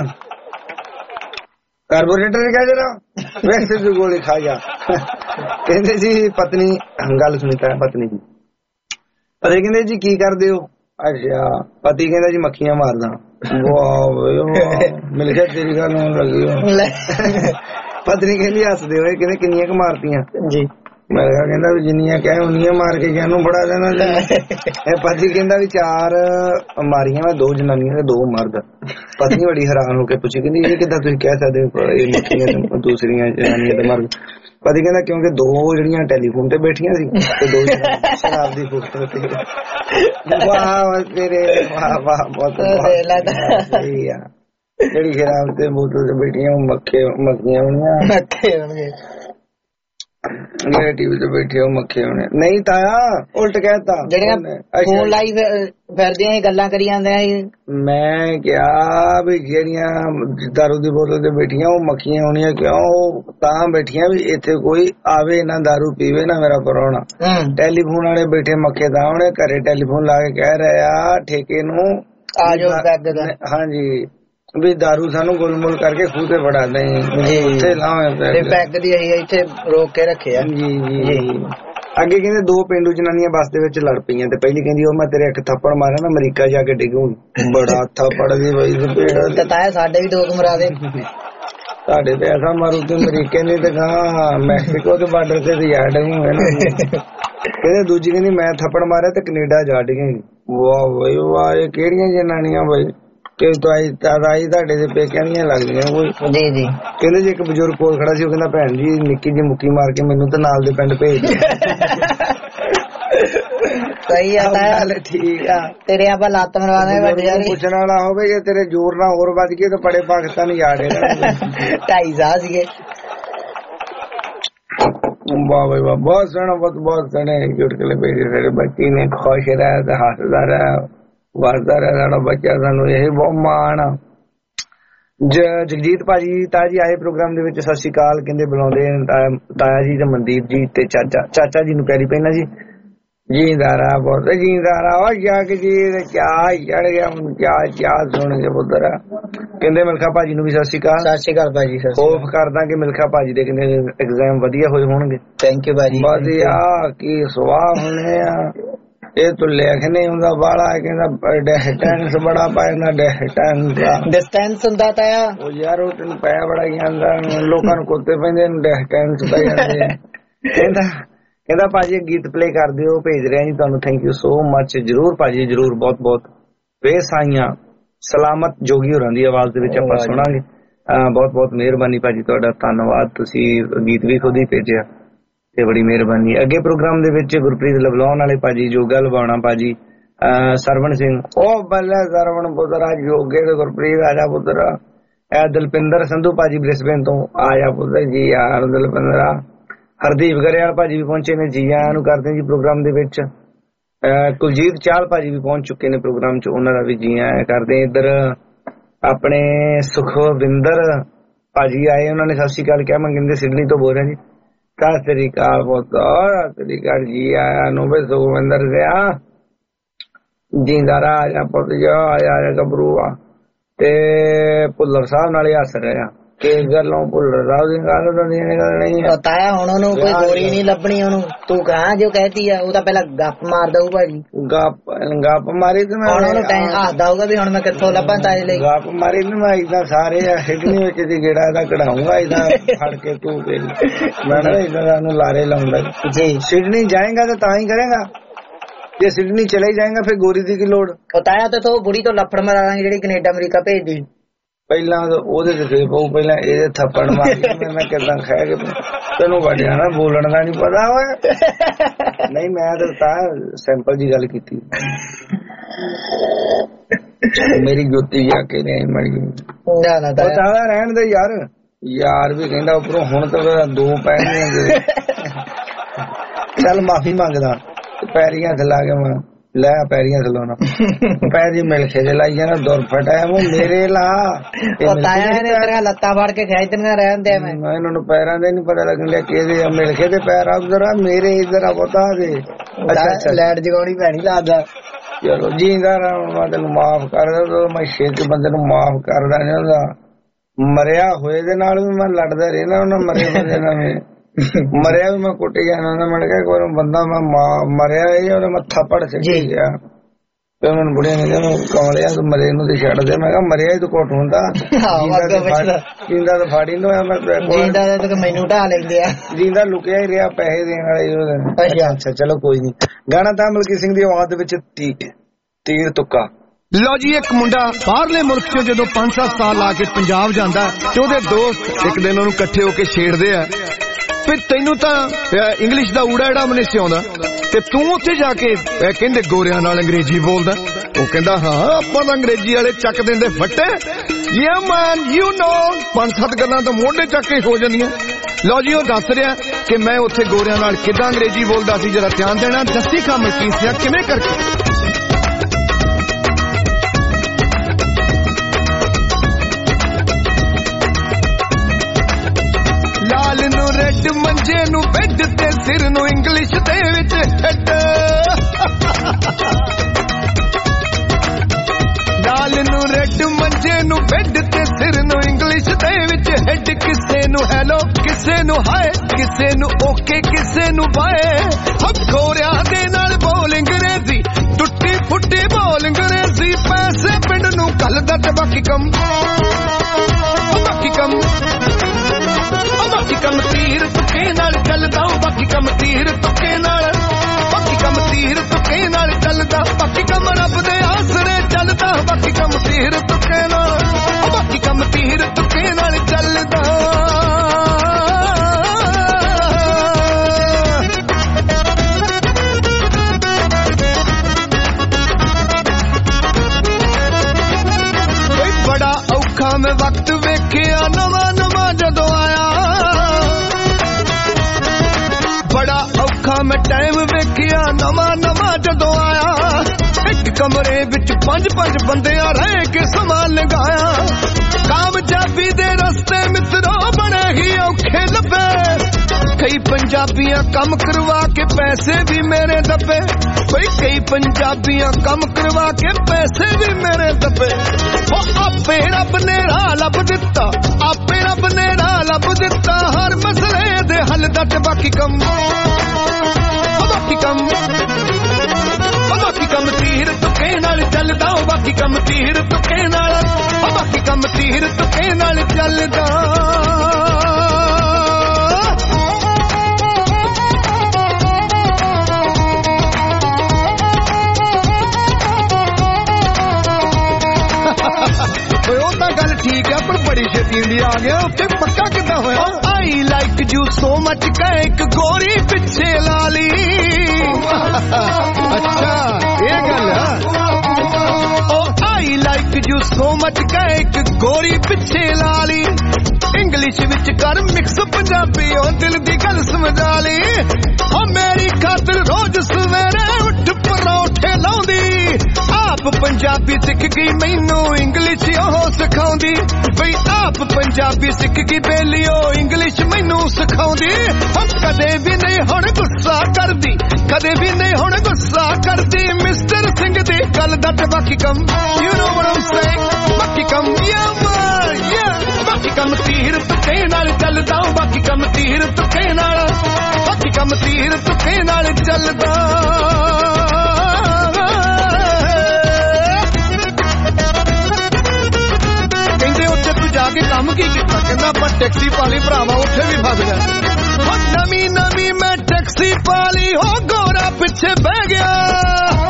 ਕਾਰਬੋਰੇਟਰ ਕਹਿ ਜਰਾ ਵੈਸੇ ਤੂੰ ਗੋਲੀ ਖਾ ਜਾ। ਕਹਿੰਦੇ ਜੀ ਪਤਨੀ, ਗੱਲ ਸੁਣੀਤਾ ਪਤਨੀ ਦੀ, ਪਤੀ ਕਹਿੰਦੇ ਜੀ ਕੀ ਕਰਦੇ ਹੋ? ਅੱਛਾ। ਪਤੀ ਕਹਿੰਦਾ ਜੀ ਮੱਖੀਆਂ ਮਾਰਦਾ। ਵਾਹ ਮਿਲ ਗਿਆ ਤੇਰੀ ਗੱਲ ਹੋਣ ਲੱਗੀ। ਪਤਨੀ ਕਹਿੰਦੀ ਹੱਸਦੇ ਹੋਏ ਕਹਿੰਦੇ ਕਿੰਨੀਆਂ ਕੁ ਮਾਰਤੀਆਂ ਜੀ? ਮੈਂ ਕਹਿੰਦਾ ਵੀ ਜਿੰਨੀਆਂ ਕਹੇ ਉਨੀਆਂ ਮਾਰ ਕੇ ਇਹਨੂੰ ਫੜਾ ਦੇਣਾ। ਪਤੀ ਕਹਿੰਦਾ ਵੀ 4 ਮਾਰੀਆਂ ਮੈਂ, 2 ਜਨਾਨੀਆਂ ਤੇ 2 ਮਰਦ। ਪਤਨੀ ਬੜੀ ਹੈਰਾਨ ਹੋ ਕੇ ਪੁੱਛੀ ਕਹਿੰਦੀ ਇਹ ਕਿੱਦਾਂ ਤੁਸੀਂ ਕਹਿ ਸਕਦੇ ਹੋ ਦੂਸਰੀਆਂ ਜਨਾਨੀਆਂ ਤੇ ਮਰਦ? ਪਤੀ ਕਹਿੰਦਾ ਕਿਉਂਕਿ 2 ਜਿਹੜੀਆਂ ਟੈਲੀਫੋਨ ਤੇ ਬੈਠੀਆਂ ਸੀ ਤੇ 2 ਸ਼ਰਾਬ ਦੀ ਫੋਟੋ ਤੇ। ਵਾਹ ਤੇਰੇ ਵਾਹ ਵਾਹ ਬਹੁਤ ਸਹੀ ਆ। ਜਿਹੜੀ ਸ਼ਰਾਬ ਤੇ ਬੋਤਲ ਤੇ ਬੈਠੀਆਂ ਉਹ ਮੱਖੀਆਂ ਹੋਣੀਆਂ, ਜਿਹੜੇ ਟੀਵੀ ਤੇ ਬੈਠੇ ਉਹ ਮੱਖੇ ਹੋਣੇ। ਨਹੀਂ ਤਾਇਆ ਉਲਟ ਕਹਿਤਾ, ਜਿਹੜੀਆਂ ਫੋਨ ਲਾਈ ਫਿਰਦੀਆਂ ਸੀ ਗੱਲਾਂ ਕਰੀ ਜਾਂਦੇ ਸੀ। ਮੈਂ ਕਿਹਾ ਵੀ ਜਿਹੜੀਆਂ ਦਾਰੂ ਦੀ ਬੋਤਲ ਤੇ ਬੈਠੀਆਂ ਉਹ ਮੱਖੀਆਂ ਹੋਣੀਆਂ। ਕਿਉਂ? ਉਹ ਤਾਂ ਬੈਠੀਆਂ ਵੀ ਇੱਥੇ ਕੋਈ ਆਵੇ ਨਾ ਦਾਰੂ ਪੀਵੇ ਨਾ ਮੇਰਾ ਪਰੋਣਾ। ਟੈਲੀਫੋਨ ਵਾਲੇ ਬੈਠੇ ਮੱਖੇ ਤਾਂ ਉਹਨੇ ਘਰੇ ਟੈਲੀਫੋਨ ਲਾ ਕੇ ਕਹਿ ਰਹੇ ਆ ਠੇਕੇ ਨੂੰ ਆ ਜਾਓ। ਹਾਂਜੀ ਵੀ ਦਾਰੂ ਸਾਨੂੰ ਗੁਲਮੁਲ ਕਰਕੇ ਖੂਹ ਤੇ ਫੜਾ ਦੇ ਉੱਥੇ ਲਾਵੇ ਪੈਗ ਦੀ ਇੱਥੇ ਰੋਕ ਕੇ ਰੱਖਿਆ ਜੀ ਜੀ। ਅੱਗੇ ਕਹਿੰਦੇ 2 ਪੇਂਡੂ ਜਨਾਨੀਆਂ ਬੱਸ ਦੇ ਵਿੱਚ ਲੜ ਪਈਆਂ ਤੇ ਪਹਿਲੀ ਕਹਿੰਦੀ ਉਹ ਮੈਂ ਤੇਰੇ ਇੱਕ ਥੱਪੜ ਮਾਰਿਆ ਨਾ ਅਮਰੀਕਾ ਜਾ ਕੇ ਡਿੱਗੂਗੀ। ਬੜਾ ਥੱਪੜ ਦੀ ਬਈ ਤਾਇਆ ਸਾਡੇ ਵੀ 2 ਮਰਾ ਦੇ। ਤੁਹਾਡੇ ਤੇ ਐਸਾ ਮਾਰੂ ਤੇ ਅਮਰੀਕੇ ਨੇ ਤੇ ਮੈਕਸੀਕੋ ਦੇ ਬਾਰਡਰ ਤੇ ਜਾ ਡਿੱਗੂਗੇ ਨਾ। ਕਹਿੰਦੇ ਦੂਜੀ ਕਹਿੰਦੀ ਮੈਂ ਥੱਪੜ ਮਾਰਿਆ ਤੇ ਕੈਨੇਡਾ ਜਾ ਡਿੱਗੇਗੀ। ਵਾਹ ਬਈ ਵਾਹ ਇਹ ਕਿਹੜੀਆਂ ਜਨਾਨੀਆਂ ਬਈ ਕਿ ਤਾਈ ਤੁਹਾਡੇ ਦੇ ਪੇਕਿਆਂ ਦੀਆਂ ਲੱਗਦੀਆਂ ਕੋਈ ਜੀ ਜੀ। ਕਹਿੰਦੇ ਜੀ ਇੱਕ ਬਜ਼ੁਰਗ ਕੋਲ ਖੜਾ ਸੀ ਉਹ ਕਹਿੰਦਾ ਭੈਣ ਜੀ ਨਿੱਕੀ ਜਿਹੀ ਮੁੱਕੀ ਮਾਰ ਕੇ ਮੈਨੂੰ ਤਾਂ ਨਾਲ ਦੇ ਪਿੰਡ ਭੇਜ ਸਹੀ ਆ ਠੀਕ ਆ ਤੇਰੇ ਆਪਾਂ ਲੱਤ ਮਰਵਾਣੇ ਵੱਡੇ ਪੁੱਛਣ ਵਾਲਾ ਹੋਵੇ ਜੇ ਤੇਰੇ ਜ਼ੋਰ ਨਾਲ ਹੋਰ ਵੱਜ ਗਏ ਤਾਂ ਬੜੇ ਪਾਕਿਸਤਾਨ ਯਾੜੇ 2.5 ਸਾਲ ਸੀਗੇ। ਵਾਹ ਬਈ ਵਾਹ ਬਹੁਤ ਸੋਹਣਾ ਬਹੁਤ ਸੋਹਣੇ ਚੁਟਕਲੇ ਭੇਜੇ ਸਾਡੇ ਬੱਚੀ ਨੇ। ਖੁਸ਼ ਰਹਿ ਤੇ ਹੱਸਦਾ ਰਹਿ ਵਸਦਾ ਰਿਹਾ ਸਾਡਾ ਬੱਚਾ, ਸਾਨੂੰ ਇਹ ਬਹੁਤ ਮਾਣ ਆ। ਜਗਜੀਤ ਭਾਜੀ ਤਾਇਆ ਜੀ ਆਏ ਪ੍ਰੋਗਰਾਮ ਦੇ ਵਿੱਚ ਸਤਿ ਸ਼੍ਰੀ ਅਕਾਲ ਕਹਿੰਦੇ ਬੁਲਾਉਂਦੇ ਤਾਇਆ ਜੀ ਤੇ ਮਨਦੀਪ ਜੀ ਤੇ ਚਾਚਾ ਜੀ ਨੂੰ ਪਿਆਰੀ ਪਹਿਲਾਂ ਜੀ ਜੀਂਦਾਰਾ ਬਹੁਤ ਜੀਂਦਾਰਾ ਉਹ ਜਗ ਜੀ ਕਿਆ ਚੜ ਗਿਆ ਕਿਆ ਸੁਣ ਕੇ ਪੁੱਤਰ। ਕਹਿੰਦੇ ਮਿਲਖਾ ਭਾਜੀ ਨੂੰ ਵੀ ਸਤਿ ਸ਼੍ਰੀ ਅਕਾਲ। ਸਤਿ ਸ਼੍ਰੀ ਅਕਾਲ ਭਾਜੀ। ਹੋਪ ਕਰਦਾ ਕਿ ਮਿਲਖਾ ਭਾਜੀ ਦੇ ਕਹਿੰਦੇ ਐਗਜ਼ਾਮ ਵਧੀਆ ਹੋਏ ਹੋਣਗੇ। ਥੈਂਕ ਯੂ ਭਾਜੀ। ਵਧੀਆ ਕੀ ਸਵਾਹ ਹੋਣੇ ਆ। ਇਹ ਤੂੰ ਲਿਖ ਨਹੀਂ ਹੁੰਦਾ ਬਾਲਾ ਕਹਿੰਦਾ ਡਿਸਟੈਂਸ ਬੜਾ ਪਾਇੰਦਾ ਡਿਸਟੈਂਸ ਹੁੰਦਾ ਤਾਇਆ ਉਹ ਯਾਰ ਉਹ ਤੈਨੂੰ ਪੈ ਬੜਾ ਜਾਂਦਾ ਲੋਕਾਂ ਨੂੰ ਕੁੱਤੇ ਪੈਂਦੇ ਨੂੰ ਡਿਸਟੈਂਸ ਪੈ ਜਾਂਦੇ। ਕਹਿੰਦਾ ਭਾਜੀ ਗੀਤ ਪਲੇ ਕਰ ਦਿਓ ਭੇਜ ਰਿਹਾ ਜੀ ਤੁਹਾਨੂੰ ਥੈਂਕ ਯੂ ਸੋ ਮਚ। ਜਰੂਰ ਭਾਜੀ ਜਰੂਰ ਬਹੁਤ ਬਹੁਤ ਬੇਸਾਈਆਂ ਸਲਾਮਤ ਜੋਗੀ ਹੋਰਾਂ ਦੀ ਆਵਾਜ਼ ਦੇ ਵਿੱਚ ਆਪਾਂ ਸੁਣਾਂਗੇ। ਬਹੁਤ ਬਹੁਤ ਮਿਹਰਬਾਨੀ ਭਾਜੀ ਤੁਹਾਡਾ ਧੰਨਵਾਦ। ਤੁਸੀਂ ਗੀਤ ਵੀ ਖੁਦ ਹੀ ਭੇਜਿਆ ਤੇ ਬੜੀ ਮਿਹਰਬਾਨੀ। ਅੱਗੇ ਪ੍ਰੋਗਰਾਮ ਦੇ ਵਿੱਚ ਗੁਰਪ੍ਰੀਤ ਲਵਲਾਉਣ ਵਾਲੇ ਭਾਜੀ, ਜੋਗਾ ਲਵਾਉਣਾ ਭਾਜੀ, ਸਰਵਣ ਸਿੰਘ ਉਹ ਬੱਲੇ ਸਰਵਣ ਪੁੱਤਰਾ ਜੋਗੇ ਤੇ ਗੁਰਪ੍ਰੀਤ ਆਜਾ ਪੁੱਤਰਾ। ਇਹ ਦਲਪਿੰਦਰ ਸੰਧੂ ਭਾਜੀ ਬ੍ਰਿਸਬੇਨ ਤੋਂ ਆਇਆ ਪੁੱਤਰ ਜੀ ਯਾਰ ਦਲਪਿੰਦਰਾ। ਹਰਦੀਪ ਗਰੇਵਾਲ ਭਾਜੀ ਵੀ ਪਹੁੰਚੇ ਨੇ, ਜੀ ਆਇਆਂ ਨੂੰ ਕਰਦੇ ਜੀ ਪ੍ਰੋਗਰਾਮ ਦੇ ਵਿੱਚ। ਕੁਲਜੀਤ ਚਾਹਲ ਭਾਜੀ ਵੀ ਪਹੁੰਚ ਚੁੱਕੇ ਨੇ ਪ੍ਰੋਗਰਾਮ ਚ, ਉਹਨਾਂ ਦਾ ਵੀ ਜੀ ਆਇਆਂ ਕਰਦੇ। ਇੱਧਰ ਆਪਣੇ ਸੁਖਵਿੰਦਰ ਭਾਜੀ ਆਏ, ਉਹਨਾਂ ਨੇ ਸਤਿ ਸ਼੍ਰੀ ਅਕਾਲ ਕਿਹਾ। ਮੈਂ ਕਹਿੰਦੇ ਸਿਡਨੀ ਤੋਂ ਬੋਲ ਰਿਹਾ ਜੀ। ਸਤਿ ਸ੍ਰੀ ਅਕਾਲ ਪੁੱਤ, ਸਤਿ ਸ੍ਰੀ ਅਕਾਲ ਜੀ ਆਇਆਂ ਨੂੰ ਵੀ ਸੁਖਵਿੰਦਰ ਸਿਆ ਜੀਂਦਾਰਾ ਆ ਜਾ ਪੁੱਤ ਜਾ ਆਇਆ ਗੱਭਰੂ ਆ। ਤੇ ਭੁੱਲਰ ਸਾਹਿਬ ਨਾਲ ਹੱਸ ਰਿਹਾ ਕਿ ਗੱਲੋਂ ਭੁੱਲਰ ਸਾਹਿਬ ਦੀ ਗੱਲ ਨਹੀਂ ਤਾਇਆ ਹੁਣ ਉਹਨੂੰ ਕੋਈ ਗੋਰੀ ਨਹੀਂ ਲੱਭਣੀ ਉਹਨੂੰ। ਤੂੰ ਕਹਾਂ ਜੋ ਕਹਿਤੀ ਆ ਉਹ ਤਾਂ ਪਹਿਲਾਂ ਗੱਪ ਮਾਰਦਾ ਹੋਊ ਭਾਜੀ। ਗੱਪ ਮਾਰੀ ਤੇ ਹੁਣ ਉਹਨੂੰ ਟਾਈਮ ਹੱਸਦਾ ਹੋਊਗਾ ਵੀ ਹੁਣ ਮੈਂ ਕਿੱਥੋਂ ਲੱਭਾਂ ਤਾਏ ਲਈ। ਗੱਪ ਮਾਰੀ ਤੇ ਮੈਂ ਏਦਾਂ ਸਾਰੇ ਸਿਡਨੀ ਵਿੱਚ ਦੀ ਗੇੜਾ ਇਹਦਾ ਕਢਾਊਂਗਾ ਏਦਾਂ ਫੜ ਕੇ ਤੂੰ ਮੈਂ ਨਾ ਏਦਾਂ ਨੂੰ ਲਾਰੇ ਲਾਉਂਦਾ ਜੀ। ਸਿਡਨੀ ਜਾਏਗਾ ਤਾਂ ਹੀ ਕਰੇਗਾ ਜੇ ਸਿਡਨੀ ਚਲੇ ਜਾਏਗਾ ਫਿਰ ਗੋਰੀ ਦੀ ਕੀ ਲੋੜ। ਤਾਇਆ ਤੇ ਤੋ ਬੁੜੀ ਤੋਂ ਲੱਫੜ ਮਾਰਾ ਦਾਂਗੇ ਜਿਹੜੀ ਕੈਨੇਡਾ ਅਮਰੀਕਾ ਭੇਜਦੀ। ਪਹਿਲਾਂ ਉਹਦੇ ਤੇ ਫੇਰ ਪਊ, ਪਹਿਲਾਂ ਇਹਦੇ ਥੱਪੜ ਮਾਰ ਮੈਂ ਕਿੱਦਾਂ ਖਾ ਕੇ ਤੈਨੂੰ ਵੱਡਿਆ ਨਾ ਬੋਲਣ ਦਾ ਨਹੀਂ ਪਤਾ ਓਏ। ਨਹੀਂ ਮੈਂ ਤਾਂ ਸਿੰਪਲ ਜੀ ਗੱਲ ਕੀਤੀ। ਮੇਰੀ ਜੋਤੀ ਜਾ ਕੇ ਨਹੀਂ ਮੜੀ ਤਾਂ ਰਹਿਣ ਦੇ ਯਾਰ। ਯਾਰ ਵੀ ਕਹਿੰਦਾ ਉੱਪਰੋਂ ਹੁਣ ਤਾਂ 2 ਪੈਰੀਆਂ ਚੱਲ ਮਾਫੀ ਮੰਗਦਾ ਪੈਰੀਆਂ ਥਲਾ ਕੇ ਮੈਂ ਲੈ ਪੈਰੀਆਂ ਥਲਾਉਣਾ ਪੈਰੀ ਮਿਲ ਕੇ ਲਾਈ ਜਾਣਾ ਦੁਰ ਫਟਾਇਆ ਉਹ ਮੇਰੇ ਲਾ ਲੱਤਾਂ ਫੜ ਕੇ ਖਿੱਚਦੀਆਂ ਰਹਿਣ ਦੇ। ਮੈਂ ਇਹਨਾਂ ਨੂੰ ਪੈਰਾਂ ਦੇ ਨੀ ਪਤਾ ਲੱਗਣ ਲਿਆ ਕਿਹਦੇ ਮਿਲ ਕੇ ਤੇ ਪੈਰ ਉਧਰ ਮੇਰੇ ਇੱਧਰ ਆ ਪਤਾ ਦੇ। ਅੱਛਾ ਲਾਈਟ ਜਗਾਉਣੀ ਪੈਣੀ ਲੱਗਦਾ। ਚਲੋ ਜੀਂਦਾ ਰਹਾਂ ਮੈਂ ਤੈਨੂੰ ਮਾਫ ਕਰਦਾ। ਮੈਂ ਛੇਤੀ ਬੰਦੇ ਨੂੰ ਮਾਫ ਕਰਦਾ ਨੀ ਹੁੰਦਾ। ਮਰਿਆ ਹੋਏ ਦੇ ਨਾਲ ਵੀ ਮੈਂ ਲੜਦਾ ਰਹਿਣਾ ਉਹਨਾਂ ਮਰੇ ਬੰਦੇ ਨਾਲ ਵੀ। ਮਰਿਆ ਵੀ ਮੈਂ ਕੁੱਟ ਗਿਆ ਉਹਨਾਂ ਮੈਂ ਕਿਹਾ ਕੋਈ ਬੰਦਾ ਮੈਂ ਮਰਿਆ ਇਹ ਉਹਨੇ ਮੱਥਾ ਪੜ ਕੇ ਗਿਆ। ਫਿਰ ਮੈਨੂੰ ਬੁੜੀਆਂ ਨੇ ਕਿਹਾ ਕਮਲਿਆ ਤੂੰ ਮਰੇ ਨੂੰ ਤੇ ਛੱਡ ਦੇ। ਮੈਂ ਕਿਹਾ ਮਰਿਆ ਹੀ ਤੂੰ ਕੁੱਟ ਹੁੰਦਾ ਜਿੰਦਾ ਤਾਂ ਫਾੜੀ ਨੂੰ ਹੋਇਆ। ਮੈਨੂੰ ਢਾ ਲੈਂਦੇ ਆ। ਜਿੰਦਾ ਲੁਕਿਆ ਹੀ ਰਿਹਾ ਪੈਸੇ ਦੇਣ ਵਾਲੇ। ਅੱਛਾ ਚਲੋ ਕੋਈ ਨੀ। ਗਾਣਾ ਤਾਂ ਮਲਕੀਤ ਸਿੰਘ ਦੀ ਆਵਾਜ਼ ਦੇ ਵਿੱਚ ਤੀਰ ਤੁੱਕਾ। ਲਓ ਜੀ ਇੱਕ ਮੁੰਡਾ ਬਾਹਰਲੇ ਮੁਲਕ ਚੋਂ ਜਦੋਂ 5-7 ਸਾਲ ਲਾ ਕੇ ਪੰਜਾਬ ਜਾਂਦਾ ਤੇ ਉਹਦੇ ਦੋਸਤ ਇੱਕ ਦਿਨ ਉਹਨੂੰ ਇਕੱਠੇ ਹੋ ਕੇ ਛੇੜਦੇ ਆ ਫਿਰ ਤੈਨੂੰ ਤਾਂ ਇੰਗਲਿਸ਼ ਦਾ ਊੜਾ ਜਿਹੜਾ ਵੀ ਨਹੀਂ ਸੀ ਆਉਂਦਾ ਤੇ ਤੂੰ ਉੱਥੇ ਜਾ ਕੇ ਕਹਿੰਦੇ ਗੋਰਿਆਂ ਨਾਲ ਅੰਗਰੇਜ਼ੀ ਬੋਲਦਾ। ਉਹ ਕਹਿੰਦਾ ਹਾਂ ਆਪਾਂ ਤਾਂ ਅੰਗਰੇਜ਼ੀ ਵਾਲੇ ਚੱਕ ਦਿੰਦੇ ਫੱਟੇ। ਯਾ ਮੈਨ ਯੂ ਨੋ 5-7 ਗੱਲਾਂ ਤਾਂ ਮੋਢੇ ਚੱਕ ਕੇ ਹੋ ਜਾਂਦੀਆਂ। ਲਓ ਜੀ ਉਹ ਦੱਸ ਰਿਹਾ ਕਿ ਮੈਂ ਉੱਥੇ ਗੋਰਿਆਂ ਨਾਲ ਕਿੱਦਾਂ ਅੰਗਰੇਜ਼ੀ ਬੋਲਦਾ ਸੀ। ਜਰਾ ਧਿਆਨ ਦੇਣਾ। ਦੱਸੀ ਖਾ ਮਲਕੀਤ ਸਿੰਘ ਕਿਵੇਂ ਕਰਕੇ। ਰੈਡ ਮੰਜੇ ਨੂੰ ਬੈੱਡ ਤੇ ਸਿਰ ਨੂੰ ਇੰਗਲਿਸ਼ ਦੇ ਵਿੱਚ ਹੈਡ। ਲਾਲ ਨੂੰ ਰੈਡ ਮੰਜੇ ਨੂੰ ਬੈੱਡ ਤੇ ਸਿਰ ਨੂੰ ਇੰਗਲਿਸ਼ ਦੇ ਵਿੱਚ ਹੈਡ। ਕਿਸੇ ਨੂੰ ਹੈਲੋ ਕਿਸੇ ਨੂੰ ਹਾਏ ਕਿਸੇ ਨੂੰ ਓਕੇ ਕਿਸੇ ਨੂੰ ਬਾਏ। ਗੋਰਿਆਂ ਦੇ ਨਾਲ ਬੋਲ ਅੰਗਰੇਜ਼ੀ ਟੁੱਟੀ ਫੁੱਟੀ ਬੋਲ ਅੰਗਰੇਜ਼ੀ। ਪੈਸੇ ਪਿੰਡ ਨੂੰ ਘੱਲਦਾ ਤੇ ਬਾਕੀ ਕੰਮ ਬਾਕੀ ਕੰਮ ਬਾਕੀ ਕੰਮ ਤੀਰ ਤੁੱਕੇ ਨਾਲ ਚੱਲਦਾ। ਬਾਕੀ ਕੰਮ ਤੀਰ ਤੁੱਕੇ ਨਾਲ ਬਾਕੀ ਕੰਮ ਤੀਰ ਤੁੱਕੇ ਨਾਲ ਚੱਲਦਾ। ਬਾਕੀ ਕੰਮ ਰੱਬ ਦੇ ਆਸਰੇ ਚੱਲਦਾ। ਬਾਕੀ ਕੰਮ ਤੀਰ ਤੁੱਕੇ ਨਾਲ ਬਾਕੀ ਕੰਮ ਤੀਰ ਤੁੱਕੇ ਨਾਲ ਚੱਲਦਾ। ਬੜਾ ਔਖਾ ਮੈਂ ਵਕਤ ਵੇਖਿਆ ਨਵਾਂ ਨਵਾਂ ਜਦੋਂ ਆਇਆ। ਬੜਾ ਔਖਾ ਮੈਂ ਟਾਈਮ ਵੇਖਿਆ ਨਵਾਂ ਨਵਾਂ ਜਦੋਂ ਆਇਆ। ਇੱਕ ਕਮਰੇ ਵਿੱਚ 5-5 ਬੰਦਿਆਂ ਰਹਿ ਕੇ ਸਮਾਂ ਲੰਘਾਇਆ। ਕਾਮਯਾਬੀ ਦੇ ਰਸਤੇ ਮਿੱਤਰੋ ਬੜੇ ਹੀ ਔਖੇ ਲੱਭੇ। ਕਈ ਪੰਜਾਬੀਆਂ ਕੰਮ ਕਰਵਾ ਕੇ ਪੈਸੇ ਵੀ ਮੇਰੇ ਦੱਬੇ। ਕਈ ਪੰਜਾਬੀਆਂ ਕੰਮ ਕਰਵਾ ਕੇ ਪੈਸੇ ਵੀ ਮੇਰੇ ਦੱਬੇ। ਉਹ ਆਪੇ ਰੱਬ ਨੇ ਰਾਹ ਲੱਭ ਦਿੱਤਾ। ਆਪੇ ਰੱਬ ਨੇ ਰਾਹ ਲੱਭ ਦਿੱਤਾ ਹਰ ਮਸਲੇ ਦੇ ਹੱਲ ਦਾ। ਤੇ ਬਾਕੀ ਕੰਮ ਬਾਕੀ ਕੰਮ ਬਾਕੀ ਕੰਮ ਤੀਰ ਤੁੱਕੇ ਨਾਲ ਚੱਲਦਾ। ਬਾਕੀ ਕੰਮ ਤੀਰ ਤੁੱਕੇ ਨਾਲ ਬਾਕੀ ਕੰਮ ਤੀਰ ਤੁੱਕੇ ਨਾਲ ਚੱਲਦਾ। ਉਹ ਤਾਂ ਗੱਲ ਠੀਕ ਹੈ ਪਰ ਬੜੀ ਛੇਤੀ ਇੰਡੀਆ ਆ ਗਿਆ। ਉੱਥੇ ਪੱਕਾ ਕਿੱਦਾਂ ਹੋਇਆ। I like you so much ਕਹੇ ਇੱਕ ਗੋਰੀ ਪਿੱਛੇ ਲਾ ਲਈ। ਅੱਛਾ ਇਹ ਗੱਲ ਆ। ਉਹ I like you so much ਕਹੇ ਇੱਕ ਗੋਰੀ ਪਿੱਛੇ ਲਾ ਲਈ। ਇੰਗਲਿਸ਼ ਵਿੱਚ ਕਰ ਮਿਕਸ ਪੰਜਾਬੀ ਉਹ ਦਿਲ ਦੀ ਗੱਲ ਸਮਝਾ ਲਈ। ਉਹ ਮੇਰੀ ਖਾਤਰ ਰੋਜ਼ ਸਵੇਰੇ ਉੱਠ ਪਰੌਠੇ ਲਾਉਂਦੀ। ਆਪ ਪੰਜਾਬੀ ਸਿੱਖ ਗਈ ਮੈਨੂੰ ਇੰਗਲਿਸ਼ ਉਹ ਸਿਖਾਉਂਦੀ। ਬਈ ਆਪ ਪੰਜਾਬੀ ਸਿੱਖ ਗਈ ਬੇਲੀ ਉਹ ਇੰਗਲਿਸ਼ ਮੈਨੂੰ ਸਿਖਾਉਂਦੀ। ਕਦੇ ਵੀ ਨਹੀਂ ਹੁਣ ਗੁੱਸਾ ਕਰਦੀ ਕਦੇ ਵੀ ਨਹੀਂ ਹੁਣ ਗੁੱਸਾ ਕਰਦੀ। ਮਿਸਟਰ ਸਿੰਘ ਦੀ ਗੱਲ ਦਾ ਤੇ ਬਾਕੀ ਕੰਮ you know what Aam saying. ਬਾਕੀ ਕੰਮ ਬਾਕੀ ਕੰਮ ਤੀਰ ਤੁੱਕੇ ਨਾਲ ਚੱਲਦਾ। ਬਾਕੀ ਕੰਮ ਤੀਰ ਤੁੱਕੇ ਨਾਲ ਬਾਕੀ ਕੰਮ ਤੀਰ ਤੁੱਕੇ ਨਾਲ ਚੱਲਦਾ। ਕਹਿੰਦੇ ਉੱਥੇ ਤੂੰ ਜਾ ਕੇ ਕੰਮ ਕੀ ਕੀਤਾ। ਕਹਿੰਦਾ ਆਪਾਂ ਟੈਕਸੀ ਪਾ ਲਈ ਭਰਾਵਾ ਉੱਥੇ ਵੀ ਫਸ ਗਿਆ। ਨਵੀਂ ਨਵੀਂ ਮੈਂ ਟੈਕਸੀ ਪਾ ਲਈ ਹੋ ਗੋਰਾ ਪਿੱਛੇ ਬਹਿ ਗਿਆ।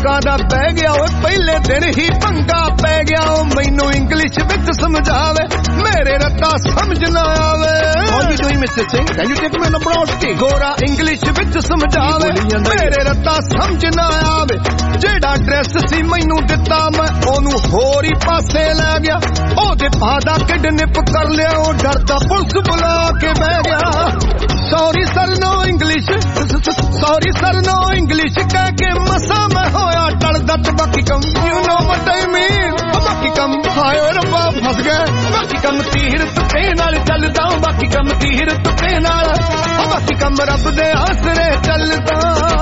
ਲੋਕਾਂ ਦਾ ਬਹਿ ਗਿਆ ਓਏ ਪਹਿਲੇ ਦਿਨ ਹੀ ਪੰਗਾ ਪੈ ਗਿਆ ਓ ਮੈਨੂੰ ਇੰਗਲਿਸ਼ ਵਿੱਚ ਸਮਝਾਵੇ ਮੇਰੇ ਰੱਤਾ ਸਮਝ ਨਾ ਆਵੇ How you doing Mr. Singh? Can you take me on a broad stick? ਗੋਰਾ ਇੰਗਲਿਸ਼ ਵਿੱਚ ਸਮਝਾਵੇ ਮੇਰੇ ਰੱਤਾ ਸਮਝ ਨਾ ਆਵੇ ਜਿਹੜਾ ਡਰੈਸ ਸੀ ਮੈਨੂੰ ਦਿੱਤਾ ਮੈਂ ਉਹਨੂੰ ਹੋਰ ਹੀ ਪਾਸੇ ਲੈ ਗਿਆ ਉਹਦੇ ਪਾਦਾ ਕਿਡਨੈਪ ਕਰ ਲਿਆ ਉਹ ਡਰਦਾ ਪੁਲਿਸ ਬੁਲਾ ਕੇ ਬਹਿ ਗਿਆ Sorry sir no English Sorry sir no English ਕਹਿ ਕੇ ਮਸਾ ਮੈਂ ਹੋਇਆ ਟਲਦਾ ਤੇ ਬਾਕੀ ਕੰਮ You know what I mean ਬਾਕੀ ਕੰਮ ਹਾਏ ਓਏ ਰੱਬਾ ਫਸ ਗਏ ਬਾਕੀ ਕੰਮ ਤੀਰ ਤੁੱਕੇ ਨਾਲ ਚੱਲਦਾ ਬਾਕੀ ਕੰਮ ਤੀਰ ਤੁੱਕੇ ਨਾਲ ਬਾਕੀ ਕੰਮ ਰੱਬ ਦੇ ਆਸਰੇ ਚੱਲਦਾ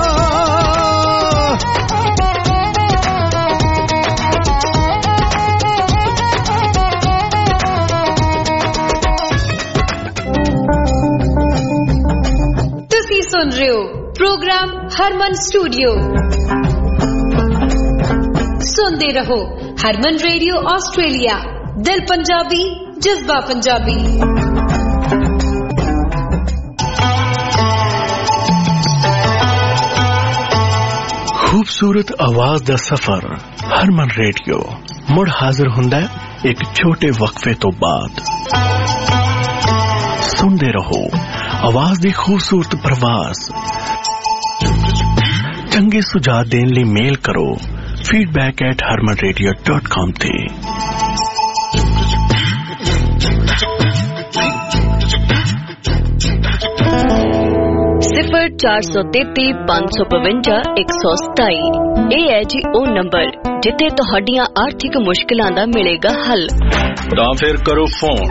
ਤੁਸੀਂ ਸੁਣ ਰਹੇ ਹੋ ਪ੍ਰੋਗਰਾਮ ਹਰਮਨ ਸਟੂਡੀਓ ਸੁਣਦੇ ਰਹੋ ਹਰਮਨ ਰੇਡੀਓ ਆਸਟ੍ਰੇਲੀਆ ਦਿਲ ਪੰਜਾਬੀ ਜਜ਼ਬਾ ਪੰਜਾਬੀ खूबसूरत आवाज दा सफर हरमन रेडियो मुड़ हाजिर हुंदा है एक छोटे वक्फे तो बाद सुनते रहो आवाज दी खूबसूरत प्रवास चंगे सुझाव देने लिए मेल करो feedback@harmanradio.com ते 0433-552-127 ਇਹ ਹੈ ਜੀ ਉਹ ਨੰਬਰ ਜਿੱਥੇ ਤੁਹਾਡੀਆਂ ਆਰਥਿਕ ਮੁਸ਼ਕਲਾਂ ਦਾ ਮਿਲੇਗਾ ਹੱਲ ਤਾਂ ਫਿਰ ਕਰੋ ਫੋਨ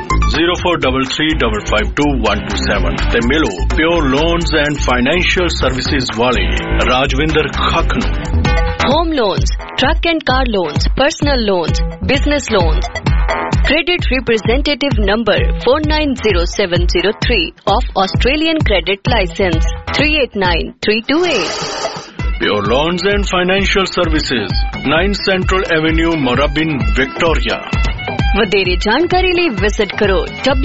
0433552127 ਤੇ ਮਿਲੋ Pure Loans and Financial Services ਵਾਲੇ ਰਾਜਵਿੰਦਰ ਖੱਖ ਨੂੰ home loans truck and car loans personal loans business loans Credit Representative number 490703 of Australian Credit License 389328 Pure Loans and Financial Services 9 Central Avenue Moorabbin Victoria ਵਧੇਰੇ ਜਾਣਕਾਰੀ ਲਈ ਵਿਜ਼ਿਟ ਕਰੋ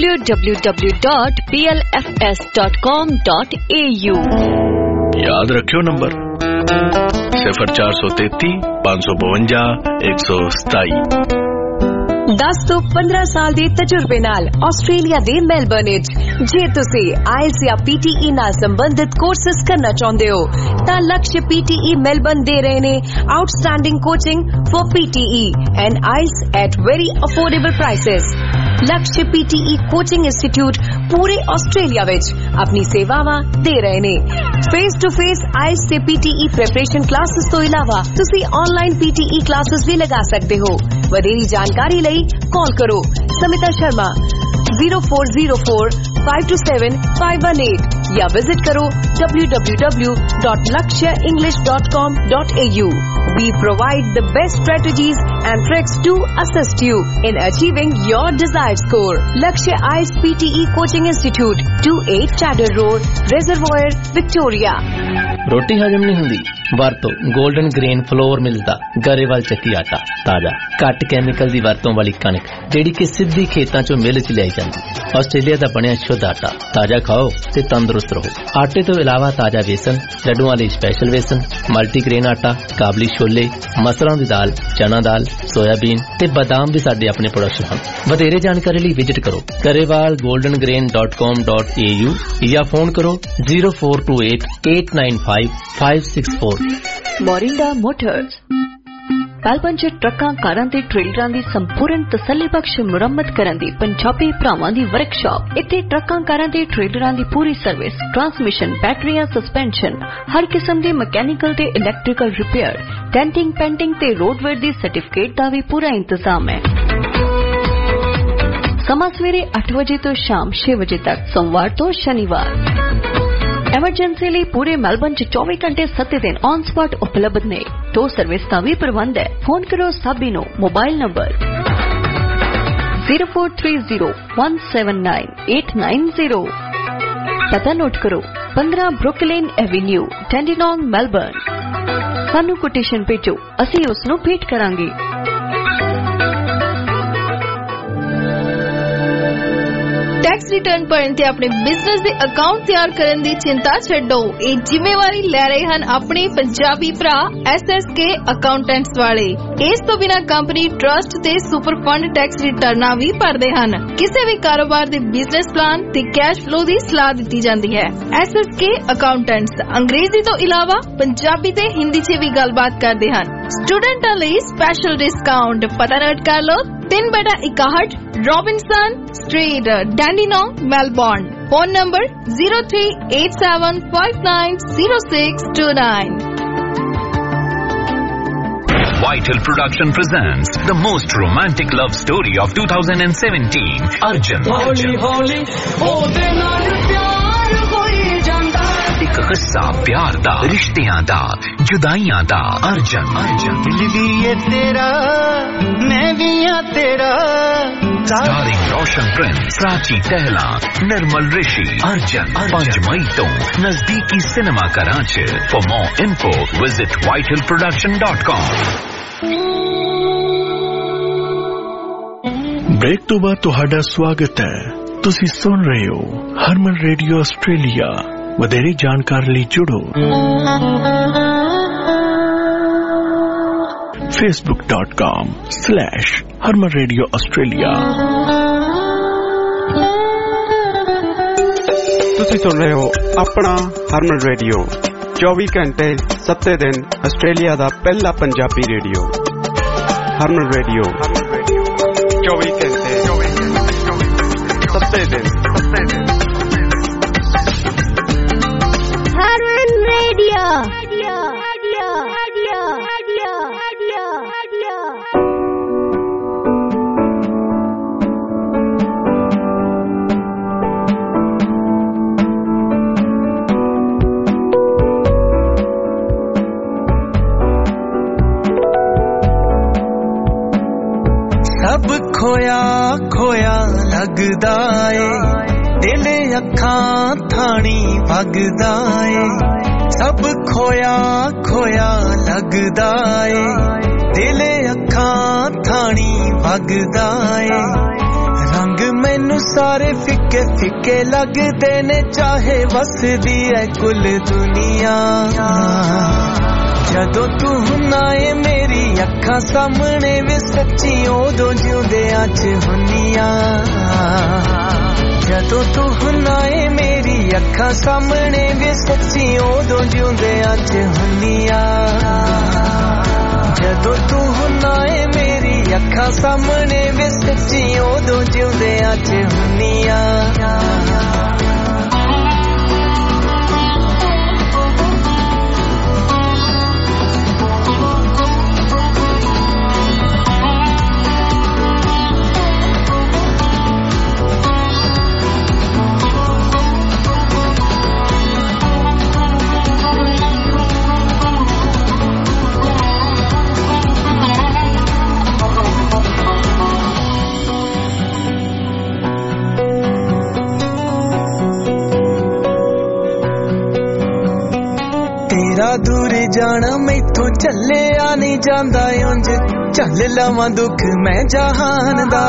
www.plfs.com.au याद रखियो नंबर 0433-552-127 10 ਤੋਂ 15 ਸਾਲ ਦੇ ਤਜਰਬੇ ਨਾਲ ਆਸਟ੍ਰੇਲੀਆ ਦੇ ਮੈਲਬਰਨ ਵਿੱਚ ਜੇ ਤੁਸੀਂ ਆਇਲਸ ਜਾਂ PTE ਨਾਲ ਸੰਬੰਧਿਤ ਕੋਰਸਸ ਕਰਨਾ ਚਾਹੁੰਦੇ ਹੋ ਤਾਂ ਲਕਸ਼ PTE ਮੈਲਬਰਨ ਦੇ ਰਹੇ ਨੇ outstanding coaching for PTE and IELTS at very affordable prices Laksh PTE coaching institute ਪੂਰੇ ਆਸਟ੍ਰੇਲੀਆ ਵਿੱਚ ਆਪਣੀ ਸੇਵਾਵਾਂ ਦੇ ਰਹੇ ਨੇ ਫੇਸ ਟੂ ਫੇਸ ਆਇਲਸ ਤੇ PTE ਪ੍ਰੈਪਰੇਸ਼ਨ ਕਲਾਸਿਸ ਤੋਂ ਇਲਾਵਾ ਤੁਸੀਂ ਆਨਲਾਈਨ PTE ਕਲਾਸਿਸ ਵੀ ਲਗਾ ਸਕਦੇ ਹੋ ਵਧੇਰੀ ਜਾਣਕਾਰੀ ਲਈ कॉल करो समिता शर्मा 0404527518 या विजिट करो www.lakshaenglish.com.au We provide the best strategies and tricks to assist you in achieving your desired score. Lakshya IELTS PTE Coaching Institute 28 Chatter Road, Reservoir, Victoria. रोटी हजम नहीं हुंदी ਵਰਤੋ 골ਡਨ ਗ੍ਰੇਨ ਫਲੋਰ ਮਿਲਦਾ ਗਰੇਵਾਲ ਚੱਕੀ ਆਟਾ ਤਾਜ਼ਾ ਘੱਟ ਕੈਮੀਕਲ ਦੀ ਵਰਤੋਂ ਵਾਲੀ ਕਣਕ ਜਿਹੜੀ ਕਿ ਸਿੱਧੀ ਖੇਤਾਂ ਚੋਂ ਮਿਲ ਚ ਲਿਆਈ ਜਾਂਦੀ ਆਸਟ੍ਰੇਲੀਆ ਦਾ ਬਣਿਆ ਸ਼ੁੱਧ ਆਟਾ ਤਾਜ਼ਾ ਖਾਓ ਤੇ ਤੰਦਰੁਸਤ ਰਹੋ ਆਟੇ ਤੋਂ ਇਲਾਵਾ ਤਾਜ਼ਾ ਵੇਸਣ ਲੱਡੂਆਂ ਲਈ ਸਪੈਸ਼ਲ ਵੇਸਣ ਮਲਟੀਗ੍ਰੇਨ ਆਟਾ ਕਾਬਲੀ ਛੋਲੇ ਮਸਰਾਂ ਦੀ ਦਾਲ ਚਨਾ ਦਾਲ ਸੋਇਆਬੀਨ ਤੇ ਬਾਦਾਮ ਵੀ ਸਾਡੇ ਆਪਣੇ ਪ੍ਰੋਡਕਟ ਹਨ ਵਧੇਰੇ ਜਾਣਕਾਰੀ ਲਈ ਵਿਜ਼ਿਟ ਕਰੋ garewalgoldengrain.com.au ਜਾਂ ਫੋਨ ਕਰੋ 0428895564 ਮੋਰਿੰਡਾ ਮੋਟਰਸ ਮੈਲਬਰਨ ਚ ਟਰੱਕਾਂ ਕਾਰਾਂ ਤੇ ਟ੍ਰੇਲਰਾਂ ਦੀ ਸੰਪੂਰਨ ਤਸੱਲੀਬਖਸ਼ ਮੁਰੰਮਤ ਕਰਨ ਦੀ ਪੰਜਾਬੀ ਭਰਾਵਾਂ ਦੀ ਵਰਕਸ਼ਾਪ ਇੱਥੇ ਟਰੱਕਾਂ ਕਾਰਾਂ ਤੇ ਟ੍ਰੇਲਰਾਂ ਦੀ ਪੂਰੀ ਸਰਵਿਸ ਟਰਾਂਸਮਿਸ਼ਨ ਬੈਟਰੀਆਂ ਸਸਪੈਂਸ਼ਨ ਹਰ ਕਿਸਮ ਦੇ ਮਕੈਨੀਕਲ ਤੇ ਇਲੈਕਟ੍ਰੀਕਲ ਰਿਪੇਅਰ ਡੈਂਟਿੰਗ ਪੈਂਟਿੰਗ ਤੇ ਰੋਡਵੇਅਰ ਦੀ ਸਰਟੀਫਿਕੇਟ ਦਾ ਵੀ ਪੂਰਾ ਇੰਤਜ਼ਾਮ ਹੈ ਸਮਾਂ ਸਵੇਰੇ 8 ਵਜੇ ਤੋਂ ਸ਼ਾਮ 6 ਵਜੇ ਤੱਕ ਸੋਮਵਾਰ ਤੋਂ ਸ਼ਨੀਵਾਰ ਐਮਰਜੈਂਸੀ ਲਈ ਪੂਰੇ ਮੈਲਬਰਨ ਚ 24 ਘੰਟੇ 7 ਦਿਨ ਔਨ ਸਪੌਟ ਉਪਲਬਧ ਨੇ ਟੋ ਸਰਵਿਸ ਦਾ ਵੀ ਪ੍ਰਬੰਧ ਹੈ ਫੋਨ ਕਰੋ ਸਾਬੀ ਨੂੰ ਮੋਬਾਈਲ ਨੰਬਰ 0430179890 ਪਤਾ ਨੋਟ ਕਰੋ 15 ਬਰੁਕਲਿਨ ਐਵੇਨਿਊ ਟੈਂਡੀਨੋਂਗ ਮੈਲਬਰਨ ਸਾਨੂੰ ਕੋਟੇਸ਼ਨ ਭੇਜੋ ਅਸੀਂ ਉਸ ਨੂੰ ਭੇਟ ਕਰਾਂਗੇ ਟੈਕਸ ਰਿਟਰਨ ਭਰਨ ਤੇ ਆਪਣੇ ਬਿਜ਼ਨਸ ਦੇ ਅਕਾਊਂਟ ਤਿਆਰ ਕਰਨ ਦੀ ਚਿੰਤਾ ਛੱਡੋ। ਇਹ ਜ਼ਿੰਮੇਵਾਰੀ ਲੈ ਰਹੇ ਹਨ ਆਪਣੇ ਪੰਜਾਬੀ ਭਰਾ SSK ਅਕਾਊਂਟੈਂਟਸ ਵਾਲੇ। ਇਸ ਤੋਂ ਬਿਨਾਂ ਕੰਪਨੀ ਟਰਸਟ ਤੇ ਸੁਪਰ ਫੰਡ ਟੈਕਸ ਰਿਟਰਨਾਂ ਵੀ ਭਰਦੇ ਹਨ। ਕਿਸੇ ਵੀ ਕਾਰੋਬਾਰ ਦੇ ਬਿਜ਼ਨਸ ਪਲਾਨ ਤੇ ਕੈਸ਼ ਫਲੋ ਦੀ ਸਲਾਹ ਦਿੱਤੀ ਜਾਂਦੀ ਹੈ। SSK ਅਕਾਊਂਟੈਂਟਸ ਅੰਗਰੇਜ਼ੀ ਤੋਂ ਇਲਾਵਾ ਪੰਜਾਬੀ ਤੇ ਹਿੰਦੀ 'ਚ ਵੀ ਗੱਲਬਾਤ ਕਰਦੇ ਹਨ। ਸਟੂਡੈਂਟਾਂ ਲਈ ਸਪੈਸ਼ਲ ਡਿਸਕਾਊਂਟ। ਪਤਾ ਨੋਟ ਕਰ ਲਓ 3/61 Robinson Street, Dandenong, Melbourne. Phone number 0387590629। Vital Production presents the most romantic love story of 2017. Arjun. Holi holi ode naal pyar hoi janda। एक किस्सा प्यार दा, रिश्तियां दा, जुदाइयां दा। अर्जन दिल भी ये तेरा, मैं भी यहाँ तेरा। Starring Roshan Prince, प्राची टहला, निर्मल ऋषि। अर्जन 5 मई तो नजदीकी cinema Karachi. For more info visit vitalproduction.com। Break तो बाद ਤੁਹਾਡਾ ਸਵਾਗਤ ਹੈ। ਤੁਸੀਂ ਸੁਣ ਰਹੇ ਹੋ ਹਰਮਨ ਰੇਡੀਓ ਆਸਟ੍ਰੇਲੀਆ। ਵਧੇਰੇ ਜਾਣਕਾਰੀ ਲਈ ਜੁੜੋ facebook.com/Harman Radio Australia। ਤੁਸੀਂ ਸੁਣ ਰਹੇ ਹੋ ਆਪਣਾ ਹਰਮਨ ਰੇਡੀਓ 24 ਘੰਟੇ 7 ਦਿਨ ਆਸਟ੍ਰੇਲੀਆ ਦਾ ਪਹਿਲਾ ਪੰਜਾਬੀ ਰੇਡੀਓ। ਹਰਮਨ ਰੇਡੀਓ 24 ਘੰਟੇ 7 ਦਿਨ। Harman Radio। सब खोया खोया लगदा ए, दिल अखां थानी भगदा ए। सब खोया खोया लगदा ए, दिल अखां थानी भगदा ए। रंग मैनू सारे फिक्के फिक्के लगदे ने, चाहे वसदी है कुल दुनिया। जदों तू हुन्ना ए मेरी अखां सामने वे सच्ची उदों जिउंदियां च हुन्नियां। जदों तू हुन्ना ए मेरी अखां सामने वे सच्ची उदों जिउंदियां च हुन्नियां। जदों तू हुन्ना ए मेरी अखां सामने वे सच्ची उदों जिउंदियां च हुन्नियां। दूर जाना मैथों चलिया नहीं जांदा उंज, चल लवां दुख मैं जहान दा।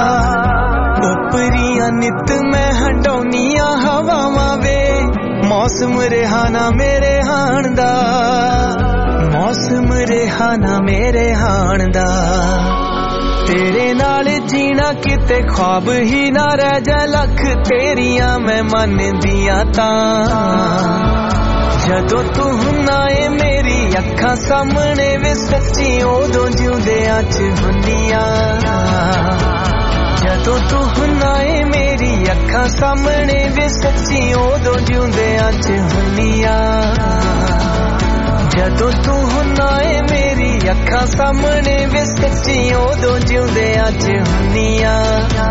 उपरिया नित मैं हंडौनिया हवावां वे, मौसम रिहाना मेरे हाण दा। मौसम रिहाना मेरे हाण दा। तेरे नाल जीना किते ख्वाब ही ना रह जा, लख तेरियां मैं मन दिया तां। जदों तू हुन्ना ए मेरी अखां सामने वे सच्ची उदों जिउंदियां च हुन्नियां। जदों तू हुन्ना ए मेरी अखां सामने वे सच्ची उदों जिउंदियां च हुन्नियां। जदों तू हुन्ना ए मेरी अखां सामने वे सच्ची उदों जिउंदियां च हुन्नियां।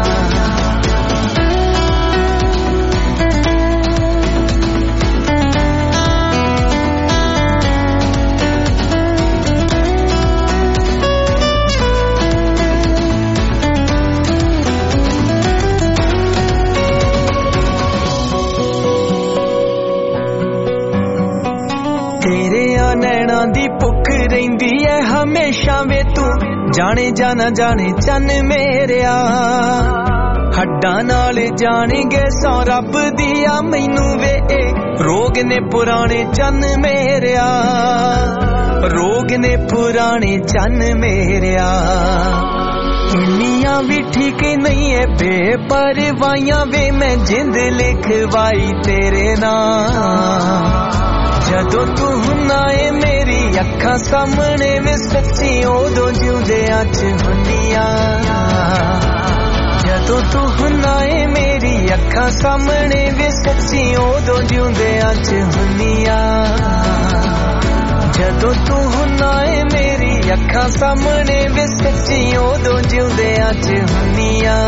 नैना दी भुख रहिंदी है हमेशा वे, तू जाने जाना जाने चन मेरिया। ਹੱਡਾਂ ਨਾਲ ਜਾਣਗੇ ਸੌ ਰੱਬ ਦੀਆਂ ਮੈਨੂੰ ਵੇ ਰੋਗ ਨੇ ਪੁਰਾਣੇ ਚੰਨ ਮੇਰਿਆ ਰੋਗ ਨੇ ਪੁਰਾਣੇ ਚੰਨ ਮੇਰਿਆ ਇੰਨੀਆਂ ਵੀ ਠੀਕ ਨਹੀਂ ਏ ਬੇਪਰਵਾਹੀਆਂ ਵੇ ਮੈਂ ਜਿੰਦ ਲਿਖਵਾਈ ਤੇਰੇ ਨਾਲ ਜਦੋਂ ਤੂੰ ਹੁੰਨਾ ਏ ਮੇਰੀ ਅੱਖਾਂ ਸਾਹਮਣੇ ਵੇ ਸੱਚੀ ਉਦੋਂ ਜਿਉਂਦਿਆਂ ਚ ਹੁੰਨੀਆਂ ਜਦੋਂ ਤੂੰ ਹੁੰਨਾ ਏ ਮੇਰੀ ਅੱਖਾਂ ਸਾਹਮਣੇ ਵੇ ਸੱਚੀ ਉਦੋਂ ਜਿਉਂਦਿਆਂ ਚ ਹੁੰਨੀਆਂ ਜਦੋਂ ਤੂੰ ਹੁੰਨਾ ਏ ਮੇਰੀ ਅੱਖਾਂ ਸਾਹਮਣੇ ਵੇ ਸੱਚੀ ਉਦੋਂ ਜਿਉਂਦਿਆਂ ਚ ਹੁੰਨੀਆਂ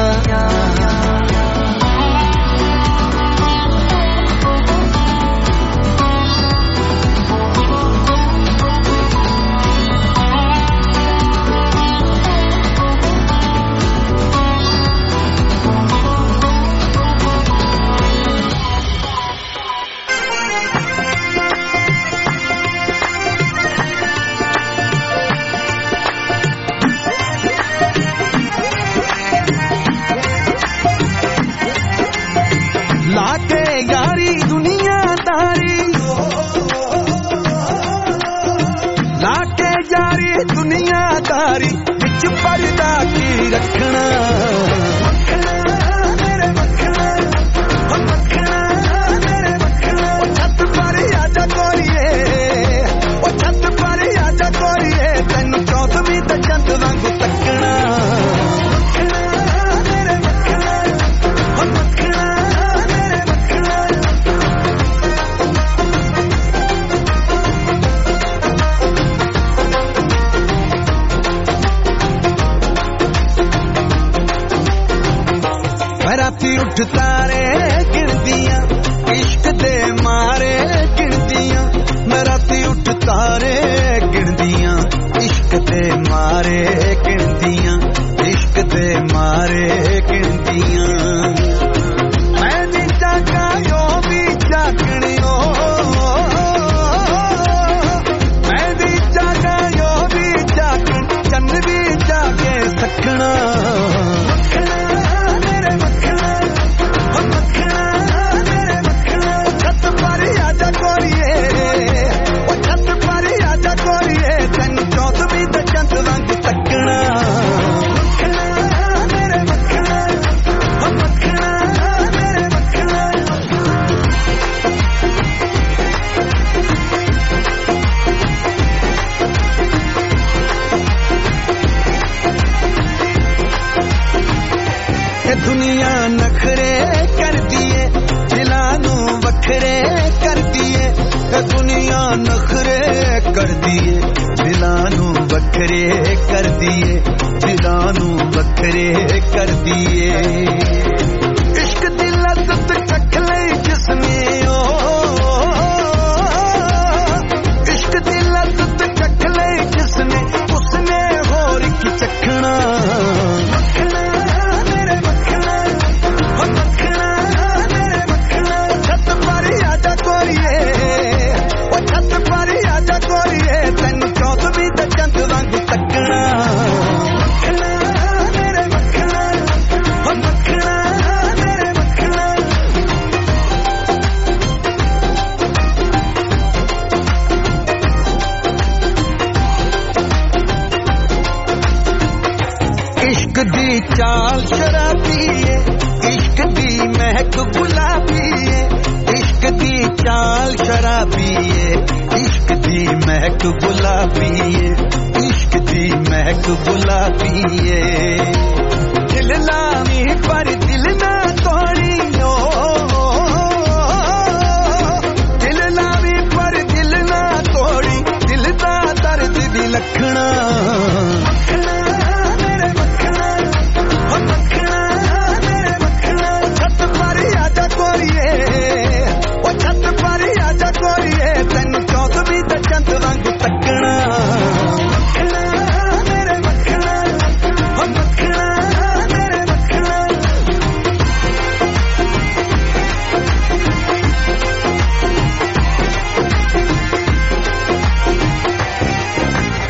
ਦੁਨੀਆਦਾਰੀ ਵਿੱਚ ਪਰਦਾ ਕੀ ਰੱਖਣਾ ਮੇਰੇ ਮੱਖਣਾ ਮੇਰੇ ਮੱਖਣਾ ਉਹ ਛੱਤ ਪਰ ਆਜਾ ਗੋਰੀਏ ਉਹ ਛੱਤ ਪਰ ਆਜਾ ਗੋਰੀਏ ਤੈਨੂੰ ਚੌਥਵੀਂ ਤੇ ਚੰਦ ਵਾਂਗੂ ਤੱਕਣਾ ਮੇਰੇ ਮੱਖਣਾ ਮੇਰੇ ਮੱਖਣਾ ਰਾਤੀ ਉੱਠ ਤਾਰੇ ਗਿਣਦੀਆਂ ਇਸ਼ਕ ਦੇ ਮਾਰੇ ਗਿਣਦੀਆਂ ਮੈਂ ਰਾਤੀ ਉੱਠ ਤਾਰੇ ਗਿਣਦੀਆਂ ਇਸ਼ਕ ਦੇ ਮਾਰੇ ਗਿਣਦੀਆਂ ਇਸ਼ਕ ਦੇ ਮਾਰੇ ਗਿਣਦੀਆਂ ਮੈਂ ਨੀ ਜਾਗਾ ਜੋ ਵੀ ਜਾਗਣਿਓ ਮੈਂ ਨੀ ਜਾਗਾ ਜੋ ਵੀ ਜਾਗਣ ਚੰਨ ਵੀ ਜਾਗੇ ਸਕਣਾ ਦੁਨੀਆ ਨਖਰੇ ਕਰਦੀ ਏ ਦਿਲਾਂ ਨੂੰ ਵੱਖਰੇ ਕਰਦੀ ਏ ਦੁਨੀਆ ਨਖਰੇ ਕਰਦੀ ਏ ਦਿਲਾਂ ਨੂੰ ਵੱਖਰੇ ਕਰਦੀ ਏ ਦਿਲਾਂ ਨੂੰ ਵੱਖਰੇ ਕਰਦੀ ਏ ਇਸ਼ਕ ਦੀ ਲੱਜ਼ਤ ਚੱਖ ਲਈ ਜਿਸਨੇ ਇਸ਼ਕ ਦੀ ਲੱਜ਼ਤ ਚੱਖ ਲਈ ਜਿਸਨੇ ਉਸਨੇ ਹੋਰ ਕੀ ਚੱਖਣਾ चाल शराबी है इश्क दी महक गुलाबी है इश्क दी चाल शराबी है इश्क दी महक गुलाबी है इश्क दी महक गुलाबी है दिल लावी पर दिल ना तोड़ी दिल लावी पर दिल ना तोड़ी दिल दा दर्द दी लखना ਤੈਨੂੰ ਚੌਥਵੀਂ ਤੇ ਚੰਦ ਵਾਂਗੂ ਤੱਕਣਾ ਮੇਰੇ ਮੱਖਣਾ ਮੇਰੇ ਮੱਖਣਾ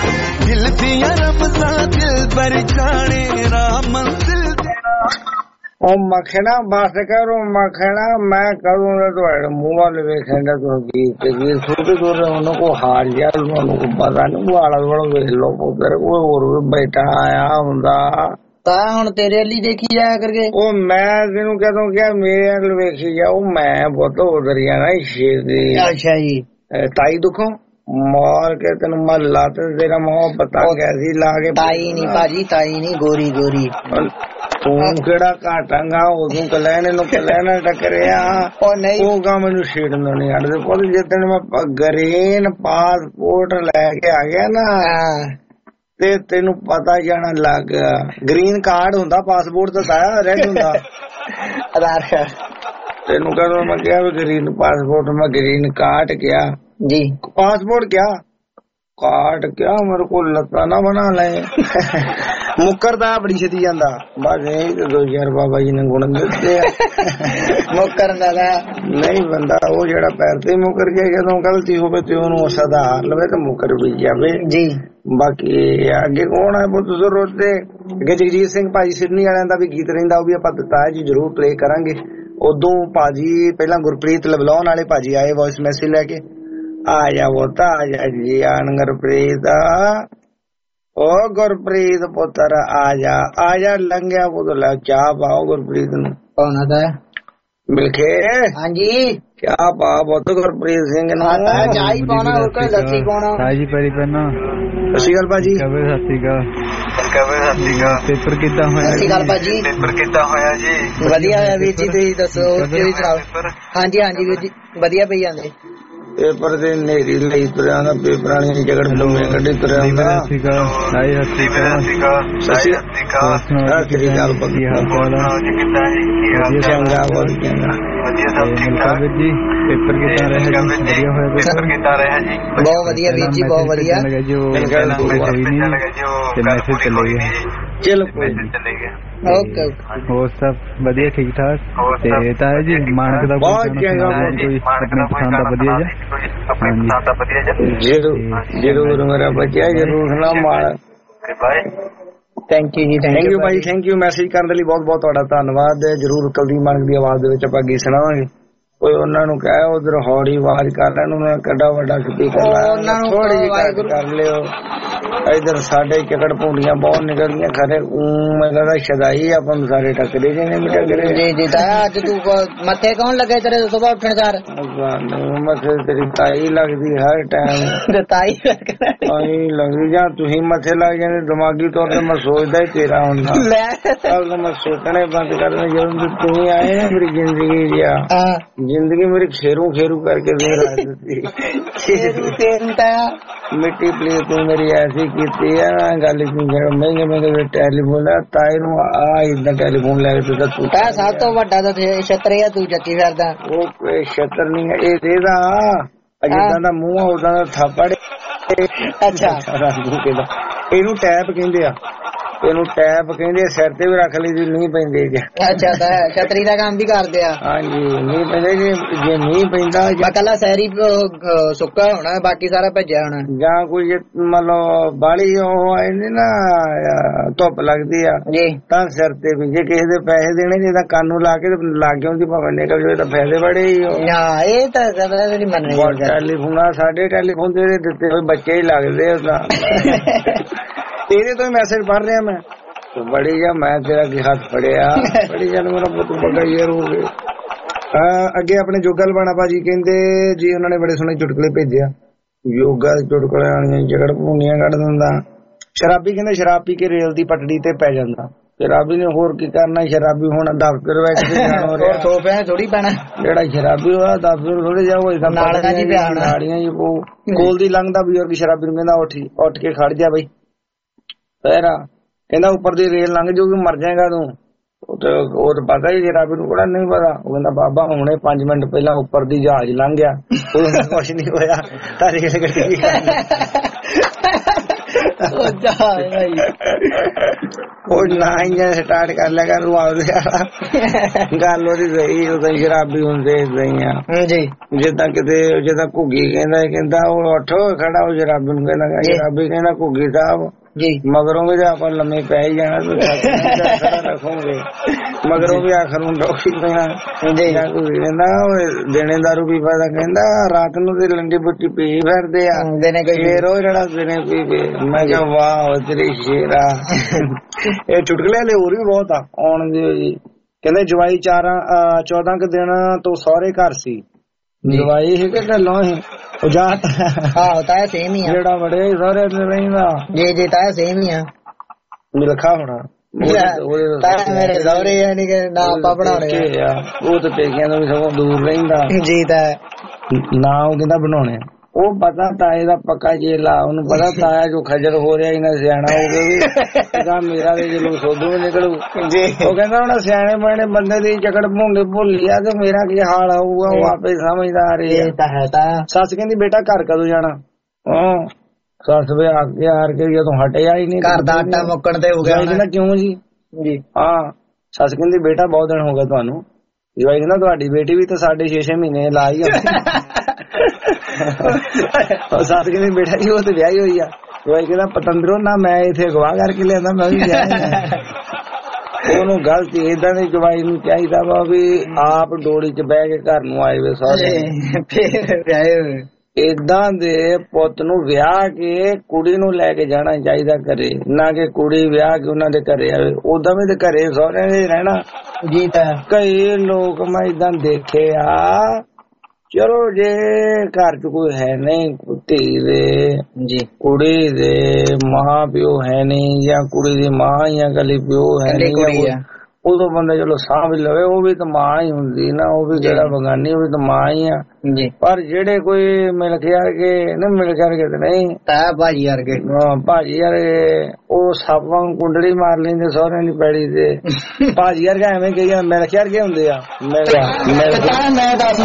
ਦਿਲ ਦੀਆਂ ਰਮਜ਼ਾਂ ਦਿਲ ਬਰ ਜਾਣੇ ਰਾਹ ਮੰਜ਼ਿਲ ਉਹ ਮੱਖਣਾ ਬਸ ਕਰੋ ਮੱਖਣਾ ਮੈਂ ਕਰੂੰਗਾ ਤੁਹਾਡੇ ਮੂੰਹ ਵੱਲ ਵੇਖੇਂਗਾ ਤੁਸੀਂ ਗੀਤ ਥੋੜੀ ਦੂਰ ਉਹਨਾਂ ਕੋ ਹਾਰ ਗਿਆ ਉਹਨਾਂ ਨੂੰ ਪਤਾ ਨਹੀਂ ਵਾਲਾ ਵਾਲਾ ਵੇਖ ਲੋ ਪੁੱਤਰ ਕੋਈ ਹੋਰ ਵੀ ਬੈਠਾ ਆਇਆ ਹੁੰਦਾ ਤਾਂ ਹੁਣ ਤੇਰੇ ਲਈ ਦੇਖੀ ਜਾਇਆ ਕਰਕੇ। ਉਹ ਮੈਂ ਤੈਨੂੰ ਕਦੋਂ ਕਿਹਾ ਮੇਰੇ ਵੱਲ ਵੇਖੀ ਜਾ ਉਹ ਮੈਂ ਬਹੁਤ ਉਧਰ ਜਾਣਾ ਸ਼ੇਰ ਦੀ। ਅੱਛਾ ਜੀ ਤਾਈ ਦੁਖੋਂ ਮਾਰ ਕੇ ਤੈਨੂੰ ਮੈਂ ਲੱਤ ਤੇਰਾ ਮੂੰਹ ਪਤਾ ਕੈਸੀ ਲਾ ਕੇ। ਤਾਈ ਨਹੀਂ ਭਾਜੀ ਤਾਈ ਨਹੀਂ ਗੋਰੀ ਗੋਰੀ। ਤੂੰ ਕਿਹੜਾ ਘਾਟਾਂਗਾ ਉਦੋਂ ਕਲੈਣੇ ਨੂੰ ਕਲੈਣਾ ਟੱਕਰਿਆ ਉਹ ਨਹੀਂ ਉਹ ਗਾ ਮੈਨੂੰ ਛੇੜਨ ਨਹੀਂ ਹਟਦੇ ਪੁੱਤ। ਜਿੱਦਣ ਮੈਂ ਗ੍ਰੀਨ ਪਾਸਪੋਰਟ ਲੈ ਕੇ ਆ ਗਿਆ ਨਾ ਤੇ ਤੈਨੂੰ ਪਤਾ ਜਾਣਾ ਲੱਗ ਗਿਆ। ਗ੍ਰੀਨ ਕਾਰਡ ਹੁੰਦਾ ਪਾਸਪੋਰਟ ਤਾਂ ਤਾਇਆ ਰੈਡ ਹੁੰਦਾ ਆਧਾਰ ਕਾਰਡ। ਤੈਨੂੰ ਕਦੋਂ ਮੈਂ ਕਿਹਾ ਵੀ ਗ੍ਰੀਨ ਪਾਸਪੋਰਟ ਮੈਂ ਗ੍ਰੀਨ ਕਾਰਡ ਕਿਹਾ जी पासपोर्ट क्या कार्ड क्या मेरे को लता ना बना ले मुकरदा बड़ी छेती जांदा बस यही तो 2000 बाबा जी ने गुण दिते मुकरदा नहीं बंदा वो जेड़ा पैर ते मुकर गया जदों गलती होवे ते ओनू सुधार लवे ते मुकर भी जावे जी। बाकी आगे कौन है बहुत जरूरत ते अगे जगजीत सिंह भाजी सिडनी वालियां दा भी गीत रहिंदा ओ भी आपां दिता है जी जरूर प्ले करांगे। उदों भाजी पहला गुरप्रीत लबलौन वाले भाजी आए वॉइस मैसेज लेके आजा बोता आजा जी आन गुरप्रीत ओ गुरप्रीत पुत्र आजा आजा लंघिया पुत्र चाह पाओ गुरप्रीत नूं कौन आता है मिलके। हाँ जी क्या पा पुत्र गुरप्रीत सिंह ने चाय पाना और कोई लस्सी पाना जी परी पन्ना ससीगल भाजी पेपर किदा होया ससीगल भाजी पेपर किदा होया जी वधिया होया वीर जी तुसीं दसो तुसीं सुणाओ। हाँ जी वीर जी वधिया पई जांदे पेपर दे नेरी लई तुरया दा पेपर वाली जगड़ लूमे कड्डी तुरया दा सीगा आई हत्ती का ससी तेरी गल पक्की हाल जी किदा जी चंगा बोल चंगा ਵਧੀਆ ਸਭ ਠੀਕ ਠਾਕ ਜੀ। पेपर किदा रहा जी बढ़िया होया पेपर किदा रहा जी बहुत बढ़िया वीर जी बहुत बढ़िया ते मैसेज चले गया चलो ओके ਹੋਰ ਸਭ ਵਧੀਆ ਠੀਕ ਠਾਕ ਤੇ ਤਾਇਆ ਜੀ ਮਾਨਕ ਦਾ ਬਹੁਤ ਚੰਗਾ ਕੋਈ ਆਪਣੀ ਪਸੰਦ ਦਾ ਵਧੀਆ ਜੀ ਜਰੂਰ ਮੇਰਾ ਬੱਚਾ ਜਰੂਰ ਨਾ ਮਾਣ ਬਾਏ ਥੈਂਕ ਯੂ ਜੀ ਥੈਂਕ ਯੂ ਭਾਈ ਥੈਂਕ ਯੂ ਮੈਸੇਜ ਕਰਨ ਦੇ ਲਈ ਬਹੁਤ ਬਹੁਤ ਤੁਹਾਡਾ ਧੰਨਵਾਦ। ਜਰੂਰ ਕੁਲਦੀਪ ਮਾਨਕ ਦੀ ਆਵਾਜ਼ ਦੇ ਵਿੱਚ ਆਪਾਂ ਗੀਤ ਸੁਣਾਵਾਂਗੇ। ਕੋਈ ਉਹਨਾਂ ਨੂੰ ਕਹੇ ਉਧਰ ਹੌਲੀ ਆਵਾਜ਼ ਕਰ ਲੈਣ ਉਹਨਾਂ ਕੱਡਾ ਵੱਡਾ ਸਪੀਕਰ ਲਾ ਥੋੜੀ ਜਿਹੀ ਕਰ ਲਿਓ। ਇਧਰ ਸਾਡੇ ਚਕੜ ਪੂੰਡੀਆਂ ਬਹੁਤ ਨਿਕਲਦੀਆਂ ਖਰੇ ਮੈਨੂੰ ਲੱਗਦਾ ਸ਼ਦਾਈ ਆਪਾਂ ਨੂੰ ਸਾਰੇ ਟੱਕਰੇ ਜਿਹਨੇ ਵੀ ਟੱਕਰੇ ਜੀ ਜੀ ਤਾਇਆ ਅੱਜ ਤੂੰ ਮੱਥੇ ਕੌਣ ਲੱਗੇ ਤੇਰੇ ਸੁਬਾਹ ਉੱਠਣ ਸਾਰ ਮੱਥੇ ਤੇਰੀ ਤਾਈ ਲੱਗਦੀ ਹਰ ਟਾਈਮ ਤਾਈ ਲੱਗਦੀ ਜਾਂ ਤੁਸੀਂ ਮੱਥੇ ਲੱਗ ਜਾਂਦੇ ਦਿਮਾਗੀ ਤੌਰ ਤੇ ਮੈਂ ਸੋਚਦਾ ਹੀ ਤੇਰਾ ਹੁੰਦਾ ਮੈਂ ਸੋਚਣੇ ਬੰਦ ਕਰਨੇ ਜਦੋਂ ਤੁਸੀਂ ਆਏ ਨਾ ਮੇਰੀ ਜ਼ਿੰਦਗੀ जिंदगी मेरी खेरू खेरू करके मिट्टी प्लीज तू मेरी ऐसी की गल महंगे महंगे टेलीफोन ताए नू इदा टेलीफोन लैके तू सब तो वड्डा छत्र है तू जच्ची फिरदा वो छत्र नहीं है एदा जिदा दा मूंह उदा दा थप्पड़। अच्छा ਇਹਨੂੰ ਟੈਪ ਕਹਿੰਦੇ ਆ ਇਹਨੂੰ ਟੈਪ ਕਹਿੰਦੇ ਸਿਰ ਤੇ ਵੀ ਰੱਖ ਲਈ ਜੀ ਨਹੀਂ ਪੈਂਦੇ ਜੀ। ਅੱਛਾ ਤਾਂ ਛਤਰੀ ਦਾ ਕੰਮ ਵੀ ਕਰਦੇ ਆ। ਹਾਂਜੀ ਨਹੀਂ ਪੈਂਦੇ ਜੀ ਜੇ ਨਹੀਂ ਪੈਂਦਾ ਕੱਲਾ ਸੈਰੀ ਸੁੱਕਾ ਹੋਣਾ ਬਾਕੀ ਸਾਰਾ ਭੱਜਿਆ ਹੋਣਾ ਜਾਂ ਕੋਈ ਮਤਲਬ ਬਾਲੀ ਉਹ ਆਏ ਨੇ ਨਾ ਧੁੱਪ ਲੱਗਦੀ ਆ ਜੀ ਤਾਂ ਸਿਰ ਤੇ ਵੀ ਜੇ ਕਿਸੇ ਦੇ ਪੈਸੇ ਦੇਣੇ ਜੇ ਤਾਂ ਕੰਨ ਨੂੰ ਲਾ ਕੇ ਲੱਗ ਜਾਂਦੀ ਭਾਵੇਂ ਨਿਕਲ ਜਾਵੇ ਤਾਂ ਫਾਇਦੇ ਬੜੇ ਹੀ। ਹਾਂ ਇਹ ਤਾਂ ਨਹੀਂ ਮੰਨਣੀ। ਟੈਲੀਫੋਨ ਸਾਡੇ ਟੈਲੀਫੋਨ ਦੇ ਦਿੱਤੇ ਹੋਏ ਬੱਚੇ ਹੀ ਲੱਗਦੇ ਉਹਦਾ तेरे तो मैसेज पढ़ रहा मैं तो बड़ी जा मैं तेरा की हाथ फड़िया बड़ी जा मेरा पुत बड़ा ईयर हो गए। अगे अपने जोगल बाणा भाजी कहते जी उन्होंने बड़े सोहने चुटकुले भेजे योगा चुटकुले जगड़ भूनिया कढ़ दिंदा। शराबी कहते शराब पी के रेल की पटड़ी ते पै जांदा। शराबी ने होर की करना शराबी होना दफ्तर सोफे थोड़ी पैना जेड़ा शराबी होया दफ्तर थोड़े जाओ नाड़ियां कोल दी लंघदा बजुर्ग शराबी नूं कहंदा उठ के खड़ जा बई कहना कहना ऊपर दी रेल लंघ जाऊगी मर जाएगा तू ਉਹ ਤਾਂ ਪਤਾ ਹੀ ਸ਼ਰਾਬੀ ਨੂੰ ਕਿਹੜਾ ਨਹੀਂ ਪਤਾ। ਉਹ ਕਹਿੰਦਾ ਬਾਬਾ ਹੁਣੇ 5 ਮਿੰਟ ਪਹਿਲਾਂ ਉੱਪਰ ਦੀ ਜਹਾਜ਼ ਲੰਘ ਗਿਆ ਕੁਛ ਨਹੀਂ ਹੋਇਆ ਤਾਂ ਰੇਲ ਗੱਡੀ ਉਹ ਨਾ ਇੰਜਨ ਸਟਾਰਟ ਕਰ ਲਿਆ ਕਰ ਗੱਲ ਉਹਦੀ ਸਹੀ ਉਦੋਂ ਸ਼ਰਾਬੀ ਹੁੰਦੇ ਏਦਾਂ ਹੀ ਜਿੱਦਾਂ ਕਿਤੇ ਜਿੱਦਾਂ ਘੁੱਗੀ ਕਹਿੰਦਾ ਉਹ ਉੱਠੋ ਖੜਾ ਉਹ ਸ਼ਰਾਬੀ ਨੂੰ ਕਹਿੰਦਾ ਸ਼ਰਾਬੀ ਕਹਿੰਦਾ ਘੁੱਗੀ ਸਾਹਿਬ ਮਗਰੋਂ ਵੀ ਆਪਾਂ ਲੰਮੇ ਪੈ ਹੀ ਜਾਣਾ ਰੱਖੋਗੇ ਮਗਰੋਂ ਵੀ ਆਖਰ ਨੂੰ ਡੋਕੀ ਪੈਣਾ ਕਹਿੰਦਾ ਦਿਨੇ ਦਾਰੂ ਪੀ ਪਾ ਕਹਿੰਦਾ ਰਾਤ ਨੂੰ ਤੇ ਲੰਡੀ ਬੁੱਟੀ ਪੀ ਫਿਰਦੇ ਆ ਫੇਰ ਉਹ ਜਿਹੜਾ ਦਿਨੇ ਪੀ ਪੀ ਮੈਂ ਕਿਹਾ ਵਾਹ ਤੇਰੀ ਸ਼ੇਰਾ। ਇਹ ਚੁਟਕਲੇ ਵਾਲੇ ਹੋਰ ਵੀ ਬਹੁਤ ਆ ਆਉਣ ਦੇ ਜੀ। ਕਹਿੰਦੇ ਜਵਾਈ 14 ਕੁ ਦਿਨ ਤੋਂ ਸਹੁਰੇ ਘਰ ਸੀ। ਜਵਾਈ ਹੈ ਕਿ ਗੱਲੋਂ ਹੀ ਉਜਾਤ ਤਾਇਆ ਸੇਮ ਹੀ ਆ ਜਿਹੜਾ ਬੜੇ ਸਾਰੇ ਰਹਿੰਦਾ ਜੀ ਤਾਇਆ ਸੇਮ ਹੀ ਆ ਮਿਲਖਾ ਹੋਣਾ ਮੇਰੇ ਸਹੁਰੇ ਯਾਨੀ ਕਿ ਨਾ ਆਪਾਂ ਬਣਾਉਣੇ ਉਹ ਤਾਂ ਪੇਕਿਆਂ ਤੋਂ ਵੀ ਸਗੋਂ ਦੂਰ ਰਹਿੰਦਾ ਜੀ ਤਾਂ ਨਾ ਉਹ ਕਹਿੰਦਾ ਬਣਾਉਣੇ। ਉਹ ਪਤਾ ਤਾਏ ਦਾ ਪੱਕਾ ਜੇਲਾ ਉਹਨੂੰ ਪਤਾ ਤਾਇਆ ਜੋ ਖੱਜਲ ਹੋ ਰਿਹਾ ਇਹਨਾਂ ਸਿਆਣਾ ਹੋ ਗਿਆ ਵੀ ਮੇਰਾ ਤੇ ਜਦੋਂ ਸੋਧੂ ਨਿਕਲੂ। ਉਹ ਕਹਿੰਦਾ ਹੁਣ ਸਿਆਣੇ ਬਣੇ ਬੰਦੇ ਦੀ ਚਕੜ ਭੁੰਡੇ ਭੁੱਲੀ ਆ ਤੇ ਮੇਰਾ ਕੀ ਹਾਲ ਆਊਗਾ ਉਹ ਆਪੇ ਸਮਝਦਾਰ ਹੈ। ਸੱਸ ਕਹਿੰਦੀ ਬੇਟਾ ਘਰ ਕਦੋਂ ਜਾਣਾ? ਸੱਸ ਵੀ ਆ ਕੇ ਹਾਰ ਕੇ ਜਦੋਂ ਹਟਿਆ ਹੀ ਨਹੀਂ ਘਰ ਦਾ ਆਟਾ ਮੁੱਕਣ ਤੇ ਹੋ ਗਿਆ। ਕਹਿੰਦਾ ਕਿਉਂ ਜੀ? ਹਾਂ ਸੱਸ ਕਹਿੰਦੀ ਬੇਟਾ ਬਹੁਤ ਦਿਨ ਹੋ ਗਏ ਤੁਹਾਨੂੰ। ਜਵਾਈ ਕਹਿੰਦਾ ਤੁਹਾਡੀ ਬੇਟੀ ਵੀ ਤਾਂ 6.5 ਮਹੀਨੇ ਲਾ ਹੀ ਆ। ਸੱਸ ਕਹਿੰਦੀ ਬੇਟਾ ਜੀ ਉਹ ਤੇ ਵਿਆਹੀ ਹੋਈ ਆ। ਜਵਾਈ ਕਹਿੰਦਾ ਪਤੰਦਰੋਂ ਨਾ ਮੈਂ ਇੱਥੇ ਅਗਵਾ ਕਰਕੇ ਲਿਆਂਦਾ ਮੈਂ ਵੀ ਵਿਆਹ। ਉਹਨੂੰ ਗਲਤੀ ਏਦਾਂ ਦੀ ਜਵਾਈ ਨੂੰ ਚਾਹੀਦਾ ਵਾ ਵੀ ਆਪ ਡੋਲੀ ਚ ਬਹਿ ਕੇ ਘਰ ਨੂੰ ਆਏ ਵੇ ਸਾਰੇ ਫੇਰ ਵਿਆਹੇ। ਏਦਾਂ ਦੇ ਪੁੱਤ ਨੂੰ ਵਿਆਹ ਕੇ ਕੁੜੀ ਨੂੰ ਲੈ ਕੇ ਜਾਣਾ ਚਾਹੀਦਾ ਘਰੇ, ਨਾ ਕਿ ਕੁੜੀ ਵਿਆਹ ਕੇ ਉਹਨਾਂ ਦੇ ਘਰੇ ਆਵੇ। ਉਦਾਂ ਵੀ ਤੇ ਘਰੇ ਸਹੁਰਿਆਂ ਦੇ ਰਹਿਣਾ ਜੀ। ਤਾਂ ਕਈ ਲੋਕ ਮੈਂ ਏਦਾਂ ਦੇਖੇ ਆ ਚਲੋ ਜੇ ਘਰ ਚ ਕੋਈ ਹੈ ਨਹੀਂ ਧੀ ਦੇ ਜੀ ਕੁੜੀ ਦੇ ਮਾਂ ਪਿਓ ਹੈ ਨਹੀਂ ਜਾਂ ਕੁੜੀ ਦੀ ਮਾਂ ਜਾਂ ਕੱਲੀ ਪਿਓ ਹੈ ਨਹੀਂ ਉਦੋਂ ਬੰਦਾ ਚਲੋ ਸਾਂਭ ਲਵੇ। ਉਹ ਵੀ ਤਾਂ ਮਾਂ ਹੀ ਹੁੰਦੀ ਨਾ, ਉਹ ਵੀ ਜਿਹੜਾ ਬਗਾਨੀ ਉਹ ਵੀ ਤਾਂ ਮਾਂ ਹੀ ਆ। ਪਰ ਜਿਹੜੇ ਕੋਈ ਮਿਲ ਕੇ ਨਾ ਮਿਲ ਕਰਕੇ ਤੇ ਨਹੀਂ ਤਾਇਆ ਭਾਜੀ ਵਰਗੇ ਭਾਜੀ ਵਰਗੇ ਉਹ ਸੱਪ ਵਾਂਗ ਕੁੰਡਲੀ ਮਾਰ ਲੈਂਦੇ ਸਹੁਰਿਆਂ ਦੀ ਪੈੜੀ ਤੇ। ਭਾਜੀ ਵਰਗਾ ਐਵੇਂ ਕਹੀ ਮਿਲ ਕੇ ਹੁੰਦੇ ਆ। ਮੈਂ ਦੱਸ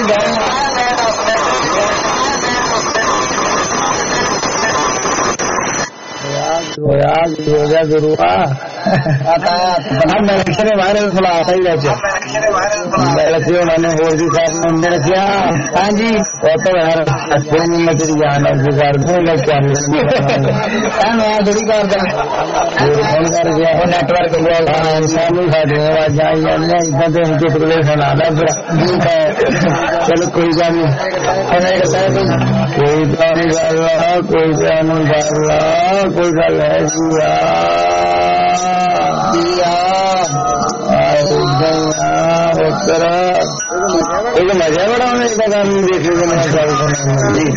ਹੋਇਆ ਗੁਰੂ ਉਹਨਾਂ ਨੇ ਹੋਰ ਵੀ ਸਾਹਿਬ ਨੇ ਰੱਖਿਆ। ਹਾਂਜੀ ਉਹ ਤਾਂ ਯਾਰ ਮੈਂ ਤੇਰੀ ਜਾਨ ਨਾਲ ਕਰਦਾ ਜਿਹੜੀ ਕਰਦਾ ਫੋਨ ਕਰ ਗਿਆ ਉਹ ਨੈਟਵਰਕ ਸਾਨੂੰ ਸਾਡੀਆਂ ਆਵਾਜ਼ਾਂ ਆਈ ਜਾਂਦੀਆਂ ਏਦਾਂ ਤੇ ਚੁਟਕਲੇ ਸੁਣਾਦਾ ਚਲੋ ਕੋਈ ਗੱਲ ਨਹੀਂ ਕੋਈ ਤਾਂ ਨਹੀਂ ਗੱਲ ਕੋਈ ਤਾਂ ਨਹੀਂ ਗੱਲ ਕੋਈ ਗੱਲ ਹੈ एक मजा बड़ा होने का काम देखे तो मैं चालू करना जी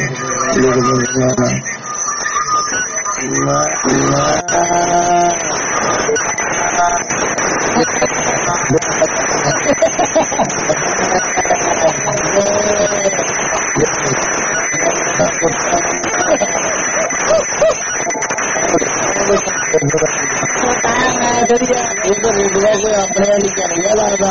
अपने वाली क्या लगता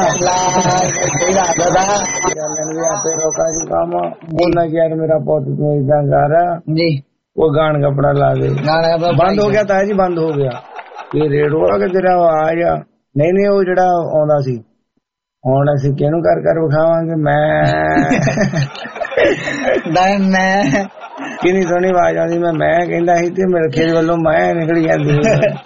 आपे रोका जी काम बोलना कि यार मेरा पौध तू इदा कर जी वो गान कपड़ा ला दे बंद हो गया था जी बंद हो गया ये रेडियो कि तेरा आवाज आ नहीं वो जड़ा आंदा सी ਹੁਣ ਅਸੀਂ ਕਿਹਨੂੰ ਕਰ ਕਰ ਵਿਖਾਵਾਂਗੇ। ਮੈਂ ਕਿੰਨੀ ਸੋਹਣੀ ਆਵਾਜ਼ ਆਉਂਦੀ ਮੈਂ ਕਹਿੰਦਾ ਸੀ ਤੇ ਮੇਰੇ ਖੇਤ ਵੱਲੋਂ ਮੈਂ ਨਿਕਲ ਜਾਂਦੀ।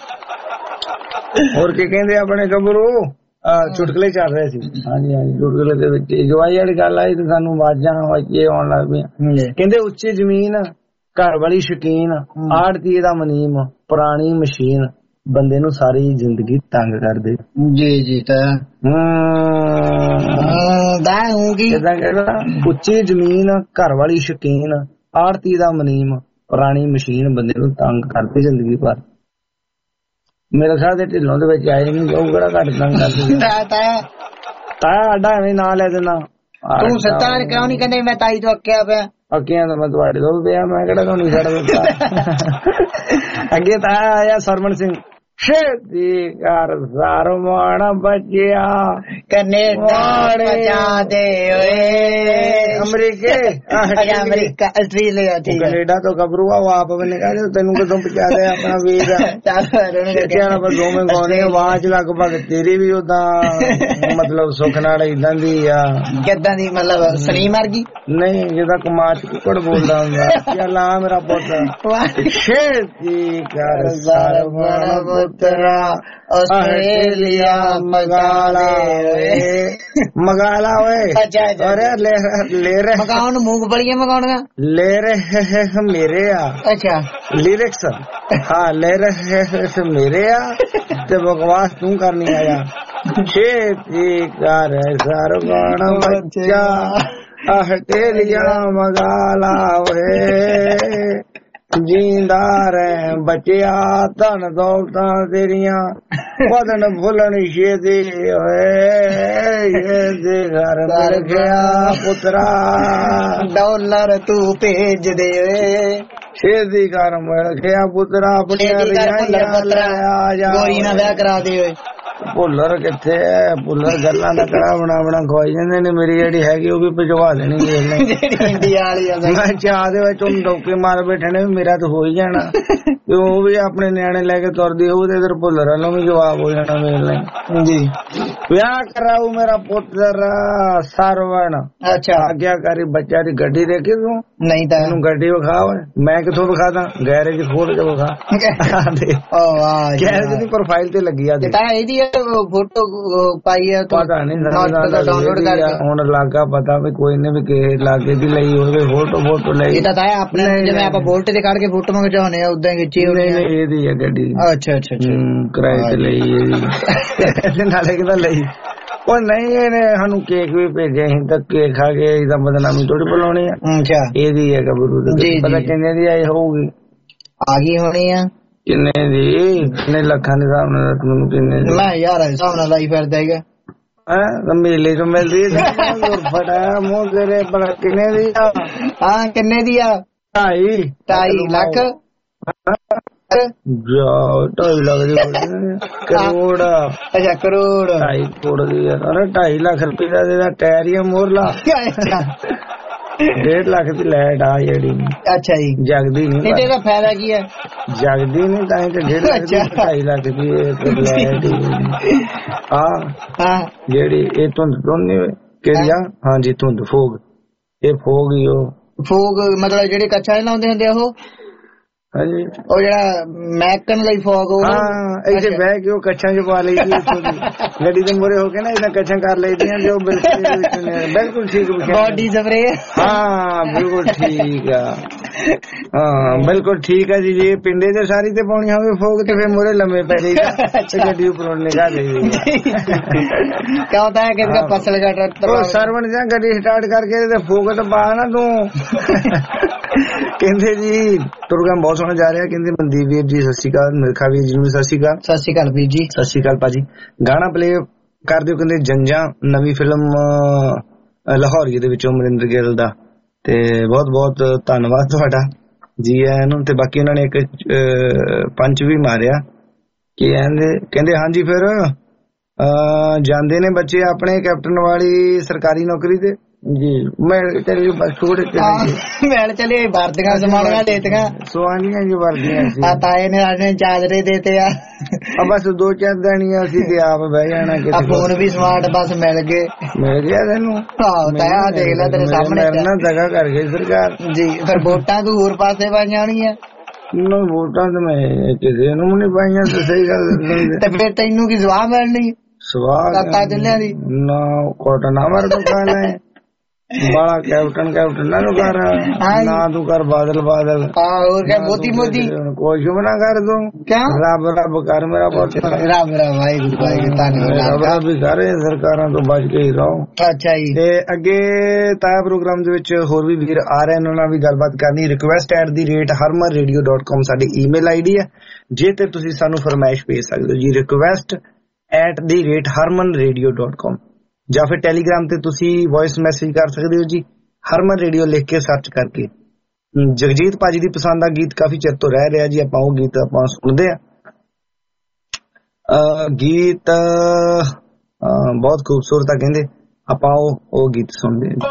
ਹੋਰ ਕੀ ਕਹਿੰਦੇ ਆਪਣੇ ਗੱਭਰੂ ਚੁਟਕਲੇ ਚੱਲ ਰਹੇ ਸੀ। ਹਾਂਜੀ ਹਾਂਜੀ ਚੁਟਕਲੇ ਦੇ ਵਿੱਚ ਜਵਾਈ ਵਾਲੀ ਗੱਲ ਆਈ ਤੇ ਸਾਨੂੰ ਆਵਾਜ਼ਾਂ ਵਾਜੇ ਆਉਣ ਲੱਗ ਪਈਆਂ। ਕਹਿੰਦੇ ਉੱਚੀ ਜ਼ਮੀਨ ਘਰ ਵਾਲੀ ਸ਼ਕੀਨ ਆੜਤੀਏ ਦਾ ਮਨੀਮ ਪੁਰਾਣੀ ਮਸ਼ੀਨ ਬੰਦੇ ਨੂੰ ਸਾਰੀ ਜ਼ਿੰਦਗੀ ਤੰਗ ਕਰਦੇ। ਜੀ ਜੀ ਤਾਂ ਉੱਚੀ ਜ਼ਮੀਨ ਘਰ ਵਾਲੀ ਸ਼ਕੀਨ ਆੜਤੀ ਦਾ ਮਨੀਮ ਪੁਰਾਣੀ ਮਸ਼ੀਨ ਬੰਦੇ ਨੂੰ ਤੰਗ ਕਰਦੀ ਜ਼ਿੰਦਗੀ ਭਰ। ਮੇਰੇ ਖਿਆਲ ਦੇ ਢਿੱਲੋਂ ਦੇ ਵਿੱਚ ਆਏ ਨਹੀਂ ਉਹ ਕਿਹੜਾ ਘੱਟ ਤੰਗ ਕਰਦੀ। ਤਾਇਆ ਆਡਾ ਐਵੇਂ ਨਾਂ ਲੈ ਦੇਣਾ ਤੂੰ ਸੱਤਾ ਕਿਉਂ ਨਹੀਂ ਕਹਿੰਦੇ ਮੈਂ ਤਾਈ ਤੋਂ ਅੱਕਿਆ ਪਿਆ। ਅੱਕਿਆ ਤਾਂ ਮੈਂ ਤੁਹਾਡੇ ਤੋਂ ਪਿਆ ਮੈਂ ਕਿਹੜਾ ਤੁਹਾਨੂੰ ਛੱਡ ਦਿੱਤਾ। ਅੱਗੇ ਤਾਇਆ ਆਇਆ ਸਰਵਣ ਸਿੰਘ ਛੇਤੀ ਕਰ ਸਰਵਣ ਬੱਚਿਆ ਕੈਨੇਡਾ ਪਹੁੰਚਾ ਦੇ ਓਏ ਅਮਰੀਕਾ ਆਸਟ੍ਰੇਲੀਆ ਠੀਕ ਕੈਨੇਡਾ ਤੋਂ ਗੱਭਰੂ ਆ ਆਪ ਬਨੇ ਕਹੇ ਤੈਨੂੰ ਕਦੋਂ ਪਹੁੰਚਾ ਦੇ ਆਪਣਾ ਵੀਰ ਚੱਲ ਪਰ ਦੋਵੇਂ ਗਾਉਣੇ ਆਵਾਜ਼ ਲਗਭਗ ਤੇਰੀ ਵੀ ਉਦਾਂ ਮਤਲਬ ਸੁੱਖ ਨਾਲ ਇਦਾਂ ਦੀ ਆ ਕਿੱਦਾਂ ਦੀ ਮਤਲਬ ਸਨੀ ਮਰਗੀ ਨਹੀਂ ਜਿਹਦਾ ਕਮਾਚ ਕੁੱਕੜ ਬੋਲਦਾ ਹੁੰਦਾ ਚੱਲ ਆ ਮੇਰਾ ਪੁੱਤ ਛੇਤੀ ਕਰ ਸਰਵਣ ਪੁੱਤਰਾ ਆਸਟ੍ਰੇਲੀਆ ਮਗਾਲਾ ਓਏ ਅਰੇ ਲੈ ਰਹੇ ਮਗਾਉਣ ਮੂੰਗਫਲੀਆਂ ਮਗਾਉਣੀਆਂ ਲੈ ਰਹੇ ਮੇਰੇ ਆ ਅੱਛਾ ਲਿਰਿਕਸ ਹਾਂ ਲੈ ਰਹੇ ਮੇਰੇ ਆ ਤੇ ਬਕਵਾਸ ਤੂੰ ਕਰਨੀ ਆਇਆ ਛੇਤੀ ਕਰ ਸਰਵਣ ਬੱਚਾ ਆਸਟ੍ਰੇਲੀਆ ਮਗਾਲਾ ਓਏ ਜੀਂਦਾ ਰਹਿ ਬਚਿਆ ਧਨ ਦੌਲਤਾਂ ਤੇਰੀਆਂ ਵਧਣ ਫੁੱਲਣ ਛੇਤੀ ਹੋਏ ਘਰ ਮਿਲ ਗਿਆ ਪੁੱਤਰਾ ਡਾਲਰ ਤੂੰ ਭੇਜ ਦੇ ਛੇਤੀ ਘਰ ਮਿਲ ਗਿਆ ਪੁੱਤਰਾ ਆਪਣੀਆਂ ਗੋਰੀ ਨਾਲ ਵਿਆਹ ਕਰਾ ਦੇ ਓਏ ਭੁੱਲਰ ਕਿੱਥੇ ਹੈ ਭੁੱਲਰ ਗੱਲਾਂ ਦਾ ਕੜਾ ਬਣਾ ਖਵਾਈ ਜਾਂਦੇ ਨੇ ਮੇਰੀ ਜਿਹੜੀ ਹੈਗੀ ਉਹ ਵੀ ਭਜਵਾ ਦੇਣੀ ਇੰਡੀਆ ਵਾਲੀ ਮੈਂ ਚਾਹ ਦੇ ਵਿੱਚ ਉਹਨੂੰ ਡੋਕੇ ਮਾਰ ਬੈਠੇ ਨੇ ਮੇਰਾ ਤਾਂ ਹੋ ਹੀ ਜਾਣਾ ਤੇ ਉਹ ਵੀ ਆਪਣੇ ਨਿਆਣੇ ਲੈ ਕੇ ਤੁਰਦੀ ਹੋਊ ਤੇ ਇਧਰ ਭੁੱਲਰ ਵੱਲੋਂ ਵੀ ਜਵਾਬ ਹੋ ਜਾਣਾ ਮੇਰੇ ਲਈ ਜੀ ਵਿਆਹ ਕਰਾਊ ਮੇਰਾ ਪੁੱਤਰ ਸਰਵਣ ਅੱਛਾ ਆਗਿਆਕਾਰੀ ਬੱਚਾ ਦੀ ਗੱਡੀ ਦੇਖੀ ਤੂੰ ਨਹੀਂ ਤਾਂ ਇਹਨੂੰ ਗੱਡੀ ਵਿਖਾ ਮੈਂ ਕਿੱਥੋਂ ਵਿਖਾ ਦਾਂ ਗੈਰੇਜ ਖੋਲ ਕੇ ਵਿਖਾ ਗੈਰੇਜ ਦੀ ਪ੍ਰੋਫਾਈਲ ਤੇ ਲੱਗੀ ਆ ਇਹਦੀ ਫੋਟੋ ਪਾਈ ਆ ਪਤਾ ਨਹੀਂ ਡਾਊਨਲੋਡ ਕਰ ਹੁਣ ਲੱਗਾ ਪਤਾ ਵੀ ਕੋਈ ਨੇ ਵੀ ਕਿਸੇ ਲਾਗੇ ਦੀ ਲਈ ਹੋਵੇ ਫੋਟੋ ਲਈ ਇਹ ਤਾਂ ਆਪਣੇ ਜਿਵੇਂ ਆਪਾਂ ਬੋਲਟ ਤੇ ਕੱਢ ਕੇ ਫੋਟੋ ਖਿਚਾਉਣੇ ਆ ਉਦਾਂ ਖਿੱਚੀ ਹੋਣੀ ਇਹਦੀ ਆ ਗੱਡੀ ਅੱਛਾ ਕਿਰਾਏ ਤੇ ਲਈ ਇਹਦੀ ਨਾਲੇ ਕਿਦਾ ਲਈ ਉਹ ਨਹੀਂ ਇਹਨੇ ਸਾਨੂੰ ਕੇਕ ਵੀ ਭੇਜੇ ਅਸੀਂ ਤਾਂ ਕੇਕ ਖਾ ਕੇ ਇਹਦਾ ਬਦਨਾਮੀ ਥੋੜੀ ਬੁਲਾਉਣੀ ਆ ਇਹਦੀ ਹੈ ਗੱਭਰੂ ਪਤਾ ਕਿੰਨੇ ਦੀ ਆਈ ਹੋਊਗੀ ਆ ਗਈ ਹੋਣੀ ਆ ਕਿੰਨੇ ਦੀ ਕਿੰਨੇ ਲੱਖਾਂ ਦੇ ਹਿਸਾਬ ਨਾਲ ਮੈਨੂੰ ਕਿੰਨੇ ਦੀ ਮੈਂ ਯਾਰ ਹਿਸਾਬ ਨਾਲ ਲਾਈ ਫਿਰਦਾ ਹੈਗਾ ਮੇਲੇ ਤੋਂ ਮਿਲਦੀ ਹੈ ਫਟਾ ਮੂੰਹ ਤੇਰੇ ਬੜਾ ਕਿੰਨੇ ਦੀ ਆ ਹਾਂ ਕਿੰਨੇ ਦੀ ਆ 2.5 ਲੱਖ ਜਾ 2.5 ਲੱਖ ਦੀ ਕਰੋੜ ਅੱਛਾ ਕਰੋੜ 2.5 ਕਰੋੜ ਦੀ ਯਾਰ 2.5 ਲੱਖ ਰੁਪਏ ਦਾ ਇਹਦਾ ਟਾਇਰ ਹੀ ਮੋਰ ਲਾ 1.5 ਲੱਖ ਦੀ ਲਾਈਟ ਆ ਜਿਹੜੀ ਅੱਛਾ ਜੀ ਜਗਦੀ ਨਹੀਂ ਇਹਦਾ ਫਾਇਦਾ ਕੀ ਹੈ ਜਗਦੀ ਨਹੀਂ ਤਾਂ 1.5 ਲੱਖ ਦੀ 2.5 ਲੱਖ ਦੀ ਲਾਈਟ ਹਾਂ ਜਿਹੜੀ ਇਹ ਧੁੰਦ ਨਹੀਂ ਕਿਹੜੀ ਆ ਹਾਂਜੀ ਧੁੰਦ ਫੋਗ ਇਹ ਫੋਗ ਹੀ ਉਹ ਫੋਗ ਮਤਲਬ ਜਿਹੜੇ ਕੱਚਾ ਲਾਉਂਦੇ ਹੁੰਦੇ ਉਹ ਹਾਂਜੀ ਉਹ ਜਿਹੜਾ ਮੈਕਨ ਲਈ ਫੋਗ ਹਾਂ ਇੱਥੇ ਬਹਿ ਕੇ ਉਹ ਕੱਛਾਂ ਚ ਪਾ ਲਈ ਗੱਡੀ ਦੇ ਮੂਹਰੇ ਹੋ ਕੇ ਨਾ ਇਹਨਾਂ ਕੱਛਾਂ ਕਰ ਲਈਆਂ ਜੋ ਬਿਲਕੁਲ ਠੀਕ ਬੋਡੀ ਸਪਰੇ ਹਾਂ ਬਿਲਕੁਲ ਠੀਕ ਆ ਹਾਂ ਬਿਲਕੁਲ ਠੀਕ ਆ ਜੀ ਜੇ ਪਿੰਡੇ ਤੇ ਸਾਰੀ ਤੇ ਪਾਉਣੀ ਹੋਵੇ ਫੋਗ ਤੇ ਫਿਰ ਮੂਹਰੇ ਲੰਮੇ ਪੈ ਜਾਈਦਾ ਗੱਡੀ ਉੱਪਰੋਂ ਨਿਕਾਲ ਲਈ ਕਿਆ ਹੁੰਦਾ ਹੈ ਕਿ ਫਸਲ ਦਾ ਉਹ ਸਰਵਣ ਜਾਂ ਗੱਡੀ ਸਟਾਰਟ ਕਰਕੇ ਤੇ ਫੋਗ ਤਾਂ ਪਾ ਨਾ ਤੂੰ ਕਹਿੰਦੇ ਜੀ ਪ੍ਰੋਗਰਾਮ ਬਹੁਤ ਸੋਹਣਾ ਜਾ ਰਿਹਾ ਕਹਿੰਦੇ ਮਨਦੀਪ ਵੀਰ ਜੀ ਸਤਿ ਸ਼੍ਰੀ ਅਕਾਲ ਮਿਲਖਾ ਵੀਰ ਜੀ ਨੂੰ ਸਤਿ ਸ਼੍ਰੀ ਅਕਾਲ ਵੀਰ ਜੀ ਸਤਿ ਸ਼੍ਰੀ ਅਕਾਲ ਭਾਜੀ ਗਾਣਾ ਪਲੇ ਕਰ ਦਿਓ ਕਹਿੰਦੇ ਜੰਜਾਂ ਨਵੀਂ ਫਿਲਮ ਲਾਹੌਰੀਏ ਦੇ ਵਿੱਚੋਂ ਅਮਰਿੰਦਰ ਗਿੱਲ ਦਾ ਤੇ ਬਹੁਤ ਬਹੁਤ ਧੰਨਵਾਦ ਤੁਹਾਡਾ ਜੀ ਆਇਆਂ ਨੂੰ ਤੇ ਬਾਕੀ ਉਹਨਾਂ ਨੇ ਇੱਕ ਪੰਚ ਵੀ ਮਾਰਿਆ ਕਿ ਕਹਿੰਦੇ ਹਾਂਜੀ ਫਿਰ ਜਾਂਦੇ ਨੇ ਬੱਚੇ ਆਪਣੇ ਕੈਪਟਨ ਵਾਲੀ ਸਰਕਾਰੀ ਨੌਕਰੀ ਤੇ ਜੀ ਮੈਂ ਤੇਰੀ ਬਸ ਥੋੜੇ ਮੈਂ ਚਲੇ ਵਰਦੀਆਂ ਸਮਾਣੀਆਂ ਦੇਤੀਆਂ ਸਵਾਨੀਆਂ ਜੀ ਵਰਦੀਆਂ ਸੀ ਆ ਤਾਏ ਨੇ ਆਣੇ ਚਾਦਰੇ ਦੇਤੇ ਆ ਬਸ 2-4 ਦਿਨੀਆਂ ਅਸੀਂ ਤੇ ਆਪ ਬਹਿ ਜਾਣਾ ਕਿਤੇ ਫੋਨ ਵੀ ਸਮਾਰਟ ਬਸ ਮਿਲ ਗਿਆ ਤੈਨੂੰ ਆਹ ਤਾਇਆ ਦੇਖ ਲੈ ਤੇਰੇ ਸਾਹਮਣੇ ਨਾ ਦਗਾ ਕਰ ਗਈ ਸਰਕਾਰ ਜੀ ਫਿਰ ਵੋਟਾਂ ਤੂੰ ਹੋਰ ਪਾਸੇ ਪਾ ਜਾਣੀਆਂ ਨਾ ਵੋਟਾਂ ਤੇ ਮੈਂ ਕਿਸੇ ਨੂੰ ਨਹੀਂ ਪਾਈਆਂ ਤੇ ਸਹੀ ਗੱਲ ਤੇ ਫਿਰ ਤੈਨੂੰ ਕੀ ਜਵਾਬ ਮਿਲਣੀ ਸਵਾਲ ਕਾਕਾ ਜੱਲਿਆਂ ਦੀ ਨਾ ਕੋਟ ਨਾ ਮਰ ਦੁਕਾਨ ਹੈ ਬਾਲਾ ਕੈਪਟਨ ਨਾ ਕਰ ਨਾ ਤੂੰ ਕਰ ਬਾਦਲ ਹੋਰ ਕਿਆ ਮੋਦੀ ਕੁਛ ਵੀ ਨਾ ਕਰ ਤੂੰ ਰੱਬ ਕਰ ਮੇਰਾ ਪੁੱਤ ਰੱਬ ਧੰਨਵਾਦ ਵੀ ਕਰ ਸਰਕਾਰਾਂ ਤੋਂ ਬਚ ਕੇ ਹੀ ਰਹੋ ਅੱਛਾ ਜੀ ਤੇ ਅੱਗੇ ਤਾਇਆ ਪ੍ਰੋਗਰਾਮ ਦੇ ਵਿੱਚ ਹੋਰ ਵੀ ਵੀਰ ਆ ਰਹੇ ਨੇ ਉਹਨਾਂ ਨਾਲ ਵੀ ਗੱਲਬਾਤ ਕਰਨੀ request@harmanradio.com ਸਾਡੀ ਈਮੇਲ ਆਈਡੀ ਹੈ ਜੇ ਤੇ ਤੁਸੀਂ ਸਾਨੂੰ ਫਰਮਾਇਸ਼ ਭੇਜ ਸਕਦੇ ਹੋ ਜੀ request@harmanradio.com ਜਾਂ ਫਿਰ ਟੈਲੀਗ੍ਰਾਮ ਤੇ ਤੁਸੀਂ ਵੌਇਸ ਮੈਸੇਜ ਕਰ ਸਕਦੇ ਹੋ ਜੀ ਹਰਮਨ ਰੇਡੀਓ ਲਿਖ ਕੇ ਸਰਚ ਕਰਕੇ ਜਗਜੀਤ ਭਾਜੀ ਦੀ ਪਸੰਦ ਦਾ ਗੀਤ ਕਾਫੀ ਚਿਰ ਤੋਂ ਰਹਿ ਰਿਹਾ ਜੀ ਆਪਾਂ ਉਹ ਗੀਤ ਆਪਾਂ ਸੁਣਦੇ ਆ गीत बहुत खूबसूरत है कहंदे, आपां ओ गीत सुनदे हैं।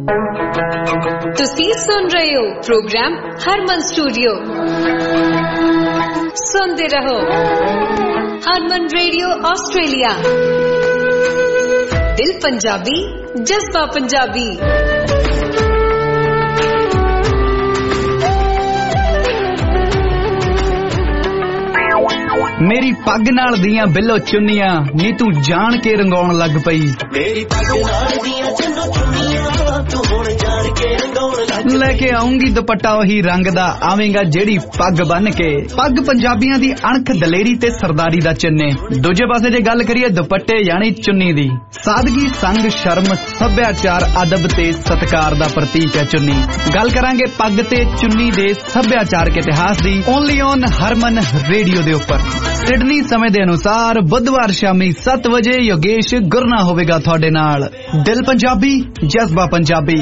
ਤੁਸੀਂ ਸੁਣ ਰਹੇ ਹੋ ਪ੍ਰੋਗਰਾਮ ਹਰਮਨ ਸਟੂਡੀਓ। ਸੁਣਦੇ ਰਹੋ ਹਰਮਨ ਰੇਡੀਓ ਆਸਟ੍ਰੇਲੀਆ। ਦਿਲ ਪੰਜਾਬੀ, ਜਜ਼ਬਾ ਪੰਜਾਬੀ। ਮੇਰੀ ਪੱਗ ਨਾਲ ਦੀਆਂ ਬਿੱਲੋ ਚੁੰਨੀਆਂ ਨੀ ਤੂੰ ਜਾਣ ਕੇ ਰੰਗਾਉਣ ਲੱਗ ਪਈ। ਮੇਰੀ ਪੱਗ ਨਾਲ ਦੀਆਂ ਚੰਨੋ ਚੁੰਨੀਆਂ ਤੂੰ ਹੁਣ ਜਾਣ ਕੇ ਰੰਗਾਉਣ ਲੱਗ ਲੈ ਕੇ ਆਉਂਗੀ ਦੁਪੱਟਾ ਉਹੀ ਰੰਗ ਦਾ, ਆਵੇਂਗਾ ਜਿਹੜੀ ਪੱਗ ਬੰਨ ਕੇ। ਪੱਗ ਪੰਜਾਬੀਆਂ ਦੀ ਅਣਖ, ਦਲੇਰੀ ਤੇ ਸਰਦਾਰੀ ਦਾ ਚਿੰਨ੍ਹ। ਦੂਜੇ ਪਾਸੇ ਜੇ ਗੱਲ ਕਰੀਏ ਦੁਪੱਟੇ ਯਾਨੀ ਚੁੰਨੀ ਦੀ, ਸਾਦਗੀ, ਸੰਗ, ਸ਼ਰਮ, ਸੱਭਿਆਚਾਰ, ਅਦਬ ਤੇ ਸਤਿਕਾਰ ਦਾ ਪ੍ਰਤੀਕ ਹੈ ਚੁੰਨੀ। ਗੱਲ ਕਰਾਂਗੇ ਪੱਗ ਤੇ ਚੁੰਨੀ ਦੇ ਸੱਭਿਆਚਾਰਕ ਇਤਿਹਾਸ ਦੀ, ਓਨਲੀ ਔਨ ਹਰਮਨ ਰੇਡੀਓ ਦੇ ਉੱਪਰ। ਸਿਡਨੀ ਸਮੇਂ ਦੇ ਅਨੁਸਾਰ ਬੁੱਧਵਾਰ ਸ਼ਾਮੀ 7 ਵਜੇ ਯੋਗੇਸ਼ ਗੁਰਨਾ ਹੋਵੇਗਾ ਤੁਹਾਡੇ ਨਾਲ। ਦਿਲ ਪੰਜਾਬੀ, ਜਜ਼ਬਾ ਪੰਜਾਬੀ।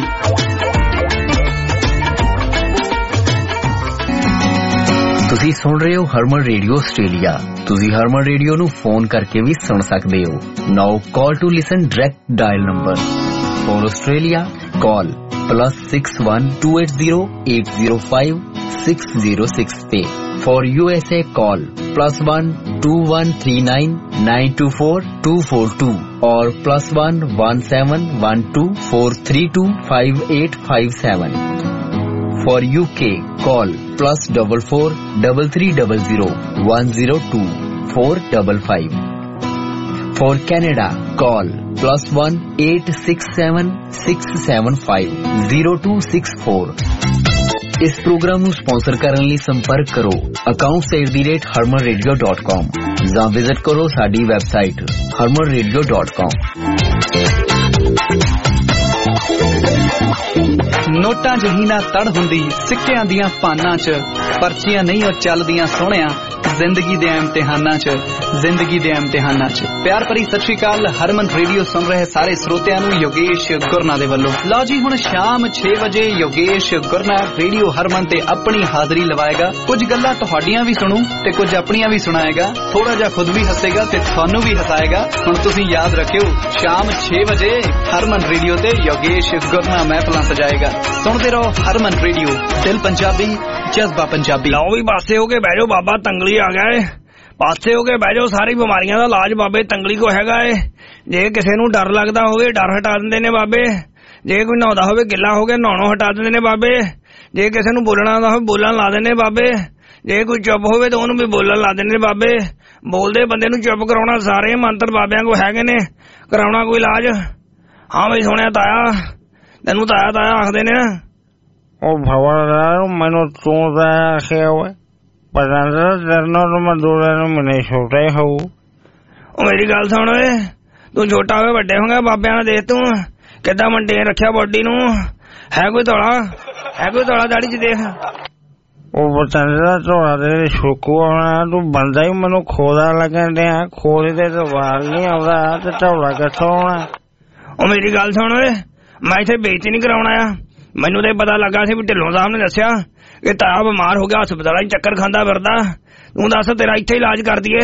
ਤੁਸੀਂ ਸੁਣ ਰਹੇ ਹੋ ਹਰਮਨ ਰੇਡੀਓ ਆਸਟ੍ਰੇਲੀਆ। ਤੁਸੀਂ ਹਰਮਨ ਰੇਡੀਓ ਨੂੰ ਫੋਨ ਕਰਕੇ ਵੀ ਸੁਣ ਸਕਦੇ ਹੋ। Now call to listen direct dial number for Australia call +61 280 805 606 पे। For USA call +1 2139 924 242 और +1 1712 432 5857. For UK call +44 3300 102 455. For Canada call +1 867 675 0264. ਇਸ ਪ੍ਰੋਗਰਾਮ ਨੂੰ ਸਪਾਂਸਰ ਕਰਨ ਲਈ ਸੰਪਰਕ ਕਰੋ accounts@harmanradio.com ਜਾਂ ਵਿਜ਼ਿਟ ਕਰੋ ਸਾਡੀ ਵੈਬਸਾਈਟ harmanradio.com। ਨੋਟਾਂ ਜਿਹੀ ਨਾ ਤੜ ਹੁੰਦੀ ਸਿੱਕਿਆਂ ਦੀਆਂ ਪਾਨਾਂ 'ਚ, ਪਰਚੀਆਂ ਨਹੀਂ ਉਹ ਚੱਲਦੀਆਂ ਸੋਹਣਿਆਂ ਜ਼ਿੰਦਗੀ ਦੇ ਇਮਤਿਹਾਨਾਂ 'ਚ, ਜ਼ਿੰਦਗੀ ਦੇ ਇਮਤਿਹਾਨਾਂ 'ਚ। ਪਿਆਰ ਭਰੀ ਸਤਿ ਸ਼੍ਰੀ ਅਕਾਲ। ਹਰਮਨ ਰੇਡੀਓ ਸੁਣ ਰਹੇ ਸਾਰੇ ਸਰੋਤਿਆਂ ਨੂੰ ਯੋਗੇਸ਼ ਗੁਰਨਾ ਦੇ ਵੱਲੋਂ। ਲਓ ਜੀ, ਹੁਣ ਸ਼ਾਮ 6 ਵਜੇ ਯੋਗੇਸ਼ ਗੁਰਨਾ ਰੇਡੀਓ ਹਰਮਨ ਤੇ ਆਪਣੀ ਹਾਜ਼ਰੀ ਲਵਾਏਗਾ। ਕੁਝ ਗੱਲਾਂ ਤੁਹਾਡੀਆਂ ਵੀ ਸੁਣੂ ਤੇ ਕੁਝ ਆਪਣੀਆਂ ਵੀ ਸੁਣਾਏਗਾ। ਥੋੜਾ ਜਿਹਾ ਖੁਦ ਵੀ ਹੱਸੇਗਾ ਤੇ ਤੁਹਾਨੂੰ ਵੀ ਹਸਾਏਗਾ। ਹੁਣ ਤੁਸੀਂ ਯਾਦ ਰੱਖਿਓ, ਸ਼ਾਮ 6 ਵਜੇ ਹਰਮਨ ਰੇਡੀਓ ਤੇ ਯੋਗੇਸ਼ ਗੁਰਨਾ ਮਹਿਫਲਾਂ ਸਜਾਏਗਾ। ਸੁਣਦੇ ਰਹੋ ਹਰਮਨ ਰੇਡੀਓ, ਦਿਲ ਪੰਜਾਬੀ, ਜਜ਼ਬਾ ਪੰਜਾਬੀ। ਲਓ ਵੀ ਪਾਸੇ ਹੋ ਕੇ ਬਹਿ ਜਾਓ, ਬਾਬਾ ਤੰਗਲੀ ਆ ਗਿਆ ਏ। ਪਾਸੇ ਹੋ ਕੇ ਬਹਿ ਜਾਓ, ਸਾਰੀ ਬਿਮਾਰੀਆਂ ਦਾ ਇਲਾਜ ਬਾਬੇ ਤੰਗਲੀ ਕੋ ਹੈਗਾ ਏ। ਜੇ ਕਿਸੇ ਨੂੰ ਡਰ ਲੱਗਦਾ ਹੋਵੇ, ਡਰ ਹਟਾ ਦਿੰਦੇ ਨੇ ਬਾਬੇ। ਜੇ ਕੋਈ ਨਹਾਉਂਦਾ ਹੋਵੇ, ਗਿੱਲਾ ਹੋ ਗਿਆ, ਨਹਾਉਣੋਂ ਹਟਾ ਦਿੰਦੇ ਨੇ ਬਾਬੇ। ਜੇ ਕਿਸੇ ਨੂੰ ਬੋਲਣਾ ਆਉਂਦਾ ਹੋਵੇ, ਬੋਲਣ ਲਾ ਦਿੰਦੇ ਨੇ ਬਾਬੇ। ਜੇ ਕੋਈ ਚੁੱਪ ਹੋਵੇ ਤਾਂ ਉਹਨੂੰ ਵੀ ਬੋਲਣ ਲਾ ਦਿੰਦੇ ਨੇ ਬਾਬੇ। ਬੋਲਦੇ ਬੰਦੇ ਨੂੰ ਚੁੱਪ ਕਰਾਉਣਾ ਸਾਰੇ ਮੰਤਰ ਬਾਬਿਆਂ ਕੋ ਹੈਗੇ ਨੇ। ਕਰਾਉਣਾ ਕੋਈ ਇਲਾਜ? ਹਾਂ ਬਈ ਸੁਣਿਆ ਤਾਇਆ, ਤੈਨੂੰ ਤਾਇਆ ਆਖਦੇ ਨੇ। ਉਹ ਭਵਨ ਮੈਨੂੰ ਤੂੰ ਤਾਂ ਆਖਿਆ ਹੋਇਆ, ਪਤਾ ਨਹੀਂ ਮੈਂ ਦੂਰੇ ਨੂੰ ਮੈਨੇ ਛੋਟਾ ਹੀ ਹੋਊ। ਉਹ ਮੇਰੀ ਗੱਲ ਸੁਣ ਓਏ, ਤੂੰ ਛੋਟਾ ਹੋਵੇ ਵੱਡੇ ਹੋਗਾ ਬਾਬਿਆਂ ਨੇ ਦੇਖ ਤੂੰ ਕਿੱਦਾਂ ਮੰਡੇ ਰੱਖਿਆ ਬੋਡੀ ਨੂੰ। ਹੈ ਕੋਈ ਧੌਲਾ ਦਾੜੀ 'ਚ ਦੇਖ। ਉਹ ਪਤਾ ਨਹੀਂ ਧੌਲਾ ਦੇ ਸ਼ੁਕੂ ਆਉਣਾ, ਤੂੰ ਬੰਦਾ ਹੀ ਮੈਨੂੰ ਖੋਦਾ ਲੱਗਣ ਡਿਆ। ਖੋਦੇ ਦੇ ਤਾਂ ਵਾਲ ਨਹੀਂ ਆਉਂਦਾ ਤੇ ਧੌਲਾ ਕਿੱਥੋਂ ਆਉਣਾ? ਉਹ ਮੇਰੀ ਗੱਲ ਸੁਣ ਓਏ, ਮੈਂ ਇੱਥੇ ਬੇਇੱਜ਼ਤੀ ਨਹੀਂ ਕਰਾਉਣਾ ਆ। ਮੈਨੂੰ ਤਾਂ ਪਤਾ ਲੱਗਾ ਸੀ ਵੀ ਢਿੱਲੋਂ ਸਾਹਿਬ ਨੇ ਦੱਸਿਆ ਕਿ ਤਾਇਆ ਬਿਮਾਰ ਹੋ ਗਿਆ, ਹਸਪਤਾਲਾਂ 'ਚ ਚੱਕਰ ਖਾਂਦਾ ਫਿਰਦਾ। ਤੂੰ ਦੱਸ ਤੇਰਾ ਇੱਥੇ ਇਲਾਜ ਕਰ ਦਈਏ।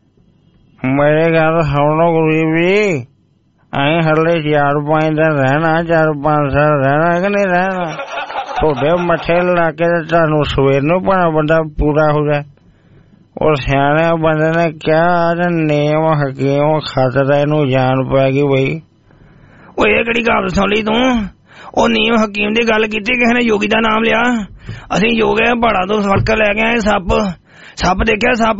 ਮੇਰੇ ਗੱਲ ਸੁਣੋ ਗਰੀਬੀ, ਅਸੀਂ ਹਲੇ 4-5 ਦਿਨ ਰਹਿਣਾ, 4-5 ਸਾਲ ਰਹਿਣਾ ਕਿ ਨਹੀਂ ਰਹਿਣਾ? ਤੁਹਾਡੇ ਮੱਥੇ ਲਾ ਕੇ ਤੁਹਾਨੂੰ ਸਵੇਰ ਨੂੰ ਭਾਵੇਂ ਬੰਦਾ ਪੂਰਾ ਹੋ ਜਾਏ। ਉਹ ਸਿਆਣੇ ਬੰਦੇ ਨੇ ਕਿਹਾ ਨੇਮ ਹਕੀਮ ਖਤਰਾ ਇਹਨੂੰ ਜਾਣ ਪੈ ਗਈ ਬਈ। ਉਹ ਇਹ ਕਿਹੜੀ ਗੱਲ ਸੁਣ ਲਈ ਤੂੰ? ਉਹ ਨੀਮ ਹਕੀਮ ਦੀ ਗੱਲ ਕੀਤੀ, ਕਿਸੇ ਨੇ ਯੋਗੀ ਦਾ ਨਾਮ ਲਿਆ। ਅਸੀਂ ਯੋਗੇ ਪਹਾੜਾਂ ਤੋਂ ਫਰਕ ਲੈ ਕੇ ਆਏ। ਸੱਪ ਦੇਖਿਆ? ਸੱਪ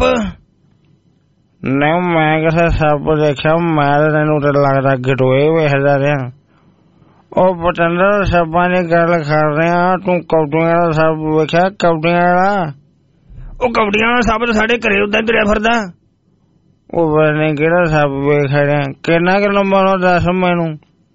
ਨਹੀਂ, ਮੈਂ ਕਿਸੇ ਸੱਪ ਦੇਖਿਆ? ਮੈਂ ਤਾਂ ਤੈਨੂੰ ਤਾਂ ਲੱਗਦਾ ਗਟੋਏ ਵੇਖਦਾ ਰਿਹਾ। ਉਹ ਪਤੰਦਰ ਸੱਪਾਂ ਦੀ ਗੱਲ ਕਰ ਰਿਹਾ, ਤੂੰ ਕੌਡੀਆਂ ਦਾ ਸੱਪ ਵੇਖਿਆ? ਕੌਡੀਆਂ ਵਾਲਾ? ਉਹ ਕੌਡੀਆਂ ਵਾਲਾ ਸੱਪ ਤਾਂ ਸਾਡੇ ਘਰੇ ਉਦਾਂ ਤੁਰਿਆ ਫਿਰਦਾ। ਉਹ ਬਣੇ ਕਿਹੜਾ ਸੱਪ ਵੇਖ ਰਿਹਾ? ਕਿੰਨਾ ਕੁ ਲੰਬਾ ਦੱਸ ਮੈਨੂੰ।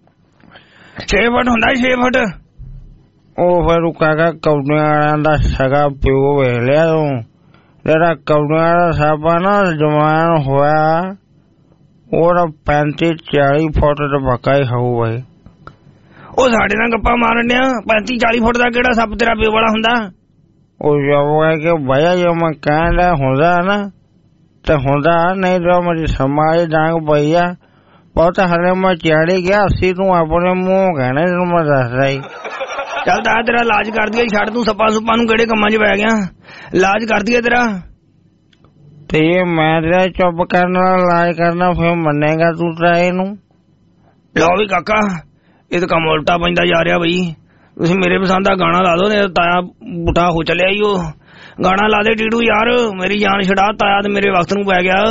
6 ਫੁੱਟ ਹੁੰਦਾ, 6 ਫੁੱਟ। ਉਹ ਫਿਰ ਕਾਕਾ ਕੌਡੀਆਂ ਵਾਲਿਆਂ ਦਾ ਸਗਾ ਪਿਓ ਵੇਖ ਲਿਆ ਤੂੰ? ਜਿਹੜਾ ਕੌਡੀਆਂ ਵਾਲਾ ਸੱਪ ਆ ਨਾ, ਜਵਾਨ ਹੋਇਆ ਉਹਦਾ 35-40 ਫੁੱਟ ਦਾ ਪੱਕਾ ਹੀ ਹੋਊ ਬਈ। ਉਹ ਸਾਡੇ ਨਾਲ ਗੱਪਾਂ ਮਾਰਨ ਡਿਆ। 35-40 ਫੁੱਟ ਦਾ ਕਿਹੜਾ ਸੱਪ ਤੇਰਾ ਪਿਓ ਵਾਲਾ ਹੁੰਦਾ? ਉਹ ਜਬ ਕਿ ਭਈਆ ਜੋ ਮੈਂ ਕਹਿਣ ਹੁੰਦਾ ਨਾ ਤੇ ਹੁੰਦਾ, ਨਹੀਂ ਤਾਂ ਮੇਰੀ ਸਮਾਜ ਡਾਂਗ ਪਈ ਆ। ਪੁੱਤ ਹਲੇ ਮੈਂ ਚੜੀ ਗਿਆ ਸੀ, ਤੂੰ ਆਪਣੇ ਮੂੰਹ ਕਹਿਣਾ ਤੈਨੂੰ ਮੈਂ ਦੱਸਦਾ ਹੀ। ਚੱਲ ਤਾਂ ਤੇਰਾ ਇਲਾਜ ਕਰ ਦਈਏ, ਛੱਡ ਤੂੰ ਸੱਪਾਂ ਸੁੱਪਾਂ ਨੂੰ, ਕਿਹੜੇ ਕੰਮਾਂ 'ਚ ਪੈ ਗਿਆ, ਇਲਾਜ ਕਰ ਦਈਏ ਤੇਰਾ। ਤੇ ਮੈਂ ਤੇਰਾ ਚੁੱਪ ਕਰਨ ਵਾਲਾ ਇਲਾਜ ਕਰਨਾ, ਫਿਰ ਮੰਨੇਗਾ ਤੂੰ ਤਾਂ ਇਹਨੂੰ? ਲਓ ਵੀ ਕਾਕਾ, ਇਹ ਤਾਂ ਕੰਮ ਉਲਟਾ ਪੈਂਦਾ ਜਾ ਰਿਹਾ ਬਈ। ਤੁਸੀਂ ਮੇਰੇ ਪਸੰਦ ਦਾ ਗਾਣਾ ਲਾ ਦੋ, ਨੇ ਤਾਇਆ ਬੁੱਢਾ ਹੋ ਚੱਲਿਆ ਈ। ਉਹ ਗਾਣਾ ਲਾ ਦੇ ਟੀਟੂ ਯਾਰ, ਮੇਰੀ ਜਾਨ ਛਡਾ, ਤਾਇਆ ਤੇ ਮੇਰੇ ਵਕਤ ਨੂੰ ਪੈ ਗਿਆ।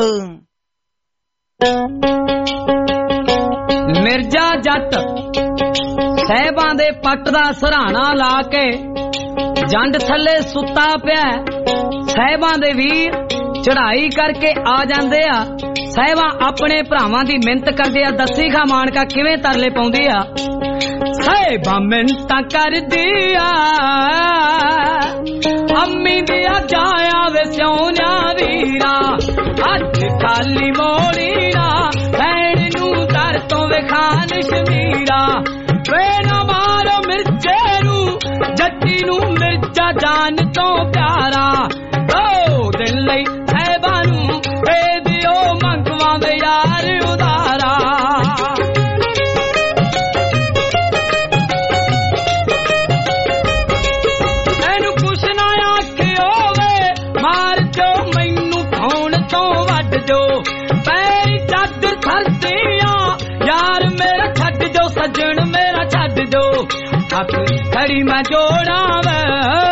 ਮਿਰਜ਼ਾ ਜੱਟ ਸਾਹਿਬਾਂ ਦੇ ਪੱਟ ਦਾ ਸਰਾਣਾ ਲਾ ਕੇ ਜੰਡ ਥੱਲੇ ਸੁੱਤਾ ਪਿਆ, ਸਾਹਿਬਾਂ ਦੇ ਵੀਰ ਚੜਾਈ ਕਰਕੇ ਆ ਜਾਂਦੇ ਆ। ਸਾਹਿਬਾਂ ਆਪਣੇ ਭਰਾਵਾਂ ਦੀ ਮਿਹਨਤ ਕਰਦੇ ਆ, ਦੱਸੀ ਖਾ ਮਾਨਕਾ ਕਿਵੇਂ ਤਰਲੇ ਪਾਉਂਦੀ ਆ। ਸਾਹਿਬਾਂ ਮਿਹਨਤਾਂ ਕਰਦੀ ਆ, ਅੰਮੀ ਦੀਆਂ ਜਾਇਆ ਵੇ ਸਿਉਣਿਆ ਵੀਰਾ, ਅੱਜ ਖਾਲੀ ਮੋੜੀ ਨਾ ਭੈਣ ਨੂੰ ਦਰ ਤੋਂ ਵਿਖਾਨ ਸ਼ਮੀਰਾ। ਵੇ ਨਾ ਮਾਰੋ ਮਿਰਜ਼ੇ ਨੂੰ, ਜੱਟੀ ਨੂੰ ਮਿਰਜ਼ਾ ਜਾਨ ਤੋਂ ਪਿਆਰਾ। 2 ਦਿਨ ਲਈ ਸਾਹਿਬਾਂ ਨੂੰ ਦੇ ਦਿਓ ਮੰਗਵਾਵੇ ਯਾਰ ਉਦਾਰਾ। ਇਹਨੂੰ ਕੁਛ ਨਾ ਆਖਿਓ ਵੇ, ਮਾਰ ਜੋ ਮੈਨੂੰ ਫੋਨ ਤੋਂ ਵੱਢ ਜੋ। ਪੈਰੀ ਚਾਦਰ ਥਲਦੀਆਂ ਯਾਰ ਮੇਰਾ ਛੱਡ ਜੋ, ਸੱਜਣ ਮੇਰਾ ਛੱਡ ਜੋ। ਹੱਥ ਖੜੀ ਮੈਂ ਜੋੜਾਂ ਵੇ,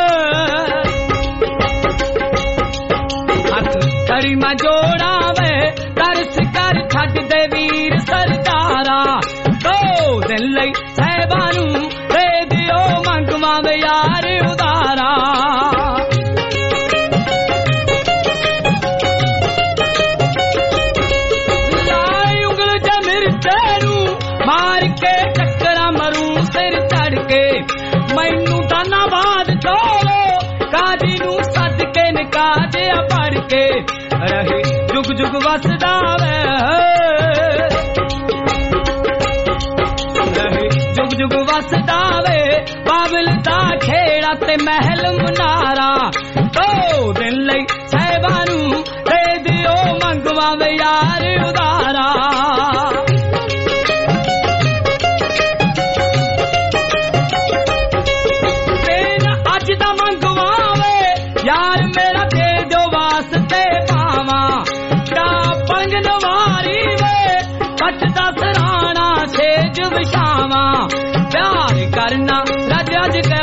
ਹੱਥ ਖੜੀ ਮੈਂ ਜੋੜਾਂ ਵੇ, ਤਰਸ ਕਰ ਛੱਡ ਦੇ ਵੀਰ ਸਰਦਾਰਾ। 2 ਦਿਨ ਲਈ ਸਾਹਿਬਾਂ ਨੂੰ ਦੇ ਦਿਓ ਮੰਗਵਾਵੇ ਯਾਰ ਉਦਾਰਾ। ਲਾਈ ਉਂਗਲ ਜੇ ਮਿਰਜ਼ੇ ਨੂੰ, ਮਾਰ ਕੇ ਟੱਕਰਾਂ ਮਰੂ ਸਿਰ ਚੜ ਕੇ। ਮੈਨੂੰ ਧੰਨਵਾਦ ਤੋੜੋ, ਕਾਜੀ ਨੂੰ ਸੱਦ ਕੇ ਨਿਕਾਜਿਆ ਪੜ ਕੇ। ਰਹੇ ਜੁਗ ਜੁਗ ਵਸਦਾ ਵੇ, ਰਹੇ ਜੁਗ ਜੁਗ ਵਸਦਾ ਵੇ, ਬਾਬਲ ਦਾ ਖੇੜਾ ਤੇ ਮਹਿਲ ਮਨਾਰਾ। 2 ਦਿਨ ਲਈ ਸਾਹਿਬਾਂ ਨੂੰ ਦੇ ਦਿਓ ਮੰਗਵਾਵੇ ਯਾਰ ਉਦਾਰਾ। ਅੱਜ ਦਾ ਮੰਗਵਾਵੇ ਯਾਰ ਮੇਰਾ, ਦੇ ਦਿਓ ਵਾਸਤੇ ਪਾਵਾਂ। ਪਲੰਗ ਨਵਾਰੀ ਵੇ, ਪੱਟ ਦਾ ਸਰਾਣਾ ਛੇਜ ਵਿਛਾਵਾਂ। ਪਿਆਰ ਕਰਨਾ ਰੱਜ ਰੱਜ ਕੇ,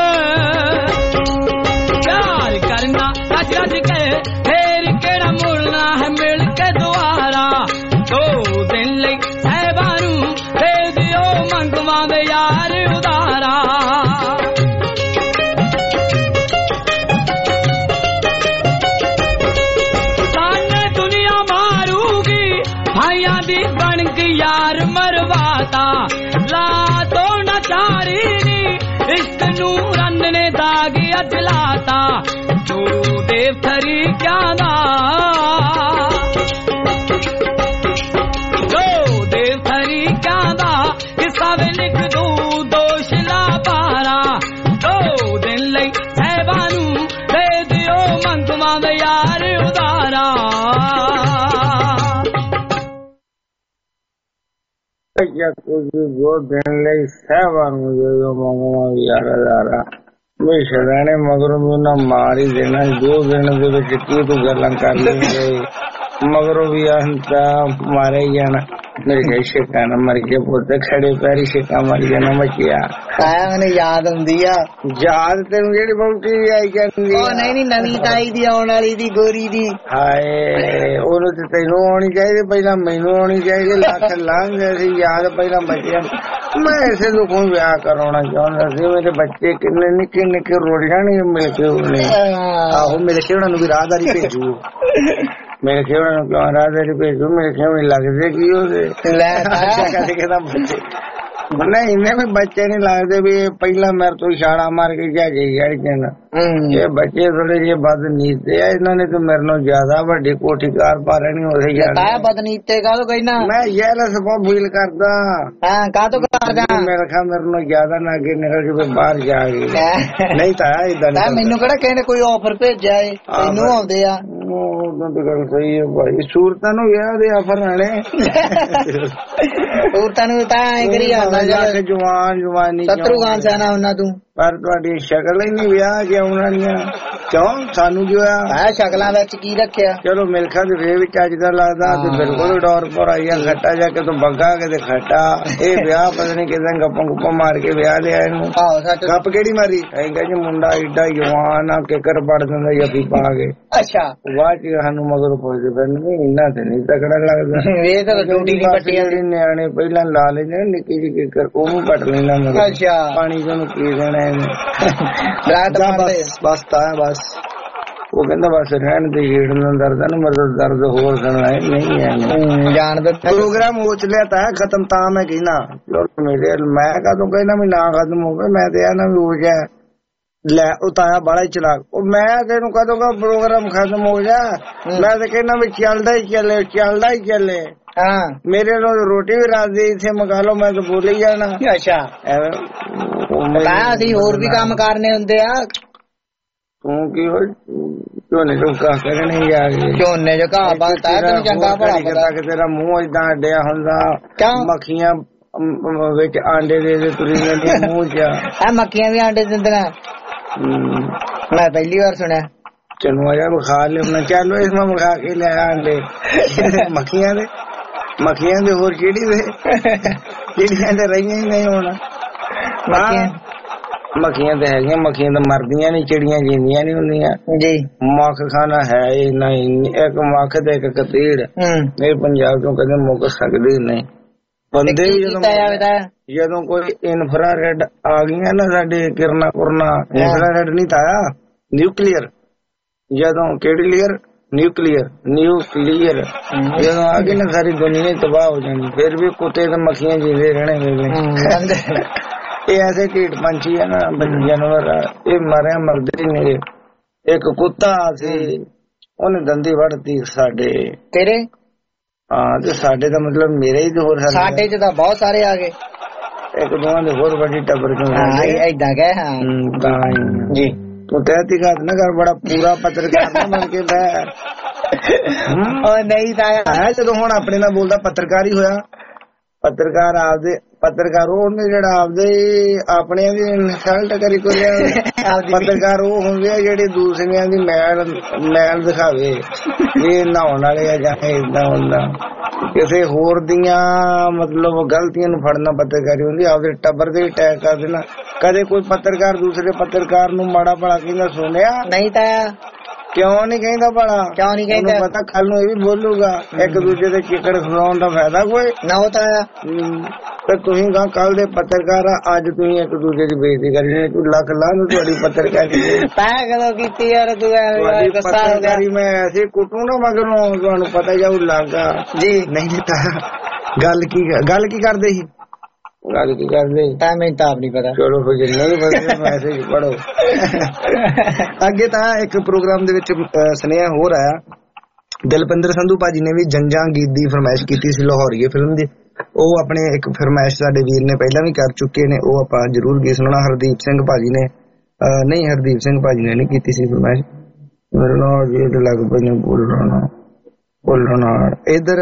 ਪਿਆਰ ਕਰਨਾ ਰੱਜ ਰੱਜ ਕੇ, ਫੇਰ ਕਿਹੜਾ ਮੁੜਨਾ ਹੈ ਮਿਲ ਕੇ ਦੁਆਰਾ। 2 ਦਿਨ ਲਈ ਸਾਹਿਬਾਂ ਨੂੰ ਦੇ ਦਿਓ ਮੰਗਵਾਵੇ ਯਾਰ ਉਦਾਰਾ। ਸਾਨੇ ਦੁਨੀਆ ਮਾਰੂਗੀ, ਭਾਈਆਂ ਦੀ ਬਣ ਕੇ ਯਾਰ ਮਰਵਾਤਾ। ਲਾ ਦੋ ਨਾ ਚਾਰੀ ਨੀ, ਇਸ਼ਕ ਨੂੰ ਰੰਨ ਨੇ ਦਾਗ ਅੱਜ ਲਾਤਾ। ਤੂੰ ਦੇਵ ਥਰੀ ਕਿਆ ਦਾ, ਦੋ ਦੇਵ ਥਰੀ ਕਿਆ ਦਾ, ਕਿਸਾ ਵੇ ਲਿਖ ਦੂੰ ਦੋਸ਼ ਲਾ ਪਾਰਾ। 2 ਦਿਨ ਲਈ ਸਾਹਿਬਾਂ ਨੂੰ ਦੇ ਦਿਓ ਮੰਗਵਾਵੇ ਯਾਰ ਉਦਾਰਾ। ਕੁਝ 2 ਦਿਨ ਲਈ ਸਾਹਿਬਾਂ ਨੂੰ ਦੇ ਦਿਓ ਮੰਗਵਾਵੇ ਯਾਰ ਉਦਾਰਾ। ਮੈਂ ਸ਼ਰਾਣੇ ਮਗਰੋਂ ਨਾ ਮਾਰ ਹੀ ਦੇਣਾ। 2 ਦਿਨ ਦੇ ਵਿੱਚ ਕੀ ਤੂੰ ਗੱਲਾਂ ਕਰ ਲੈਂਗੇ, ਮਗਰੋਂ ਵੀ ਆਂਦਾ ਮਾਰੇ ਜਾਣਾ। ਮੇਰੇ ਕੇ ਸ਼ਿਕਾ ਨਾ ਮਰ ਕੇ ਪੁੱਤ ਖੜੇ ਪੈਰੀ ਸ਼ਿਕਾ ਮਰ ਜਾਣਾ ਮਚਿਆ। ਆਇਆ ਮੈਨੂੰ ਯਾਦ ਹੁੰਦੀ ਆ। ਯਾਦ ਤੈਨੂੰ ਜਿਹੜੀ ਬਹੁਤੀ ਆਈ ਜਾਂਦੀ ਉਹ ਨਹੀਂ ਨਵੀਂ ਤਾਈ ਦੀ ਆਉਣ ਵਾਲੀ ਦੀ ਗੋਰੀ ਦੀ। ਹਾਏ ਉਹਨੂੰ ਤੇ ਤੈਨੂੰ ਆਉਣੀ ਚਾਹੀਦੀ, ਪਹਿਲਾਂ ਮੈਨੂੰ ਆਉਣੀ ਚਾਹੀਦੀ। ਲੱਖ ਲੰਘ ਸੀ ਯਾਦ ਪਹਿਲਾਂ ਬਚਿਆ। ਮੈਂ ਇਸੇ ਨੂੰ ਕੋਈ ਵਿਆਹ ਕਰਾਉਣਾ ਚਾਹੁੰਦਾ ਸੀ। ਮੇਰੇ ਬੱਚੇ ਕਿੰਨੇ ਨਿੱਕੇ ਨਿੱਕੇ ਰੋੜੀਆਂ ਨਹੀਂ ਮਿਲ ਕੇ ਉਹਨੇ। ਆਹੋ ਮੇਰੇ ਖੇੜਾ ਨੂੰ ਵੀ ਰਾਹਦਾਰੀ ਭੇਜੂ, ਮੇਰੇ ਖੇੜਾ ਨੂੰ ਕਿਉਂ ਰਾਹਦਾਰੀ ਭੇਜੂ? ਮੇਰੇ ਖੇੜੇ ਲੱਗਦੇ ਕੀ ਉਹਦੇ ਕਦੇ ਕਹਿੰਦਾ ਬੱਚੇ ਨਹੀਂ ਇੰਨੇ ਵੀ ਬੱਚੇ ਨਹੀਂ ਲੱਗਦੇ ਵੀ ਪਹਿਲਾਂ ਮੇਰੇ ਤੋਂ ਛਾਲਾ ਮਾਰ ਕੇ ਜਾ ਗਈ ਯਾਰ ਕਹਿੰਦਾ। ਇਹ ਬੱਚੇ ਥੋੜੇ ਜਿਹੇ ਬਦਨੀਤੇ ਆ, ਇਹਨਾਂ ਨੇ ਤਾਂ ਮੇਰੇ ਨਾਲ ਜ਼ਿਆਦਾ ਵੱਡੀ ਕੋਠੀ ਕਾਰ ਪਾ ਲੈਣੀ ਉਸੇ ਜਾਣਾ। ਬਦਨੀਤੇ ਕਾਹਦੋਂ ਕਹਿਣਾ? ਮੈਂ ਯੈਲਸ ਬਹੁਤ ਫੀਲ ਕਰਦਾ। ਹਾਂ ਕਾਹਦੋਂ ਕਰਦਾ? ਮੇਰੇ ਖਿਆਲ ਮੇਰੇ ਨਾਲ ਜ਼ਿਆਦਾ ਨਾ ਅੱਗੇ ਨਿਕਲ ਕੇ ਬਾਹਰ ਜਾ ਗਈ। ਨਹੀਂ ਤਾਂ ਇਦਾਂ ਮੈਨੂੰ ਕਿਹੜਾ ਕਿਸੇ ਨੇ ਕੋਈ ਆਫਰ ਭੇਜਿਆ ਏ, ਤੈਨੂੰ ਆਉਂਦੇ ਆ। ਉਦੋਂ ਤਾਂ ਗੱਲ ਸਹੀ ਹੈ ਭਾਈ। ਸੂਰਤਾਂ ਨੂੰ ਵਿਆਹ ਦੇ ਆਫਰ ਨਾਲੇ ਸੂਰਤਾਂ ਨੂੰ ਤਾਂ ਐਂ ਕਰੀ ਜਾਂਦਾ ਜਵਾਨੀ ਸ਼ਤਰੂਘਨ ਸੈਨਾ ਉਹਨਾਂ ਤੂੰ, ਪਰ ਤੁਹਾਡੀ ਸ਼ਕਲ ਹੀ ਨਹੀਂ ਵਿਆਹ ਕੇ ਆਉਣ ਵਾਲੀਆਂ। ਕਿਉਂ ਸਾਨੂੰ ਕੀ ਹੋਇਆ? ਮੈਂ ਸ਼ਕਲਾਂ ਵਿੱਚ ਕੀ ਰੱਖਿਆ? ਚਲੋ ਮਿਲਖਾ ਦੇ ਵੇ ਵਿੱਚ ਅੱਜ ਦਾ ਲੱਗਦਾ ਤੇ ਬਿਲਕੁਲ ਡੋਰ ਪਰ ਆਈਆ ਖੱਟਾ ਜਾ ਕੇ ਤੂੰ ਬੱਗਾ ਕੇ ਤੇ ਖੱਟਾ। ਇਹ ਵਿਆਹ ਪਤਾ ਨਹੀਂ ਕਿਦਾਂ ਗੱਪਾਂ ਗੁੱਪਾਂ ਮਾਰ ਕੇ ਵਿਆਹ ਲਿਆ ਇਹਨੂੰ। ਗੱਪ ਕਿਹੜੀ ਮਾਰੀ? ਕਹਿੰਦਾ ਜੀ ਮੁੰਡਾ ਏਡਾ ਜਵਾਨ ਆ ਕਿਕਰ ਪੜ ਦਿੰਦਾ ਜੱਫੀ ਪਾ ਕੇ। ਅੱਛਾ ਬਾਅਦ ਚ ਸਾਨੂੰ ਮਗਰ ਪੁੱਛਦੇ ਪੈਂਦੇ ਇੰਨਾ ਤੇ ਨਹੀਂ ਤਕੜਾ ਲੱਗਦਾ। ਇਹ ਤਾਂ ਡਿਊਟੀ ਦੀ ਪੱਟੀ ਜਿਹੜੀ ਨਿਆਣੇ ਪਹਿਲਾਂ ਲਾ ਲੈਂਦੇ ਨਿੱਕੀ ਜਿਹੀ ਕਿਕਰ ਉਹਨੂੰ ਕੱਟ ਲੈਣਾ ਮਗਰ। ਅੱਛਾ ਪਾਣੀ ਨੂੰ ਕੀ ਦੇਣਾ ਬਸ ਤਾਂ ਬਸ। ਉਹ ਕਹਿੰਦਾ ਬਸ ਰਹਿਣ ਦੇ ਹੀੜ ਨਾਲ ਦਰਦ ਨੂੰ ਮਰਦ ਦਰਦ ਹੋਰ ਸੁਣਨਾ ਨਹੀਂ ਹੈ ਜਾਣਦਾ। ਪ੍ਰੋਗਰਾਮ ਹੋ ਚਲਿਆ ਤਾਂ ਖਤਮ ਤਾਂ ਮੈਂ ਕਹਿਣਾ ਮੇਰੇ ਮੈਂ ਕਦੋਂ ਕਹਿਣਾ ਵੀ ਨਾ ਖਤਮ ਹੋ ਗਿਆ। ਮੈਂ ਤੇ ਆ ਨਾ ਵੀ ਹੋ ਜਾ ਲੈ ਉਹ ਤਾਇਆ ਬੜਾ ਹੀ ਚਲਾਕ। ਉਹ ਮੈਂ ਤੈਨੂੰ ਕਹੂੰਗਾ ਪ੍ਰੋਗਰਾਮ ਖਤਮ ਹੋ ਜਾ ਮੈਂ ਤੇ ਕਹਿਣਾ ਵੀ ਚੱਲਦਾ ਹੀ ਚੱਲੇ ਚੱਲਦਾ ਹੀ ਚੱਲੇ। ਹਾਂ ਮੇਰੇ ਨੂੰ ਰੋਟੀ ਵੀ ਰਾਤ ਦੀ ਇੱਥੇ ਮੰਗਾ ਲਓ ਮੈਂ ਤਾਂ ਬੋਲ ਹੀ ਜਾਣਾ। ਅੱਛਾ ਅਸੀਂ ਹੋਰ ਵੀ ਕੰਮ ਕਰਨੇ ਹੁੰਦੇ ਆ। ਤੂੰ ਕੀ ਹੋ ਝੋਨੇ ਚੋਂ ਘਾਹ ਕਰਨੇ ਜਾ ਕੇ ਝੋਨੇ ਚ ਘਾਹ ਬਲਦਾ ਤੈਨੂੰ ਚੰਗਾ ਭਲਾ ਪਤਾ ਕਿ ਤੇਰਾ ਮੂੰਹ ਏਦਾਂ ਅੱਡਿਆ ਹੁੰਦਾ। ਮੱਖੀਆਂ ਵਿੱਚ ਆਂਡੇ ਦੇ ਤੁਰੀ ਜਾਂਦੀਆਂ ਮੂੰਹ ਚ। ਮੱਖੀਆਂ ਵੀ ਆਂਡੇ ਦਿੰਦੀਆਂ? ਮੈਂ ਪਹਿਲੀ ਵਾਰ ਸੁਣਿਆ। ਚਲੋ ਆਇਆ ਵਿਖਾ ਲਿਆ ਚੱਲੋ ਇਸ ਮੈਂ ਵਿਖਾ ਕੇ ਲਿਆ ਆਂਡੇ ਮੱਖੀਆਂ ਦੇ। ਮੱਖੀਆਂ ਦੇ ਹੋਰ ਕਿਹੜੀ ਦੇ ਕਿਹੜੀਆਂ ਤੇ ਰਹੀਆਂ ਹੀ ਨਹੀਂ ਹੁਣ। ਮੱਖੀਆਂ ਤੇ ਹੈਗੀਆਂ ਮੱਖੀਆਂ ਤਾਂ ਮਰਦੀਆਂ ਨੀ ਚਿੜੀਆਂ ਜਿੰਦੀਆਂ ਨੀ ਹੁੰਦੀਆਂ ਜੀ। ਮੱਖ ਖਾਣਾ ਹੈ ਹੀ ਨਹੀਂ। ਇੱਕ ਮੱਖ ਤੇ ਇੱਕ ਕਤੀੜ ਇਹ ਪੰਜਾਬ ਤੋਂ ਕਦੇ ਮੁੱਕ ਸਕਦੇ ਨਹੀਂ। ਬੰਦੇ ਜਦੋਂ ਕੋਈ ਇਨਫਰਾਰੈਡ ਆ ਗਈਆਂ ਨਾ ਸਾਡੇ ਕਿਰਨਾ ਕੁਰਨਾ ਇਨਫਰਾਰੈਡ ਨਹੀਂ ਤਾਇਆ ਨਿਊਕਲੀਅਰ। ਜਦੋਂ ਕਿਹੜੀ ਲੀਅਰ? ਨਿਊਕਲੀਅਰ ਜਦੋਂ ਆ ਗਈ ਨਾ ਸਾਰੀ ਦੁਨੀਆ ਤਬਾਹ ਹੋ ਜਾਣੀ। ਫਿਰ ਵੀ ਕੁੱਤੇ ਤੇ ਮੱਖੀਆਂ ਜੀਂਦੇ ਰਹਿਣੇ ਵੇਲੇ। ਇਹ ਐਸੇ ਢੀਠ ਪੰਛੀ ਹੈ ਨਾ ਜਾਨਵਰ ਇਹ ਮਾਰਿਆ ਮਰਦੇ ਨਹੀਂ। ਇੱਕ ਕੁੱਤਾ ਸੀ ਉਹਨੇ ਦੰਦੀ ਵੜਤੀ ਸਾਡੇ ਤੇਰੇ। ਹਾਂ ਤੇ ਸਾਡੇ ਦਾ ਮਤਲਬ ਮੇਰੇ ਹੀ ਤੇ ਹੋਰ ਸਾਡੇ ਚ ਤਾਂ ਬਹੁਤ ਸਾਰੇ ਆ ਗਏ। ਇੱਕ ਦੋਵਾਂ ਦੇ ਹੋਰ ਵੱਡੀ ਟੱਬਰ ਚੋਂ ਏਦਾਂ ਗਏ ਜੀ। ਤੂੰ ਤੈਤੀ ਘਾਤ ਨਾ ਕਰ ਬੜਾ ਪੂਰਾ ਪੱਤਰਕਾਰ ਨਾ ਬਣ ਕੇ ਬਹਿ। ਨਹੀਂ ਤਾਂ ਜਦੋਂ ਹੁਣ ਆਪਣੇ ਨਾਲ ਬੋਲਦਾ ਪੱਤਰਕਾਰ ਹੀ ਹੋਇਆ। ਪੱਤਰਕਾਰ ਆਪਦੇ ਪੱਤਰਕਾਰ ਉਹਨੇ ਜਿਹੜਾ ਆਪਦੇ ਆਪਣਿਆਂ ਦੀ ਇਨਸਲਟ ਕਰੀ ਤੁਰਿਆ। ਪੱਤਰਕਾਰ ਉਹ ਹੁੰਦੇ ਆ ਜਿਹੜੇ ਦੂਸਰਿਆਂ ਦੀ ਮੈਲ ਦਿਖਾਵੇ ਇਹ ਨਹਾਉਣ ਵਾਲੇ ਆ ਜਾਂ ਏਦਾਂ ਹੁੰਦਾ। ਕਿਸੇ ਹੋਰ ਦੀਆਂ ਮਤਲਬ ਗਲਤੀਆਂ ਨੂੰ ਫੜਨਾ ਪੱਤਰਕਾਰੀ ਹੁੰਦੀ। ਆਪਦੇ ਟੱਬਰ ਦੇ ਅਟੈਕ ਕਰ ਦੇਣਾ। ਕਦੇ ਕੋਈ ਪੱਤਰਕਾਰ ਦੂਸਰੇ ਪੱਤਰਕਾਰ ਨੂੰ ਮਾੜਾ ਭਲਾ ਕਹਿੰਦਾ ਸੁਣਿਆ ਨਹੀਂ ਤਾਂ ਕਿਉਂ ਨੀ ਕਹਿੰਦਾ ਭਲਾ? ਕਿਉਂ ਨੀ ਕਹਿੰਦਾ? ਪਤਾ ਕੱਲ ਨੂੰ ਇਹ ਵੀ ਬੋਲੂਗਾ ਇੱਕ ਦੂਜੇ ਦੇ ਚਿੱਕੜ ਖਵਾਉਣ ਦਾ ਫਾਇਦਾ ਕੋਈ ਨਾ ਹੋਤਾ ਹੈ। ਤੇ ਤੁਸੀਂ ਗਾ ਕੱਲ ਦੇ ਪੱਤਰਕਾਰ ਆ ਅੱਜ ਤੁਸੀਂ ਇੱਕ ਦੂਜੇ ਦੀ ਬੇਇੱਜ਼ਤੀ ਕਰੀ। ਤੂੰ ਲੱਖ ਲਾ ਨੂੰ ਤੁਹਾਡੀ ਪੱਤਰਕਾਰੀ ਤੈਂ ਕਦੋਂ ਕੀਤੀ ਯਾਰ? ਤੂੰ ਪੱਤਰਕਾਰੀ ਮੈਂ ਐਸੇ ਕੁੱਟੂ ਨਾ ਮਗਰੋਂ ਤੁਹਾਨੂੰ ਪਤਾ ਜਾਊ ਲੱਗਾ ਜੀ। ਨਹੀਂ ਦਿੱਤਾ ਗੱਲ ਕੀ ਕਰਦੇ ਸੀ? ਗੱਲ ਕੀ ਕਰਦੇ ਮੈਨੂੰ ਤਾਂ ਆਪ ਨਹੀਂ ਪਤਾ। ਚਲੋ ਫਿਰ ਜਿੰਨਾ ਵੀ ਪਤਾ ਮੈਸੇਜ ਪੜੋ। ਅੱਗੇ ਤਾਂ ਇੱਕ ਪ੍ਰੋਗਰਾਮ ਦੇ ਵਿੱਚ ਸੁਨੇਹਾ ਹੋਰ ਆਇਆ। ਦਿਲਪਿੰਦਰ ਸੰਧੂ ਭਾਜੀ ਨੇ ਵੀ ਜੰਜਾਂ ਗੀਤ ਦੀ ਫਰਮਾਇਸ਼ ਕੀਤੀ ਸੀ ਲਾਹੌਰੀਏ ਫਿਲਮ ਦੀ। ਉਹ ਆਪਣੇ ਇੱਕ ਫਰਮਾਇਸ਼ ਸਾਡੇ ਵੀਰ ਨੇ ਪਹਿਲਾਂ ਵੀ ਕਰ ਚੁੱਕੇ ਨੇ। ਉਹ ਆਪਾਂ ਜ਼ਰੂਰ ਗੀਤ ਸੁਣਨਾ। ਹਰਦੀਪ ਸਿੰਘ ਭਾਜੀ ਨੇ ਨਹੀਂ ਹਰਦੀਪ ਸਿੰਘ ਭਾਜੀ ਨੇ ਨਹੀਂ ਕੀਤੀ ਸੀ ਫਰਮਾਇਸ਼। ਮੇਰੇ ਨਾਲ ਜੀ ਤੇ ਲੱਗ ਪਈ ਬੋਲਣਾ ਇਧਰ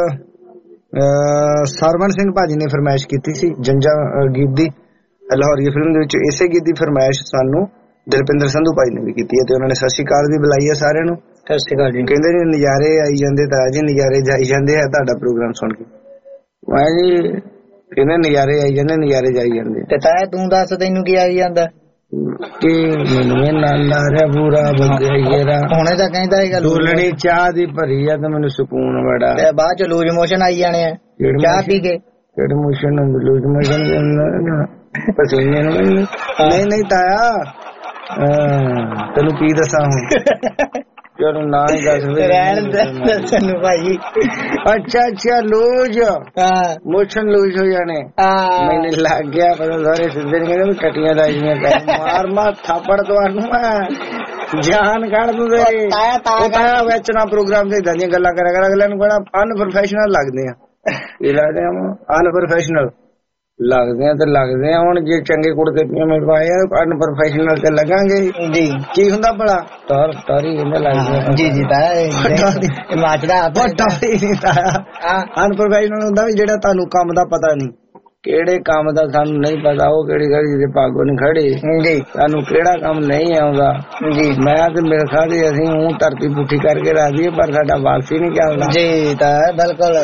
ਸਰਵਣ ਸਿੰਘ ਭਾਜੀ ਨੇ ਫਰਮਾਇਸ਼ ਕੀਤੀ ਸੀ ਜੰਜਾਂ ਗੀਤ ਦੀ ਲਾਹੌਰੀਏ ਫਿਲਮ ਦੇ ਵਿੱਚ। ਇਸੇ ਗੀਤ ਦੀ ਫਰਮਾਇਸ਼ ਸਾਨੂੰ ਦਿਲਪਿੰਦਰ ਸੰਧੂ ਭਾਜੀ ਨੇ ਵੀ ਕੀਤੀ ਹੈ ਤੇ ਉਹਨਾਂ ਨੇ ਸਤਿ ਸ਼੍ਰੀ ਅਕਾਲ ਵੀ ਬੁਲਾਈ ਹੈ ਸਾਰਿਆਂ ਨੂੰ। ਸਤਿ ਸ਼੍ਰੀ ਅਕਾਲ ਜੀ। ਕਹਿੰਦੇ ਨੇ ਨਜ਼ਾਰੇ ਆਈ ਜਾਂਦੇ ਤਾਂ ਜੀ ਨਜ਼ਾਰੇ ਜਾਈ ਜਾਂਦੇ ਆ ਤੁਹਾਡਾ ਪ੍ਰੋਗਰਾਮ ਸੁਣ ਕੇ। ਮੈਂ ਜੀ ਕਹਿੰਦੇ ਨਜ਼ਾਰੇ ਆਈ ਜਾਂਦੇ ਨਜ਼ਾਰੇ ਜਾਈ ਜਾਂਦੇ। ਤੇ ਤਾਇਆ ਤੂੰ ਦੱਸ ਤੈਨੂੰ ਕੀ ਆਈ ਜਾਂਦਾ? ਕਿ ਮੈਨੂੰ ਨਾਲ ਰਿਹਾ ਪੂਰਾ ਬੰਦੇਰਾ ਹੁਣੇ ਤਾਂ ਕਹਿੰਦਾ ਇਹ ਗੱਲ ਦੋਲਣੀ ਚਾਹ ਦੀ ਭਰੀ ਆ ਤੇ ਮੈਨੂੰ ਸਕੂਨ ਬੜਾ। ਤੇ ਬਾਅਦ ਚ ਲੂਜ ਮੋਸ਼ਨ ਆਈ ਜਾਣੇ ਆ ਚਾਹ ਪੀ ਕੇ। ਕਿਹੜੇ ਮੋਸ਼ਨ ਲੂਜ ਮੋਸ਼ਨ ਪਸੀਨੇ ਨੂੰ? ਨਹੀਂ ਤਾਇਆ ਤੈਨੂੰ ਕੀ ਦੱਸਾਂ ਹੁਣ? ਚਲੋ ਨਾ ਹੀ ਦੱਸ ਤੈਨੂੰ ਭਾਈ। ਅੱਛਾ ਲੂਜ ਮੋਸ਼ਨ ਲੂਜ ਹੋ ਜਾਣੇ ਮੈਨੂੰ ਲੱਗ ਗਿਆ ਪਤਾ ਸਾਰੇ ਸਿੱਧੇ ਨੇ ਟੱਟੀਆਂ ਲਾਈਆਂ ਮਾਰ ਥਾਪੜ ਤੁਹਾਨੂੰ ਮੈਂ ਜਾਨ ਕੱਢ ਦੂੰ ਤੇਰੀ। ਤਾਇਆ ਵਿੱਚ ਨਾ ਪ੍ਰੋਗਰਾਮ ਤੇ ਇਦਾਂ ਦੀਆਂ ਗੱਲਾਂ ਕਰਿਆ ਕਰ। ਅਗਲੇ ਨੂੰ ਕਹਿਣਾ ਅਨਪ੍ਰੋਫੈਸ਼ਨਲ ਲੱਗਦੇ ਆ। ਇਹ ਲੱਗਦੇ ਆ ਅਨਪ੍ਰੋਫੈਸ਼ਨਲ। ਲੱਗਦੇ ਆ ਤੇ ਲੱਗਦੇ ਆ। ਹੁਣ ਜੇ ਚੰਗੇ ਕੁੜਤੇ ਪਜਾਮੇ ਪਾਏ ਅਨਪ੍ਰੋਫੈਸ਼ਨਲ ਤੇ ਲੱਗਾਂਗੇ ਜੀ। ਕੀ ਹੁੰਦਾ ਭਲਾ ਟਾਰੀ ਕਹਿੰਦੇ ਲੱਗਦੇ ਜੀ ਜੀ ਅਨਪ੍ਰੋਫੈਸ਼ਨਲ ਹੁੰਦਾ ਵੀ ਜਿਹੜਾ ਤੁਹਾਨੂੰ ਕੰਮ ਦਾ ਪਤਾ ਨਹੀਂ, ਕਿਹੜੇ ਕੰਮ ਦਾ ਸਾਨੂੰ ਨਹੀਂ ਪਤਾ, ਉਹ ਕਿਹੜੀ ਘੜੀ ਦੇ ਭਾਗੋ ਨਹੀਂ ਖੜੇ ਜੀ, ਸਾਨੂੰ ਕਿਹੜਾ ਕੰਮ ਨਹੀਂ ਆਉਂਦਾ ਜੀ। ਮੈਂ ਤੇ ਮੇਰੇ ਖਾਦੇ ਅਸੀਂ ਉਹ ਧਰਤੀ ਪੁੱਠੀ ਕਰਕੇ ਰਾਜੀ ਪਰ ਸਾਡਾ ਵਾਪਸੀ ਨਹੀਂ ਚੱਲਦਾ ਜੀ। ਤਾਂ ਬਿਲਕੁਲ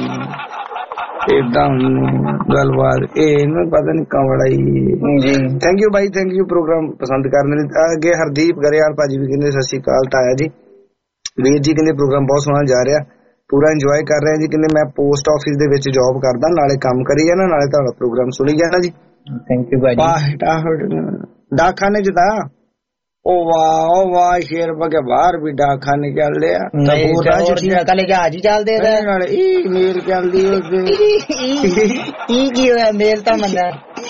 ਏਦਾਂ ਗੱਲਬਾਤ ਇਹਨੂੰ ਪਤਾ ਨੀ ਕਵੜਾ ਜੀ। ਥੈਂਕ ਯੂ ਬਾਈ, ਥੈਂਕ ਯੂ ਪ੍ਰੋਗਰਾਮ ਪਸੰਦ ਕਰਨ ਲਈ। ਅੱਗੇ ਹਰਦੀਪ ਗਰੇਵਾਲ ਭਾਜੀ ਵੀ ਕਹਿੰਦੇ ਸਤਿ ਸ਼੍ਰੀ ਅਕਾਲ ਤਾਇਆ ਜੀ। ਵੀਰ ਜੀ ਕਹਿੰਦੇ ਪ੍ਰੋਗਰਾਮ ਬਹੁਤ ਸੋਹਣਾ ਜਾ ਰਿਹਾ, ਪੂਰਾ ਇੰਜੋਏ ਕਰ ਰਹੇ ਜੀ। ਕਹਿੰਦੇ ਮੈਂ ਪੋਸਟ ਆਫਿਸ ਦੇ ਵਿੱਚ ਜੌਬ ਕਰਦਾ, ਨਾਲੇ ਕੰਮ ਕਰੀ ਜਾਣਾ ਨਾਲੇ ਤੁਹਾਡਾ ਪ੍ਰੋਗਰਾਮ ਸੁਣੀ ਜਾਣਾ ਜੀ। ਥੈਂਕ ਯੂ ਭਾਜੀ। ਡਾਕਖਾਨੇ ਚ ਤਾਂ ਉਹ ਵਾਹ ਸ਼ੇਰ ਬਗੇ ਬਾਹਰ ਵੀ ਡਾਕਖਾਨੇ ਚੱਲਦੇ ਆ, ਕਲੇ ਜਹਾਜ਼ ਹੀ ਚੱਲਦੇ ਨਾਲੇ ਮੇਲ ਚੱਲਦੀ ਕੀ ਹੋਇਆ ਮੇਲ ਤਾਂ ਮੰਨਾ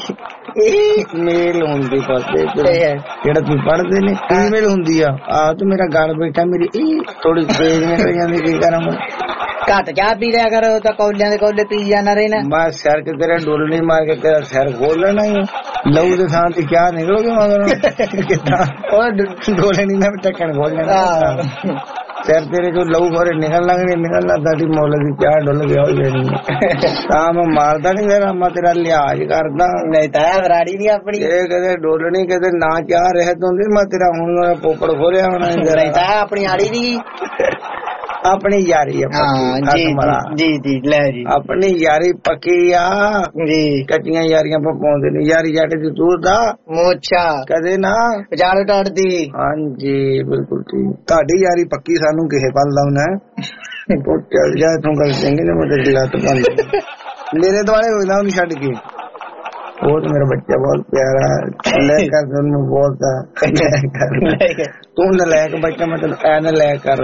ਮੇਲ ਹੁੰਦੀ ਪਾਸੇ ਜਿਹੜਾ ਤੁਸੀਂ ਪੜ੍ਹਦੇ ਨੇ ਈਮੇਲ ਹੁੰਦੀ ਆ ਤੇ ਮੇਰਾ ਗਲ ਬੈਠਾ ਮੇਰੀ ਥੋੜੀ ਤੇਜ਼ ਨਿਕਲ ਜਾਂਦੀ, ਕੀ ਕਰਾਂ ਮੈਂ। ਘੱਟ ਚਾਹ ਪੀ ਲਿਆ ਕਰੋ ਤਾਂ ਕੌਲਿਆਂ ਦੇ ਕੌਲੇ ਪੀ ਜਾਣਾ ਰਹਿਣਾ। ਮੈਂ ਸਿਰ ਕੇ ਤੇਰਾ ਡੋਲਣੀ ਮਾਰ ਕੇ ਤੇਰਾ ਸਿਰ ਖੋਲ ਲੈਣਾ ਹੀ ਲਹੂ ਦੇ ਥਾਂ ਤੇ ਕਿਆ ਨਿਕਲੋਗੇ ਮਗਰ ਕਿੱਦਾਂ ਉਹ ਡੋਲੇ ਨਹੀਂ ਨਾ ਟੱਕਣ ਖੋਲ ਲੈਣਾ ਸਿਰ ਤੇਰੇ ਜੋ ਲਹੂ ਖੋਰੇ ਨਿਕਲਣਾ ਤੁਹਾਡੀ ਮੁੱਲ ਦੀ ਚਾਹ ਡੁੱਲ ਗਿਆ ਹੋ ਜਾਣੀ ਤਾਂ ਮੈਂ ਮਾਰਦਾ ਨੀ ਮੇਰਾ ਮੈਂ ਤੇਰਾ ਲਿਹਾਜ਼ ਕਰਦਾ ਨਹੀਂ ਤਾਂ ਵਰਾੜੀ ਨੀ ਆਪਣੀ ਇਹ ਕਦੇ ਡੋਲਣੀ ਕਦੇ ਨਾ ਚਾਹ ਰਹਿਤ ਹੁੰਦੀ ਮੈਂ ਤੇਰਾ ਹੁਣ ਪੋਪੜ ਖੋਰਿਆ ਹੋਣਾ ਨਹੀਂ ਤਾਂ ਆਪਣੀ ਆੜੀ ਦੀ ਆਪਣੀ ਯਾਰੀ ਜੀ ਜੀ ਲੈ ਜੀ ਆਪਣੀ ਯਾਰੀ ਪੱਕੀ ਆ ਜੀ। ਕੱਚੀਆਂ ਯਾਰੀਆਂ ਪਾਉਂਦੇ ਨੇ ਯਾਰੀ ਜੱਟ ਦੀ ਤੂੰ ਦਾ ਮੋਛਾ ਕਦੇ ਨਾ ਪਛਾਣ ਟੱਟਦੀ। ਹਾਂਜੀ ਬਿਲਕੁਲ ਠੀਕ, ਤੁਹਾਡੀ ਯਾਰੀ ਪੱਕੀ ਸਾਨੂੰ ਕਿਸੇ ਪਲ ਲਾਉਣਾ ਚੱਲ ਜਾ ਤੂੰ ਗੱਲ ਚੰਗੀ ਨੇ ਮਦਦ ਲੱਤ ਬੰਦ ਮੇਰੇ ਦੁਆਲੇ ਹੋਣਾ ਉਹਨੂੰ ਛੱਡ ਕੇ। ਉਹ ਤਾਂ ਮੇਰਾ ਬੱਚਾ ਬਹੁਤ ਪਿਆਰਾ ਲੈ ਕਰ ਤੈਨੂੰ ਬਹੁਤ ਤੂੰ ਨਲਾਇਕ ਬੱਚਾ ਮੈਂ ਤੈਨੂੰ ਐ ਨਲਾਇਕ ਕਰ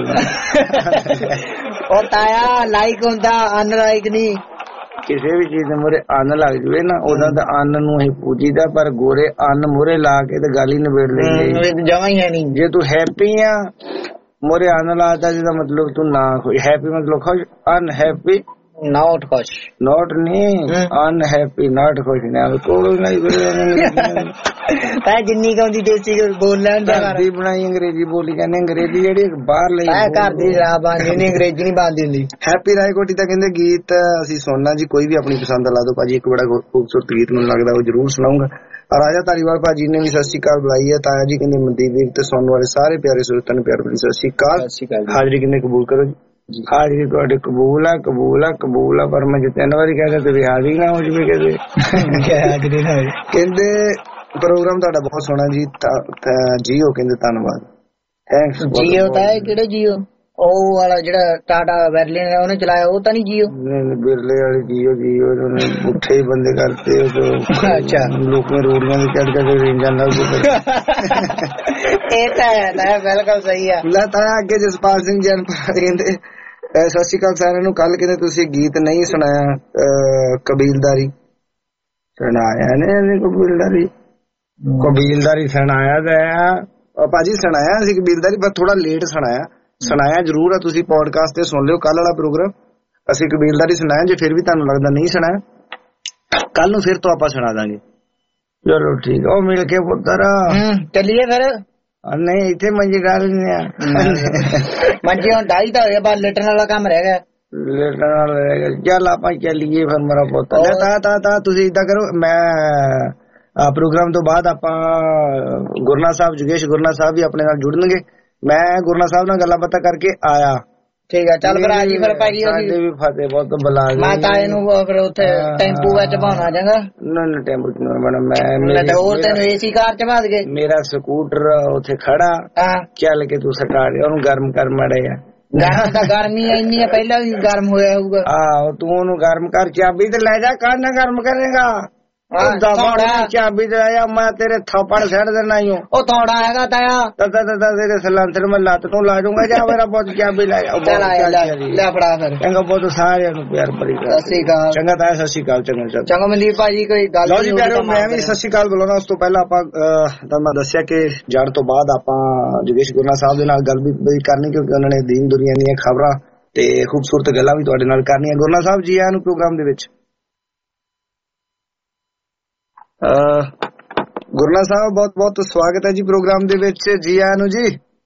ਉਹ ਤਾਇਆ ਲਾਇਕ ਹੁੰਦਾ ਅਨਲਾਇਕ ਨਹੀਂ। ਕਿਸੇ ਵੀ ਚੀਜ਼ ਦੇ ਮੂਹਰੇ ਅੰਨ ਲੱਗ ਜਵੇ ਨਾ ਉਹਦਾ ਤਾਂ ਅੰਨ ਨੂੰ ਅਸੀਂ ਪੂਜੀਦਾ, ਪਰ ਗੋਰੇ ਅੰਨ ਮੂਹਰੇ ਲਾ ਕੇ ਤੇ ਗੱਲ ਹੀ ਨਿਬੇੜ ਲੈਂਦੇ ਜਮਾ ਹੀ ਹੈ ਨਹੀਂ। ਜੇ ਤੂੰ ਹੈਪੀ ਆ ਮੂਹਰੇ ਅੰਨ ਲਾਤਾ ਜਿਹਦਾ ਮਤਲਬ ਤੂੰ ਨਾ ਖੁਸ਼, ਹੈਪੀ ਮਤਲਬ ਖੁਸ਼, ਅਨਹੈਪੀ not ਖੁਸ਼, not ਨਹੀਂ unhappy not ਖੁਸ਼ ਨਾ ਕੋਲ ਨਹੀਂ ਤਾਂ ਜਿੰਨੀ ਕਹਉਂਦੀ ਦੇਸੀ ਬੋਲ ਲੈਣ ਦਾ ਘਰ ਬਣਾਈ ਅੰਗਰੇਜ਼ੀ ਬੋਲੀ ਕਹਿੰਦੇ ਅੰਗਰੇਜ਼ੀ ਜਿਹੜੀ ਬਾਹਰ ਲਈ ਘਰ ਦੀ ਸ਼ਰਾਬ ਆਂਦੀ ਨਹੀਂ ਅੰਗਰੇਜ਼ੀ ਨਹੀਂ ਬੰਦੀ ਹੁੰਦੀ। ਹੈਪੀ ਰਾਏਕੋਟੀ ਦਾ ਕਹਿੰਦੇ ਗੀਤ ਅਸੀਂ ਸੁਣਨਾ ਜੀ, ਕੋਈ ਵੀ ਆਪਣੀ ਪਸੰਦ ਲਾ ਦੋ ਭਾਜੀ, ਇੱਕ ਬੜਾ ਖੂਬਸੂਰਤ ਗੀਤ ਮੈਨੂੰ ਲੱਗਦਾ ਉਹ ਜ਼ਰੂਰ ਸੁਣਾਉਂਗਾ। ਰਾਜਾ ਧਾਰੀਵਾਲ ਭਾਜੀ ਨੇ ਵੀ ਸਤਿ ਸ਼੍ਰੀ ਅਕਾਲ ਬੁਲਾਈ ਹੈ। ਤਾਇਆ ਜੀ ਕਹਿੰਦੇ ਮਨਦੀਪ ਵੀਰ ਤੇ ਸੁਣਨ ਵਾਲੇ ਸਾਰੇ ਪਿਆਰੇ ਸਰੋਤਿਆਂ ਨੂੰ ਪਿਆਰ ਭਰੀ ਸਤਿ ਸ਼੍ਰੀ ਅਕਾਲ। ਹਾਜ਼ਰੀ ਕਹਿੰਦੇ ਕਬੂਲ ਕਰੋ ਜੀ। ਹਾਜ਼ਰੀ ਤੁਹਾਡੀ ਕਬੂਲ ਆ ਪਰ ਮੈਂ ਜੇ 3 ਵਾਰੀ ਕਹਿੰਦਾ ਤੇ ਹਾਜ਼ਰੀ ਨਾ ਹੋ ਜਵੇ ਕਹਿੰਦੇ ਕਹਿੰਦੇ ਪ੍ਰੋਗਰਾਮ ਤੁਹਾਡਾ ਬਹੁਤ ਸੋਹਣਾ ਜੀ। ਜੀਓ ਕਹਿੰਦੇ ਧੰਨਵਾਦ ਥੈਂਕਸ। ਜੀਓ ਤਾਂ ਕਿਹੜੇ ਜੀਓ? ਉਹ ਵਾਲਾ ਜਿਹੜਾ ਟਾਟਾ ਬੈਰਲੇ ਨੇ ਉਹਨੇ ਚਲਾਇਆ ਉਹ ਤਾਂ ਨਹੀਂ ਜੀਓ? ਬਿਰਲੇ ਵਾਲੀ ਜੀਓ ਪੁੱਠੇ ਬੰਦੇ ਕਰਤੇ ਅੱਛਾ ਲੋਕਾਂ ਰੋੜੀਆਂ ਦੇ ਚੜ ਕੇ ਰੇਂਜਾਂ ਨਾਲ ਇਹ ਤਾਂ ਹੈ ਬਿਲਕੁਲ ਸਹੀ ਆ। ਲੈ ਤਾਂ ਅੱਗੇ ਜਸਪਾਲ ਸਿੰਘ ਜਨ ਕਹਿੰਦੇ ਸਤਿ ਸ਼੍ਰੀ ਅਕਾਲ ਸਾਰਿਆਂ ਨੂੰ। ਕੱਲ ਕਹਿੰਦੇ ਤੁਸੀਂ ਗੀਤ ਨਹੀਂ ਸੁਣਾਇਆ ਕਬੀਲਦਾਰੀ ਸੁਣਾਇਆ ਨੇ ਕਬੀਲਦਾਰੀ ਸੁਣਾਇਆ ਤਾਂ ਭਾਜੀ ਸੁਣਾਇਆ ਸੀ ਕਬੀਲਦਾਰੀ ਪਰ ਥੋੜਾ ਲੇਟ ਸੁਣਾਇਆ ਜ਼ਰੂਰ ਆ। ਤੁਸੀਂ ਪੋਡਕਾਸਟ ਤੇ ਸੁਣ ਲਿਓ ਕੱਲ ਵਾਲਾ ਪ੍ਰੋਗਰਾਮ, ਅਸੀਂ ਕਬੀਲਦਾਰੀ ਸੁਣਾਇਆ। ਜੇ ਫਿਰ ਵੀ ਤੁਹਾਨੂੰ ਲੱਗਦਾ ਨਹੀਂ ਸੁਣਾਇਆ ਕੱਲ ਨੂੰ ਫਿਰ ਤੋਂ ਆਪਾਂ ਸੁਣਾ ਦਾਂਗੇ। ਚਲੋ ਠੀਕ ਆ, ਉਹ ਮਿਲ ਕੇ ਪੁੱਤਰ ਚੱਲੀਏ ਫਿਰ। ਨਹੀਂ ਇੱਥੇ ਮੰਜੀ ਗੱਲ ਨਹੀਂ ਆ ਮੰਜੀ ਹੁਣ ਢਾਈ ਤਾਂ ਹੋਇਆ ਬਾਅਦ ਲੇਟਣ ਵਾਲਾ ਕੰਮ ਰਹਿ ਗਿਆ। ਲੇਟਣ ਵਾਲਾ ਰਹਿ ਗਿਆ, ਚੱਲ ਆਪਾਂ ਚੱਲੀਏ ਫਿਰ ਮੇਰਾ ਪੁੱਤ। ਤਾਂ ਤੁਸੀਂ ਏਦਾਂ ਕਰੋ, ਮੈਂ ਪ੍ਰੋਗਰਾਮ ਤੋਂ ਬਾਅਦ ਆਪਾਂ ਗੁਰਨਾ ਸਾਹਿਬ ਜੋਗੇਸ਼ ਗੁਰਨਾ ਸਾਹਿਬ ਵੀ ਆਪਣੇ ਨਾਲ ਜੁੜਨਗੇ। ਮੈਂ ਗੁਰਨਾ ਸਾਹਿਬ ਨਾਲ ਗੱਲਾਂ ਬਾਤਾਂ ਕਰਕੇ ਆਇਆ। ਠੀਕ ਆ ਚੱਲ ਫਿਰ ਆ ਜੀ ਫਿਰ ਭਾਜੀ ਅਸੀਂ ਵੀ ਫਤਿਹ ਬਹੁਤ ਬੁਲਾ ਮਾਤਾ ਇਹਨੂੰ ਫਿਰ ਉੱਥੇ ਟੈਂਪੂ ਵਿੱਚ ਭਾਉਣਾ ਜਾਂਗਾ। ਨਾ ਟੈਂਪੂ ਚ ਮੈਡਮ ਮੈਂ ਹੋਰ ਤੈਨੂੰ ਏਸੀ ਕਾਰ ਚ ਬਾਦ ਗਏ ਮੇਰਾ ਸਕੂਟਰ ਉੱਥੇ ਖੜਾ ਚੱਲ ਕੇ ਤੂੰ ਸਟਾ ਦੇ ਉਹਨੂੰ ਗਰਮ ਕਰ ਮੜਿਆ। ਗਰਮ ਤਾਂ ਗਰਮੀ ਇੰਨੀ ਆ ਪਹਿਲਾਂ ਵੀ ਗਰਮ ਹੋਇਆ ਹੋਊਗਾ। ਆਹੋ ਤੂੰ ਉਹਨੂੰ ਗਰਮ ਕਰ, ਚਾਬੀ ਤੇ ਲੈ ਜਾ, ਕੱਲ ਨਾ ਗਰਮ ਕਰੇਗਾ ਚਾਬੀ ਤੇ ਆਇਆ ਮੈਂ ਤੇਰੇ ਥੱਪੜ ਛੱਡ ਦੇਣਾ ਹੀ ਉਹ ਥੋੜਾ ਹੈਗਾ ਤਾਇਆ ਤੇਰੇ ਸਲੰਸਰ ਮੈਂ ਲੱਤ ਤੋਂ ਲਾ ਦੂੰਗਾ। ਜਾ ਮੇਰਾ ਬਹੁਤ ਚਾਬੀ ਲੈ ਲੈ ਫੜਾ ਫਿਰ ਚੰਗਾ ਬਹੁਤ ਸਾਰਿਆਂ ਨੂੰ ਪਿਆਰ ਭਰੀ ਸਤਿ ਸ਼੍ਰੀ ਅਕਾਲ। ਚੰਗਾ ਤਾਇਆ ਸਤਿ ਸ਼੍ਰੀ ਅਕਾਲ। ਚੰਗਾ ਮਨਦੀਪ ਭਾਜੀ ਕੋਈ ਗੱਲ ਨਹੀਂ ਪਿਆਰੋ ਮੈਂ ਵੀ ਸਤਿ ਸ਼੍ਰੀ ਅਕਾਲ ਬੁਲਾਉਣਾ। ਉਸ ਤੋਂ ਪਹਿਲਾਂ ਆਪਾਂ ਤੁਹਾਨੂੰ ਦੱਸਿਆ ਕਿ ਜਾਣ ਤੋਂ ਬਾਅਦ ਆਪਾਂ ਜੋਗੇਸ਼ ਗੁਰਨਾ ਸਾਹਿਬ ਦੇ ਨਾਲ ਗੱਲ ਵੀ ਕਰਨੀ ਕਿਉਂਕਿ ਉਹਨਾਂ ਨੇ ਦੀਨ ਦੁਨੀਆ ਦੀਆਂ ਖਬਰਾਂ ਤੇ ਖੂਬਸੂਰਤ ਗੱਲਾਂ ਵੀ ਤੁਹਾਡੇ ਨਾਲ ਕਰਨੀਆਂ। ਗੁਰਨਾ ਸਾਹਿਬ ਜੀ ਆਇਆਂ ਨੂੰ ਪ੍ਰੋਗਰਾਮ ਦੇ ਵਿੱਚ। ਗੁਰਨਾ ਸਾਹਿਬ ਬਹੁਤ ਬਹੁਤ ਸਵਾਗਤ ਹੈ ਜੀ ਪ੍ਰੋਗਰਾਮ ਦੇ ਵਿੱਚ। ਜੀ ਆਇਆਂ ਨੂੰ ਜੀ।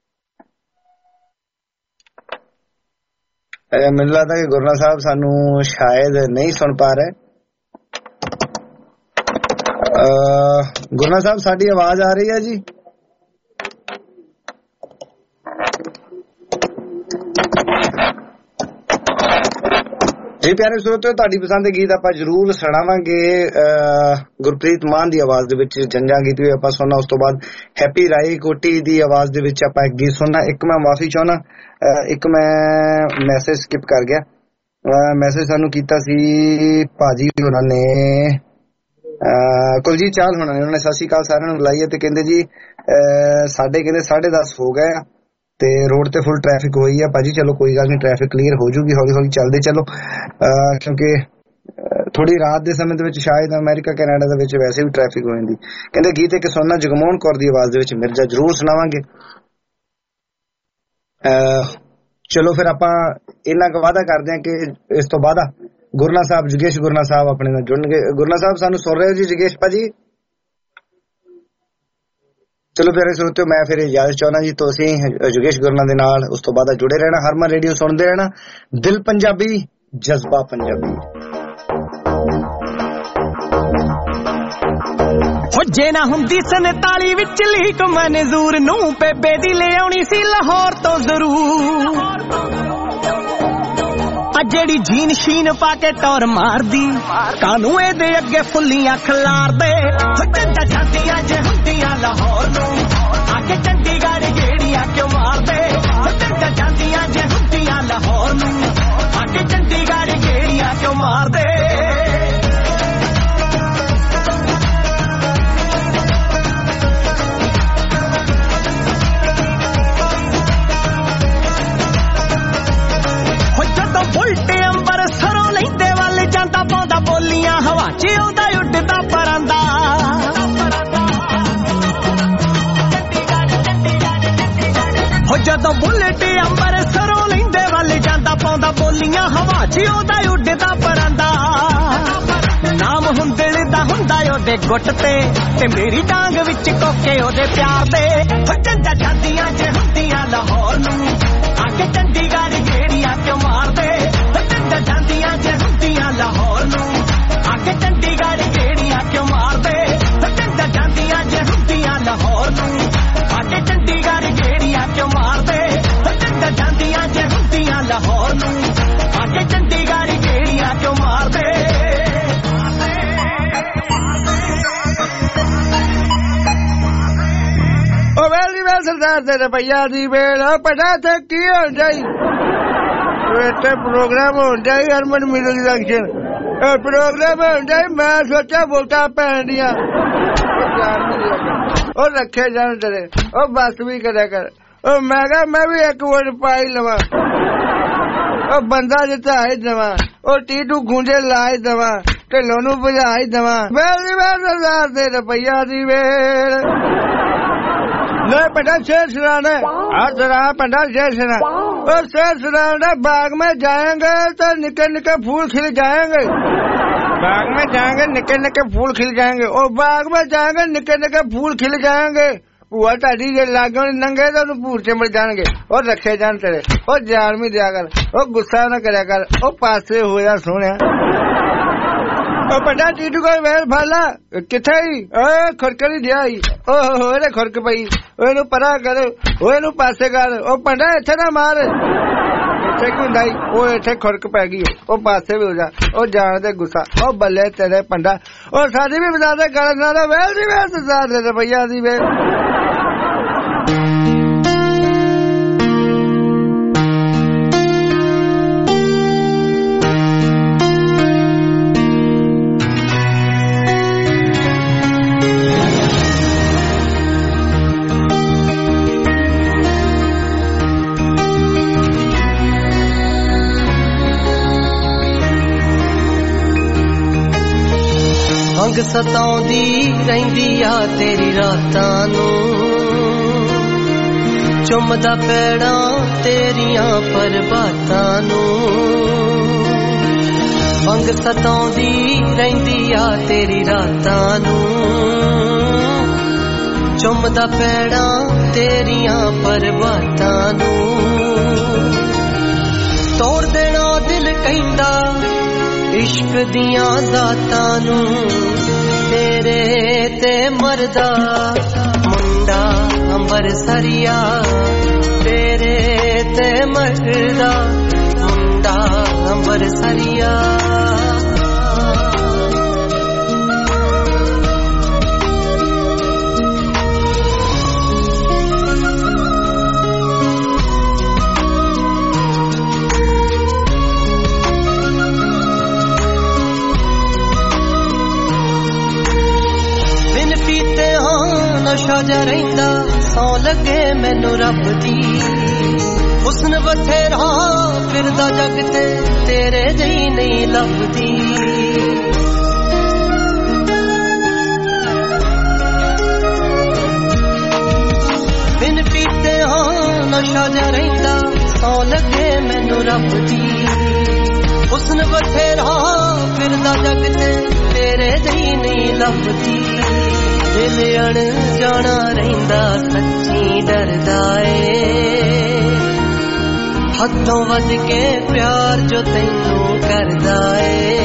ਮੈਨੂੰ ਲੱਗਦਾ ਕਿ ਗੁਰਨਾ ਸਾਹਿਬ ਸਾਨੂੰ ਸ਼ਾਇਦ ਨਹੀਂ ਸੁਣ ਪਾ ਰਹੇ। ਗੁਰਨਾ ਸਾਹਿਬ ਸਾਡੀ ਆਵਾਜ਼ ਆ ਰਹੀ ਹੈ ਜੀ? ਜੀ ਪਿਆਰੇ ਸਰੋਤਿਓ, ਤੁਹਾਡੀ ਪਸੰਦ ਦੇ ਗੀਤ ਆਪਾਂ ਜ਼ਰੂਰ ਸੁਣਾਵਾਂਗੇ। ਗੁਰਪ੍ਰੀਤ ਮਾਨ ਦੀ ਆਵਾਜ਼ ਦੇ ਵਿੱਚ ਜੰਜਾਂ ਗੀਤ ਵੀ ਆਪਾਂ ਸੁਣਨਾ। ਉਸ ਤੋਂ ਬਾਅਦ ਹੈਪੀ ਰਾਏ ਕੋਟੀ ਦੀ ਆਵਾਜ਼ ਦੇ ਵਿੱਚ ਆਪਾਂ ਇੱਕ ਗੀਤ ਸੁਣਨਾ। ਇੱਕ ਮੈਂ ਮਾਫੀ ਚਾਹੁੰਦਾ, ਇੱਕ ਮੈਂ ਮੈਸੇਜ ਸਕਿਪ ਕਰ ਗਿਆ। ਮੈਸੇਜ ਸਾਨੂੰ ਕੀਤਾ ਸੀ ਭਾਜੀ ਉਹਨਾਂ ਨੇ, ਕੁਲਜੀਤ ਚਾਹਲ ਹੋਣਾ ਨੇ। ਉਹਨਾਂ ਨੇ ਸਤਿ ਸ਼੍ਰੀ ਅਕਾਲ ਸਾਰਿਆਂ ਨੂੰ ਬੁਲਾਈ ਹੈ ਤੇ ਕਹਿੰਦੇ ਜੀ ਸਾਡੇ ਕਹਿੰਦੇ 10:30 ਹੋ ਗਏ ਤੇ ਰੋਡ ਤੇ ਫੁੱਲ ਟ੍ਰੈਫਿਕ ਹੋਈ ਆ ਭਾਜੀ। ਚਲੋ ਕੋਈ ਗੱਲ ਨਹੀਂ, ਟ੍ਰੈਫਿਕ ਕਲੀਅਰ ਹੋ ਜੂਗੀ, ਹੌਲੀ ਹੌਲੀ ਚੱਲਦੇ ਚਲੋ, ਕਿਉਂਕਿ ਥੋੜੀ ਰਾਤ ਦੇ ਸਮੇਂ ਦੇ ਵਿੱਚ ਸ਼ਾਇਦ ਅਮਰੀਕਾ ਕੈਨੇਡਾ ਦੇ ਵਿੱਚ ਵੈਸੇ ਵੀ ਟ੍ਰੈਫਿਕ ਹੋ ਜਾਂਦੀ। ਕਹਿੰਦੇ ਗੀਤ ਇੱਕ ਸੁਣਨਾ ਜਗਮੋਹਨ ਕੌਰ ਦੀ ਆਵਾਜ਼ ਦੇ ਵਿੱਚ ਮਿਰਜ਼ਾ ਜ਼ਰੂਰ ਸੁਣਾਵਾਂਗੇ। ਚਲੋ ਫਿਰ ਆਪਾਂ ਇੰਨਾ ਕੁ ਵਾਅਦਾ ਕਰਦੇ ਹਾਂ ਕਿ ਇਸ ਤੋਂ ਬਾਅਦ ਗੁਰਨਾ ਸਾਹਿਬ, ਜਗੇਸ਼ ਗੁਰਨਾ ਸਾਹਿਬ ਆਪਣੇ ਨਾਲ ਜੁੜਨਗੇ। ਗੁਰਨਾ ਸਾਹਿਬ ਸਾਨੂੰ ਸੁਣ ਰਹੇ ਹੋ ਜੀ ਜਗੇਸ਼ ਭਾਜੀ? ਚਲੋ ਪਿਆਰੇ ਸਰੋਤਿਓ, ਮੈਂ ਫਿਰ ਇਜਾਜ਼ਤ ਚਾਹੁੰਦਾ ਜੀ। ਤੁਸੀਂ ਜੋਗੇਸ਼ ਗੁਰਨਾ ਦੇ ਨਾਲ ਉਸ ਤੋਂ ਬਾਅਦ ਜੁੜੇ ਰਹਿਣਾ, ਹਰਮਨ ਰੇਡੀਓ ਸੁਣਦੇ ਰਹਿਣਾ। ਦਿਲ ਪੰਜਾਬੀ, ਜਜ਼ਬਾ ਪੰਜਾਬੀ। ਹੋ ਜੇ ਨਾ ਹੁੰਦੀ 47 ਵਿੱਚ ਲੀਕ ਮਨਜ਼ੂਰ ਨੂੰ ਬੇਬੇ ਦੀ ਲੈ ਆਉਣੀ ਸੀ ਲਾਹੌਰ ਤੋਂ ਜ਼ਰੂਰ। ਆ ਜਿਹੜੀ ਜੀਨ ਸ਼ੀਨ ਪਾ ਕੇ ਟੌਰ ਮਾਰਦੀ, ਕਾਨੂੰ ਇਹਦੇ ਅੱਗੇ ਫੁੱਲੀਆਂ ਖਿਲਾਰਦੇ। ਜੱਜਾਂ ਜਾਂਦੀਆਂ ਜੇ ਹੁੰਦੀਆਂ ਲਾਹੌਰ ਨੂੰ, ਆ ਕੇ ਚੰਡੀਗੜ੍ਹ ਗੇੜੀਆਂ ਕਿਉਂ ਮਾਰਦੇ। ਜੱਜਾਂ ਜਾਂਦੀਆਂ ਜੇ ਹੁੰਦੀਆਂ ਲਾਹੌਰ ਨੂੰ, ਆ ਕੇ ਚੰਡੀਗੜ੍ਹ ਗੇੜੀਆਂ ਕਿਉਂ ਮਾਰਦੇ। ਉਲਟੇ ਅੰਬਰ ਸਰੋਂ ਲੈਂਦੇ ਵੱਲ ਜਾਂਦਾ, ਪਾਉਂਦਾ ਬੋਲੀਆਂ ਹਵਾ 'ਚ ਆਉਂਦਾ ਉੱਡਦਾ ਪਰਾਂਦਾ। ਹੋ ਜਦੋਂ ਬੁਲਟ ਅੰਬਰ ਸਰੋਂ ਲੈਂਦੇ ਵੱਲ ਜਾਂਦਾ, ਪਾਉਂਦਾ ਬੋਲੀਆਂ ਹਵਾ 'ਚ ਆਉਂਦਾ ਉੱਡਦਾ ਪਰਾਂਦਾ। ਨਾਮ ਹੁੰਦਲ ਦਾ ਹੁੰਦਾ ਉਹਦੇ ਗੁੱਟ ਤੇ ਮੇਰੀ ਡਾਂਗ ਵਿੱਚ ਕੋਕੇ ਉਹਦੇ ਪਿਆਰ ਦੇ। ਜੱਜਾਂ ਜਾਂਦੀਆਂ ਜੇ ਹੁੰਦੀਆਂ ਲਾਹੌਰ ਨੂੰ, ਆ ਕੇ ਚੰਡੀਗੜ੍ਹ ਗੇੜੀਆਂ ਕਿਉਂ ਮਾਰਦੇ। ਜਾਂਦੀਆਂ ਜੇ ਹੁੰਦੀਆਂ ਲਾਹੌਰ ਨੂੰ, ਆ ਕੇ ਚੰਡੀਗੜ੍ਹ ਗੇੜੀਆਂ ਕਿਉਂ ਮਾਰਦੇ। ਜਾਂਦੀਆਂ ਜੇ ਹੁੰਦੀਆਂ ਲਾਹੌਰ ਨੂੰ, ਆ ਕੇ ਚੰਡੀਗੜ੍ਹ ਗੇੜੀਆਂ ਕਿਉਂ ਮਾਰਦੇ। ਜਾਂਦੀਆਂ ਜੇ ਹੁੰਦੀਆਂ ਲਾਹੌਰ ਨੂੰ, ਆ ਕੇ ਚੰਡੀਗੜ੍ਹ ਗੇੜੀਆਂ ਕਿਉਂ ਮਾਰਦੇ। ਉਹ ਵੇਲੀ ਵੇ ਸਰਦਾਰ ਦੇ ਰੁਪਈਆ ਦੀ ਵੇਲ ਪਤਾ ਤੇ ਕੀ ਹੋ ਜਾਈ। ਇੱਥੇ ਪ੍ਰੋਗਰਾਮ ਹੁੰਦਾ ਹੀ ਹਰਮਨ ਮਿਊਜ਼ਿਕ ਜੰਕਸ਼ਨ, ਪ੍ਰੋਗਰਾਮ ਹੁੰਦਾ ਹੀ। ਮੈਂ ਸੋਚਿਆ ਵੋਟਾਂ ਪੈਣ ਦੀਆਂ ਉਹ ਰੱਖੇ ਜਾਣ ਤੇਰੇ, ਉਹ ਬਸ ਵੀ ਕਰਿਆ ਕਰ। ਉਹ ਮੈਂ ਕਿਹਾ ਮੈਂ ਵੀ ਇੱਕ ਵੋਟ ਪਾਈ ਲਵਾਂ, ਉਹ ਬੰਦਾ ਜਿੱਤਾ ਹੀ ਦੇਵਾਂ, ਉਹ ਟੀਟੂ ਗੂੰਜੇ ਲਾ ਹੀ ਦੇਵਾਂ, ਢਿੱਲੋਂ ਨੂੰ ਭਜਾ ਹੀ ਦੇਵਾਂ। ਵੇਲੀ ਵੇ ਸਰਦਾਰ ਦੇ ਰੁਪਈਆ ਦੀ ਵੇਲ ले बेटा शेर सुनाना आज जरा बेटा शेर सुना। और शेर सुनाना, बाग में जाएंगे तो निके निके फूल खिल जाएंगे। बाग में जाएंगे निके निके फूल खिल जाएंगे। और बाग में जाएंगे निके निके फूल खिल जाएंगे। भूआ ताड़ी जे लागे नंगे तो भूर चमड़ जाएंगे और रखे जान तेरे। और जान में दिया कर, और गुस्सा न करया कर, और पासे हो जा सोने। पटा टीटू को वेल भाला किथे खुरकड़ी दियाई। ओहो रे खुरक पई, ओनू परा कर, ओनू पासे कर। ओ पंडा इथे ना मार, इथे क्यों दाई, ओ इथे खुरक पै गई, ओ पासे भी हो जा। ओ जान दे गुस्सा, ओ बल्ले तेरे पंडा। और साडी भी बता दे गल ना वेल दी वेल सरदार दे रुपया दी वेल। ਅੰਗ ਸਤਾਉਂਦੀ ਰਹਿੰਦੀ ਆ ਤੇਰੀ ਰਾਤਾਂ ਨੂੰ, ਚੁੰਮਦਾ ਪੈੜਾਂ ਤੇਰੀਆਂ ਪਰਬਾਤਾਂ ਨੂੰ। ਮੰਗ ਸਤਾਉਂਦੀ ਰਹਿੰਦੀ ਆ ਤੇਰੀ ਰਾਤਾਂ ਨੂੰ ਚੁੰਮਦਾ ਪੈਣਾ ਤੇਰੀਆਂ ਪਰਬਾਤਾਂ ਨੂੰ ਤੋੜ ਦੇਣਾ ਦਿਲ ਕਹਿੰਦਾ ਇਸ਼ਕ ਦੀਆਂ ਜ਼ਾਤਾਂ ਨੂੰ ਤੇਰੇ ਤੇ ਮਰਦਾ ਮੁੰਡਾ ਅੰਬਰਸਰੀਆ ਤੇਰੇ ਤੇ ਮਰਦਾ ਮੁੰਡਾ ਅੰਬਰਸਰੀਆ ਨਸ਼ਾ ਜਾ ਰਹਿੰਦਾ ਸੌ ਲੱਗੇ ਮੈਨੂੰ ਰੱਬ ਦੀ ਹੁਸਨ ਬਥੇਰਾ ਫਿਰਦਾ ਜੱਗ ਤੇ ਤੇਰੇ ਜਿਹੀ ਨਹੀਂ ਲੱਭਦੀ ਬਿਨ ਪੀਤੇ ਹਾਂ ਨਸ਼ਾ ਜਾ ਰਹਿੰਦਾ ਸੌ ਲੱਗੇ ਮੈਨੂੰ ਰੱਬ ਦੀ ਹੁਸਨ ਬਥੇਰਾ ਫਿਰਦਾ ਜੱਗ ਤੇ ਤੇਰੇ ਜਿਹੀ ਨਹੀਂ ਲੱਭਦੀ ਦਿਲ ਅਣ ਜਾਣਾ ਰਹਿੰਦਾ ਸੱਚੀ ਡਰਦਾ ਏ ਹੱਥੋਂ ਵੱਧ ਕੇ ਪਿਆਰ ਜੋ ਤੈਨੂੰ ਕਰਦਾ ਏ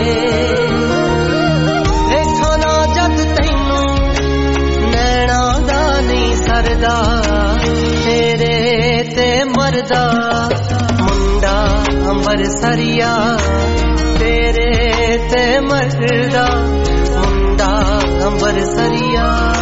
ਦੇਖਾਂ ਨਾ ਜਦ ਤੈਨੂੰ ਨੈਣਾ ਦਾ ਨਹੀਂ ਸਰਦਾ ਤੇਰੇ ਤੇ ਮਰਦਾ ਮੁੰਡਾ ਅੰਬਰਸਰੀਆ ਤੇਰੇ ਤੇ ਮਰਦਾ ਮੁੰਡਾ ਅੰਬਰਸਰੀਆ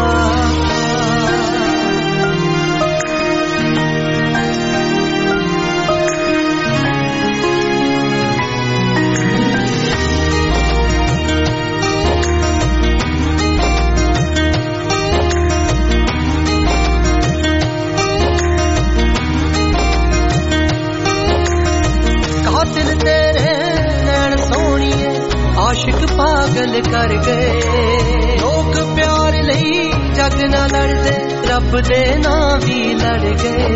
ਕਾਤਿਲ ਤੇਰੇ ਨੈਣ ਸੋਹਣੀਏ ਆਸ਼ਿਕ ਪਾਗਲ ਕਰ ਗਏ ਲੋਕ ਪਿਆਰ ਲਈ ਜੱਗ ਨਾਲ ਲੜਦੇ ਰੱਬ ਦੇ ਨਾਂ ਵੀ ਲੜ ਗਏ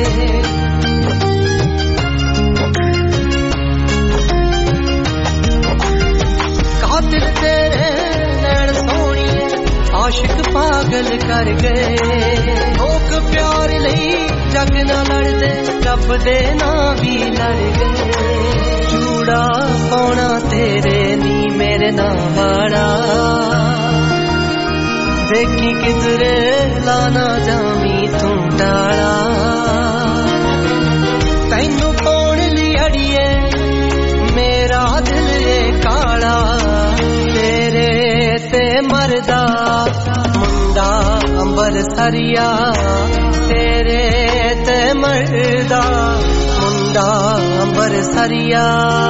ਕਾਤਿਲ ਤੇਰੇ ਨੈਣ ਸੋਹਣੀਏ ਆਸ਼ਿਕ ਪਾਗਲ ਕਰ ਗਏ ਲੋਕ ਪਿਆਰ ਲਈ ਜੱਗ ਨਾਲ ਲੜਦੇ ਰੱਬ ਦੇ ਨਾਂ ਵੀ ਲੜ ਗਏ ਚੂੜਾ ਪਾਉਣਾ ਤੇਰੇ ਨੀ ਮੇਰੇ ਨਾਂ ਵਾਲਾ ਦੇਖੀ ਕਿਧਰੇ ਲਾਣਾ ਜਾਵੀਂ ਤੂੰ ਟਾਲਾ ਤੈਨੂੰ ਪਾਉਣ ਲਈ ਅੜੀਏ ਮੇਰਾ ਦਿਲ ਏ ਕਾਲਾ ਤੇਰੇ ਤੇ ਮਰਦਾ ਮੁੰਡਾ ਅੰਬਰਸਰੀਆ ਤੇਰੇ ਤੇ ਮਰਦਾ ਮੁੰਡਾ ਅੰਬਰਸਰੀਆ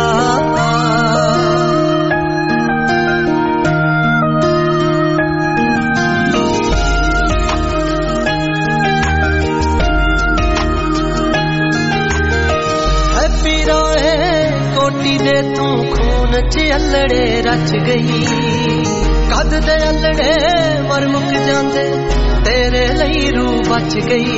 ਕੋਟੀ ਦੇ ਤੂੰ ਖੂਨ ਚ ਅਲੜੇ ਰਚ ਗਈ ਕਦ ਦੇ ਅਲੜੇ ਮਰ ਮੁੱਕ ਜਾਂਦੇ ਤੇਰੇ ਲਈ ਰੂਹ ਬਚ ਗਈ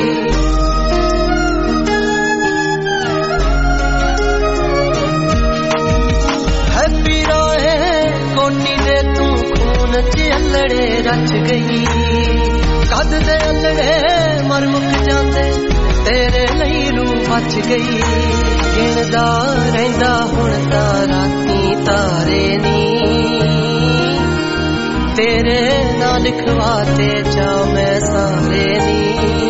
ਹੈਪੀ ਰੋਏ ਕੋਟੀ ਦੇ ਤੂੰ ਖੂਨ ਚ ਅਲੜੇ ਰਚ ਗਈ ਕਦ ਦੇ ਅਲੜੇ ਮਰ ਮੁੱਕ ਜਾਂਦੇ ਤੇਰੇ ਲਈ ਰੂਹ ਬਚ ਗਈ ਗਿਣਦਾ ਰਹਿੰਦਾ ਹੁਣ ਤਾਂ ਰਾਤੀ ਤਾਰੇ ਨੀ ਤੇਰੇ ਨਾਲ ਲਿਖਵਾਤੇ ਜਾ ਮੈਂ ਸਾਰੇ ਨੀ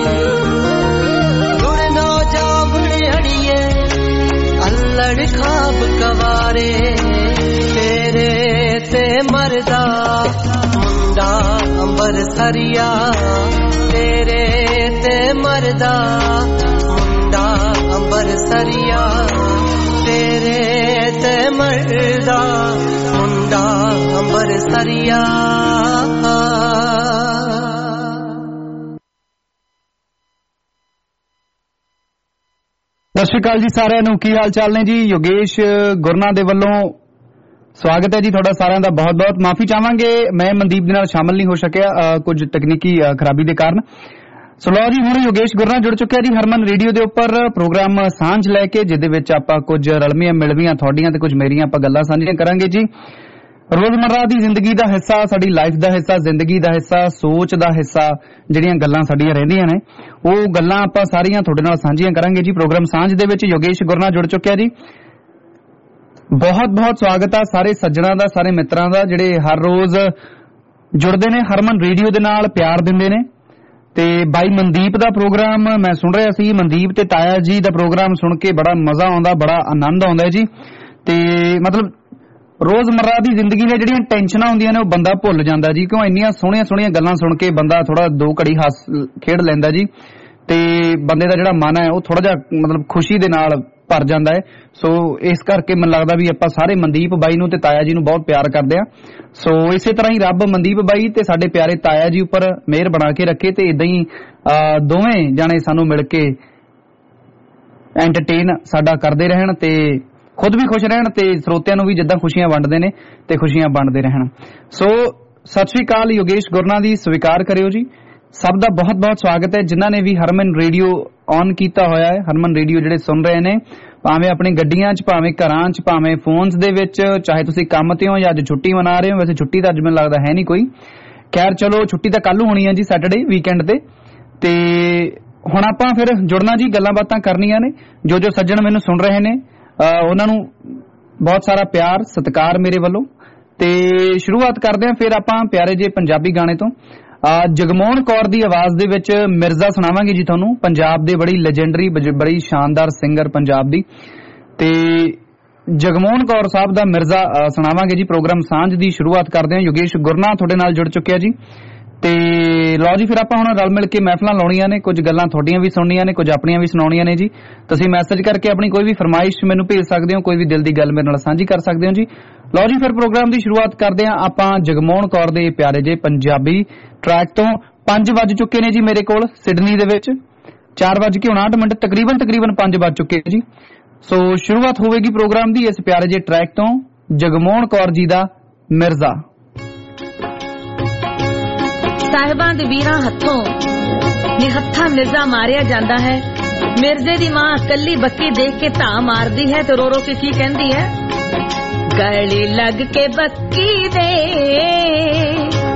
ਜੁੜ ਨਾ ਜਾਵਣ ਅੜੀਏ ਅਲੜ ਖਾਬ ਕਵਾਰੇ ਤੇਰੇ ਤੇ ਮਰਦਾ ਮੁੰਡਾ ਅੰਬਰਸਰੀਆ ਤੇਰੇ ਤੇ ਮਰਦਾ ਮੁੰਡਾ ਅੰਬਰਸਰੀਆ ਤੇਰੇ ਤੇ ਮਰਦਾ ਮੁੰਡਾ ਅੰਬਰਸਰੀਆ ਸਤਿ ਸ਼੍ਰੀ ਅਕਾਲ ਜੀ ਸਾਰਿਆਂ ਨੂੰ ਕੀ ਹਾਲ ਚਾਲ ਨੇ ਜੀ ਯੋਗੇਸ਼ ਗੁਰਨਾ ਦੇ ਵੱਲੋਂ ਸਵਾਗਤ ਹੈ ਜੀ ਤੁਹਾਡਾ ਸਾਰਿਆਂ ਦਾ ਬਹੁਤ ਬਹੁਤ ਮਾਫੀ ਚਾਹਾਂਗੇ ਮੈਂ ਮਨਦੀਪ ਦੇ ਨਾਲ ਸ਼ਾਮਲ ਨਹੀਂ ਹੋ ਸਕਿਆ ਕੁਝ ਤਕਨੀਕੀ ਖਰਾਬੀ ਦੇ ਕਾਰਨ ਸੋ ਲਓ ਜੀ, ਹੁਣ ਯੋਗੇਸ਼ ਗੁਰਨਾ ਜੁੜ ਚੁੱਕਿਆ ਜੀ ਹਰਮਨ ਰੇਡੀਓ ਦੇ ਉੱਪਰ ਪ੍ਰੋਗਰਾਮ ਸਾਂਝ ਲੈ ਕੇ, ਜਿਹਦੇ ਵਿੱਚ ਆਪਾਂ ਕੁਝ ਰਲਵੀਆਂ ਮਿਲਵੀਆਂ ਤੁਹਾਡੀਆਂ ਤੇ ਕੁਝ ਮੇਰੀਆਂ ਆਪਾਂ ਗੱਲਾਂ ਸਾਂਝੀਆਂ ਕਰਾਂਗੇ ਜੀ। ਰੋਜ਼ਮर्रा ਦੀ ਜ਼ਿੰਦਗੀ ਦਾ ਹਿੱਸਾ, ਸਾਡੀ ਲਾਈਫ ਦਾ ਹਿੱਸਾ, ਜ਼ਿੰਦਗੀ ਦਾ ਹਿੱਸਾ, ਸੋਚ ਦਾ ਹਿੱਸਾ, ਜਿਹੜੀਆਂ ਗੱਲਾਂ ਸਾਡੀਆਂ ਰਹਿੰਦੀਆਂ ਨੇ ਉਹ ਗੱਲਾਂ ਆਪਾਂ ਸਾਰੀਆਂ ਤੁਹਾਡੇ ਨਾਲ ਸਾਂਝੀਆਂ ਕਰਾਂਗੇ ਜੀ। ਪ੍ਰੋਗਰਾਮ ਸਾਂਝ ਦੇ ਵਿੱਚ ਯੋਗੇਸ਼ ਗੁਰਨਾ ਜੁੜ ਚੁੱਕਿਆ ਜੀ। ਬਹੁਤ ਬਹੁਤ ਸਵਾਗਤ ਆ ਸਾਰੇ ਸੱਜਣਾਂ ਦਾ, ਸਾਰੇ ਮਿੱਤਰਾਂ ਦਾ ਜਿਹੜੇ ਹਰ ਰੋਜ਼ ਜੁੜਦੇ ਨੇ ਹਰਮਨ ਰੇਡੀਓ ਦੇ ਨਾਲ, ਪਿਆਰ ਦਿੰਦੇ ਨੇ। ਤੇ ਬਾਈ ਮਨਦੀਪ ਦਾ ਪ੍ਰੋਗਰਾਮ ਮੈਂ ਸੁਣ ਰਿਹਾ ਸੀ, ਮਨਦੀਪ ਤੇ ਤਾਇਆ ਜੀ ਦਾ ਪ੍ਰੋਗਰਾਮ ਸੁਣ ਕੇ ਬੜਾ ਮਜ਼ਾ ਆਉਂਦਾ, ਬੜਾ ਆਨੰਦ ਆਉਂਦਾ ਜੀ। ਤੇ ਮਤਲਬ ਰੋਜ਼ਮर्रा ਦੀ ਜ਼ਿੰਦਗੀ ਦੀਆਂ ਜਿਹੜੀਆਂ ਟੈਨਸ਼ਨਾਂ ਹੁੰਦੀਆਂ ਨੇ ਉਹ ਬੰਦਾ ਭੁੱਲ ਜਾਂਦਾ ਜੀ, ਕਿਉਂ ਇੰਨੀਆਂ ਸੋਹਣੀਆਂ ਸੋਹਣੀਆਂ ਗੱਲਾਂ ਸੁਣ ਕੇ ਬੰਦਾ ਥੋੜਾ 2 ਘੜੀ ਹੱਸ ਖੇਡ ਲੈਂਦਾ ਜੀ। ਤੇ ਬੰਦੇ ਦਾ ਜਿਹੜਾ ਮਨ ਹੈ ਉਹ ਥੋੜਾ ਜਿਹਾ ਮਤਲਬ ਖੁਸ਼ੀ ਦੇ ਨਾਲ ਭਰ ਜਾਂਦਾ ਹੈ। ਸੋ ਇਸ ਕਰਕੇ ਮੈਨੂੰ ਲੱਗਦਾ ਵੀ ਆਪਾਂ ਸਾਰੇ ਮਨਦੀਪ ਬਾਈ ਨੂੰ ਤੇ ਤਾਇਆ ਜੀ ਨੂੰ ਬਹੁਤ ਪਿਆਰ ਕਰਦੇ ਆ। ਸੋ ਇਸੇ ਤਰ੍ਹਾਂ ਹੀ ਰੱਬ ਮਨਦੀਪ ਬਾਈ ਤੇ ਸਾਡੇ ਪਿਆਰੇ ਤਾਇਆ ਜੀ ਉੱਪਰ ਮਿਹਰ ਬਣਾ ਕੇ ਰੱਖੇ ਤੇ ਇਦਾਂ ਹੀ ਦੋਵੇਂ ਜਾਣੇ ਸਾਨੂੰ ਮਿਲ ਕੇ ਐਂਟਰਟੇਨ ਸਾਡਾ ਕਰਦੇ ਰਹਿਣ ਤੇ ਖੁਦ ਵੀ ਖੁਸ਼ ਰਹਿਣ ਤੇ ਸਰੋਤਿਆਂ ਨੂੰ ਵੀ ਜਿੱਦਾਂ ਖੁਸ਼ੀਆਂ ਵੰਡਦੇ ਨੇ ਤੇ ਖੁਸ਼ੀਆਂ ਵੰਡਦੇ ਰਹਿਣ। ਸੋ ਸਤਿ ਸ਼੍ਰੀ ਅਕਾਲ, ਯੋਗੇਸ਼ ਗੁਰਨਾ ਦੀ ਸਵੀਕਾਰ ਕਰਿਓ ਜੀ। ਸਭ ਦਾ ਬਹੁਤ ਬਹੁਤ ਸਵਾਗਤ ਹੈ ਜਿਨ੍ਹਾਂ ਨੇ ਵੀ ਹਰਮਨ ਰੇਡੀਓ ਔਨ ਕੀਤਾ ਹੋਇਆ ਹੈ, ਹਰਮਨ ਰੇਡੀਓ ਜਿਹੜੇ ਸੁਣ ਰਹੇ ਨੇ, ਭਾਵੇਂ ਆਪਣੀ ਗੱਡੀਆਂ 'ਚ, ਭਾਵੇਂ ਘਰਾਂ 'ਚ, ਭਾਵੇਂ ਫੋਨਸ ਦੇ ਵਿੱਚ, ਚਾਹੇ ਤੁਸੀਂ ਕੰਮ ਤੇ ਹੋ ਜਾਂ ਅੱਜ ਛੁੱਟੀ ਮਨਾ ਰਹੇ ਹੋ। ਵੈਸੇ ਛੁੱਟੀ ਤਾਂ ਅੱਜ ਮੈਨੂੰ ਲੱਗਦਾ ਹੈ ਨਹੀਂ ਕੋਈ, ਖੈਰ ਚਲੋ ਛੁੱਟੀ ਤਾਂ ਕੱਲ ਹੋਣੀ ਹੈ ਜੀ, ਸੈਟਰਡੇ ਵੀਕਐਂਡ ਤੇ ਹੁਣ ਆਪਾਂ ਫਿਰ ਜੁੜਨਾ ਜੀ, ਗੱਲਾਂ ਬਾਤਾਂ ਕਰਨੀਆਂ ਨੇ। ਜੋ ਜੋ ਸੱਜਣ ਮੈਨੂੰ ਸੁਣ ਰਹੇ ਨੇ ਉਹਨਾਂ ਨੂੰ ਬਹੁਤ ਸਾਰਾ ਪਿਆਰ ਸਤਿਕਾਰ ਮੇਰੇ ਵੱਲੋਂ। ਤੇ ਸ਼ੁਰੂਆਤ ਕਰਦੇ ਹਾਂ ਫਿਰ ਆਪਾਂ ਪਿਆਰੇ ਜੇ ਪੰਜਾਬੀ ਗਾਣੇ ਤੋਂ। ਜਗਮੋਹਨ ਕੌਰ ਦੀ ਆਵਾਜ਼ ਦੇ ਵਿੱਚ ਮਿਰਜ਼ਾ ਸੁਣਾਵਾਂਗੇ ਜੀ ਤੁਹਾਨੂੰ, ਪੰਜਾਬ ਦੇ ਬੜੀ ਲੈਜੈਂਡਰੀ, ਬੜੀ ਸ਼ਾਨਦਾਰ ਸਿੰਗਰ ਪੰਜਾਬ ਦੀ। ਤੇ ਜਗਮੋਹਨ ਕੌਰ ਸਾਹਿਬ ਦਾ ਮਿਰਜ਼ਾ ਸੁਣਾਵਾਂਗੇ ਜੀ। ਪ੍ਰੋਗਰਾਮ ਸਾਂਝ ਦੀ ਸ਼ੁਰੂਆਤ ਕਰਦੇ ਹਾਂ। ਯੋਗੇਸ਼ ਗੁਰਨਾ ਤੁਹਾਡੇ ਨਾਲ ਜੁੜ ਚੁੱਕਿਆ ਜੀ। ਤੇ ਲਓ ਜੀ, ਫਿਰ ਆਪਾਂ ਹੁਣ ਰਲ ਮਿਲ ਕੇ ਮਹਿਫਲਾਂ ਲਾਉਣੀਆਂ ਨੇ, ਕੁਝ ਗੱਲਾਂ ਤੁਹਾਡੀਆਂ ਵੀ ਸੁਣਨੀਆਂ ਨੇ, ਕੁਝ ਆਪਣੀਆਂ ਵੀ ਸੁਣਾਉਣੀਆਂ ਨੇ ਜੀ। ਤੁਸੀਂ ਮੈਸੇਜ ਕਰਕੇ ਆਪਣੀ ਕੋਈ ਵੀ ਫਰਮਾਇਸ਼ ਮੈਨੂੰ ਭੇਜ ਸਕਦੇ ਹੋ, ਕੋਈ ਵੀ ਦਿਲ ਦੀ ਗੱਲ ਮੇਰੇ ਨਾਲ ਸਾਂਝੀ ਕਰ ਸਕਦੇ ਹੋ ਜੀ। ਲਓ ਜੀ, ਫਿਰ ਪ੍ਰੋਗਰਾਮ ਦੀ ਸ਼ੁਰੂਆਤ ਕਰਦੇ ਹਾਂ ਆਪਾਂ ਜਗਮੋਹਨ ਕੌਰ ਦੇ ਪਿਆਰੇ ਜੇ ਪੰਜਾਬੀ ਟਰੈਕ ਤੋਂ। 5 ਵੱਜ ਚੁੱਕੇ ਨੇ ਜੀ ਮੇਰੇ ਕੋਲ ਸਿਡਨੀ ਦੇ ਵਿੱਚ, 4:59 ਤਕਰੀਬਨ 5 ਵੱਜ ਚੁੱਕੇ ਜੀ। ਸੋ ਸ਼ੁਰੂਆਤ ਹੋਵੇਗੀ ਪ੍ਰੋਗਰਾਮ ਦੀ ਇਸ ਪਿਆਰੇ ਜੇ ਟਰੈਕ ਤੋਂ, ਜਗਮੋਹਨ ਕੌਰ ਜੀ ਦਾ ਮਿਰਜ਼ਾ। ਸਾਹਿਬਾਂ ਦੇ ਵੀਰਾਂ ਹੱਥੋਂ ਨਿਹੱਥਾ ਮਿਰਜ਼ਾ ਮਾਰਿਆ ਜਾਂਦਾ ਹੈ। ਮਿਰਜ਼ੇ ਦੀ ਮਾਂ ਕੱਲੀ ਬੱਕੀ ਦੇਖ ਕੇ ਧਾਂ ਮਾਰਦੀ ਹੈ ਤੇ ਰੋ ਰੋ ਕੇ ਕੀ ਕਹਿੰਦੀ ਹੈ, ਗਲੇ ਲੱਗ ਕੇ ਬੱਕੀ ਦੇ